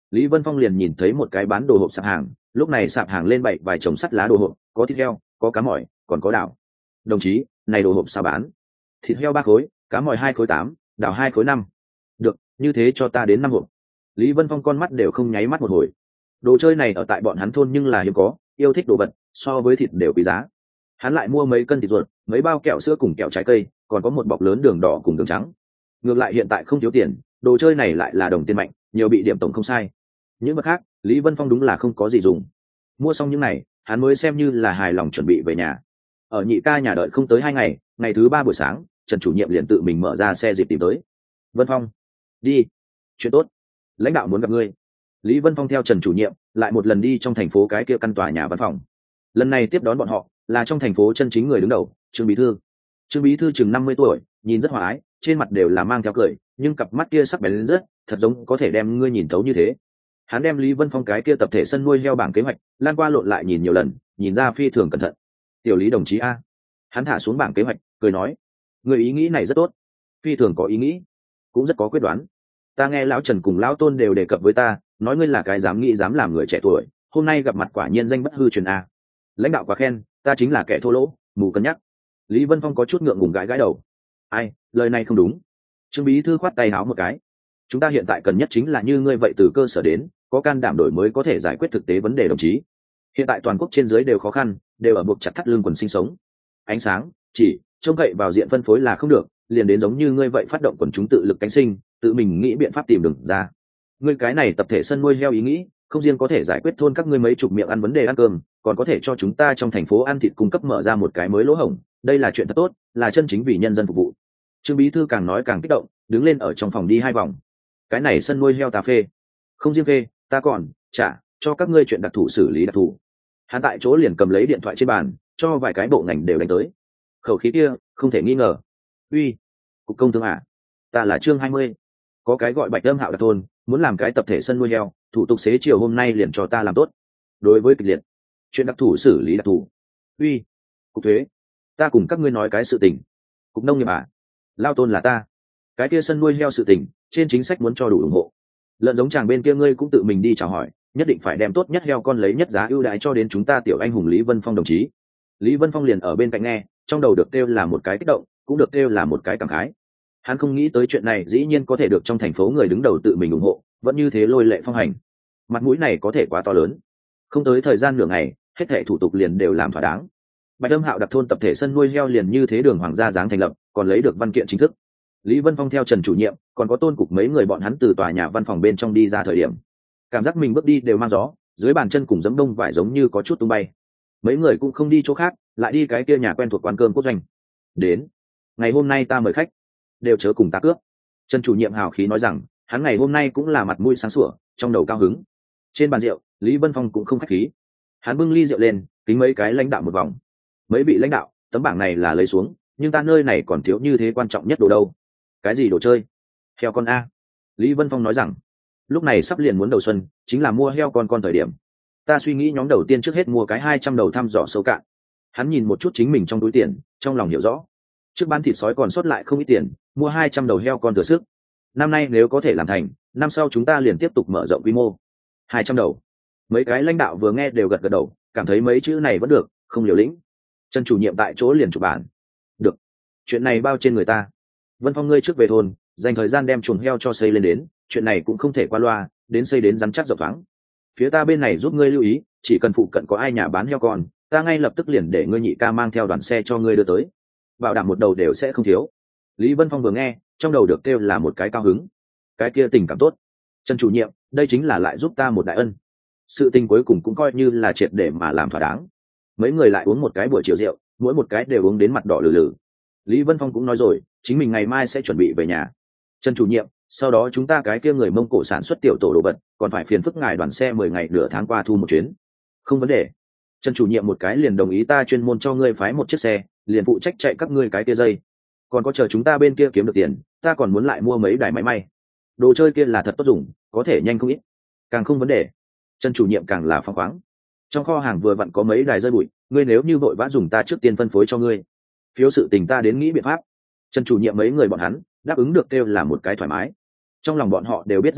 Speaker 1: Lý Vân Phong liền nhìn thấy một cái bán đồ hộp sạp hàng, lúc này sạp hàng lên bày vài chồng sắt lá đồ hộp, có thịt heo, có cá mỏi, còn có đảo. Đồng chí, này đồ hộp sao bán? Thịt heo ba khối, cá mỏi hai khối tám, đảo hai khối năm. Được, như thế cho ta đến năm hộp. Lý Vân Phong con mắt đều không nháy mắt một hồi. Đồ chơi này ở tại bọn hắn thôn nhưng là hiếm có, yêu thích đồ vật, so với thịt đều quý giá. Hắn lại mua mấy cân thịt ruột, mấy bao kẹo sữa cùng kẹo trái cây, còn có một bọc lớn đường đỏ cùng đường trắng. Ngược lại hiện tại không thiếu tiền, đồ chơi này lại là đồng tiền mạnh, nhiều bị điểm tổng không sai. Những vật khác, Lý Vân Phong đúng là không có gì dùng. Mua xong những này, hắn mới xem như là hài lòng chuẩn bị về nhà. Ở nhị ca nhà đợi không tới hai ngày, ngày thứ ba buổi sáng, Trần chủ nhiệm liền tự mình mở ra xe dịp tìm tới. Vân Phong, đi. Chuyện tốt, lãnh đạo muốn gặp ngươi. Lý Vân Phong theo Trần chủ nhiệm lại một lần đi trong thành phố cái kia căn tòa nhà văn phòng. Lần này tiếp đón bọn họ là trong thành phố chân chính người đứng đầu, Trương Bí Thư. Trương Bí Thư chừng năm mươi tuổi, nhìn rất hòa ái, trên mặt đều là mang theo cười, nhưng cặp mắt kia sắc bén lên rất, thật giống có thể đem ngươi nhìn thấu như thế. Hắn đem Lý Vân Phong cái kia tập thể sân nuôi heo bảng kế hoạch lan qua lộn lại nhìn nhiều lần, nhìn ra phi thường cẩn thận. Tiểu Lý đồng chí a. Hắn thả xuống bảng kế hoạch, cười nói, người ý nghĩ này rất tốt, phi thường có ý nghĩ, cũng rất có quyết đoán. Ta nghe lão Trần cùng lão Tôn đều đề cập với ta, nói ngươi là cái dám nghĩ dám làm người trẻ tuổi, hôm nay gặp mặt quả nhiên danh bất hư truyền a. Lãnh đạo quá khen, ta chính là kẻ thô lỗ, mù cân nhắc. Lý Vân Phong có chút ngượng ngùng gãi gãi đầu. Ai, lời này không đúng. Trương Bí Thư khoát tay áo một cái. Chúng ta hiện tại cần nhất chính là như ngươi vậy từ cơ sở đến, có can đảm đổi mới có thể giải quyết thực tế vấn đề đồng chí. Hiện tại toàn quốc trên dưới đều khó khăn, đều ở buộc chặt thắt lưng quần sinh sống. Ánh sáng, chỉ trông cậy vào diện phân phối là không được, liền đến giống như ngươi vậy phát động quần chúng tự lực cánh sinh, tự mình nghĩ biện pháp tìm đường ra. Ngươi cái này tập thể sân nuôi heo ý nghĩ, không riêng có thể giải quyết thôn các ngươi mấy chục miệng ăn vấn đề ăn cơm, còn có thể cho chúng ta trong thành phố ăn thịt cung cấp mở ra một cái mới lỗ hổng, đây là chuyện thật tốt, là chân chính vì nhân dân phục vụ. Trương Bí Thư càng nói càng kích động, đứng lên ở trong phòng đi hai vòng. Cái này sân nuôi heo ta phê, không riêng phê, ta còn trả cho các ngươi chuyện đặc thù xử lý đặc thù. Hắn tại chỗ liền cầm lấy điện thoại trên bàn, cho vài cái bộ ngành đều đánh tới. Khẩu khí kia không thể nghi ngờ. Uy, cục công thương à? Ta là Trương hai mươi, có cái gọi Bạch Âm Hạo đặc thôn, muốn làm cái tập thể sân nuôi heo, thủ tục xế chiều hôm nay liền cho ta làm tốt. Đối với kịch liệt chuyện đặc thù xử lý đặc thù. Uy, cục thuế, ta cùng các ngươi nói cái sự tình. Cục nông nghiệp à? Lao Tôn là ta. Cái kia sân nuôi heo sự tình, trên chính sách muốn cho đủ ủng hộ. Lợn giống chàng bên kia ngươi cũng tự mình đi chào hỏi, nhất định phải đem tốt nhất heo con lấy nhất giá ưu đãi cho đến chúng ta tiểu anh hùng Lý Vân Phong đồng chí. Lý Vân Phong liền ở bên cạnh nghe, trong đầu được kêu là một cái kích động, cũng được kêu là một cái cảm khái. Hắn không nghĩ tới chuyện này dĩ nhiên có thể được trong thành phố người đứng đầu tự mình ủng hộ, vẫn như thế lôi lệ phong hành. Mặt mũi này có thể quá to lớn. Không tới thời gian nửa ngày, hết thảy thủ tục liền đều làm thỏa đáng. Bạch Âm Hạo đặc thôn tập thể sân nuôi heo liền như thế đường hoàng gia dáng thành lập, còn lấy được văn kiện chính thức. Lý Vân Phong theo Trần chủ nhiệm, còn có Tôn cục mấy người bọn hắn từ tòa nhà văn phòng bên trong đi ra thời điểm, cảm giác mình bước đi đều mang gió, dưới bàn chân cùng giẫm đông vải giống như có chút tung bay. Mấy người cũng không đi chỗ khác, lại đi cái kia nhà quen thuộc quán cơm quốc doanh. Đến, ngày hôm nay ta mời khách, đều chớ cùng ta cướp. Trần chủ nhiệm hào khí nói rằng, hắn ngày hôm nay cũng là mặt mũi sáng sủa, trong đầu cao hứng. Trên bàn rượu, Lý Vân Phong cũng không khách khí. Hắn bưng ly rượu lên, kính mấy cái lãnh đạo một vòng. Mấy vị lãnh đạo, tấm bảng này là lấy xuống, nhưng ta nơi này còn thiếu như thế quan trọng nhất đồ đâu. Cái gì đồ chơi? Heo con a. Lý Vân Phong nói rằng, lúc này sắp liền muốn đầu xuân, chính là mua heo con con thời điểm. Ta suy nghĩ nhóm đầu tiên trước hết mua cái hai trăm đầu thăm dò sâu cạn. Hắn nhìn một chút chính mình trong túi tiền, trong lòng hiểu rõ. Trước bán thịt sói còn sót lại không ít tiền, mua hai trăm đầu heo con thừa sức. Năm nay nếu có thể làm thành, năm sau chúng ta liền tiếp tục mở rộng quy mô. hai trăm đầu. Mấy cái lãnh đạo vừa nghe đều gật gật đầu, cảm thấy mấy chữ này vẫn được, không liều lĩnh. Trần chủ nhiệm tại chỗ liền chụp bản. Được. Chuyện này bao trên người ta. Vân Phong ngươi trước về thôn, dành thời gian đem chuồng heo cho xây lên đến, chuyện này cũng không thể qua loa, đến xây đến rắn chắc rộng thoáng. Phía ta bên này giúp ngươi lưu ý, chỉ cần phụ cận có ai nhà bán heo con, ta ngay lập tức liền để ngươi nhị ca mang theo đoàn xe cho ngươi đưa tới, bảo đảm một đầu đều sẽ không thiếu. Lý Vân Phong vừa nghe, trong đầu được kêu là một cái cao hứng. Cái kia tình cảm tốt. Trần chủ nhiệm, đây chính là lại giúp ta một đại ân. Sự tình cuối cùng cũng coi như là triệt để mà làm thỏa đáng. Mấy người lại uống một cái buổi chiều rượu, mỗi một cái đều uống đến mặt đỏ lử lử. Lý Vân Phong cũng nói rồi, chính mình ngày mai sẽ chuẩn bị về nhà. Trần chủ nhiệm, sau đó chúng ta cái kia người Mông Cổ sản xuất tiểu tổ đồ vật, còn phải phiền phức ngài đoàn xe mười ngày nửa tháng qua thu một chuyến. Không vấn đề. Trần chủ nhiệm một cái liền đồng ý, ta chuyên môn cho ngươi phái một chiếc xe, liền phụ trách chạy các ngươi cái kia dây. Còn có chờ chúng ta bên kia kiếm được tiền, ta còn muốn lại mua mấy đài máy may. Đồ chơi kia là thật tốt dùng, có thể nhanh không ít. Càng không vấn đề. Trần chủ nhiệm càng là phóng khoáng. Trong kho hàng vừa vặn có mấy đài rơi bụi, ngươi nếu như vội vã dùng ta trước tiên phân phối cho ngươi. Phiếu sự tình ta đến nghĩ biện pháp. Trần chủ nhiệm mấy người bọn hắn đáp ứng được kêu là một cái thoải mái. Trong lòng bọn họ đều biết rất rõ,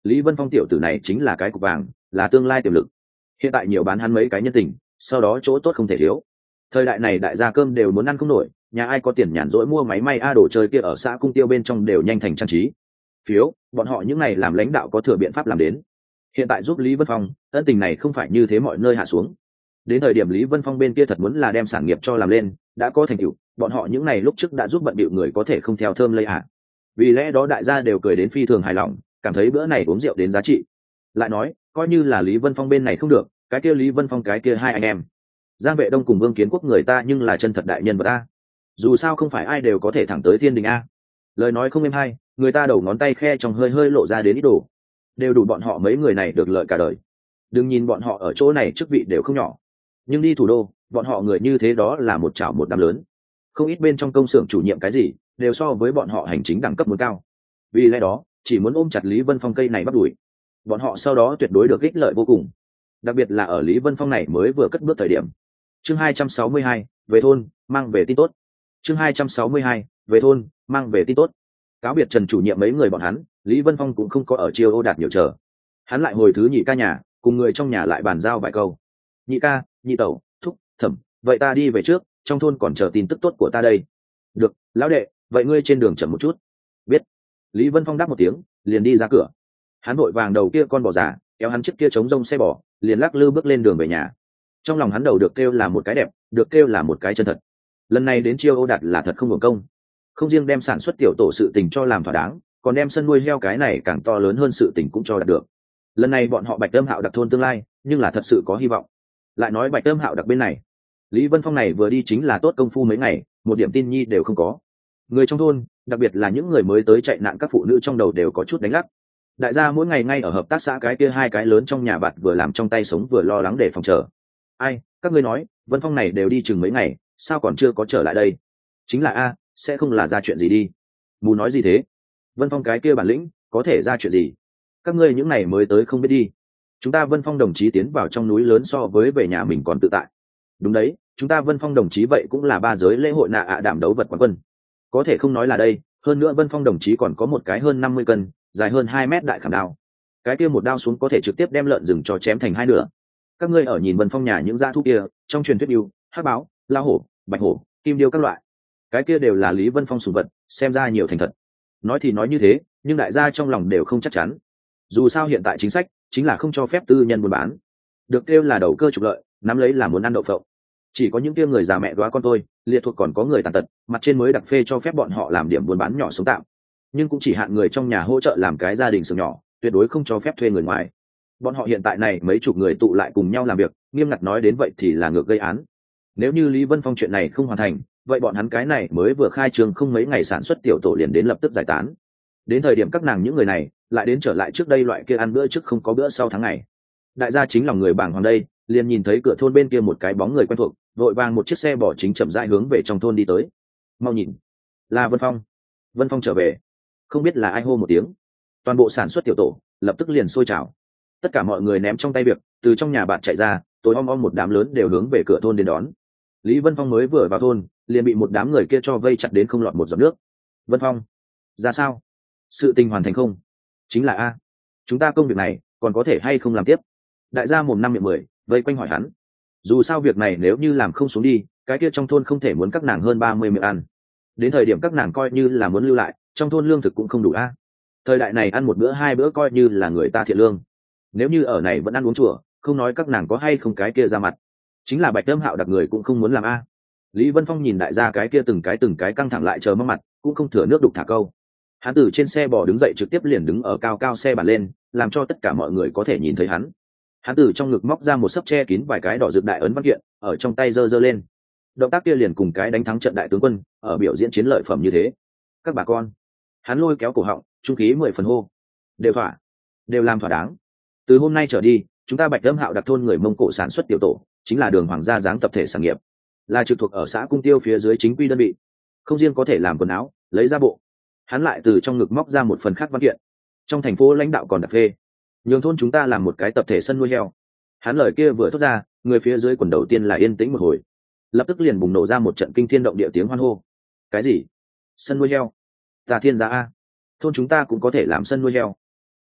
Speaker 1: Lý Vân Phong tiểu tử này chính là cái cục vàng, là tương lai tiềm lực. Hiện tại nhiều bán hắn mấy cái nhân tình, sau đó chỗ tốt không thể thiếu. Thời đại này đại gia cơm đều muốn ăn không nổi, nhà ai có tiền nhàn rỗi mua máy may a đồ chơi kia ở xã Cung Tiêu bên trong đều nhanh thành trang trí. Phiếu, bọn họ những này làm lãnh đạo có thừa biện pháp làm đến. Hiện tại giúp Lý Vân Phong, ân tình này không phải như thế mọi nơi hạ xuống. Đến thời điểm Lý Vân Phong bên kia thật muốn là đem sản nghiệp cho làm lên, đã có thành tựu, bọn họ những này lúc trước đã giúp bận bịu người có thể không theo thơm lây ạ. Vì lẽ đó đại gia đều cười đến phi thường hài lòng, cảm thấy bữa này uống rượu đến giá trị. Lại nói, coi như là Lý Vân Phong bên này không được, cái kia Lý Vân Phong cái kia hai anh em, Giang Vệ Đông cùng Vương Kiến Quốc người ta nhưng là chân thật đại nhân vật a. Dù sao không phải ai đều có thể thẳng tới thiên đình a. Lời nói không êm hay, người ta đầu ngón tay khe trong hơi hơi lộ ra đến ít đồ, đều đủ bọn họ mấy người này được lợi cả đời. Đừng nhìn bọn họ ở chỗ này chức vị đều không nhỏ, nhưng đi thủ đô, bọn họ người như thế đó là một chảo một đám lớn. Không ít bên trong công xưởng chủ nhiệm cái gì, đều so với bọn họ hành chính đẳng cấp muốn cao. Vì lẽ đó, chỉ muốn ôm chặt Lý Vân Phong cây này bắt đuổi, bọn họ sau đó tuyệt đối được ích lợi vô cùng. Đặc biệt là ở Lý Vân Phong này mới vừa cất bước thời điểm. Chương hai trăm sáu mươi hai, về thôn, mang về tin tốt. Chương hai trăm sáu mươi hai, về thôn, mang về tin tốt. Cáo biệt Trần chủ nhiệm mấy người bọn hắn, Lý Vân Phong cũng không có ở Chiêu Ô Đạt nhiều chờ. Hắn lại hồi thứ nhị ca nhà, cùng người trong nhà lại bàn giao vài câu. Nhị ca, nhị tẩu, thúc, thẩm, vậy ta đi về trước, trong thôn còn chờ tin tức tốt của ta đây. Được, lão đệ, vậy ngươi trên đường chậm một chút. Biết. Lý Vân Phong đáp một tiếng, liền đi ra cửa. Hắn vội vàng đầu kia con bò già, kéo hắn chiếc kia chống rông xe bò, liền lắc lư bước lên đường về nhà. Trong lòng hắn đầu được kêu là một cái đẹp, được kêu là một cái chân thật. Lần này đến Chiêu Ô Đạt là thật không hưởng công. Không riêng đem sản xuất tiểu tổ sự tình cho làm thỏa đáng, còn đem sân nuôi heo cái này càng to lớn hơn sự tình cũng cho đạt được. Lần này bọn họ Bạch Âm Hạo đặc thôn tương lai, nhưng là thật sự có hy vọng. Lại nói Bạch Âm Hạo đặc bên này, Lý Vân Phong này vừa đi chính là tốt công phu mấy ngày, một điểm tin nhi đều không có. Người trong thôn, đặc biệt là những người mới tới chạy nạn các phụ nữ trong đầu đều có chút đánh lắc. Đại gia mỗi ngày ngay ở hợp tác xã cái kia hai cái lớn trong nhà bạt vừa làm trong tay sống vừa lo lắng để phòng chờ. Ai, các ngươi nói, Vân Phong này đều đi chừng mấy ngày, sao còn chưa có trở lại đây? Chính là a, sẽ không là ra chuyện gì đi. Mù nói gì thế? Vân Phong cái kia bản lĩnh, có thể ra chuyện gì? Các ngươi những này mới tới không biết đi. Chúng ta Vân Phong đồng chí tiến vào trong núi lớn so với về nhà mình còn tự tại. Đúng đấy, chúng ta Vân Phong đồng chí vậy cũng là ba giới lễ hội nạ ạ đảm đấu vật quán quân. Có thể không nói là đây, hơn nữa Vân Phong đồng chí còn có một cái hơn năm mươi cân, dài hơn hai mét đại khảm đao. Cái kia một đao xuống có thể trực tiếp đem lợn rừng cho chém thành hai nửa. Các ngươi ở nhìn Vân Phong nhà những dã thú kia, trong truyền thuyết yêu, hắc báo, lao hổ, bạch hổ, kim điêu các loại, cái kia đều là Lý Vân Phong sủng vật, xem ra nhiều thành thật. Nói thì nói như thế, nhưng đại gia trong lòng đều không chắc chắn. Dù sao hiện tại chính sách chính là không cho phép tư nhân buôn bán, được kêu là đầu cơ trục lợi, nắm lấy là muốn ăn đậu phộng. Chỉ có những kia người già mẹ đóa con tôi, liệt thuộc còn có người tàn tật, mặt trên mới đặc phê cho phép bọn họ làm điểm buôn bán nhỏ sống tạm, nhưng cũng chỉ hạn người trong nhà hỗ trợ làm cái gia đình xưởng nhỏ, tuyệt đối không cho phép thuê người ngoài. Bọn họ hiện tại này mấy chục người tụ lại cùng nhau làm việc, nghiêm ngặt nói đến vậy thì là ngược gây án. Nếu như Lý Vân Phong chuyện này không hoàn thành, vậy bọn hắn cái này mới vừa khai trường không mấy ngày sản xuất tiểu tổ liền đến lập tức giải tán. Đến thời điểm các nàng những người này lại đến trở lại trước đây loại kia ăn bữa trước không có bữa sau tháng ngày. Đại gia chính lòng người bàng hoàng đây, liền nhìn thấy cửa thôn bên kia một cái bóng người quen thuộc, vội vàng một chiếc xe bò chính chậm rãi hướng về trong thôn đi tới. Mau nhìn, là Vân Phong. Vân Phong trở về. Không biết là ai hô một tiếng, toàn bộ sản xuất tiểu tổ lập tức liền sôi trào. Tất cả mọi người ném trong tay việc, từ trong nhà bạn chạy ra, tối om om một đám lớn đều hướng về cửa thôn đến đón. Lý Vân Phong mới vừa vào thôn, liền bị một đám người kia cho vây chặt đến không lọt một giọt nước. Vân Phong, ra sao? Sự tình hoàn thành không? Chính là a, chúng ta công việc này còn có thể hay không làm tiếp? Đại gia mồm năm miệng mười vây quanh hỏi hắn. Dù sao việc này nếu như làm không xuống đi, cái kia trong thôn không thể muốn các nàng hơn ba mươi miệng ăn. Đến thời điểm các nàng coi như là muốn lưu lại, trong thôn lương thực cũng không đủ a. Thời đại này ăn một bữa hai bữa coi như là người ta thiện lương. Nếu như ở này vẫn ăn uống chùa, không nói các nàng có hay không cái kia ra mặt, chính là Bạch Âm Hạo đặc người cũng không muốn làm a. Lý Vân Phong nhìn đại gia cái kia từng cái từng cái căng thẳng lại chờ mong mặt, cũng không thừa nước đục thả câu. Hắn từ trên xe bò đứng dậy trực tiếp liền đứng ở cao cao xe bàn lên, làm cho tất cả mọi người có thể nhìn thấy hắn. Hắn từ trong ngực móc ra một sấp che kín vài cái đỏ rực đại ấn văn kiện, ở trong tay giơ giơ lên. Động tác kia liền cùng cái đánh thắng trận đại tướng quân, ở biểu diễn chiến lợi phẩm như thế. Các bà con, hắn lôi kéo cổ họng, trung khí mười phần hô. Đều thỏa, đều làm thỏa đáng. Từ hôm nay trở đi, chúng ta Bạch Âm Hạo đặc thôn người Mông Cổ sản xuất tiểu tổ, chính là đường hoàng gia dáng tập thể sản nghiệp, là trực thuộc ở xã Cung Tiêu phía dưới chính quy đơn vị. Không riêng có thể làm quần áo, lấy ra bộ. Hắn lại từ trong ngực móc ra một phần khác văn kiện. Trong thành phố lãnh đạo còn đặc phê, nhường thôn chúng ta làm một cái tập thể sân nuôi heo. Hắn lời kia vừa thốt ra, người phía dưới quần đầu tiên là yên tĩnh một hồi, lập tức liền bùng nổ ra một trận kinh thiên động địa tiếng hoan hô. Cái gì? Sân nuôi heo? Ta thiên giá a, thôn chúng ta cũng có thể làm sân nuôi heo.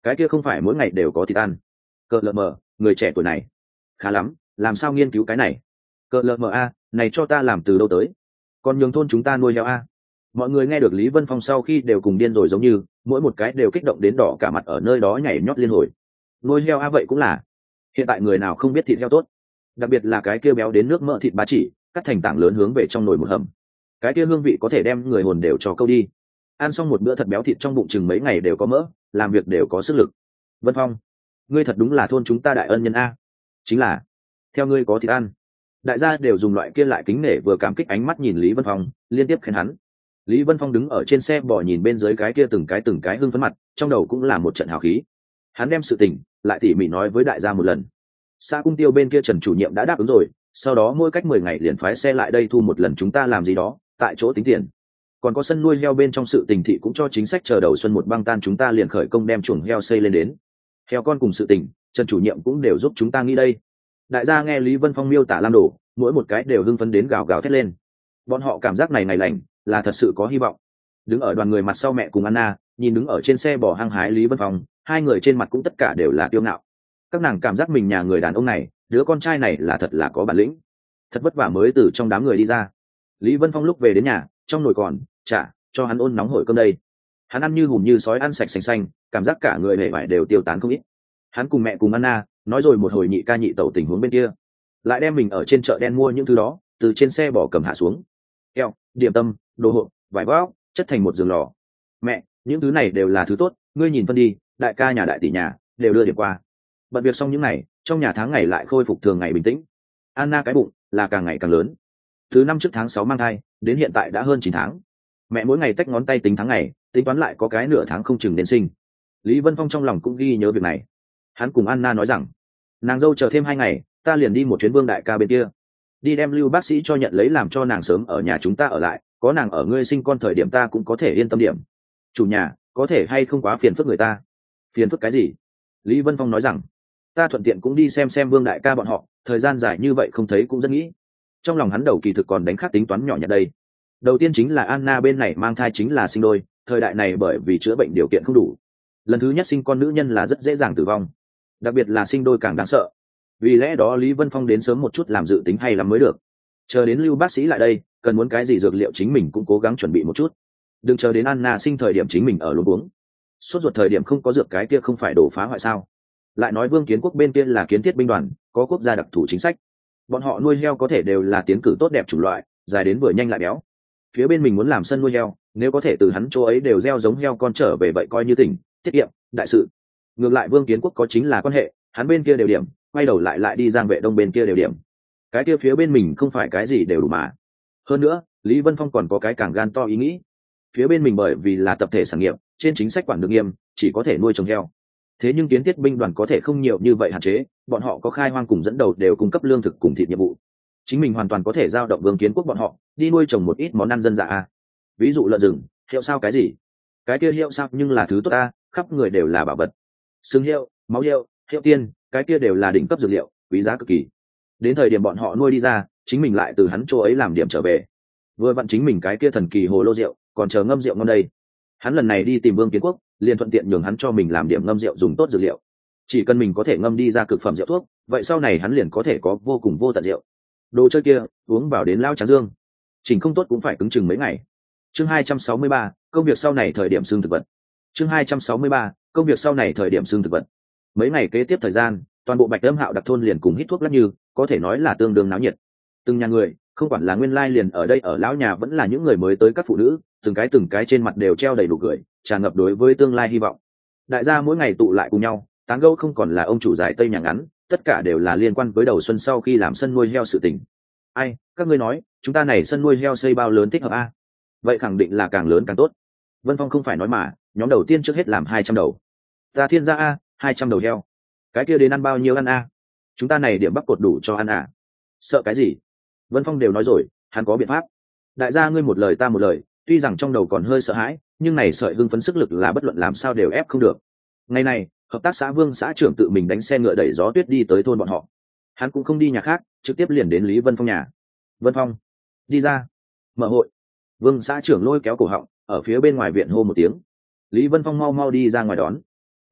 Speaker 1: cái kia không phải mỗi ngày đều có thịt ăn. Cờ lờ mờ, người trẻ tuổi này khá lắm, làm sao nghiên cứu cái này? Cờ lờ mờ a, này cho ta làm từ đâu tới? Còn nhường thôn chúng ta nuôi heo a. Mọi người nghe được Lý Vân Phong sau khi đều cùng điên rồi, giống như mỗi một cái đều kích động đến đỏ cả mặt, ở nơi đó nhảy nhót liên hồi. Nuôi heo a, vậy cũng là. Hiện tại người nào không biết thịt heo tốt, đặc biệt là cái kia béo đến nước mỡ thịt ba chỉ, cắt thành tảng lớn hướng về trong nồi một hầm, cái kia hương vị có thể đem người hồn đều cho câu đi. Ăn xong một bữa thật béo thịt trong bụng chừng mấy ngày đều có mỡ, làm việc đều có sức lực. Vân Phong, ngươi thật đúng là thôn chúng ta đại ân nhân a. Chính là theo ngươi có thịt ăn. Đại gia đều dùng loại kia lại kính nể vừa cảm kích ánh mắt nhìn Lý Vân Phong, liên tiếp khen hắn. Lý Vân Phong đứng ở trên xe bò nhìn bên dưới cái kia từng cái từng cái hưng phấn mặt, trong đầu cũng là một trận hào khí. Hắn đem sự tình lại tỉ mỉ nói với đại gia một lần. Xã cung tiêu bên kia Trần chủ nhiệm đã đáp ứng rồi, sau đó mỗi cách mười ngày liền phái xe lại đây thu một lần, chúng ta làm gì đó tại chỗ tính tiền. Còn có sân nuôi heo bên trong sự tình thị cũng cho chính sách chờ đầu xuân một băng tan, chúng ta liền khởi công đem chuồng heo xây lên đến. Heo con cùng sự tình, Trần chủ nhiệm cũng đều giúp chúng ta nghĩ đây. Đại gia nghe Lý Vân Phong miêu tả lam đổ, mỗi một cái đều hưng phấn đến gào gào thét lên. Bọn họ cảm giác này ngày lành là thật sự có hy vọng. Đứng ở đoàn người mặt sau mẹ cùng Anna nhìn đứng ở trên xe bò hăng hái Lý Vân Phong, hai người trên mặt cũng tất cả đều là kiêu ngạo. Các nàng cảm giác mình nhà người đàn ông này, đứa con trai này là thật là có bản lĩnh, thật vất vả mới từ trong đám người đi ra. Lý Vân Phong lúc về đến nhà, trong nồi còn chả cho hắn ôn nóng hổi cơm đây. Hắn ăn như hùm như sói, ăn sạch sành xanh, cảm giác cả người hề vải đều tiêu tán không ít. Hắn cùng mẹ cùng Anna nói rồi một hồi nhị ca nhị tẩu tình huống bên kia, lại đem mình ở trên chợ đen mua những thứ đó từ trên xe bỏ cầm hạ xuống. Keo, điểm tâm, đồ hộp, vải vóc, chất thành một giường lò. Mẹ, những thứ này đều là thứ tốt, ngươi nhìn phân đi, đại ca nhà đại tỷ nhà đều đưa điểm qua. Bận việc xong những ngày, trong nhà tháng ngày lại khôi phục thường ngày bình tĩnh. Anna cái bụng là càng ngày càng lớn. Từ năm trước tháng sáu mang thai đến hiện tại đã hơn chín tháng. Mẹ mỗi ngày tách ngón tay tính tháng ngày, tính toán lại có cái nửa tháng không chừng đến sinh. Lý Vân Phong trong lòng cũng ghi nhớ việc này. Hắn cùng Anna nói rằng, nàng dâu chờ thêm hai ngày, ta liền đi một chuyến Vương đại ca bên kia, đi đem Lưu bác sĩ cho nhận lấy, làm cho nàng sớm ở nhà chúng ta ở lại, có nàng ở ngươi sinh con thời điểm ta cũng có thể yên tâm điểm. Chủ nhà, có thể hay không quá phiền phức người ta? Phiền phức cái gì? Lý Vân Phong nói rằng, ta thuận tiện cũng đi xem xem Vương đại ca bọn họ, thời gian dài như vậy không thấy cũng rất nghĩ. Trong lòng hắn đầu kỳ thực còn đánh khắc tính toán nhỏ nhặt đây. Đầu tiên chính là Anna bên này mang thai chính là sinh đôi, thời đại này bởi vì chữa bệnh điều kiện không đủ, lần thứ nhất sinh con nữ nhân là rất dễ dàng tử vong, đặc biệt là sinh đôi càng đáng sợ. Vì lẽ đó Lý Vân Phong đến sớm một chút làm dự tính hay lắm mới được. Chờ đến Lưu bác sĩ lại đây, cần muốn cái gì dược liệu chính mình cũng cố gắng chuẩn bị một chút, đừng chờ đến Anna sinh thời điểm chính mình ở luống cuống sốt ruột, thời điểm không có dược cái kia không phải đổ phá hoại sao? Lại nói Vương Kiến Quốc bên kia là kiến thiết binh đoàn, có quốc gia đặc thù chính sách, bọn họ nuôi heo có thể đều là tiến cử tốt đẹp chủng loại, dài đến vừa nhanh lại béo. Phía bên mình muốn làm sân nuôi heo, nếu có thể từ hắn chỗ ấy đều gieo giống heo con trở về, vậy coi như tỉnh tiết kiệm đại sự. Ngược lại Vương Kiến Quốc có chính là quan hệ, hắn bên kia đều điểm, quay đầu lại lại đi Giang Vệ Đông bên kia đều điểm, cái kia phía bên mình không phải cái gì đều đủ mà. Hơn nữa Lý Vân Phong còn có cái càng gan to ý nghĩ, phía bên mình bởi vì là tập thể sản nghiệp, trên chính sách quản được nghiêm, chỉ có thể nuôi trồng heo. Thế nhưng kiến thiết binh đoàn có thể không nhiều như vậy hạn chế, bọn họ có khai hoang cùng dẫn đầu đều cung cấp lương thực cùng thịt nhiệm vụ, chính mình hoàn toàn có thể giao động Vương Kiến Quốc bọn họ đi nuôi trồng một ít món ăn dân dã a, ví dụ lợn rừng, hiệu sao cái gì, cái kia hiệu sao nhưng là thứ tốt a, khắp người đều là bảo vật. Xương hiệu, máu hiệu, hiệu tiên, cái kia đều là đỉnh cấp dược liệu, quý giá cực kỳ. Đến thời điểm bọn họ nuôi đi ra, chính mình lại từ hắn chỗ ấy làm điểm trở về, vừa vặn chính mình cái kia thần kỳ hồ lô rượu còn chờ ngâm rượu ngon đây. Hắn lần này đi tìm Vương Kiến Quốc, liền thuận tiện nhường hắn cho mình làm điểm ngâm rượu dùng tốt dược liệu, chỉ cần mình có thể ngâm đi ra cực phẩm rượu thuốc, vậy sau này hắn liền có thể có vô cùng vô tận rượu. Đồ chơi kia uống vào đến lao tráng dương, chỉnh không tốt cũng phải cứng chừng mấy ngày. Chương hai trăm sáu mươi ba, công việc sau này thời điểm xương thực vật. Chương hai trăm sáu mươi ba, công việc sau này thời điểm xương thực vật. Mấy ngày kế tiếp thời gian, toàn bộ Bạch Âm Hạo đặc thôn liền cùng hít thuốc lắc như, có thể nói là tương đương náo nhiệt. Từng nhà người, không quản là nguyên lai liền ở đây ở lão nhà vẫn là những người mới tới các phụ nữ, từng cái từng cái trên mặt đều treo đầy nụ cười, tràn ngập đối với tương lai hy vọng. Đại gia mỗi ngày tụ lại cùng nhau, tán gẫu không còn là ông chủ dài tây nhà ngắn, tất cả đều là liên quan với đầu xuân sau khi làm sân nuôi heo sự tình. Ai, các ngươi nói, chúng ta này sân nuôi heo xây bao lớn thích hợp a? Vậy khẳng định là càng lớn càng tốt. Vân Phong không phải nói mà, nhóm đầu tiên trước hết làm hai trăm đầu. Ta thiên gia a, hai trăm đầu heo. Cái kia đến ăn bao nhiêu ăn a? Chúng ta này điểm bắp cột đủ cho ăn à? Sợ cái gì? Vân Phong đều nói rồi, hắn có biện pháp. Đại gia ngươi một lời ta một lời, tuy rằng trong đầu còn hơi sợ hãi, nhưng này sợi hưng phấn sức lực là bất luận làm sao đều ép không được. Ngày này, hợp tác xã Vương xã trưởng tự mình đánh xe ngựa đẩy gió tuyết đi tới thôn bọn họ. Hắn cũng không đi nhà khác, trực tiếp liền đến Lý Vân Phong nhà. Vân Phong, đi ra, mở hội. Vương xã trưởng lôi kéo cổ họng, ở phía bên ngoài viện hô một tiếng. Lý Vân Phong mau mau đi ra ngoài đón. Vương thúc,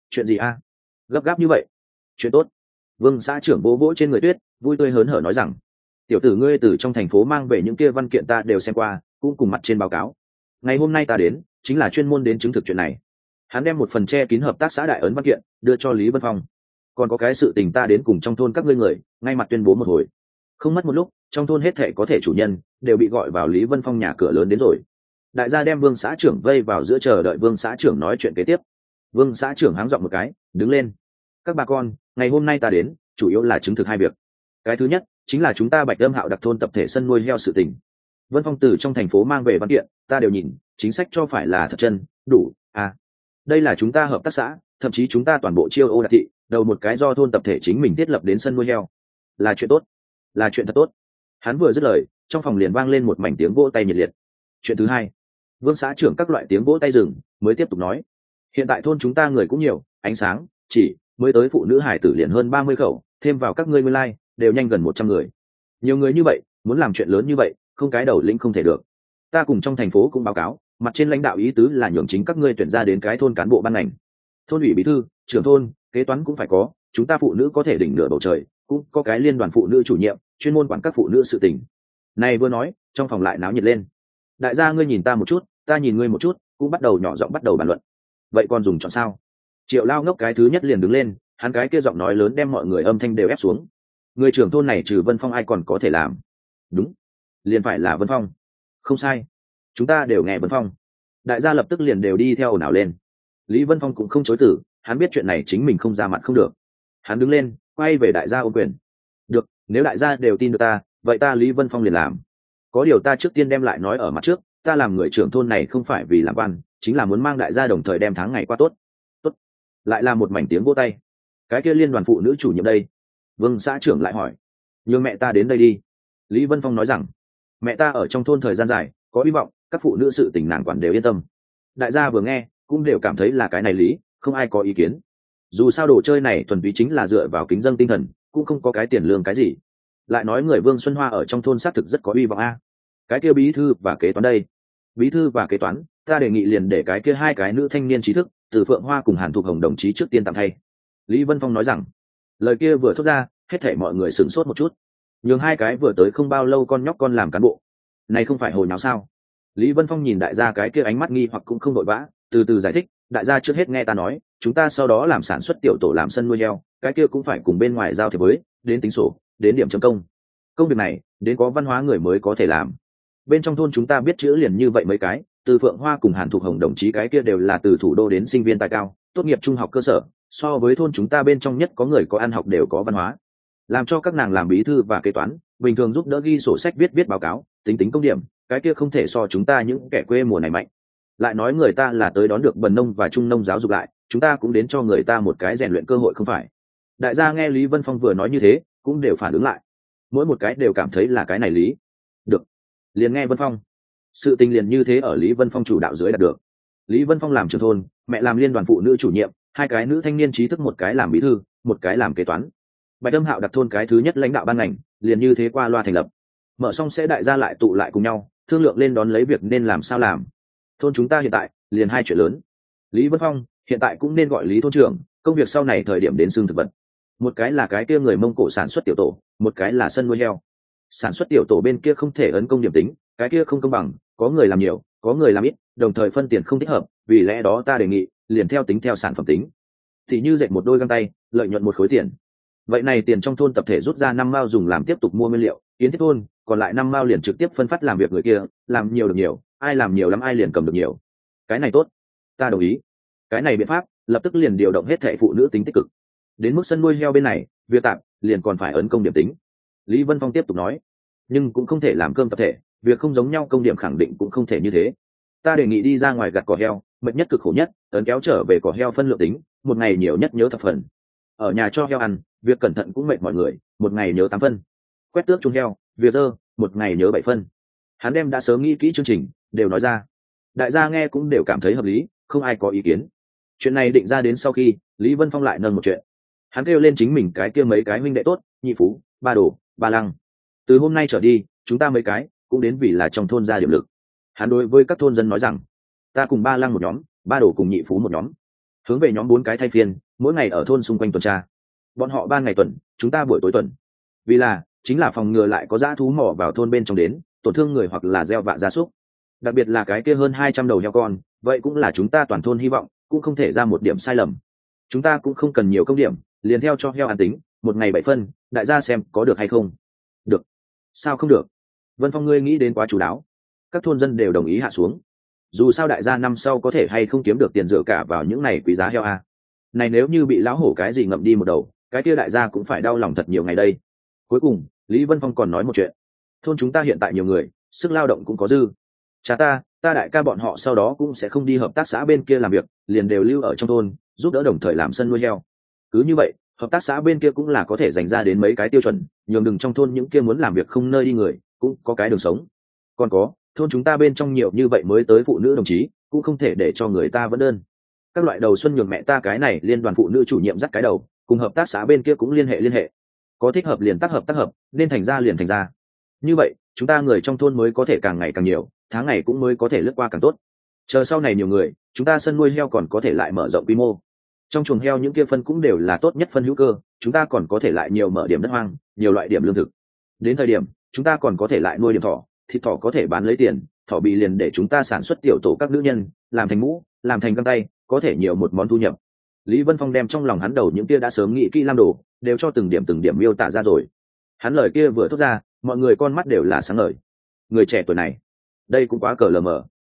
Speaker 1: chuyện gì a? Gấp gáp như vậy? Chuyện tốt. Vương xã trưởng vỗ vỗ trên người Tuyết, vui tươi hớn hở nói rằng, tiểu tử ngươi từ trong thành phố mang về những kia văn kiện ta đều xem qua, cũng cùng mặt trên báo cáo. Ngày hôm nay ta đến chính là chuyên môn đến chứng thực chuyện này. Hắn đem một phần che kín hợp tác xã đại ấn văn kiện đưa cho Lý Vân Phong. Còn có cái sự tình ta đến cùng trong thôn các ngươi người ngay mặt tuyên bố một hồi. Không mất một lúc, trong thôn hết thể có thể chủ nhân đều bị gọi vào Lý Vân Phong nhà cửa lớn đến rồi. Đại gia đem Vương xã trưởng vây vào giữa chờ đợi Vương xã trưởng nói chuyện kế tiếp. Vương xã trưởng háng giọng một cái, đứng lên. Các bà con, ngày hôm nay ta đến chủ yếu là chứng thực hai việc. Cái thứ nhất chính là chúng ta Bạch Âm Hạo đặc thôn tập thể sân nuôi heo sự tình. Vân Phong từ trong thành phố mang về văn kiện, ta đều nhìn, chính sách cho phải là thật chân, đủ. À, đây là chúng ta hợp tác xã, thậm chí chúng ta toàn bộ chiêu ô đạt thị, đầu một cái do thôn tập thể chính mình thiết lập đến sân nuôi heo, là chuyện tốt, là chuyện thật tốt. Hắn vừa dứt lời, trong phòng liền vang lên một mảnh tiếng vỗ tay nhiệt liệt. Chuyện thứ hai, Vương xã trưởng các loại tiếng vỗ tay dừng, mới tiếp tục nói, hiện tại thôn chúng ta người cũng nhiều, ánh sáng chỉ mới tới phụ nữ hải tử liền hơn ba mươi khẩu, thêm vào các ngươi nguyên lai like, đều nhanh gần một trăm người. Nhiều người như vậy, muốn làm chuyện lớn như vậy, không cái đầu lĩnh không thể được. Ta cùng trong thành phố cũng báo cáo, mặt trên lãnh đạo ý tứ là nhường chính các ngươi tuyển ra đến cái thôn cán bộ ban ngành, thôn ủy bí thư, trưởng thôn, kế toán cũng phải có, chúng ta phụ nữ có thể đỉnh nửa bầu trời, cũng có cái liên đoàn phụ nữ chủ nhiệm, chuyên môn quản các phụ nữ sự tình. Này vừa nói, trong phòng lại náo nhiệt lên. Đại gia ngươi nhìn ta một chút, ta nhìn ngươi một chút, cũng bắt đầu nhỏ giọng bắt đầu bàn luận. Vậy còn dùng chọn sao? Triệu Lao ngốc cái thứ nhất liền đứng lên, hắn cái kia giọng nói lớn đem mọi người âm thanh đều ép xuống. Người trưởng thôn này trừ Vân Phong ai còn có thể làm? Đúng, liền phải là Vân Phong. Không sai, chúng ta đều nghe Vân Phong. Đại gia lập tức liền đều đi theo ồn ào lên. Lý Vân Phong cũng không chối từ, hắn biết chuyện này chính mình không ra mặt không được. Hắn đứng lên, quay về đại gia ôm quyền. Được, nếu đại gia đều tin được ta, vậy ta Lý Vân Phong liền làm. Có điều ta trước tiên đem lại nói ở mặt trước, ta làm người trưởng thôn này không phải vì làm quan, chính là muốn mang đại gia đồng thời đem tháng ngày qua tốt. Tốt. Lại là một mảnh tiếng vỗ tay. Cái kia liên đoàn phụ nữ chủ nhiệm đây? Vương xã trưởng lại hỏi. Nhường mẹ ta đến đây đi. Lý Vân Phong nói rằng, mẹ ta ở trong thôn thời gian dài, có hy vọng, các phụ nữ sự tình nàng quản đều yên tâm. Đại gia vừa nghe, cũng đều cảm thấy là cái này lý, không ai có ý kiến. Dù sao đồ chơi này thuần túy chính là dựa vào kính dâng tinh thần, cũng không có cái tiền lương cái gì. Lại nói người Vương Xuân Hoa ở trong thôn xác thực rất có uy vọng a. Cái kia bí thư và kế toán đây? Bí thư và kế toán, ta đề nghị liền để cái kia hai cái nữ thanh niên trí thức, Từ Phượng Hoa cùng Hàn Thục Hồng đồng chí trước tiên tạm thay. Lý Vân Phong nói rằng, lời kia vừa thốt ra, hết thảy mọi người sửng sốt một chút. Nhường hai cái vừa tới không bao lâu con nhóc con làm cán bộ, này không phải hồi nào sao? Lý Vân Phong nhìn đại gia cái kia ánh mắt nghi hoặc cũng không vội vã, từ từ giải thích, đại gia trước hết nghe ta nói, chúng ta sau đó làm sản xuất tiểu tổ làm sân nuôi heo, cái kia cũng phải cùng bên ngoài giao thiệp với, đến tính sổ, đến điểm chấm công. Công việc này, đến có văn hóa người mới có thể làm. Bên trong thôn chúng ta biết chữ liền như vậy mấy cái, Từ Phượng Hoa cùng Hàn Thục Hồng đồng chí cái kia đều là từ thủ đô đến sinh viên tài cao, tốt nghiệp trung học cơ sở, so với thôn chúng ta bên trong nhất có người có ăn học đều có văn hóa. Làm cho các nàng làm bí thư và kế toán, bình thường giúp đỡ ghi sổ sách viết viết báo cáo, tính tính công điểm, cái kia không thể so chúng ta những kẻ quê mùa này mạnh. Lại nói người ta là tới đón được bần nông và trung nông giáo dục lại, chúng ta cũng đến cho người ta một cái rèn luyện cơ hội không phải? Đại gia nghe Lý Vân Phong vừa nói như thế, cũng đều phản ứng lại, mỗi một cái đều cảm thấy là cái này lý. Được, liền nghe Vân Phong. Sự tình liền như thế ở Lý Vân Phong chủ đạo dưới đạt được. Lý Vân Phong làm trưởng thôn, mẹ làm liên đoàn phụ nữ chủ nhiệm, hai cái nữ thanh niên trí thức, một cái làm bí thư, một cái làm kế toán. Bạch Âm Hạo đặc thôn cái thứ nhất lãnh đạo ban ngành, liền như thế qua loa thành lập. Mở xong sẽ đại gia lại tụ lại cùng nhau, thương lượng lên đón lấy việc nên làm sao làm. Thôn chúng ta hiện tại liền hai chuyện lớn. Lý Vân Phong hiện tại cũng nên gọi Lý thôn trưởng, công việc sau này thời điểm đến xương thực vật. Một cái là cái kia người Mông Cổ sản xuất tiểu tổ, một cái là sân nuôi heo. Sản xuất tiểu tổ bên kia không thể ấn công điểm tính, cái kia không công bằng, có người làm nhiều, có người làm ít, đồng thời phân tiền không thích hợp, vì lẽ đó ta đề nghị liền theo tính theo sản phẩm tính. Thì như dệt một đôi găng tay, lợi nhuận một khối tiền. Vậy này tiền trong thôn tập thể rút ra năm mao dùng làm tiếp tục mua nguyên liệu, kiến thiết thôn, còn lại năm mao liền trực tiếp phân phát làm việc người kia, làm nhiều được nhiều, ai làm nhiều lắm ai liền cầm được nhiều. Cái này tốt, ta đồng ý. Cái này biện pháp, lập tức liền điều động hết thảy phụ nữ tính tích cực. Đến mức sân nuôi heo bên này, việc tạm liền còn phải ấn công điểm tính. Lý Vân Phong tiếp tục nói, nhưng cũng không thể làm cơm tập thể, việc không giống nhau công điểm khẳng định cũng không thể như thế. Ta đề nghị đi ra ngoài gặt cỏ heo, mệt nhất cực khổ nhất, ấn kéo trở về cỏ heo phân lượng tính, một ngày nhiều nhất nhớ thập phần. Ở nhà cho heo ăn, việc cẩn thận cũng mệt mọi người, một ngày nhớ tám phân. Quét tước chuồng heo, việc dơ, một ngày nhớ bảy phân. Hắn đem đã sớm nghĩ kỹ chương trình, đều nói ra. Đại gia nghe cũng đều cảm thấy hợp lý, không ai có ý kiến. Chuyện này định ra đến sau khi, Lý Vân Phong lại nâng một chuyện. Hắn kêu lên chính mình cái kia mấy cái huynh đệ tốt, Nhị Phú, Ba Đồ, Ba Lăng. Từ hôm nay trở đi, chúng ta mấy cái cũng đến vì là trong thôn ra điểm lực. Hắn đối với các thôn dân nói rằng, ta cùng Ba Lăng một nhóm, Ba Đồ cùng Nhị Phú một nhóm. hướng về nhóm bốn cái thay phiên, mỗi ngày ở thôn xung quanh tuần tra. Bọn họ ban ngày tuần, chúng ta buổi tối tuần. Vì là chính là phòng ngừa lại có dã thú mò vào thôn bên trong đến, tổn thương người hoặc là gieo vạ gia súc. Đặc biệt là cái kia hơn hai trăm đầu heo con, vậy cũng là chúng ta toàn thôn hy vọng, cũng không thể ra một điểm sai lầm. Chúng ta cũng không cần nhiều công điểm, liền theo cho heo ăn tính, một ngày bảy phân, đại gia xem có được hay không. Được. Sao không được? Vân Phong ngươi nghĩ đến quá chủ đáo. Các thôn dân đều đồng ý hạ xuống. Dù sao đại gia năm sau có thể hay không kiếm được tiền dựa cả vào những này quý giá heo a. Này nếu như bị lão hổ cái gì ngậm đi một đầu, cái kia đại gia cũng phải đau lòng thật nhiều ngày đây. Cuối cùng, Lý Vân Phong còn nói một chuyện. Thôn chúng ta hiện tại nhiều người, sức lao động cũng có dư. Cha ta, ta đại ca bọn họ sau đó cũng sẽ không đi hợp tác xã bên kia làm việc, liền đều lưu ở trong thôn, giúp đỡ đồng thời làm sân nuôi heo. Cứ như vậy, hợp tác xã bên kia cũng là có thể dành ra đến mấy cái tiêu chuẩn, nhường đừng trong thôn những kia muốn làm việc không nơi đi người, cũng có cái đường sống. Còn có, thôn chúng ta bên trong nhiều như vậy mới tới phụ nữ đồng chí, cũng không thể để cho người ta vẫn đơn. Các loại đầu xuân nhường mẹ ta cái này liên đoàn phụ nữ chủ nhiệm dắt cái đầu, cùng hợp tác xã bên kia cũng liên hệ liên hệ. Có thích hợp liền tác hợp tác hợp, nên thành ra liền thành ra. Như vậy, chúng ta người trong thôn mới có thể càng ngày càng nhiều, tháng ngày cũng mới có thể lướt qua càng tốt. Chờ sau này nhiều người, chúng ta sân nuôi heo còn có thể lại mở rộng quy mô. Trong chuồng heo những kia phân cũng đều là tốt nhất phân hữu cơ, chúng ta còn có thể lại nhiều mở điểm đất hoang, nhiều loại điểm lương thực. Đến thời điểm, chúng ta còn có thể lại nuôi điểm thỏ, thịt thỏ có thể bán lấy tiền, thỏ bị liền để chúng ta sản xuất tiểu tổ các nữ nhân, làm thành mũ, làm thành găng tay, có thể nhiều một món thu nhập. Lý Vân Phong đem trong lòng hắn đầu những kia đã sớm nghĩ kỹ làm đồ, đều cho từng điểm từng điểm miêu tả ra rồi. Hắn lời kia vừa thốt ra, mọi người con mắt đều là sáng ngời. Người trẻ tuổi này, đây cũng quá cờ lờ mờ.